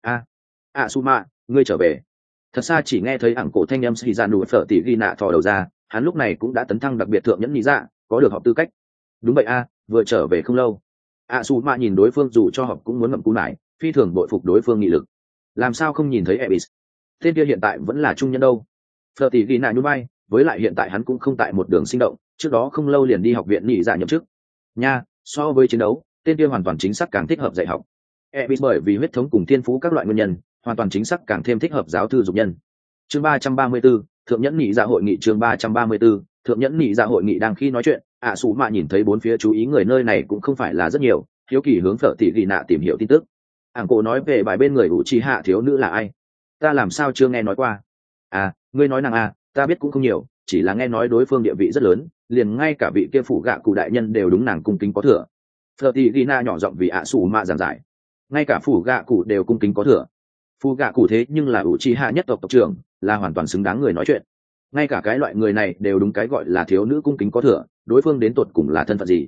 ạ xù mạ, ngươi trở về. Thật xa chỉ nghe thấy ảng cổ thanh âm xì ra nụ phở tỉ ghi nạ thò đầu ra, hắn lúc này cũng đã tấn thăng đặc biệt thượng nhẫn nhị dạ, có được họp tư cách. Đúng vậy vừa trở về không lâu. ạ xù mạ nhìn đối phương dù cho họp cũng muốn ngậm cú nải, phi thường bội phục đối phương nghị lực. Làm sao không nhìn thấy Ebis? Tên kia hiện tại vẫn là trung nhân đâu. Phở tỉ ghi nạ nhún vai, với lại hiện tại hắn cũng không tại một đường sinh động, trước đó không lâu liền đi học viện nhị dạ nhậm chức. Nha, so với chiến đấu, tên kia hoàn toàn chính xác càng thích hợp dạy học. Ebis bởi vì huyết thống cùng thiên phú các loại nguyên nhân, hoàn toàn chính xác càng thêm thích hợp giáo thư dục nhân. Chương 334, thượng nhẫn nhị dạ hội nghị. Chương 334, thượng nhẫn nhị dạ hội nghị. Đang khi nói chuyện, ạ sủ mạ nhìn thấy bốn phía chú ý người nơi này cũng không phải là rất nhiều, hiếu kỳ hướng Phở Tỷ Ghi Nạ tìm hiểu tin tức. Ảng cổ nói về bài bên người ủ trì hạ thiếu nữ là ai? Ta làm sao chưa nghe nói qua? Ngươi nói nàng ta biết cũng không nhiều, chỉ là nghe nói đối phương địa vị rất lớn, liền ngay cả vị kia phủ gạ cụ đại nhân đều đúng nàng cung kính có thừa. Phở Tỷ Ghi Nạ nhỏ giọng vì ạ sủ mạ giảng giải. Ngay cả phủ gạ cụ đều cung kính có thừa. Phu gạ cụ thế nhưng là ủ trì hạ nhất tộc tộc trưởng, là hoàn toàn xứng đáng người nói chuyện. Ngay cả cái loại người này đều đúng cái gọi là thiếu nữ cung kính có thừa, đối phương đến tột cùng là thân phận gì?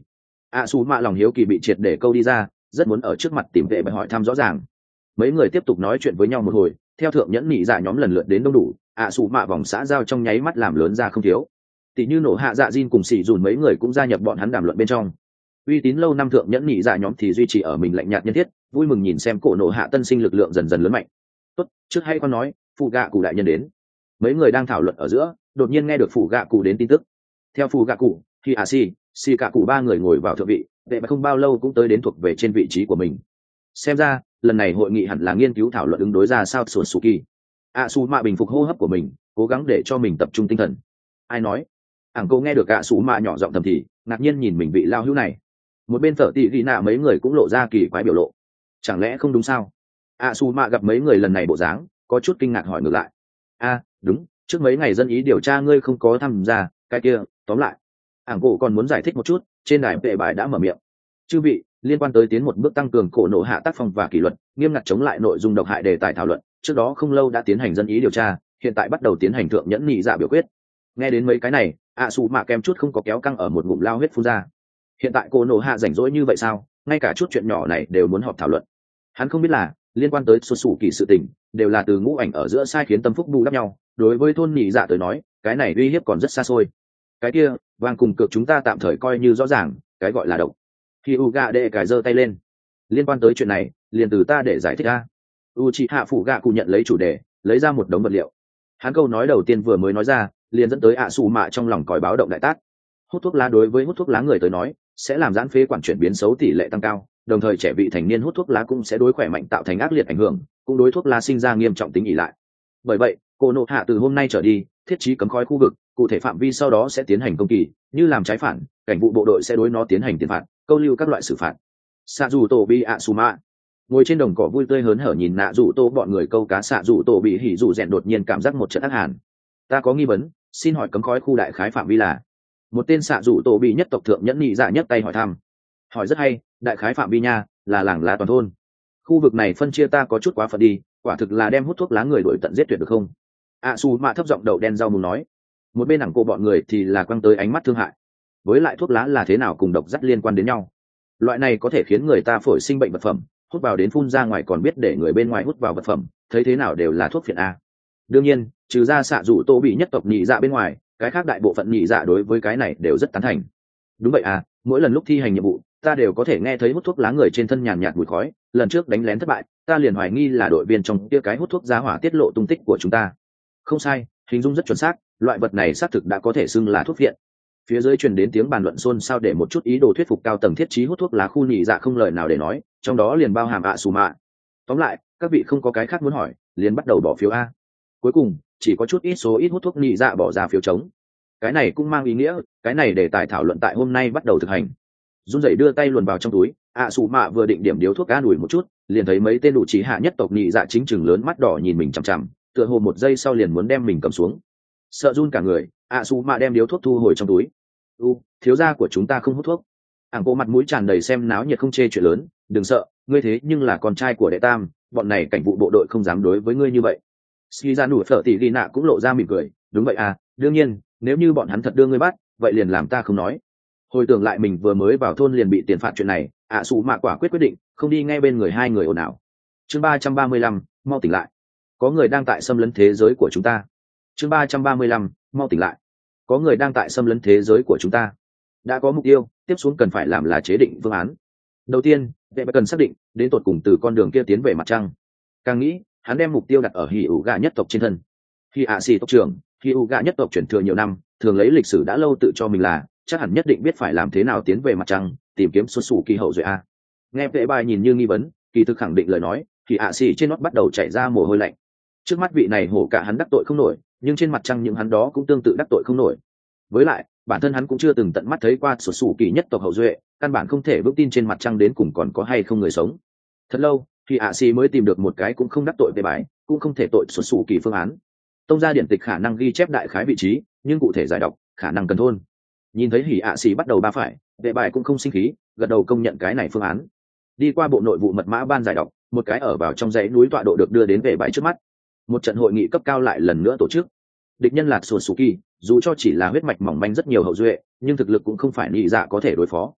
Su mạ lòng hiếu kỳ bị triệt để câu đi ra, rất muốn ở trước mặt tìm vệ bại hỏi thăm rõ ràng. Mấy người tiếp tục nói chuyện với nhau một hồi, theo thượng nhẫn nhị dạ nhóm lần lượt đến đông đủ, Su mạ vòng xã giao trong nháy mắt làm lớn ra không thiếu. Tỷ như nổ hạ dạ Jin cùng xỉ dùn mấy người cũng gia nhập bọn hắn đàm luận bên trong. Uy tín lâu năm thượng nhẫn nhị dạ nhóm thì duy trì ở mình lạnh nhạt nhân thiết, vui mừng nhìn xem cổ nổ hạ tân sinh lực lượng dần dần lớn mạnh. Tốt, trước hay con nói, phụ gạ cụ đại nhân đến. Mấy người đang thảo luận ở giữa, đột nhiên nghe được phụ gạ cụ đến tin tức. Theo phụ gạ cụ, thì xì cả cụ ba người ngồi vào thượng vị, vệ mà không bao lâu cũng tới đến thuộc về trên vị trí của mình. Xem ra lần này hội nghị hẳn là nghiên cứu thảo luận ứng đối ra sao sùn sù kỳ. Su mạ bình phục hô hấp của mình, cố gắng để cho mình tập trung tinh thần. Ai nói? Cô nghe được Su mạ nhỏ giọng thầm thì ngạc nhiên nhìn mình vị lao hữu này. Một bên thợ tị ghi nạ mấy người cũng lộ ra kỳ quái biểu lộ. Chẳng lẽ không đúng sao? Su mạ gặp mấy người lần này bộ dáng, có chút kinh ngạc hỏi ngược lại. Đúng, trước mấy ngày dân ý điều tra ngươi không có tham gia, cái kia, tóm lại. Cô còn muốn giải thích một chút, trên đài vệ bài đã mở miệng. Chư vị, liên quan tới tiến một bước tăng cường cổ nổ hạ tác phong và kỷ luật, nghiêm ngặt chống lại nội dung độc hại đề tài thảo luận, trước đó không lâu đã tiến hành dân ý điều tra, hiện tại bắt đầu tiến hành thượng nhẫn nhị dạ biểu quyết. Nghe đến mấy cái này, Su mạ kèm chút không có kéo căng ở một ngụm lao huyết phun ra. Hiện tại cổ nổ hạ rảnh rỗi như vậy sao, ngay cả chút chuyện nhỏ này đều muốn họp thảo luận. Hắn không biết là liên quan tới xuất xù kỳ sự tình đều là từ ngũ ảnh ở giữa sai khiến tâm phúc bù đắp nhau, đối với thôn nhị dạ tới nói cái này uy hiếp còn rất xa xôi. Cái kia vàng cùng cược chúng ta tạm thời coi như rõ ràng, cái gọi là độc. Khi Uga đệ cài giơ tay lên, liên quan tới chuyện này liền từ ta để giải thích a. Uchiha phụ gạ cụ nhận lấy chủ đề, lấy ra một đống vật liệu. Hắn câu nói đầu tiên vừa mới nói ra liền dẫn tới Su mạ trong lòng còi báo động đại tác. Hút thuốc lá đối với hút thuốc lá người tới nói sẽ làm giãn phế quản chuyển biến xấu tỷ lệ tăng cao, đồng thời trẻ vị thành niên hút thuốc lá cũng sẽ đối khỏe mạnh tạo thành ác liệt ảnh hưởng, cũng đối thuốc lá sinh ra nghiêm trọng tính ỷ lại. Bởi vậy cô nộ hạ từ hôm nay trở đi thiết trí cấm khói khu vực, cụ thể phạm vi sau đó sẽ tiến hành công kỳ, như làm trái phản cảnh vụ bộ đội sẽ đối nó tiến hành tiền phạt, câu lưu các loại xử phạt. Xạ dù tổ bị Suma ngồi trên đồng cỏ vui tươi hớn hở nhìn nạ dù tô bọn người câu cá. Xạ dù tổ bị hỉ dù rèn đột nhiên cảm giác một trận ác hàn. Ta có nghi vấn, xin hỏi cấm khói khu đại khái phạm vi là? Một tên xạ dù tổ bị nhất tộc thượng nhẫn nhị dạ nhất tay hỏi thăm. Hỏi rất hay, đại khái phạm vi nha là làng lá toàn thôn. Khu vực này phân chia ta có chút quá phận đi, quả thực là đem hút thuốc lá người đuổi tận giết tuyệt được không? Su mạ thấp giọng đầu đen rau mùng nói. Một bên đẳng cô bọn người thì là quăng tới ánh mắt thương hại. Với lại thuốc lá là thế nào cùng độc dắt liên quan đến nhau? Loại này có thể khiến người ta phổi sinh bệnh vật phẩm, hút vào đến phun ra ngoài còn biết để người bên ngoài hút vào vật phẩm, thấy thế nào đều là thuốc phiện a. Đương nhiên trừ ra xạ rủ tô bị nhất tộc nhị dạ bên ngoài, cái khác đại bộ phận nhị dạ đối với cái này đều rất tán thành. Đúng vậy à, mỗi lần lúc thi hành nhiệm vụ ta đều có thể nghe thấy hút thuốc lá người trên thân nhàn nhạt mùi khói, lần trước đánh lén thất bại ta liền hoài nghi là đội viên trong kia cái hút thuốc giá hỏa tiết lộ tung tích của chúng ta. Không sai, hình dung rất chuẩn xác, loại vật này xác thực đã có thể xưng là thuốc viện. Phía dưới truyền đến tiếng bàn luận xôn xao để một chút ý đồ thuyết phục cao tầng thiết trí hút thuốc lá khu nhị dạ không lời nào để nói, trong đó liền bao hàm Su mạ. Tóm lại các vị không có cái khác muốn hỏi liền bắt đầu bỏ phiếu a. Cuối cùng chỉ có chút ít số ít hút thuốc nhị dạ bỏ ra phiếu chống. Cái này cũng mang ý nghĩa cái này để tài thảo luận tại hôm nay bắt đầu thực hành. Run rẩy đưa tay luồn vào trong túi, Su mạ vừa định điểm điếu thuốc an ủi một chút liền thấy mấy tên đủ trí hạ nhất tộc nhị dạ chính chừng lớn mắt đỏ nhìn mình chằm chằm, tựa hồ một giây sau liền muốn đem mình cầm xuống. Sợ run cả người, Su mạ đem điếu thuốc thu hồi trong túi. Thiếu gia của chúng ta không hút thuốc. Cô mặt mũi tràn đầy xem náo nhiệt không chê chuyện lớn, đừng sợ, ngươi thế nhưng là con trai của đệ tam, bọn này cảnh vụ bộ đội không dám đối với ngươi như vậy. Ski ra nụ phở tỷ ghi nạ cũng lộ ra mỉm cười, đúng vậy à, đương nhiên nếu như bọn hắn thật đưa ngươi bắt vậy liền làm ta không nói. Hồi tưởng lại mình vừa mới vào thôn liền bị tiền phạt chuyện này, Su mạ quả quyết định không đi ngay bên người hai người ồn ào. Chương 335, mau tỉnh lại, có người đang tại xâm lấn thế giới của chúng ta. Chương 335, mau tỉnh lại, có người đang tại xâm lấn thế giới của chúng ta. Đã có mục tiêu, tiếp xuống cần phải làm là chế định phương án. Đầu tiên vệ cần xác định đến tột cùng từ con đường kia tiến về mặt trăng. Càng nghĩ hắn đem mục tiêu đặt ở hỉ ủ gà nhất tộc trên thân. Khi xì tộc trưởng, hỉ ủ gà nhất tộc chuyển thừa nhiều năm, thường lấy lịch sử đã lâu tự cho mình là chắc hẳn nhất định biết phải làm thế nào tiến về mặt trăng, tìm kiếm xuất xù kỳ hậu duệ a. Nghe vệ bài nhìn như nghi vấn, kỳ thực khẳng định lời nói, thì xì trên nót bắt đầu chảy ra mồ hôi lạnh. Trước mắt vị này hổ cả hắn đắc tội không nổi, nhưng trên mặt trăng những hắn đó cũng tương tự đắc tội không nổi. Với lại bản thân hắn cũng chưa từng tận mắt thấy qua xuất xù kỳ nhất tộc hậu duệ, căn bản không thể vững tin trên mặt trăng đến cùng còn có hay không người sống. Thật lâu thì xì mới tìm được một cái cũng không đắc tội về bài, cũng không thể tội xuất xù kỳ phương án. Tông gia điển tịch khả năng ghi chép đại khái vị trí, nhưng cụ thể giải đọc khả năng cần thôn. Nhìn thấy hỉ xì bắt đầu ba phải, vệ bài cũng không sinh khí, gật đầu công nhận cái này phương án. Đi qua bộ nội vụ mật mã ban giải đọc, một cái ở vào trong dãy núi tọa độ được đưa đến vệ bài trước mắt. Một trận hội nghị cấp cao lại lần nữa tổ chức. Địch nhân là Suzuki, dù cho chỉ là huyết mạch mỏng manh rất nhiều hậu duệ, nhưng thực lực cũng không phải nhị dạ có thể đối phó.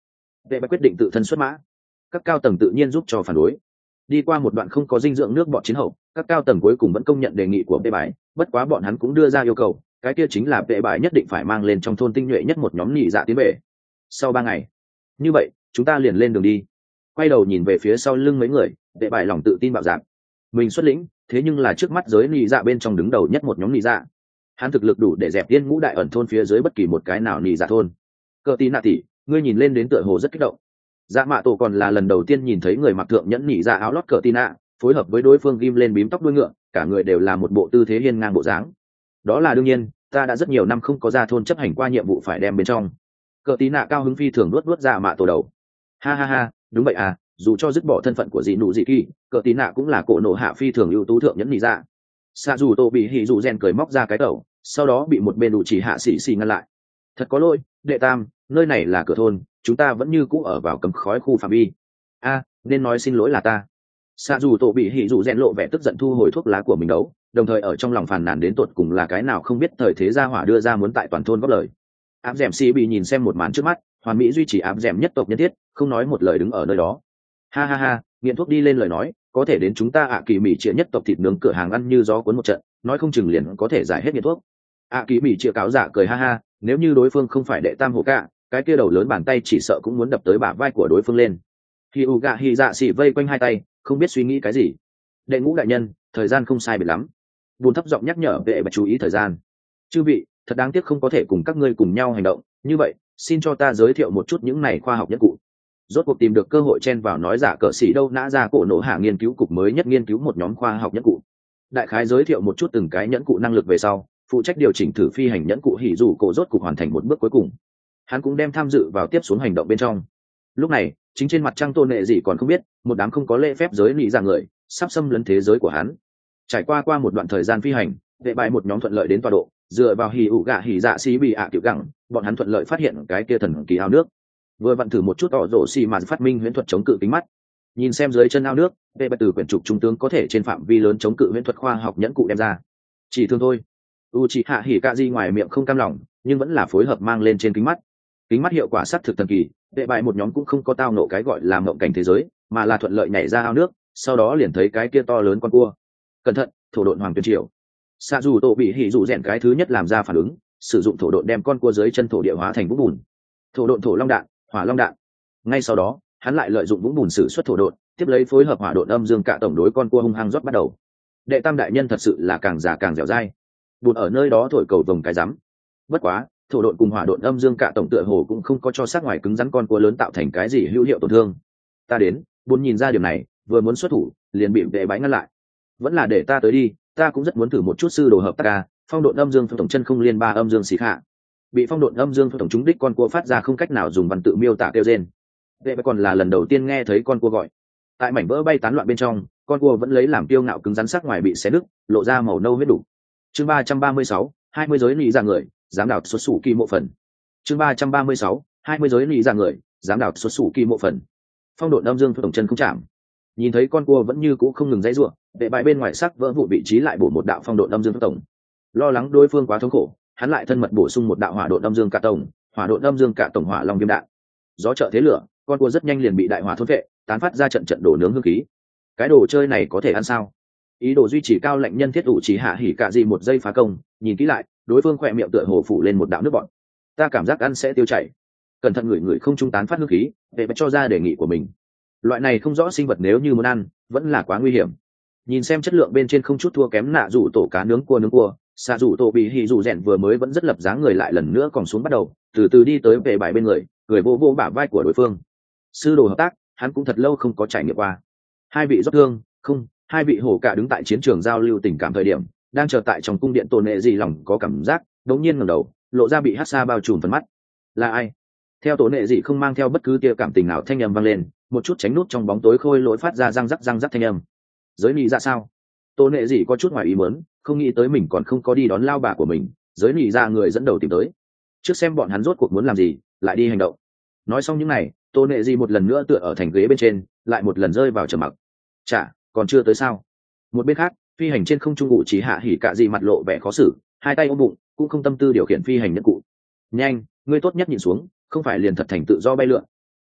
vệ bạch quyết định tự thân xuất mã. Các cao tầng tự nhiên giúp cho phản đối. Đi qua một đoạn không có dinh dưỡng nước bọn chiến hậu, các cao tầng cuối cùng vẫn công nhận đề nghị của vệ bái, bất quá bọn hắn cũng đưa ra yêu cầu, cái kia chính là vệ bái nhất định phải mang lên trong thôn tinh nhuệ nhất một nhóm nhị dạ tiến về. Sau 3 ngày, như vậy chúng ta liền lên đường đi. Quay đầu nhìn về phía sau lưng mấy người, vệ bái lòng tự tin bạo dạn. Mình xuất lĩnh, thế nhưng là trước mắt giới nhị dạ bên trong đứng đầu nhất một nhóm nhị dạ. Hắn thực lực đủ để dẹp tiên ngũ đại ẩn thôn phía dưới bất kỳ một cái nào nhị dạ thôn. Cờ tí nạ tỷ, ngươi nhìn lên đến tựa hồ rất kích động. Dạ mạ tổ còn là lần đầu tiên nhìn thấy người mặc thượng nhẫn nhị dạ áo lót cờ tí nạ, phối hợp với đối phương ghim lên bím tóc đuôi ngựa, cả người đều là một bộ tư thế hiên ngang bộ dáng. Đó là đương nhiên, ta đã rất nhiều năm không có ra thôn chấp hành qua nhiệm vụ phải đem bên trong. Cờ tí nạ cao hứng phi thường luốt dạ mạ tổ đầu. Ha ha ha, đúng vậy à, dù cho dứt bỏ thân phận của dị nụ dị kỳ, cờ tí nạ cũng là cổ nộ hạ phi thường ưu tú thượng nhẫn nhị dạ. Xạ dù tô bị hỉ dù rèn cười móc ra cái tẩu, sau đó bị một bên đủ chỉ hạ xì ngăn lại. Thật có lỗi, đệ tam, nơi này là cửa thôn, chúng ta vẫn như cũ ở vào cấm khói khu phạm vi. A, nên nói xin lỗi là ta. Xạ dù tổ bị hỉ dù rèn lộ vẻ tức giận thu hồi thuốc lá của mình đấu, đồng thời ở trong lòng phàn nàn đến tột cùng là cái nào không biết thời thế gia hỏa đưa ra muốn tại toàn thôn góp lời. Áp dẻm xì bị nhìn xem một màn trước mắt, hoàn mỹ duy trì áp dẻm nhất tộc nhân thiết, không nói một lời đứng ở nơi đó. Ha ha ha, nghiện thuốc đi lên lời nói, có thể đến chúng ta kỳ mỹ chia nhất tộc thịt nướng cửa hàng ăn như gió cuốn một trận, nói không chừng liền có thể giải hết nghiện thuốc. Kỳ mỹ chia cáo giả cười ha ha, nếu như đối phương không phải đệ tam hộ cả, cái kia đầu lớn bàn tay chỉ sợ cũng muốn đập tới bả vai của đối phương lên. Khi u gạ hi dạ xỉ vây quanh hai tay, không biết suy nghĩ cái gì. Đệ ngũ đại nhân, thời gian không sai biệt lắm. Buồn thấp giọng nhắc nhở vệ bạch chú ý thời gian. Chư vị, thật đáng tiếc không có thể cùng các ngươi cùng nhau hành động, như vậy xin cho ta giới thiệu một chút những này khoa học nhất cụ. Rốt cuộc tìm được cơ hội chen vào nói giả cờ sĩ đâu nã ra cổ nổ hạ nghiên cứu cục mới nhất nghiên cứu một nhóm khoa học nhất cụ. Đại khái giới thiệu một chút từng cái nhẫn cụ năng lực về sau, phụ trách điều chỉnh thử phi hành nhẫn cụ hỉ dù cổ rốt cục hoàn thành một bước cuối cùng. Hắn cũng đem tham dự vào tiếp xuống hành động bên trong. Lúc này chính trên mặt trăng tôn nệ gì còn không biết, một đám không có lễ phép giới nị ra người sắp xâm lấn thế giới của hắn. Trải qua một đoạn thời gian phi hành, vệ bại một nhóm thuận lợi đến tọa độ, dựa vào hỉ ủ gạ hỉ dạ xí bị tiểu gẳng, bọn hắn thuận lợi phát hiện cái kia thần kỳ ao nước. Vừa vặn thử một chút tỏ rổ xì mà phát minh huyễn thuật chống cự kính mắt. Nhìn xem dưới chân ao nước, vệ bại từ quyển trục trung tướng có thể trên phạm vi lớn chống cự huyễn thuật khoa học nhẫn cụ đem ra. Chỉ thương thôi. Uchiha Hikazi ngoài miệng không cam lòng, nhưng vẫn là phối hợp mang lên trên kính mắt. Kính mắt hiệu quả sát thực thần kỳ, vệ bại một nhóm cũng không có tao nộ cái gọi là mộng cảnh thế giới, mà là thuận lợi nhảy ra ao nước, sau đó liền thấy cái kia to lớn con cua. Cẩn thận, thổ độn hoàng tuyên triều. Xạ dù tổ bị hỉ dù rèn cái thứ nhất làm ra phản ứng, sử dụng thổ độn đem con cua dưới chân thổ địa hóa thành vũng bùn. Thổ độn thổ long đạn, hỏa long đạn. Ngay sau đó, hắn lại lợi dụng vũng bùn sử xuất thổ độn, tiếp lấy phối hợp hỏa độn âm dương cả tổng đối con cua hung hăng rót bắt đầu. Đệ tam đại nhân thật sự là càng già càng dẻo dai. Bùn ở nơi đó thổi cầu vồng cái rắm. Bất quá, thổ độn cùng hỏa độn âm dương cả tổng tựa hồ cũng không có cho sát ngoài cứng rắn con cua lớn tạo thành cái gì hữu hiệu tổn thương. Ta đến, Bùn nhìn ra điều này, vừa muốn xuất thủ, liền bị vệ bái ngăn lại. Vẫn là để ta tới đi, ta cũng rất muốn thử một chút sư đồ hợp tác ca. Phong độn âm dương tổng chân không liên ba âm dương xì khạ. Bị phong độn âm dương tổng trúng đích con cua phát ra không cách nào dùng văn tự miêu tả kêu rên. Vệ bái còn là lần đầu tiên nghe thấy con cua gọi. Tại mảnh vỡ bay tán loạn bên trong, con cua vẫn lấy làm kiêu ngạo cứng rắn sắc ngoài bị xé nứt, lộ ra màu nâu huyết đủ. Chương 336, 20 giới lì ra người, dám đào xuất sủ kỳ mộ phần. Chương 336, 20 giới lì ra người, dám đào xuất sủ kỳ mộ phần. Phong độn âm dương tổng chân không chạm. Nhìn thấy con cua vẫn như cũ không ngừng dãy rủa, vệ bại bên ngoài sắc vỡ vụ vị trí lại bổ một đạo phong độn âm dương tổng. Lo lắng đối phương quá thống khổ, hắn lại thân mật bổ sung một đạo hỏa độn âm dương cả tổng, hỏa độn âm dương cả tổng hỏa long viêm đạn. Gió trợ thế lửa, con cua rất nhanh liền bị đại hỏa thôn vệ, tán phát ra trận trận đổ nướng hương khí. Cái đồ chơi này có thể ăn sao? Ý đồ duy trì cao lệnh nhân thiết ủ chỉ hạ hỉ cả gì một giây phá công, nhìn kỹ lại, đối phương khỏe miệng tựa hồ phủ lên một đạo nước bọt. Ta cảm giác ăn sẽ tiêu chảy. Cẩn thận người không trung tán phát hương khí, để cho ra đề nghị của mình. Loại này không rõ sinh vật nếu như muốn ăn, vẫn là quá nguy hiểm. Nhìn xem chất lượng bên trên không chút thua kém nạ rủ tổ cá nướng cua, xạ rủ tổ bị hỉ rủ rèn vừa mới vẫn rất lập dáng người lại lần nữa còn xuống bắt đầu, từ từ đi tới về bài bên người, cười vô vô bả vai của đối phương. Sư đồ hợp tác, hắn cũng thật lâu không có trải nghiệm qua. Hai vị rót thương, không, hai vị hổ cả đứng tại chiến trường giao lưu tình cảm thời điểm, đang chờ tại trong cung điện tôn nệ gì lòng có cảm giác, đống nhiên ngẩng đầu, lộ ra bị hắc sa bao trùm phần mắt. Là ai? Theo tổ nệ dị không mang theo bất cứ tia cảm tình nào thanh âm vang lên, một chút tránh nút trong bóng tối khôi lỗi phát ra răng rắc thanh âm. Giới nị ra sao? Tổ nệ dị có chút ngoài ý muốn, không nghĩ tới mình còn không có đi đón lao bà của mình, giới nị ra người dẫn đầu tìm tới. Trước xem bọn hắn rốt cuộc muốn làm gì, lại đi hành động. Nói xong những này, tổ nệ dị một lần nữa tựa ở thành ghế bên trên, lại một lần rơi vào trầm mặc. Chả, còn chưa tới sao? Một bên khác, phi hành trên không trung ngụ chỉ hạ hỉ cả gì mặt lộ vẻ khó xử, hai tay ôm bụng, cũng không tâm tư điều khiển phi hành nhẫn cụ. Nhanh, ngươi tốt nhất nhìn xuống, không phải liền thật thành tự do bay lượn.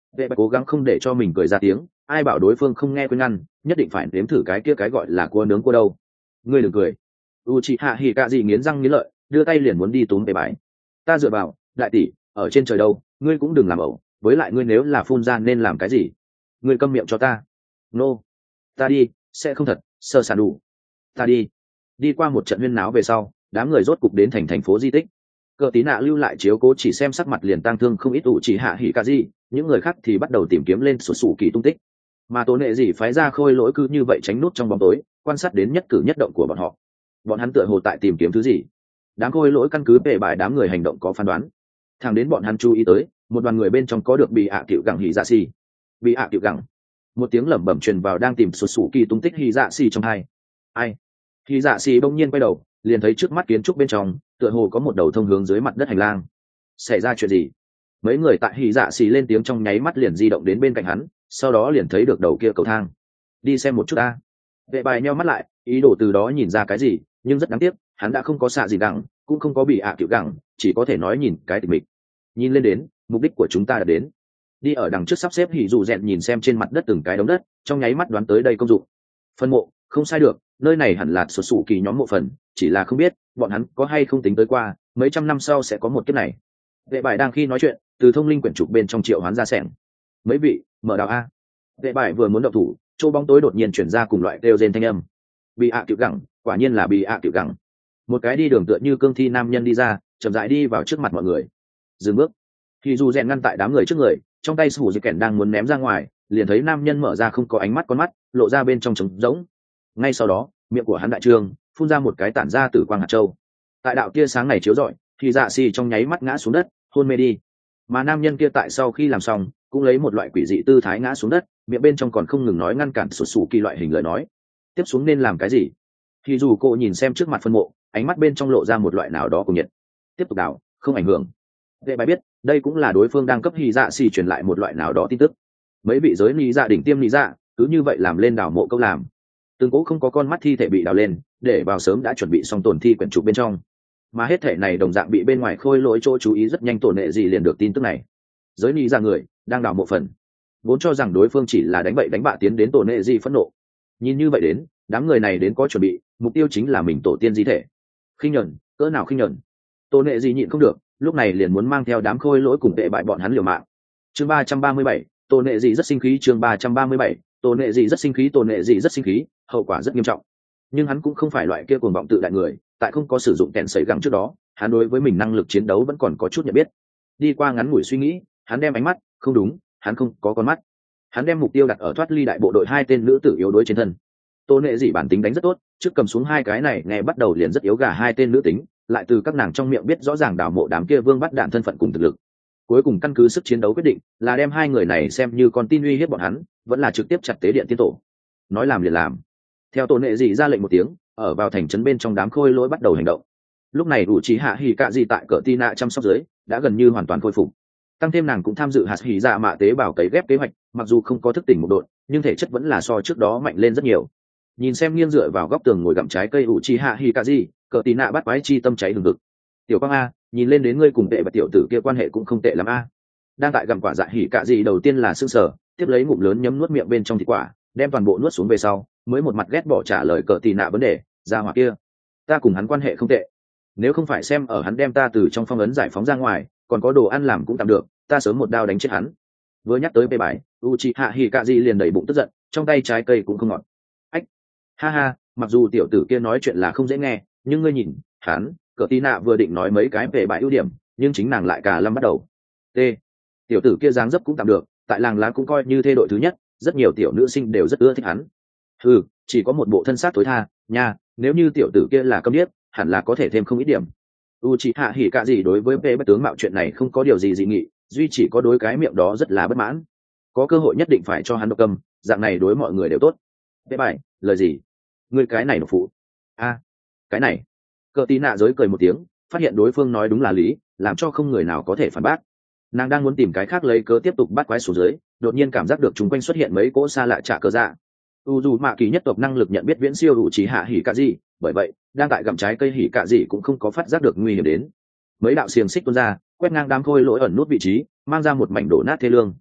vệ bạch cố gắng không để cho mình cười ra tiếng, ai bảo đối phương không nghe khuyên ngăn, nhất định phải nếm thử cái kia cái gọi là cua nướng cua đâu. Ngươi đừng cười. Uchiha Hikaze nghiến răng nghiến lợi, đưa tay liền muốn đi túm về bãi. Ta dựa vào, đại tỷ, ở trên trời đâu, ngươi cũng đừng làm ẩu, với lại ngươi nếu là phun ra nên làm cái gì? Ngươi câm miệng cho ta. Nô, ta đi, sẽ không thật, sơ sàn đủ. Ta đi. Đi qua một trận huyên náo về sau, đám người rốt cục đến thành phố di tích. Cờ tí nạ lưu lại chiếu cố chỉ xem sắc mặt liền tang thương không ít Uchiha Hikaze, những người khác thì bắt đầu tìm kiếm lên sổ sủ kỳ tung tích. Mà Tổ Nệ gì phái ra khôi lỗi cứ như vậy tránh nút trong bóng tối, quan sát đến nhất cử nhất động của bọn họ. Bọn hắn tựa hồ tại tìm kiếm thứ gì. Đám khôi lỗi căn cứ về bài đám người hành động có phán đoán. Thẳng đến bọn hắn chú ý tới, một đoàn người bên trong có được bị ạ cựu gẳng hỉ dạ xì. Bị ạ cựu gẳng. Một tiếng lẩm bẩm truyền vào đang tìm sụt sủ kỳ tung tích hỉ dạ xì trong hai. Ai? Hỉ dạ xì bỗng nhiên quay đầu, liền thấy trước mắt kiến trúc bên trong, tựa hồ có một đầu thông hướng dưới mặt đất hành lang. Xảy ra chuyện gì? Mấy người tại hỉ dạ xì lên tiếng trong nháy mắt liền di động đến bên cạnh hắn, sau đó liền thấy được đầu kia cầu thang. Đi xem một chút ta. Vệ bài nheo mắt lại, ý đồ từ đó nhìn ra cái gì, nhưng rất đáng tiếc, hắn đã không có xạ gì gẳng, cũng không có bị ạ cựu gẳng, chỉ có thể nói nhìn cái tịch mịch. Nhìn lên đến, mục đích của chúng ta đã đến. Đi ở đằng trước sắp xếp hỉ dù rèn nhìn xem trên mặt đất từng cái đống đất, trong nháy mắt đoán tới đây công dụng. Phân mộ, không sai được, nơi này hẳn là sụt sủ kỳ nhóm mộ phần, chỉ là không biết bọn hắn có hay không tính tới qua, mấy trăm năm sau sẽ có một kiếp này. Vệ bài đang khi nói chuyện, từ thông linh quyển trục bên trong triệu hoán ra sẻng. Mấy vị, mở đào a. Vệ bài vừa muốn động thủ, chỗ bóng tối đột nhiên chuyển ra cùng loại kêu rên thanh âm. Bị ạ cựu gẳng, quả nhiên là bị ạ cựu gẳng. Một cái đi đường tựa như cương thi nam nhân đi ra, chậm rãi đi vào trước mặt mọi người. Dừng bước. Thì dù rèn ngăn tại đám người trước người, trong tay sủ dì kèn đang muốn ném ra ngoài, liền thấy nam nhân mở ra không có ánh mắt con mắt, lộ ra bên trong trống rỗng. Ngay sau đó, miệng của hắn đại trương, phun ra một cái tản ra tử quang hạt châu. Tại đạo tia sáng này chiếu rọi, thì dạ xì trong nháy mắt ngã xuống đất, hôn mê đi. Mà nam nhân kia tại sau khi làm xong, cũng lấy một loại quỷ dị tư thái ngã xuống đất, miệng bên trong còn không ngừng nói ngăn cản sụt sủ kỳ loại hình lời nói. Tiếp xuống nên làm cái gì? Thì dù cô nhìn xem trước mặt phân mộ, ánh mắt bên trong lộ ra một loại nào đó cùng nhiệt. Tiếp tục đào, không ảnh hưởng. Vệ bài biết, đây cũng là đối phương đang cấp hy dạ xì truyền lại một loại nào đó tin tức. Mấy vị giới lý dạ đỉnh tiêm lý dạ, cứ như vậy làm lên đào mộ câu làm. Từng cố không có con mắt thi thể bị đào lên, để vào sớm đã chuẩn bị xong tổn thi quyển trục bên trong. Mà hết thể này đồng dạng bị bên ngoài khôi lỗi chỗ chú ý rất nhanh Tổ Nệ gì liền được tin tức này. Giới lý dạ người đang đào mộ phần, vốn cho rằng đối phương chỉ là đánh bậy đánh bạ tiến đến Tổ Nệ gì phẫn nộ. Nhìn như vậy đến, đám người này đến có chuẩn bị, mục tiêu chính là mình tổ tiên di thể. Khinh nhẫn, cỡ nào khinh nhẫn. Tổ Nệ gì nhịn không được, lúc này liền muốn mang theo đám khôi lỗi cùng tệ bại bọn hắn liều mạng. Chương 337, Tổ Nệ gì rất sinh khí. Chương 337, Tổ Nệ gì rất sinh khí. Tổ Nệ gì rất sinh khí, hậu quả rất nghiêm trọng. Nhưng hắn cũng không phải loại kia cuồng vọng tự đại người, tại không có sử dụng kèn sấy gẳng trước đó, hắn đối với mình năng lực chiến đấu vẫn còn có chút nhận biết. Đi qua ngắn ngủi suy nghĩ, hắn đem ánh mắt, không đúng, hắn không có con mắt. Hắn đem mục tiêu đặt ở thoát ly đại bộ đội hai tên nữ tử yếu đuối trên thân. Tổ Nệ gì bản tính đánh rất tốt, trước cầm xuống hai cái này nghe bắt đầu liền rất yếu gà hai tên nữ tính, lại từ các nàng trong miệng biết rõ ràng đào mộ đám kia vương bắt đạn thân phận cùng thực lực. Cuối cùng căn cứ sức chiến đấu quyết định là đem hai người này xem như con tin uy hiếp bọn hắn, vẫn là trực tiếp chặt tế điện tiên tổ. Nói làm liền làm. Theo Tổ Nệ gì ra lệnh một tiếng, ở vào thành trấn bên trong đám khôi lỗi bắt đầu hành động. Lúc này đủ trí hạ hỉ cạ gì tại cỡ tina chăm sóc dưới đã gần như hoàn toàn khôi phục, tăng thêm nàng cũng tham dự hạt hỉ dạ mạ tế bào cấy ghép kế hoạch, mặc dù không có thức tỉnh một độn, nhưng thể chất vẫn là so trước đó mạnh lên rất nhiều. Nhìn xem nghiêng dựa vào góc tường ngồi gặm trái cây ủ chi hạ hỉ cạ gì, cỡ tina bắt quái chi tâm cháy hừng hực. Tiểu quang a, nhìn lên đến ngươi cùng tệ và tiểu tử kia quan hệ cũng không tệ lắm a. Đang tại gặm quả dạ hỉ cạ gì đầu tiên là sưng sờ, tiếp lấy ngụm lớn nhấm nuốt miệng bên trong thịt quả, đem toàn bộ nuốt xuống về sau, mới một mặt ghét bỏ trả lời cỡ tina vấn đề, ra hỏa kia, ta cùng hắn quan hệ không tệ, nếu không phải xem ở hắn đem ta từ trong phong ấn giải phóng ra ngoài, còn có đồ ăn làm cũng tạm được, ta sớm một đao đánh chết hắn. Vừa nhắc tới bề bài, Uchiha Hikaze liền đầy bụng tức giận, trong tay trái cây cũng không ngọt. Ách, ha ha, mặc dù tiểu tử kia nói chuyện là không dễ nghe, nhưng ngươi nhìn, hắn, cỡ tí nạ vừa định nói mấy cái về bài ưu điểm, nhưng chính nàng lại cả lâm bắt đầu. T, tiểu tử kia dáng dấp cũng tạm được, tại làng lá cũng coi như thê đội thứ nhất, rất nhiều tiểu nữ sinh đều rất ưa thích hắn. Ừ, chỉ có một bộ thân xác tối tha, nha, nếu như tiểu tử kia là câm điếc, hẳn là có thể thêm không ít điểm. Uchiha Hikaze đối với về bất tướng mạo chuyện này không có điều gì dị nghị, duy chỉ có đối cái miệng đó rất là bất mãn. Có cơ hội nhất định phải cho hắn độc câm, dạng này đối mọi người đều tốt. Bé bài, lời gì? Ngươi cái này nộp phụ. A, cái này. Cờ tí nạ giới cười một tiếng, phát hiện đối phương nói đúng là lý, làm cho không người nào có thể phản bác. Nàng đang muốn tìm cái khác lấy cớ tiếp tục bắt quái xuống dưới, đột nhiên cảm giác được chúng quanh xuất hiện mấy cỗ xa lạ trả cờ dạ. Dù mạ kỳ nhất tộc năng lực nhận biết viễn siêu đủ trí hạ hỉ cả gì, bởi vậy đang tại gặm trái cây hỉ cả gì cũng không có phát giác được nguy hiểm đến. Mấy đạo xiềng xích tuôn ra, quét ngang đám khôi lỗi ẩn nút vị trí, mang ra một mảnh đổ nát thê lương.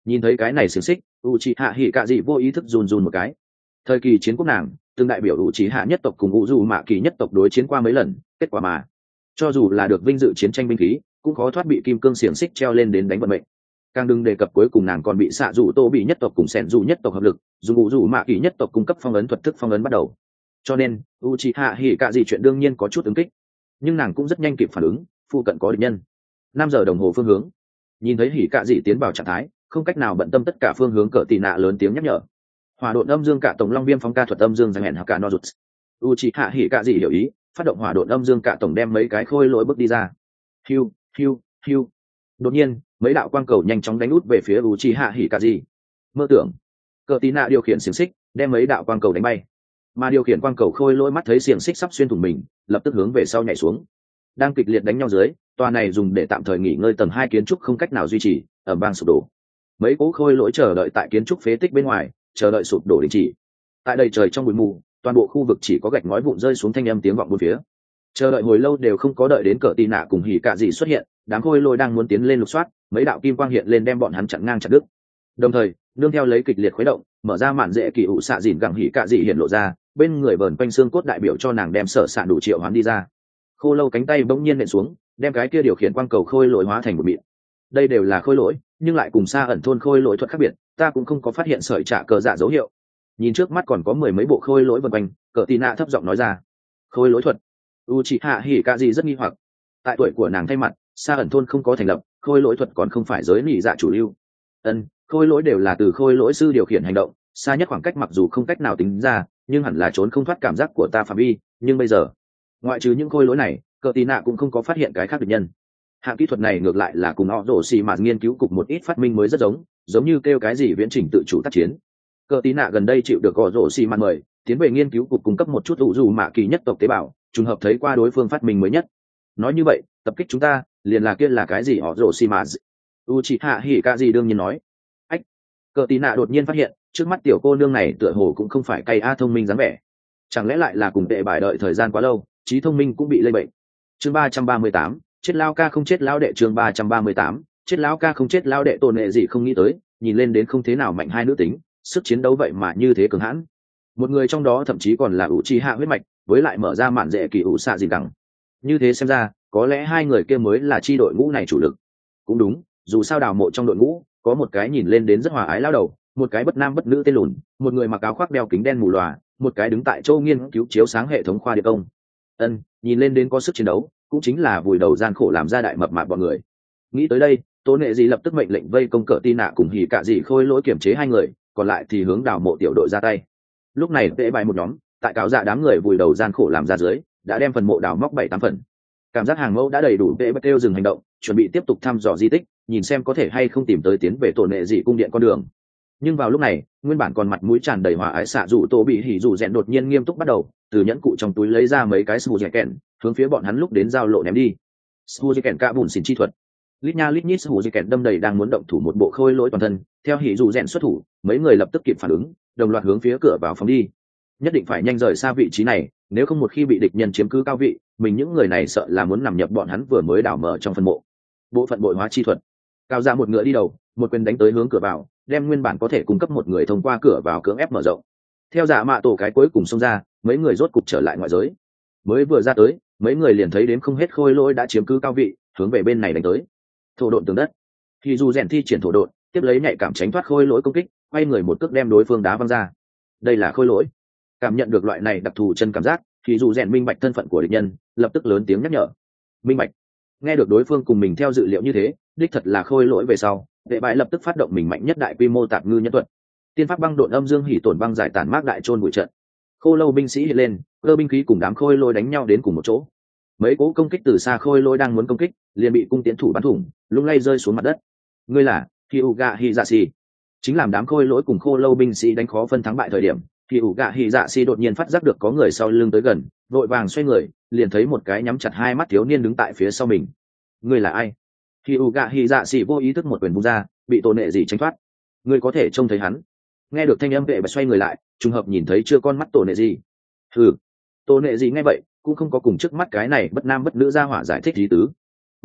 Nhìn thấy cái này xiềng xích, Uchiha Hikaze vô ý thức run run một cái. Thời kỳ chiến quốc nàng từng đại biểu Uchiha nhất tộc cùng Uzumaki nhất tộc đối chiến qua mấy lần, kết quả mà cho dù là được vinh dự chiến tranh binh khí cũng khó thoát bị kim cương xiềng xích treo lên đến đánh vận mệnh. Càng đừng đề cập cuối cùng nàng còn bị xạ dụ tô bị nhất tộc cùng sẻn dụ nhất tộc hợp lực dùng Uzumaki nhất tộc cung cấp phong ấn thuật thức phong ấn bắt đầu. Cho nên Uchiha Hikaze chuyện đương nhiên có chút ứng kích, nhưng nàng cũng rất nhanh kịp phản ứng, phụ cận có địch nhân. 5 giờ đồng hồ phương hướng, nhìn thấy Hikaze tiến vào trạng thái không cách nào bận tâm tất cả phương hướng, cỡ tì nạ lớn tiếng nhắc nhở. Hỏa độn âm dương cả tổng long viêm phóng ca thuật âm dương danh hẹn cả no rụt. Uchiha Hikaze hiểu ý, phát động hỏa độn âm dương cả tổng đem mấy cái khôi lỗi bước đi ra. Hiu hiu hiu. Đột nhiên mấy đạo quang cầu nhanh chóng đánh út về phía Uchiha Hikaze. Mơ tưởng cỡ tì nạ điều khiển xiềng xích đem mấy đạo quang cầu đánh bay, mà điều khiển quang cầu khôi lỗi mắt thấy xiềng xích sắp xuyên thủng mình, lập tức hướng về sau nhảy xuống. Đang kịch liệt đánh nhau dưới, tòa này dùng để tạm thời nghỉ ngơi tầng 2 kiến trúc không cách nào duy trì, ở bang sụp đổ. Mấy cố khôi lỗi chờ đợi tại kiến trúc phế tích bên ngoài, chờ đợi sụp đổ đình chỉ. Tại đây trời trong bụi mù, toàn bộ khu vực chỉ có gạch ngói vụn rơi xuống thanh âm tiếng vọng bốn phía. Chờ đợi hồi lâu đều không có đợi đến cỡ tì nạ cùng Hikaze xuất hiện, đám khôi lỗi đang muốn tiến lên lục soát, mấy đạo kim quang hiện lên đem bọn hắn chặn ngang chặt đứt. Đồng thời, nương theo lấy kịch liệt khuấy động, mở ra màn dễ kỳ ủ xạ dìn gẳng Hikaze hiện lộ ra, bên người vờn quanh xương cốt đại biểu cho nàng đem sở sạn đủ triệu hoán đi ra. Khô lâu cánh tay bỗng nhiên nện xuống, đem cái kia điều khiển quang cầu khôi lỗi hóa thành một mịn. Đây đều là khôi lỗi, nhưng lại cùng xa ẩn thôn khôi lỗi thuật khác biệt, ta cũng không có phát hiện sợi trả cờ dạ dấu hiệu. Nhìn trước mắt còn có 10 mấy bộ khôi lỗi vần quanh, cỡ tì nạ thấp giọng nói ra. Khôi lỗi thuật? Uchiha Hikaze rất nghi hoặc. Tại tuổi của nàng thay mặt, xa ẩn thôn không có thành lập, khôi lỗi thuật còn không phải giới nỉ dạ chủ lưu. Khôi lỗi đều là từ khôi lỗi sư điều khiển hành động, xa nhất khoảng cách mặc dù không cách nào tính ra, nhưng hẳn là trốn không thoát cảm giác của ta phạm vi. Nhưng bây giờ, ngoại trừ những khôi lỗi này, cỡ tì nạ cũng không có phát hiện cái khác địch nhân. Hạng kỹ thuật này ngược lại là cùng họ rổ xì mà nghiên cứu cục một ít phát minh mới rất giống như kêu cái gì viễn trình tự chủ tác chiến. Cỡ tí nạ gần đây chịu được họ rổ xì mà mời tiến về nghiên cứu cục cung cấp một chút ủ dù mạ kỳ nhất tộc tế bào, trùng hợp thấy qua đối phương phát minh mới nhất. Nói như vậy tập kích chúng ta liền là kia là cái gì họ rổ xì mà. Uchiha Hikaze đương nhiên nói. Ách. Cỡ tí nạ đột nhiên phát hiện trước mắt tiểu cô nương này tựa hồ cũng không phải cay thông minh dáng vẻ, chẳng lẽ lại là cùng tệ bài đợi thời gian quá lâu, trí thông minh cũng bị lây bệnh. Chương 338, chết lao ca không chết lao đệ. Chương 338, chết lao ca không chết lao đệ. Tôn Nệ gì không nghĩ tới, nhìn lên đến không thế nào mạnh hai nữ tính, sức chiến đấu vậy mà như thế cường hãn. Một người trong đó thậm chí còn là Uchiha huyết mạch, với lại mở ra mạn dễ kỳ ủ xạ gì đẳng. Như thế xem ra, có lẽ hai người kia mới là chi đội ngũ này chủ lực. Cũng đúng, dù sao đào mộ trong đội ngũ, có một cái nhìn lên đến rất hòa ái lao đầu, một cái bất nam bất nữ tên lùn, một người mặc áo khoác đeo kính đen mù lòa, một cái đứng tại châu nghiên cứu chiếu sáng hệ thống khoa địa công. Nhìn lên đến có sức chiến đấu, cũng chính là vùi đầu gian khổ làm ra đại mập mạp bọn người. Nghĩ tới đây, Tố Nệ gì lập tức mệnh lệnh vây công cỡ tì nạ cùng hỉ cả gì khôi lỗi kiểm chế hai người, còn lại thì hướng đào mộ tiểu đội ra tay. Lúc này vệ bài một nhóm, tại cáo dạ đám người vùi đầu gian khổ làm ra dưới, đã đem phần mộ đào móc 7-8 phần. Cảm giác hàng mẫu đã đầy đủ, vệ bắt kêu dừng hành động, chuẩn bị tiếp tục thăm dò di tích, nhìn xem có thể hay không tìm tới tiến về Tố Nệ gì cung điện con đường. Nhưng vào lúc này, nguyên bản còn mặt mũi tràn đầy hòa ái xạ dụ Tô bị hỉ dụ rèn đột nhiên nghiêm túc bắt đầu, từ nhẫn cụ trong túi lấy ra mấy cái smoothie kẹn, hướng phía bọn hắn lúc đến giao lộ ném đi. Smoothie kẹn cả bùn xỉn chi thuật. Lít nha lít nhít smoothie kẹn đâm đầy đang muốn động thủ một bộ khôi lỗi toàn thân, theo hỉ dụ rèn xuất thủ, mấy người lập tức kịp phản ứng, đồng loạt hướng phía cửa vào phóng đi. Nhất định phải nhanh rời xa vị trí này, nếu không một khi bị địch nhân chiếm cứ cao vị, mình những người này sợ là muốn nằm nhập bọn hắn vừa mới đào mở trong phân mộ. Bộ phận bội hóa chi thuật. Cao ra một ngựa đi đầu, một quyền đánh tới hướng cửa vào, đem nguyên bản có thể cung cấp một người thông qua cửa vào cưỡng ép mở rộng. Theo giả mạ tổ cái cuối cùng xông ra, mấy người rốt cục trở lại ngoại giới. Mới vừa ra tới, mấy người liền thấy đến không hết khôi lỗi đã chiếm cứ cao vị, hướng về bên này đánh tới. Thổ độn tường đất. Thì dù rèn thi triển thổ độn, tiếp lấy nhạy cảm tránh thoát khôi lỗi công kích, quay người một cước đem đối phương đá văng ra. Đây là khôi lỗi. Cảm nhận được loại này đặc thù chân cảm giác, thì dù rèn minh bạch thân phận của địch nhân, lập tức lớn tiếng nhắc nhở. Minh bạch. Nghe được đối phương cùng mình theo dự liệu như thế, đích thật là khôi lỗi về sau, vệ bại lập tức phát động mình mạnh nhất đại quy mô tạp ngư nhân thuật. Tiên pháp băng độn âm dương hỉ tổn băng giải tản mác đại trôn bụi trận. Khô lâu binh sĩ hiện lên, cơ binh khí cùng đám khôi lỗi đánh nhau đến cùng một chỗ. Mấy cỗ công kích từ xa khôi lỗi đang muốn công kích, liền bị cung tiến thủ bắn thủng, lung lay rơi xuống mặt đất. Ngươi là Hyuga Hizashi. Chính làm đám khôi lỗi cùng khô lâu binh sĩ đánh khó phân thắng bại thời điểm, Hyuga Hizashi đột nhiên phát giác được có người sau lưng tới gần, vội vàng xoay người, liền thấy một cái nhắm chặt hai mắt thiếu niên đứng tại phía sau mình. Ngươi là ai? Hyuga Hizashi vô ý thức một quyền vung ra, bị Tôn Nệ gì tránh thoát. Ngươi có thể trông thấy hắn. Nghe được thanh âm vệ và xoay người lại, trùng hợp nhìn thấy chưa con mắt Tôn Nệ gì. Tôn Nệ gì nghe vậy, cũng không có cùng trước mắt cái này bất nam bất nữ ra hỏa giải thích ý tứ,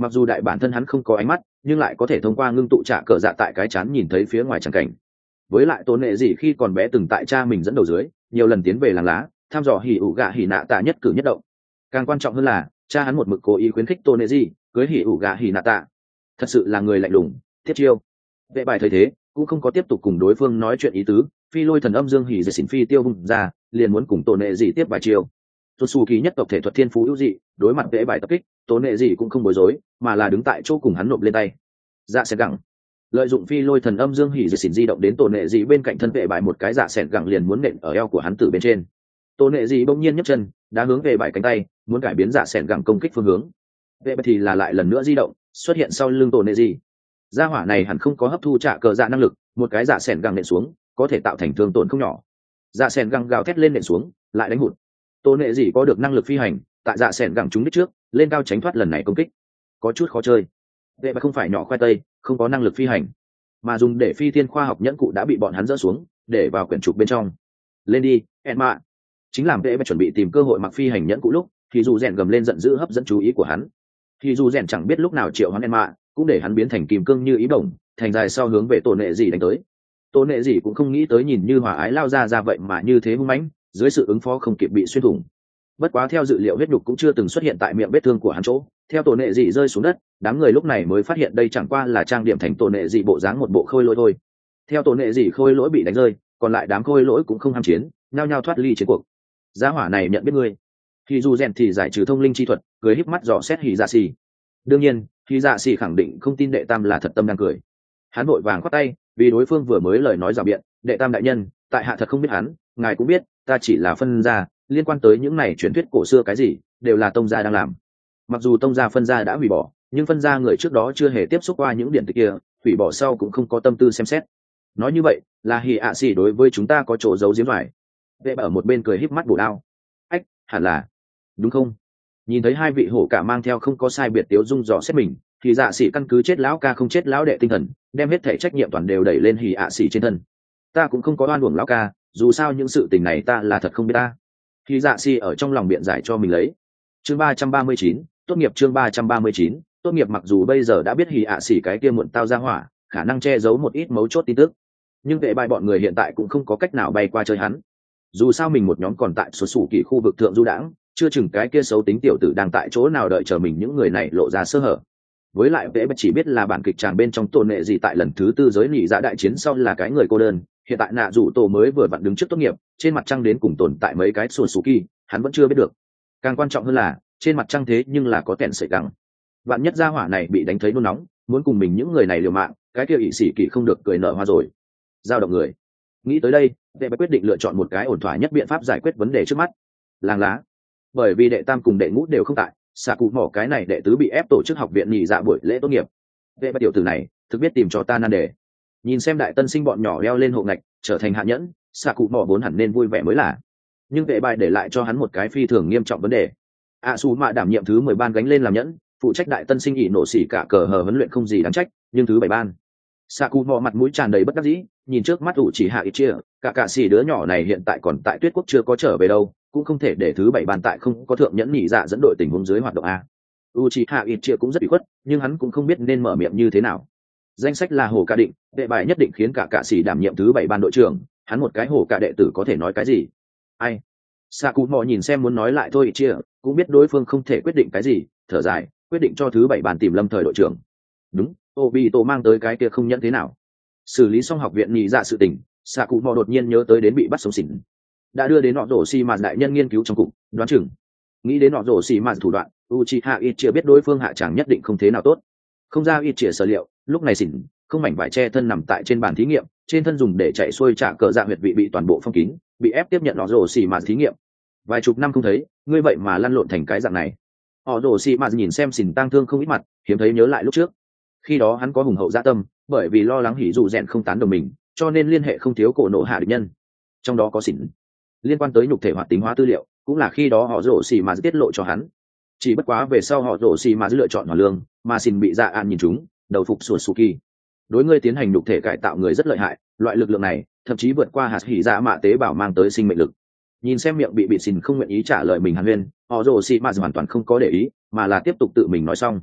Mặc dù đại bản thân hắn không có ánh mắt nhưng lại có thể thông qua ngưng tụ trả cờ dạ tại cái chán nhìn thấy phía ngoài tràng cảnh. Với lại Tôn Nệ Dị khi còn bé từng tại cha mình dẫn đầu dưới nhiều lần tiến về làng lá thăm dò hỉ ủ gạ hỉ nạ tạ nhất cử nhất động. Càng quan trọng hơn là cha hắn một mực cố ý khuyến khích Tôn Nệ Dị cưới hỉ ủ gạ hỉ nạ tạ. Thật sự là người lạnh lùng thiết chiêu. Vệ bài thấy thế cũng không có tiếp tục cùng đối phương nói chuyện ý tứ, phi lôi thần âm dương hỉ dệt xỉn phi tiêu vung ra liền muốn cùng Tôn Nệ Dị tiếp bài chiêu. Tuột xù kỳ nhất tộc thể thuật thiên phú ưu dị, đối mặt vệ bài tập kích Tôn Nệ Dị cũng không bối rối mà là đứng tại chỗ cùng hắn nộp lên tay. Dạ sẽ gặng lợi dụng phi lôi thần âm dương hỉ dệt xỉn di động đến Tôn Nệ Dị bên cạnh thân vệ bài một cái dạ sẹn gặng liền muốn nện ở eo của hắn từ bên trên. Tôn Nệ Dị bỗng nhiên nhấc chân đá hướng về bài cánh tay muốn cải biến dạ sẹn gặng công kích phương hướng. Vệ bài thì là lại lần nữa di động xuất hiện sau lưng Tôn Nệ Dị. Gia hỏa này hẳn không có hấp thu trả cờ dạ năng lực, một cái dạ sẹn gặng nện xuống có thể tạo thành thương tổn không nhỏ. Dạ sẹn gặng gào thét lên nện xuống lại đánh hụt. Tôn Nệ Dị có được năng lực phi hành, tại dạ sẹn gặng trúng đích trước lên cao tránh thoát lần này công kích, có chút khó chơi. Vệ bài không phải nhỏ khoai tây, không có năng lực phi hành mà dùng để phi thiên khoa học nhẫn cụ đã bị bọn hắn dỡ xuống để vào quyển trục bên trong. Lên đi Enma. Chính làm vệ bài chuẩn bị tìm cơ hội mặc phi hành nhẫn cụ lúc thì dù rèn gầm lên giận dữ hấp dẫn chú ý của hắn. Thì dù rèn chẳng biết lúc nào triệu hoán Enma cũng để hắn biến thành kim cương như ý bổng thành dài sau hướng về Tôn Nệ Dị đánh tới. Tôn Nệ Dị cũng không nghĩ tới nhìn như hòa ái lao ra vậy mà như thế hung mãnh, dưới sự ứng phó không kịp bị xuyên thủng. Bất quá theo dự liệu huyết nhục cũng chưa từng xuất hiện tại miệng vết thương của hắn chỗ. Theo Tôn Nệ Dị rơi xuống đất đám người lúc này mới phát hiện đây chẳng qua là trang điểm thành Tôn Nệ Dị bộ dáng một bộ khôi lỗi thôi. Theo Tôn Nệ Dị khôi lỗi bị đánh rơi còn lại đám khôi lỗi cũng không ham chiến nhao nhao thoát ly chiến cuộc. Gia hỏa này nhận biết ngươi. Thì dù rèn thì giải trừ thông linh chi thuật cười híp mắt dò xét Hỉ Dạ Xỉ. Đương nhiên Hỉ Dạ Xỉ khẳng định không tin đệ tam là thật tâm đang cười. Hắn vội vàng khoát tay vì đối phương vừa mới lời nói rào biện. Đệ tam đại nhân tại hạ thật không biết hắn, ngài cũng biết ta chỉ là phân gia, liên quan tới những này truyền thuyết cổ xưa cái gì đều là tông gia đang làm. Mặc dù tông gia phân gia đã hủy bỏ nhưng phân gia người trước đó chưa hề tiếp xúc qua những điện tịch kia, hủy bỏ sau cũng không có tâm tư xem xét. Nói như vậy là Hỉ ạ xỉ đối với chúng ta có chỗ giấu giếm phải. Vệ ở một bên cười híp mắt bổ đao. Ách, hẳn là đúng không? Nhìn thấy hai vị hổ cả mang theo không có sai biệt tiếu dung dò xét mình thì dạ xỉ căn cứ chết lão ca không chết lão đệ tinh thần đem hết thể trách nhiệm toàn đều đẩy lên Hỉ ạ xỉ trên thân. Ta cũng không có oan uổng lão ca, dù sao những sự tình này ta là thật không biết ta. Thì dạ xỉ ở trong lòng biện giải cho mình lấy. Chương 339, tốt nghiệp. Chương 339, tốt nghiệp. Mặc dù bây giờ đã biết Hỉ ạ xỉ cái kia muộn tao ra hỏa khả năng che giấu một ít mấu chốt tin tức nhưng vệ bài bọn người hiện tại cũng không có cách nào bay qua chơi hắn. Dù sao mình một nhóm còn tại số sủ kỳ khu vực thượng du đãng, chưa chừng cái kia xấu tính tiểu tử đang tại chỗ nào đợi chờ mình những người này lộ ra sơ hở. Với lại vệ bạch chỉ biết là bản kịch tràng bên trong Tôn Nệ Dị tại lần thứ tư giới nhị dạ đại chiến sau là cái người cô đơn, hiện tại nạ rủ tổ mới vừa vặn đứng trước tốt nghiệp trên mặt trăng đến cùng tồn tại mấy cái sổ sủ kỳ hắn vẫn chưa biết được. Càng quan trọng hơn là trên mặt trăng thế nhưng là có kẻn sợi găng, vạn nhất gia hỏa này bị đánh thấy nôn nóng muốn cùng mình những người này liều mạng, cái kia ỷ sĩ kỳ không được cười nở hoa rồi. Giao động người nghĩ tới đây vệ bạch quyết định lựa chọn một cái ổn thỏa nhất biện pháp giải quyết vấn đề trước mắt: làng lá. Bởi vì đệ tam cùng đệ ngũ đều không tại, xạ cụ mỏ cái này đệ tứ bị ép tổ chức học viện nhị dạ buổi lễ tốt nghiệp. Vệ bạch tiểu tử này thực biết tìm cho ta nan đề. Nhìn xem đại tân sinh bọn nhỏ leo lên hộ ngạch trở thành hạ nhẫn, xạ cụ mỏ vốn hẳn nên vui vẻ mới là, nhưng vệ bài để lại cho hắn một cái phi thường nghiêm trọng vấn đề. Su mạ đảm nhiệm thứ 10 ban gánh lên làm nhẫn, phụ trách đại tân sinh ỷ nổ xỉ cả cờ hờ huấn luyện không gì đáng trách, nhưng thứ 7 ban xạ cụ mỏ mặt mũi tràn đầy bất đắc dĩ nhìn trước mắt ủ chỉ hạ ít chia, cả xỉ đứa nhỏ này hiện tại còn tại Tuyết Quốc chưa có trở về đâu, cũng không thể để thứ 7 ban tại không có thượng nhẫn nhị dạ dẫn đội tình huống dưới hoạt động a. Uchiha Itchia cũng rất bị khuất nhưng hắn cũng không biết nên mở miệng như thế nào. Danh sách là hổ ca định, đệ bài nhất định khiến cả sĩ đảm nhiệm thứ 7 ban đội trưởng, hắn một cái hổ ca đệ tử có thể nói cái gì? Ai? Sakumo nhìn xem muốn nói lại thôi Itchia, cũng biết đối phương không thể quyết định cái gì, thở dài, quyết định cho thứ 7 ban tìm lâm thời đội trưởng. Đúng, Obito mang tới cái kia không nhẫn thế nào? Xử lý xong học viện nhị dạ sự tình, Sakumo đột nhiên nhớ tới đến bị bắt sống xỉn. Đã đưa đến nọ rổ xi mạt đại nhân nghiên cứu trong cục, đoán chừng nghĩ đến nọ rổ xi mạt thủ đoạn, Uchiha Itchia biết đối phương hạ chẳng nhất định không thế nào tốt. Không ra Itchia sở liệu, lúc này xỉn không mảnh vải che thân nằm tại trên bàn thí nghiệm, trên thân dùng để chạy xuôi trả cờ dạ huyệt vị bị toàn bộ phong kín, bị ép tiếp nhận nọ rổ xi mạt thí nghiệm. Vài chục năm không thấy, ngươi vậy mà lăn lộn thành cái dạng này. Họ rổ xi mạt nhìn xem xỉn tang thương không ít mặt, hiếm thấy nhớ lại lúc trước. Khi đó hắn có hùng hậu dạ tâm, bởi vì lo lắng hỉ dụ rèn không tán đồng mình, cho nên liên hệ không thiếu cổ nộ hạ địch nhân, trong đó có xỉn. Liên quan tới nhục thể hoạt tính hóa tư liệu cũng là khi đó họ rổ xì mà tiết lộ cho hắn. Chỉ bất quá về sau họ rổ xì mà lựa chọn hoàn lương mà xin bị dạ an nhìn chúng đầu phục sủa suki, đối ngươi tiến hành nhục thể cải tạo người rất lợi hại, loại lực lượng này thậm chí vượt qua hạt hỉ dạ mạ tế bào mang tới sinh mệnh lực. Nhìn xem miệng bị xin không nguyện ý trả lời mình hàn huyên, họ rổ xì mà hoàn toàn không có để ý mà là tiếp tục tự mình nói xong.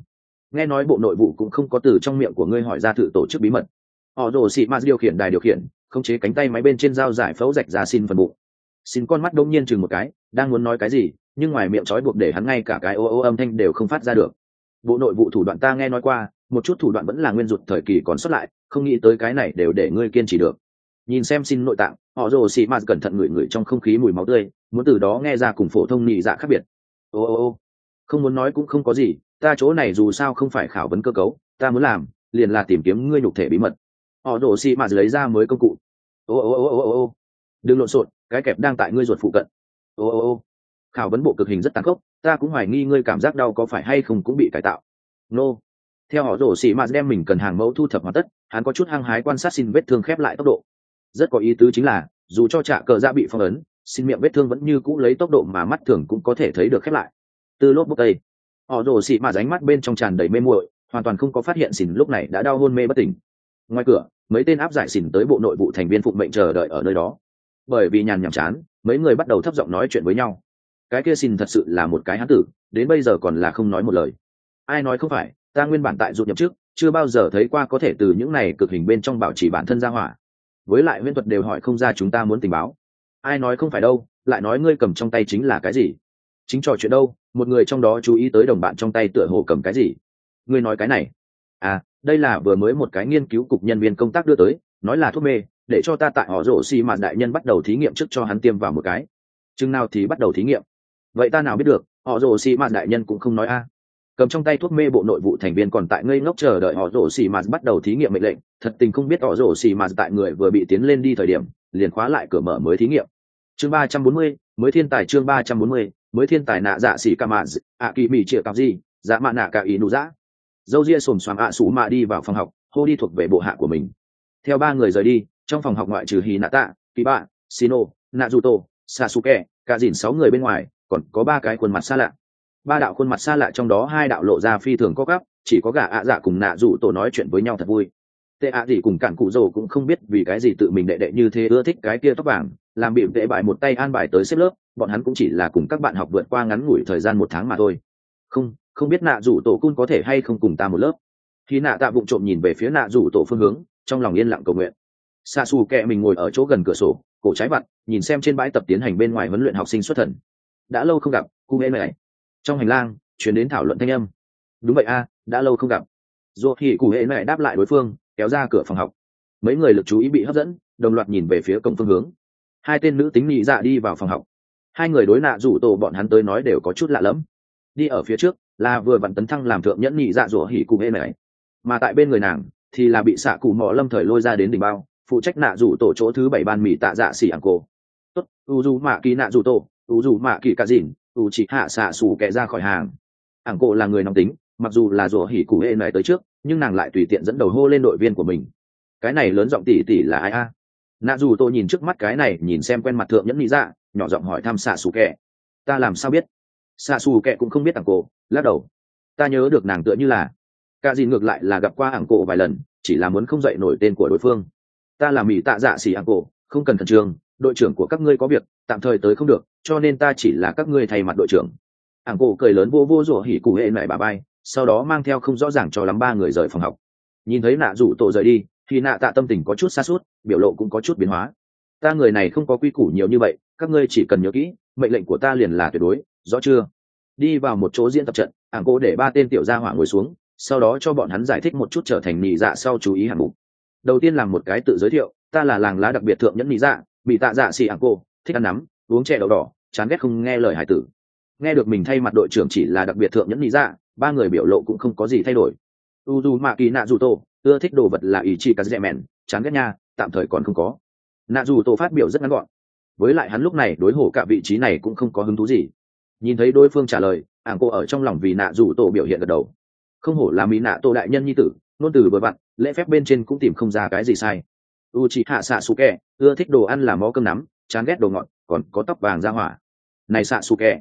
nghe nói bộ nội vụ cũng không có từ trong miệng của ngươi hỏi ra thử tổ chức bí mật. Họ rồ xị mạt điều khiển đài điều khiển, khống chế cánh tay máy bên trên dao giải phẫu rạch ra xin phần bụng. Xin con mắt đông nhiên chừng một cái, đang muốn nói cái gì, nhưng ngoài miệng trói buộc để hắn ngay cả cái ô ô âm thanh đều không phát ra được. Bộ nội vụ thủ đoạn ta nghe nói qua, một chút thủ đoạn vẫn là nguyên rụt thời kỳ còn xuất lại, không nghĩ tới cái này đều để ngươi kiên trì được. Nhìn xem xin nội tạng, họ rồ xị mạt cẩn thận ngửi ngửi trong không khí mùi máu tươi, muốn từ đó nghe ra cùng phổ thông nhị dạ khác biệt. Ô ô ô, không muốn nói cũng không có gì, ta chỗ này dù sao không phải khảo vấn cơ cấu, ta muốn làm liền là tìm kiếm ngươi nhục thể bí mật. Họ rồ xị mạt lấy ra mới công cụ. Ô ô ô ô ô ô, đừng lộn xộn, cái kẹp đang tại ngươi ruột phụ cận. Ô ô ô, khảo vấn bộ cực hình rất tàn khốc, ta cũng hoài nghi ngươi cảm giác đau có phải hay không cũng bị cải tạo. Nô. Theo họ rồ xị mạt đem mình cần hàng mẫu thu thập hoàn tất, hắn có chút hăng hái quan sát xin vết thương khép lại tốc độ. Rất có ý tứ chính là dù cho trả cờ dạ bị phong ấn, xin miệng vết thương vẫn như cũ lấy tốc độ mà mắt thường cũng có thể thấy được khép lại. Từ lốp bốc tây, họ rồ xị mạt ánh mắt bên trong tràn đầy mê muội, hoàn toàn không có phát hiện xỉn lúc này đã đau hôn mê bất tỉnh. Ngoài cửa, mấy tên áp giải xỉn tới bộ nội vụ thành viên phụng mệnh chờ đợi ở nơi đó. Bởi vì nhàn nhảm chán, mấy người bắt đầu thấp giọng nói chuyện với nhau. Cái kia xỉn thật sự là một cái hán tử, đến bây giờ còn là không nói một lời. Ai nói không phải, ta nguyên bản tại rụt nhập trước, chưa bao giờ thấy qua có thể từ những này cực hình bên trong bảo trì bản thân ra hỏa. Với lại huyễn thuật đều hỏi không ra chúng ta muốn tình báo. Ai nói không phải đâu, lại nói ngươi cầm trong tay chính là cái gì? Chính trò chuyện đâu, một người trong đó chú ý tới đồng bạn trong tay tựa hồ cầm cái gì. Ngươi nói cái này? À, đây là vừa mới một cái nghiên cứu cục nhân viên công tác đưa tới, nói là thuốc mê, để cho ta tại họ rổ xi mạt đại nhân bắt đầu thí nghiệm trước cho hắn tiêm vào một cái. Chừng nào thì bắt đầu thí nghiệm? Vậy ta nào biết được, họ rổ xi mạt đại nhân cũng không nói a. Cầm trong tay thuốc mê bộ nội vụ thành viên còn tại ngây ngốc chờ đợi họ rổ xi mạt bắt đầu thí nghiệm mệnh lệnh, thật tình không biết họ rổ xi mạt tại người vừa bị tiến lên đi thời điểm, liền khóa lại cửa mở mới thí nghiệm. Chương 340, mới thiên tài chương 340, mới thiên tài nạ dạ xỉ ca mạ ạ kỳ mỉ triệu cặp gì, dạ mạ nạ cả ý nụ dã. Dâu ria xồm xoàm ạ sủ mạ đi vào phòng học, hô đi thuộc về bộ hạ của mình. Theo ba người rời đi, trong phòng học ngoại trừ Hinata, Kiba, Shino, Naruto, Sasuke, cả dìn 6 người bên ngoài, còn có 3 cái khuôn mặt xa lạ. 3 đạo khuôn mặt xa lạ trong đó 2 đạo lộ ra phi thường có gắp, chỉ có gã ạ dạ cùng nạ dụ tổ nói chuyện với nhau thật vui. Tệ ạ gì cùng cản cụ rồ cũng không biết vì cái gì tự mình đệ như thế ưa thích cái kia tóc vàng, làm bị tệ bài một tay an bài tới xếp lớp, bọn hắn cũng chỉ là cùng các bạn học vượt qua ngắn ngủi thời gian 1 tháng mà thôi. Không biết nạ dụ tổ cun có thể hay không cùng ta một lớp. Khi nạ tạ vụng trộm nhìn về phía nạ dụ tổ phương hướng, trong lòng yên lặng cầu nguyện. Sasuke mình ngồi ở chỗ gần cửa sổ, cổ trái vặn, nhìn xem trên bãi tập tiến hành bên ngoài huấn luyện học sinh xuất thần. Đã lâu không gặp, cu ê này. Trong hành lang chuyển đến thảo luận thanh âm. Đúng vậy a, đã lâu không gặp. Dù thì cụ hệ này đáp lại đối phương, kéo ra cửa phòng học. Mấy người lực chú ý bị hấp dẫn, đồng loạt nhìn về phía cổng phương hướng. 2 tên nữ tính nhị dạ đi vào phòng học. 2 người đối nạ rủ tổ bọn hắn tới nói đều có chút lạ lẫm. Đi ở phía trước là vừa vặn tấn thăng làm thượng nhẫn nhị dạ rủa hỉ cụ hệ này, mà tại bên người nàng thì là bị xạ cụ mỏ lâm thời lôi ra đến đỉnh bao, phụ trách nạ rủ tổ chỗ thứ 7 ban mì tạ dạ xỉ ảng cô. Tốt, u dù mạ kỳ nạ rủ tổ, u dù mạ kỳ cả dìn, u chỉ hạ xạ xù kẻ ra khỏi hàng. Ảng cô là người nóng tính, mặc dù là rủa hỉ cụ hệ này tới trước, nhưng nàng lại tùy tiện dẫn đầu hô lên đội viên của mình. Cái này lớn giọng tỉ tỉ là ai a? Nạ dù tôi nhìn trước mắt cái này, nhìn xem quen mặt thượng nhẫn nhị dạ, nhỏ giọng hỏi thăm xạ xù kẻ. Ta làm sao biết? Xạ xù kẻ cũng không biết ảng cô, lắc đầu. Ta nhớ được nàng tựa như là cả gì, ngược lại là gặp qua ảng cô vài lần, chỉ là muốn không dậy nổi tên của đối phương. Ta là mỹ tạ dạ xỉ ảng cô, không cần khẩn trương, đội trưởng của các ngươi có việc tạm thời tới không được, cho nên ta chỉ là các ngươi thay mặt đội trưởng. Ảng cô cười lớn vô vô rủa hỉ cụ hệ lại bà bay, sau đó mang theo không rõ ràng cho lắm 3 người rời phòng học. Nhìn thấy nạ rủ tổ rời đi, thì nạ tạ tâm tình có chút xa suốt, biểu lộ cũng có chút biến hóa. Ta người này không có quy củ nhiều như vậy, các ngươi chỉ cần nhớ kỹ, mệnh lệnh của ta liền là tuyệt đối, rõ chưa? Đi vào một chỗ diễn tập trận, ảng cô để 3 tên tiểu gia hỏa ngồi xuống, sau đó cho bọn hắn giải thích một chút trở thành nhị dạ sau chú ý hạng mục. Đầu tiên làm một cái tự giới thiệu, ta là làng lá đặc biệt thượng nhẫn nhị dạ, bị tạ dạ xì ảng cô, thích ăn nắm, uống chè đậu đỏ, chán ghét không nghe lời hải tử. Nghe được mình thay mặt đội trưởng chỉ là đặc biệt thượng nhẫn nhị dạ, 3 người biểu lộ cũng không có gì thay đổi. Uzumaki Naruto, ưa thích đồ vật là Ichikazemen, chán ghét nha, tạm thời còn không có. Naruto phát biểu rất ngắn gọn. Với lại hắn lúc này đối hổ cả vị trí này cũng không có hứng thú gì. Nhìn thấy đối phương trả lời, ảng cô ở trong lòng vì Naruto biểu hiện gật đầu. Không hổ là mỹ nạ tô đại nhân nhi tử, ngôn từ vừa vặn, lễ phép bên trên cũng tìm không ra cái gì sai. Uchiha Sasuke, ưa thích đồ ăn là mó cơm nắm, chán ghét đồ ngọt, còn có tóc vàng ra hỏa. Này Sasuke,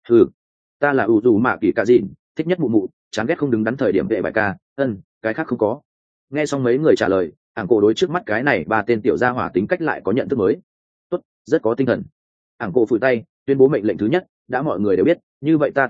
ta là Uzumaki Kazin, thích nhất mụ mụ, chán ghét không đứng đắn thời điểm vệ bài ca, cái khác không có. Nghe xong mấy người trả lời, ảng cổ đối trước mắt cái này 3 tên tiểu gia hỏa tính cách lại có nhận thức mới. Tốt, rất có tinh thần. Ảng cổ phủi tay, tuyên bố mệnh lệnh thứ nhất, đã mọi người đều biết, như vậy ta tuyên bố,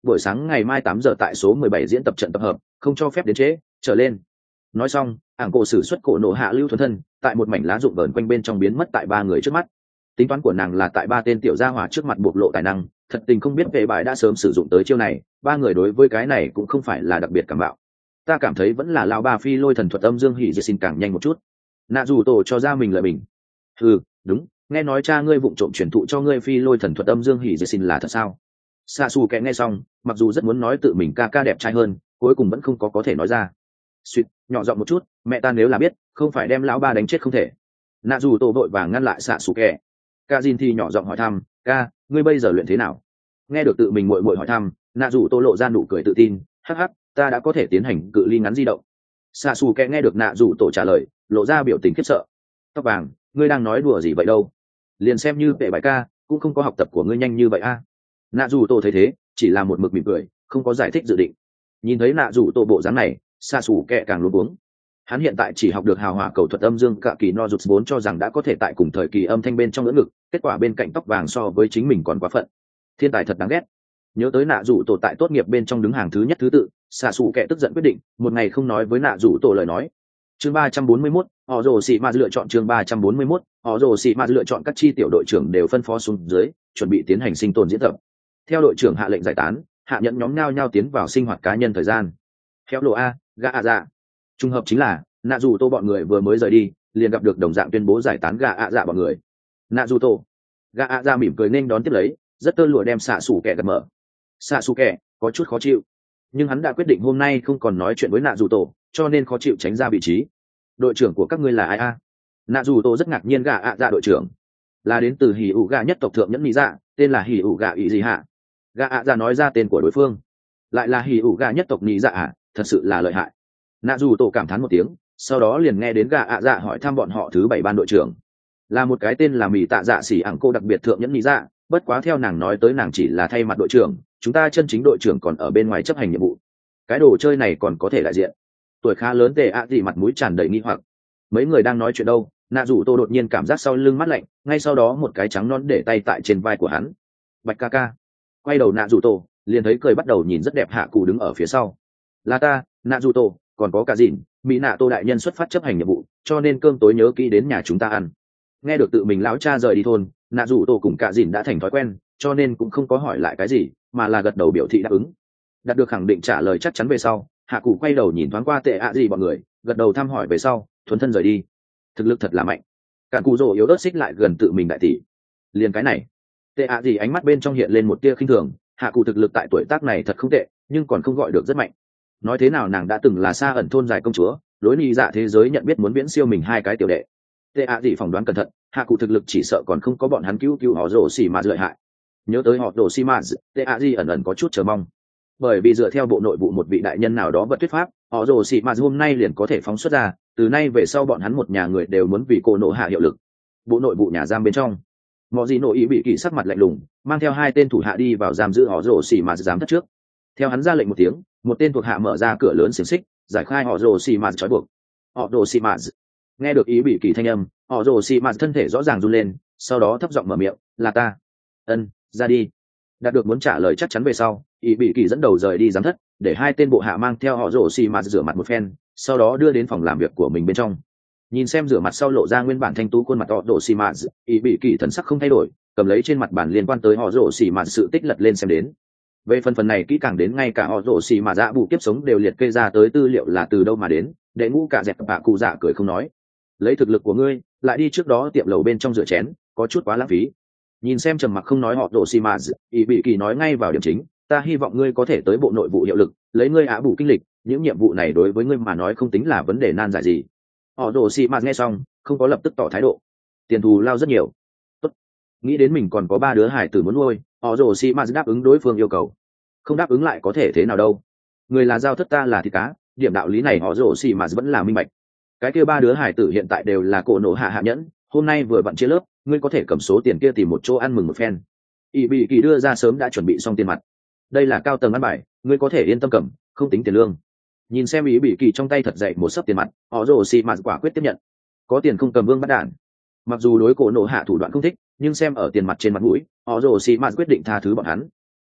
buổi sáng ngày mai 8 giờ tại số 17 diễn tập trận tập hợp, không cho phép đến trễ trở lên. Nói xong, ảng cổ sử xuất cổ nổ hạ lưu thuần thân, tại một mảnh lá rụng vờn quanh bên trong biến mất tại ba người trước mắt. Tính toán của nàng là tại ba tên tiểu gia hỏa trước mặt bộc lộ tài năng, thật tình không biết vệ bài đã sớm sử dụng tới chiêu này, ba người đối với cái này cũng không phải là đặc biệt cảm bạo. Ta cảm thấy vẫn là lao ba phi lôi thần thuật âm dương hỉ diệt xin càng nhanh một chút. Nạ dù tổ cho ra mình lợi mình. Ừ, đúng, nghe nói cha ngươi vụng trộm truyền thụ cho ngươi phi lôi thần thuật âm dương hỉ diệt xin là thật sao? Sa Su kẻ nghe xong, mặc dù rất muốn nói tự mình ca ca đẹp trai hơn, cuối cùng vẫn không có thể nói ra. Suýt, nhỏ giọng một chút, mẹ ta nếu là biết, không phải đem lão ba đánh chết không thể. Nạ dù tổ vội vàng ngăn lại Sa Su kẻ. Ca Jin thì nhỏ giọng hỏi thăm, ca, ngươi bây giờ luyện thế nào? Nghe được tự mình muội muội hỏi thăm, Nạ dù tổ lộ ra nụ cười tự tin, hắc hắc, ta đã có thể tiến hành cự ly ngắn di động. Sa Su kẻ nghe được Nạ dù tổ trả lời, lộ ra biểu tình khiếp sợ. Tóc vàng, ngươi đang nói đùa gì vậy đâu? Liền xem như vệ bài ca, cũng không có học tập của ngươi nhanh như vậy a. Nạ dù tổ thấy thế, chỉ là một mực mỉm cười, không có giải thích dự định. Nhìn thấy Nạ dù tổ bộ dáng này, Sa Su kẻ càng luống cuống. Hắn hiện tại chỉ học được hào hỏa cầu thuật âm dương cả kỳ no rụt vốn cho rằng đã có thể tại cùng thời kỳ âm thanh bên trong lưỡng ngực, kết quả bên cạnh tóc vàng so với chính mình còn quá phận. Thiên tài thật đáng ghét. Nhớ tới Nạ dù tổ tại tốt nghiệp bên trong đứng hàng thứ nhất thứ tự, Sa Su kẻ tức giận quyết định, một ngày không nói với Nạ dù tổ lời nói. Chương 341, họ rồ xì ma lựa chọn chương 341, họ rồ xì ma lựa chọn các chi tiểu đội trưởng đều phân phó xuống dưới, chuẩn bị tiến hành sinh tồn diễn tập. Theo đội trưởng hạ lệnh giải tán, hạ nhận nhóm nhau nhau tiến vào sinh hoạt cá nhân thời gian. Theo lộ a, gã ạ dạ. Trùng hợp chính là, Nạ dù tô bọn người vừa mới rời đi, liền gặp được đồng dạng tuyên bố giải tán gã ạ dạ bọn người. Nạ dù tô, gã ạ dạ mỉm cười nên đón tiếp lấy, rất tơ lụa đem xạ xù kẻ gật mở. Xạ xù kẻ có chút khó chịu, nhưng hắn đã quyết định hôm nay không còn nói chuyện với Nạ dù tô, cho nên khó chịu tránh ra vị trí. Đội trưởng của các ngươi là ai a? Nạ dù tô rất ngạc nhiên, gã ạ dạ đội trưởng là đến từ hỉ ủ gà nhất tộc thượng nhẫn mỹ dạ, tên là hỉ ủ gà ý gì hạ. Gã ạ dạ nói ra tên của đối phương, lại là hỉ ủ gà nhất tộc mỹ dạ à, thật sự là lợi hại. Nạ dù tổ cảm thán một tiếng, sau đó liền nghe đến gã ạ dạ hỏi thăm bọn họ thứ 7 ban đội trưởng là một cái tên là mỹ tạ dạ xỉ ảng cô đặc biệt thượng nhẫn mỹ dạ, bất quá theo nàng nói tới nàng chỉ là thay mặt đội trưởng, chúng ta chân chính đội trưởng còn ở bên ngoài chấp hành nhiệm vụ. Cái đồ chơi này còn có thể đại diện? Tuổi khá lớn tề ạ gì mặt mũi tràn đầy nghi hoặc. Mấy người đang nói chuyện đâu, Nạ dù tô đột nhiên cảm giác sau lưng mát lạnh, ngay sau đó một cái trắng non để tay tại trên vai của hắn. Bạch ca ca. Quay đầu Nạ dù tô, liền thấy cười bắt đầu nhìn rất đẹp hạ cụ đứng ở phía sau. Là ta, Nạ dù tô, còn có cả dìn, mỹ nạ tô đại nhân xuất phát chấp hành nhiệm vụ, cho nên cơm tối nhớ kỹ đến nhà chúng ta ăn. Nghe được tự mình lão cha rời đi thôn, Nạ dù tô cùng cả dìn đã thành thói quen, cho nên cũng không có hỏi lại cái gì, mà là gật đầu biểu thị đáp ứng. Đạt được khẳng định trả lời chắc chắn về sau, hạ cụ quay đầu nhìn thoáng qua tệ ạ gì bọn người, gật đầu thăm hỏi về sau, thuần thân rời đi. Thực lực thật là mạnh. Cản cụ rồ yếu ớt xích lại gần tự mình đại tỷ. Liền cái này, tệ ạ gì ánh mắt bên trong hiện lên một tia khinh thường, hạ cụ thực lực tại tuổi tác này thật không tệ, nhưng còn không gọi được rất mạnh. Nói thế nào nàng đã từng là xa ẩn thôn dài công chúa, đối lý dạ thế giới nhận biết muốn viễn siêu mình hai cái tiểu đệ. Tệ ạ gì phỏng đoán cẩn thận, hạ cụ thực lực chỉ sợ còn không có bọn hắn cứu họ rồ xì mà lợi hại. Nhớ tới họ rồ xì mà, tệ ạ gì ẩn ẩn có chút chờ mong. Bởi vì dựa theo bộ nội vụ một vị đại nhân nào đó vật thuyết pháp, họ rồ xì mà hôm nay liền có thể phóng xuất ra, từ nay về sau bọn hắn một nhà người đều muốn vì cô nộ hạ hiệu lực. Bộ nội vụ nhà giam bên trong, mọi gì nội ý bị kỳ sắc mặt lạnh lùng, mang theo 2 tên thủ hạ đi vào giam giữ họ rồ xì mà giám thất trước. Theo hắn ra lệnh một tiếng, một tên thuộc hạ mở ra cửa lớn xiềng xích, giải khai họ rồ xì mà trói buộc. Họ rồ xì mà nghe được ý bị kỳ thanh âm, họ rồ xì mà thân thể rõ ràng run lên, sau đó thấp giọng mở miệng, là ta. Ân, ra đi. Đạt được muốn trả lời chắc chắn về sau, ý bị kỳ dẫn đầu rời đi giám thất, để 2 tên bộ hạ mang theo họ rồ xì mà rửa mặt một phen, sau đó đưa đến phòng làm việc của mình bên trong. Nhìn xem rửa mặt sau lộ ra nguyên bản thanh tú khuôn mặt họ rồ xì mà, ý bị kỳ thần sắc không thay đổi, cầm lấy trên mặt bản liên quan tới họ rồ xì mà sự tích lật lên xem đến. Về phần này kỹ càng đến ngay cả họ rồ xì mà dạ bụ kiếp sống đều liệt kê ra tới tư liệu là từ đâu mà đến, để ngũ cả dẹp bạ cụ dạ cười không nói. Lấy thực lực của ngươi, lại đi trước đó tiệm lầu bên trong rửa chén, có chút quá lãng phí. Nhìn xem trầm mặc không nói họ rồ xì mà, ý bị kỳ nói ngay vào điểm chính, ta hy vọng ngươi có thể tới bộ nội vụ hiệu lực, lấy ngươi á bù kinh lịch, những nhiệm vụ này đối với ngươi mà nói không tính là vấn đề nan giải gì. Họ rồ xì mà nghe xong, không có lập tức tỏ thái độ. Tiền thù lao rất nhiều. Tốt. Nghĩ đến mình còn có 3 đứa hải tử muốn nuôi, họ rồ xì mà đáp ứng đối phương yêu cầu. Không đáp ứng lại có thể thế nào đâu. Người là giao thất, ta là thịt cá, điểm đạo lý này họ rồ xì mà vẫn là minh bạch. Cái kia 3 đứa hải tử hiện tại đều là cổ nổ hạ hạ nhẫn, hôm nay vừa vặn chia lớp, ngươi có thể cầm số tiền kia tìm một chỗ ăn mừng một phen. Ý bị kỳ đưa ra sớm đã chuẩn bị xong tiền mặt. Đây là cao tầng ăn bài, ngươi có thể yên tâm cầm, không tính tiền lương. Nhìn xem ý bị kỳ trong tay thật dậy một sấp tiền mặt, họ rồ xì mà quả quyết tiếp nhận. Có tiền không cầm vương bắt đản. Mặc dù đối cổ nổ hạ thủ đoạn không thích, nhưng xem ở tiền mặt trên mặt mũi, họ rồ xì mà quyết định tha thứ bọn hắn.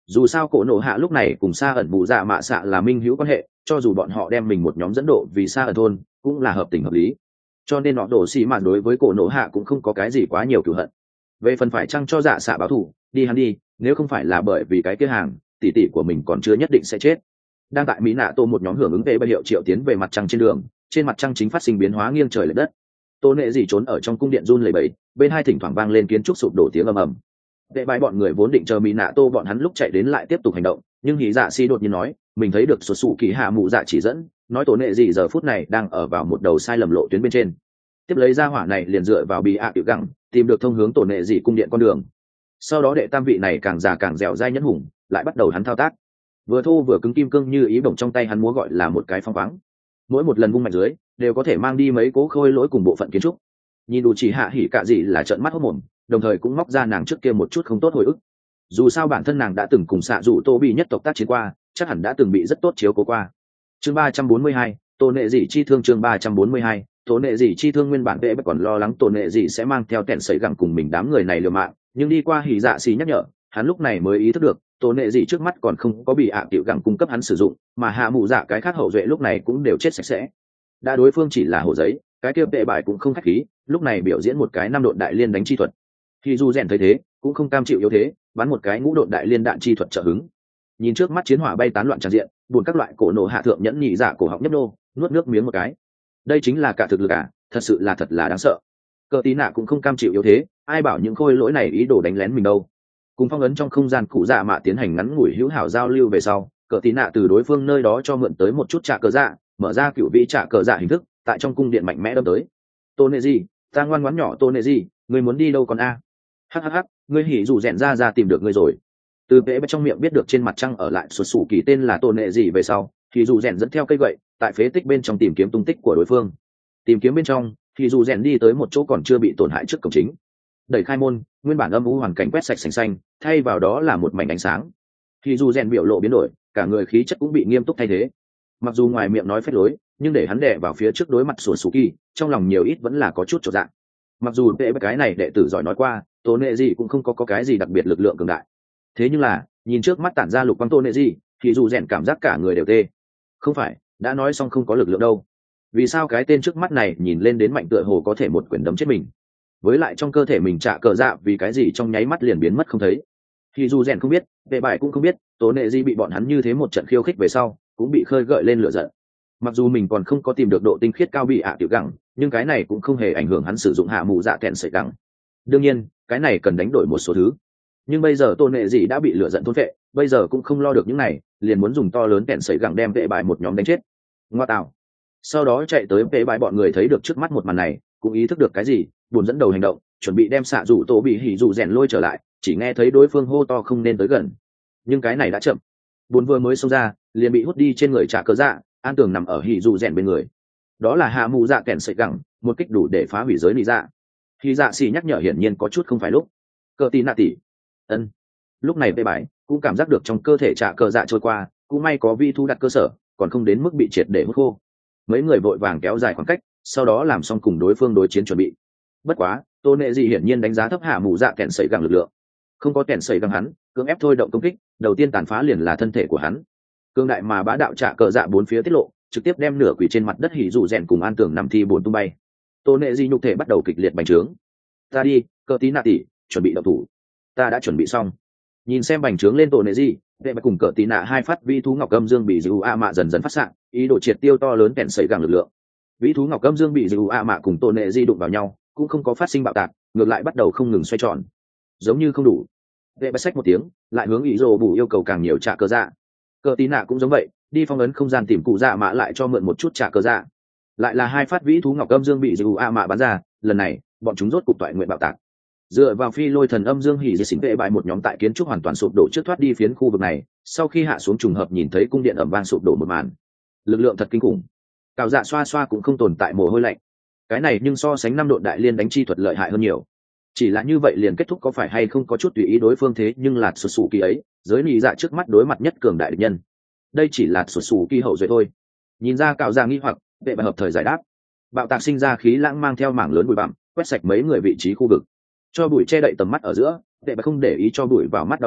Dù sao cổ nổ hạ lúc này cùng xa ẩn mù dạ mạ xạ là minh hữu quan hệ, cho dù bọn họ đem mình một nhóm dẫn độ vì xa ẩn thôn cũng là hợp tình hợp lý, cho nên họ đổ xì mạn đối với cổ nổ hạ cũng không có cái gì quá nhiều cửu hận. Về phần phải chăng cho dạ xạ báo thù, đi hắn đi, nếu không phải là bởi vì cái kia hàng tỷ tỷ của mình còn chưa nhất định sẽ chết. Đang tại mỹ nạ tô một nhóm hưởng ứng về hiệu triệu tiến về mặt trăng trên đường, trên mặt trăng chính phát sinh biến hóa nghiêng trời lệch đất. Tô nệ gì trốn ở trong cung điện run lẩy bẩy, bên hai thỉnh thoảng vang lên kiến trúc sụp đổ tiếng ầm ầm. Vệ bãi bọn người vốn định chờ mỹ nạ tô bọn hắn lúc chạy đến lại tiếp tục hành động, nhưng hỉ dạ si đột nhiên nói mình thấy được xuất xù kỳ hạ mụ dạ chỉ dẫn, nói tổ nệ gì giờ phút này đang ở vào một đầu sai lầm lộ tuyến bên trên. Tiếp lấy ra hỏa này liền dựa vào bị ạ tiểu gẳng tìm được thông hướng tổ nệ gì cung điện con đường. Sau đó đệ tam vị này càng già càng dẻo dai nhẫn hùng lại bắt đầu hắn thao tác, vừa thô vừa cứng kim cương như ý bổng trong tay hắn múa gọi là một cái phong khoáng, mỗi một lần vung mạnh dưới đều có thể mang đi mấy cố khôi lỗi cùng bộ phận kiến trúc. Nhìn đủ chỉ hạ hỉ cạ gì là trợn mắt hốt mồm, đồng thời cũng móc ra nàng trước kia một chút không tốt hồi ức. Dù sao bản thân nàng đã từng cùng xạ dụ tô bị nhất tộc tác chiến qua, chắc hẳn đã từng bị rất tốt chiếu cố qua. Chương 342, tổ nệ dị chi thương. Chương 342, tổ nệ dị chi thương. Nguyên bản vệ bất còn lo lắng tổ nệ dị sẽ mang theo tẹn sấy gẳng cùng mình đám người này liều mạng, nhưng đi qua hỉ dạ xì nhắc nhở, hắn lúc này mới ý thức được tổ nệ dị trước mắt còn không có bị ạ tiểu gẳng cung cấp hắn sử dụng, mà hạ mụ dạ cái khác hậu duệ lúc này cũng đều chết sạch sẽ. Đã đối phương chỉ là hồ giấy, cái kia vệ bài cũng không khách khí, lúc này biểu diễn một cái năm độn đại liên đánh chi thuật. Khi du rèn thấy thế cũng không cam chịu yếu thế, bắn một cái ngũ độn đại liên đạn chi thuật trợ hứng. Nhìn trước mắt chiến hỏa bay tán loạn tràn diện, buồn các loại cổ nổ hạ thượng nhẫn nhị dạ cổ họng nhấp nô, nuốt nước miếng một cái. Đây chính là cả thực lực à, thật sự là thật là đáng sợ. Cờ tí nạ cũng không cam chịu yếu thế, ai bảo những khôi lỗi này ý đồ đánh lén mình đâu. Cùng phong ấn trong không gian cụ dạ mạ tiến hành ngắn ngủi hữu hảo giao lưu về sau, cờ tí nạ từ đối phương nơi đó cho mượn tới một chút trả cờ dạ, mở ra cựu vĩ trả cờ dạ hình thức, tại trong cung điện mạnh mẽ đâm tới. Tô nệ gì, ta ngoan ngoãn nhỏ Tô nệ gì, ngươi muốn đi đâu còn a? Hắc, ngươi hỉ dù rèn ra tìm được ngươi rồi. Từ vẽ trong miệng biết được trên mặt trăng ở lại xuất xù kỳ tên là Tô nệ gì về sau, thì dù rèn dẫn theo cây gậy tại phế tích bên trong tìm kiếm tung tích của đối phương. Tìm kiếm bên trong, thì dù rèn đi tới một chỗ còn chưa bị tổn hại trước cổng chính, đẩy khai môn, nguyên bản âm u hoàn cảnh quét sạch sành xanh, thay vào đó là một mảnh ánh sáng. Thì dù rèn biểu lộ biến đổi, cả người khí chất cũng bị nghiêm túc thay thế. Mặc dù ngoài miệng nói phép lối, nhưng để hắn đè vào phía trước đối mặt sổ sù kỳ, trong lòng nhiều ít vẫn là có chút chột dạ. Mặc dù vệ cái này đệ tử giỏi nói qua tổ nệ gì cũng không có cái gì đặc biệt lực lượng cường đại, thế nhưng là nhìn trước mắt tản ra lục quang tổ nệ gì thì dù rèn cảm giác cả người đều tê. Không phải đã nói xong không có lực lượng đâu, vì sao cái tên trước mắt này nhìn lên đến mạnh tựa hồ có thể một quyền đấm chết mình, với lại trong cơ thể mình trả cờ dạ vì cái gì trong nháy mắt liền biến mất không thấy. Thì dù rèn không biết, vệ bài cũng không biết, tổ nệ gì bị bọn hắn như thế một trận khiêu khích về sau cũng bị khơi gợi lên lửa giận. Mặc dù mình còn không có tìm được độ tinh khiết cao bị ạ tiểu gẳng, nhưng cái này cũng không hề ảnh hưởng hắn sử dụng hạ mù dạ kẹn sợi gẳng. Đương nhiên cái này cần đánh đổi một số thứ, nhưng bây giờ tôn nệ gì đã bị lửa giận thôn vệ, bây giờ cũng không lo được những này, liền muốn dùng to lớn kẹn sợi gẳng đem vệ bài một nhóm đánh chết. Ngoa tạo. Sau đó chạy tới vệ bài bọn người thấy được trước mắt một màn này cũng ý thức được cái gì, buồn dẫn đầu hành động, chuẩn bị đem xạ rủ tổ bị hỉ rủ rèn lôi trở lại, chỉ nghe thấy đối phương hô to không nên tới gần, nhưng cái này đã chậm. Buồn vừa mới xông ra liền bị hút đi trên người trả cờ dạ, an tường nằm ở hỉ rủ rèn bên người. Đó là hạ mù dạ kèn sợi gẳng, một kích đủ để phá hủy giới lý dạ. Khi dạ xì nhắc nhở hiển nhiên có chút không phải lúc. Cờ tí nạ tỉ. Ân. Lúc này vệ bái cũng cảm giác được trong cơ thể trả cờ dạ trôi qua, cũng may có vi thu đặt cơ sở, còn không đến mức bị triệt để hút khô. Mấy người vội vàng kéo dài khoảng cách, sau đó làm xong cùng đối phương đối chiến chuẩn bị. Bất quá tô nệ gì hiển nhiên đánh giá thấp hạ mù dạ kèn sợi gẳng lực lượng, không có kèn sợi gẳng hắn cưỡng ép thôi động công kích, đầu tiên tàn phá liền là thân thể của hắn. Cương đại mà bá đạo trả cờ dạ bốn phía tiết lộ, trực tiếp đem nửa quỷ trên mặt đất hỉ dụ rèn cùng an tường nằm thi buồn tung bay. Tô nệ di nhục thể bắt đầu kịch liệt bành trướng. Ta đi, Cờ tí nạ tỉ, chuẩn bị động thủ. Ta đã chuẩn bị xong. Nhìn xem bành trướng lên tổ nệ di, vệ bạch cùng Cờ tí nạ hai phát vi thú ngọc âm dương bị dư a mạ dần dần phát sạng, ý đồ triệt tiêu to lớn kẹn sấy gẳng lực lượng. Vĩ thú ngọc âm dương bị dư a mạ cùng tổ nệ di đụng vào nhau, cũng không có phát sinh bạo tạc, ngược lại bắt đầu không ngừng xoay tròn. Giống như không đủ. Vệ bạch xách một tiếng, lại hướng ý rồ bù yêu cầu càng nhiều trả cờ dạ. Cờ tí nạ cũng giống vậy, đi phong ấn không gian tìm cụ dạ mạ lại cho mượn một chút trả cờ dạ. Lại là hai phát vĩ thú ngọc âm dương bị dư a mạ bắn ra, lần này bọn chúng rốt cục toại nguyện bạo tạc. Dựa vào phi lôi thần âm dương hỉ diệt xỉn vệ bại một nhóm tại kiến trúc hoàn toàn sụp đổ trước thoát đi phiến khu vực này, sau khi hạ xuống trùng hợp nhìn thấy cung điện ầm vang sụp đổ một màn. Lực lượng thật kinh khủng. Cào dạ xoa xoa cũng không tồn tại mồ hôi lạnh. Cái này nhưng so sánh năm độn đại liên đánh chi thuật lợi hại hơn nhiều. Chỉ là như vậy liền kết thúc có phải hay không có chút tùy ý đối phương, thế nhưng là sụt sù kỳ ấy giới lý dạ trước mắt đối mặt nhất cường đại địch nhân, đây chỉ là sụt sù kỳ hậu duệ thôi. Nhìn ra cạo ra nghi hoặc, vệ bại hợp thời giải đáp. Bạo tạc sinh ra khí lãng mang theo mảng lớn bụi bặm quét sạch mấy người vị trí khu vực, cho bụi che đậy tầm mắt ở giữa, vệ bại không để ý cho bụi vào mắt đau đớn,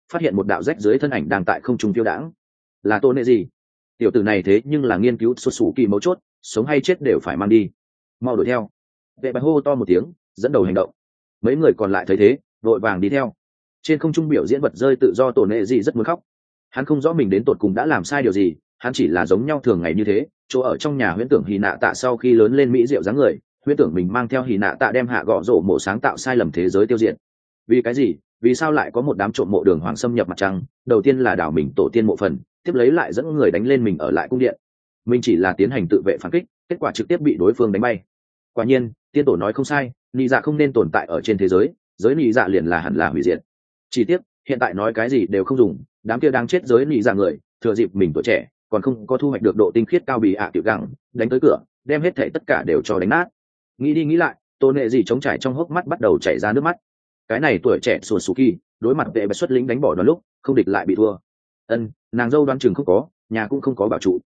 phát hiện một đạo rách dưới thân ảnh đang tại không trung phiêu đãng. Là tôn nệ gì? Tiểu tử này thế nhưng là nghiên cứu xuất xù kỳ mấu chốt, sống hay chết đều phải mang đi. Mau đuổi theo. Vệ bạch hô to một tiếng, dẫn đầu hành động. Mấy người còn lại thấy thế, vội vàng đi theo. Trên không trung biểu diễn vật rơi tự do, tôn nệ gì rất muốn khóc. Hắn không rõ mình đến tột cùng đã làm sai điều gì, hắn chỉ là giống nhau thường ngày như thế, chỗ ở trong nhà huyễn tưởng Hỉ Nạ Tạ sau khi lớn lên mỹ diệu dáng người, huyễn tưởng mình mang theo Hỉ Nạ Tạ đem hạ gọ rổ mộ sáng tạo sai lầm thế giới tiêu diệt. Vì cái gì? Vì sao lại có một đám trộm mộ đường hoàng xâm nhập mặt trăng? Đầu tiên là đảo mình tổ tiên mộ phần, tiếp lấy lại dẫn người đánh lên mình ở lại cung điện. Mình chỉ là tiến hành tự vệ phản kích, kết quả trực tiếp bị đối phương đánh bay. Quả nhiên, tiên tổ nói không sai, nị dạ không nên tồn tại ở trên thế giới, giới nị dạ liền là hẳn là hủy diệt. Chỉ tiếc, hiện tại nói cái gì đều không dùng, đám kia đang chết giới nị dạ người, thừa dịp mình tuổi trẻ, còn không có thu hoạch được độ tinh khiết cao bì tiểu gẳng, đánh tới cửa, đem hết thảy tất cả đều cho đánh nát. Nghĩ đi nghĩ lại, tôn nệ gì chống trải trong hốc mắt bắt đầu chảy ra nước mắt. Cái này tuổi trẻ sùa sù kỳ, đối mặt vệ bạch xuất lính đánh bỏ đoàn lúc không địch lại bị thua. Nàng dâu đoán chừng không có, nhà cũng không có bảo trụ.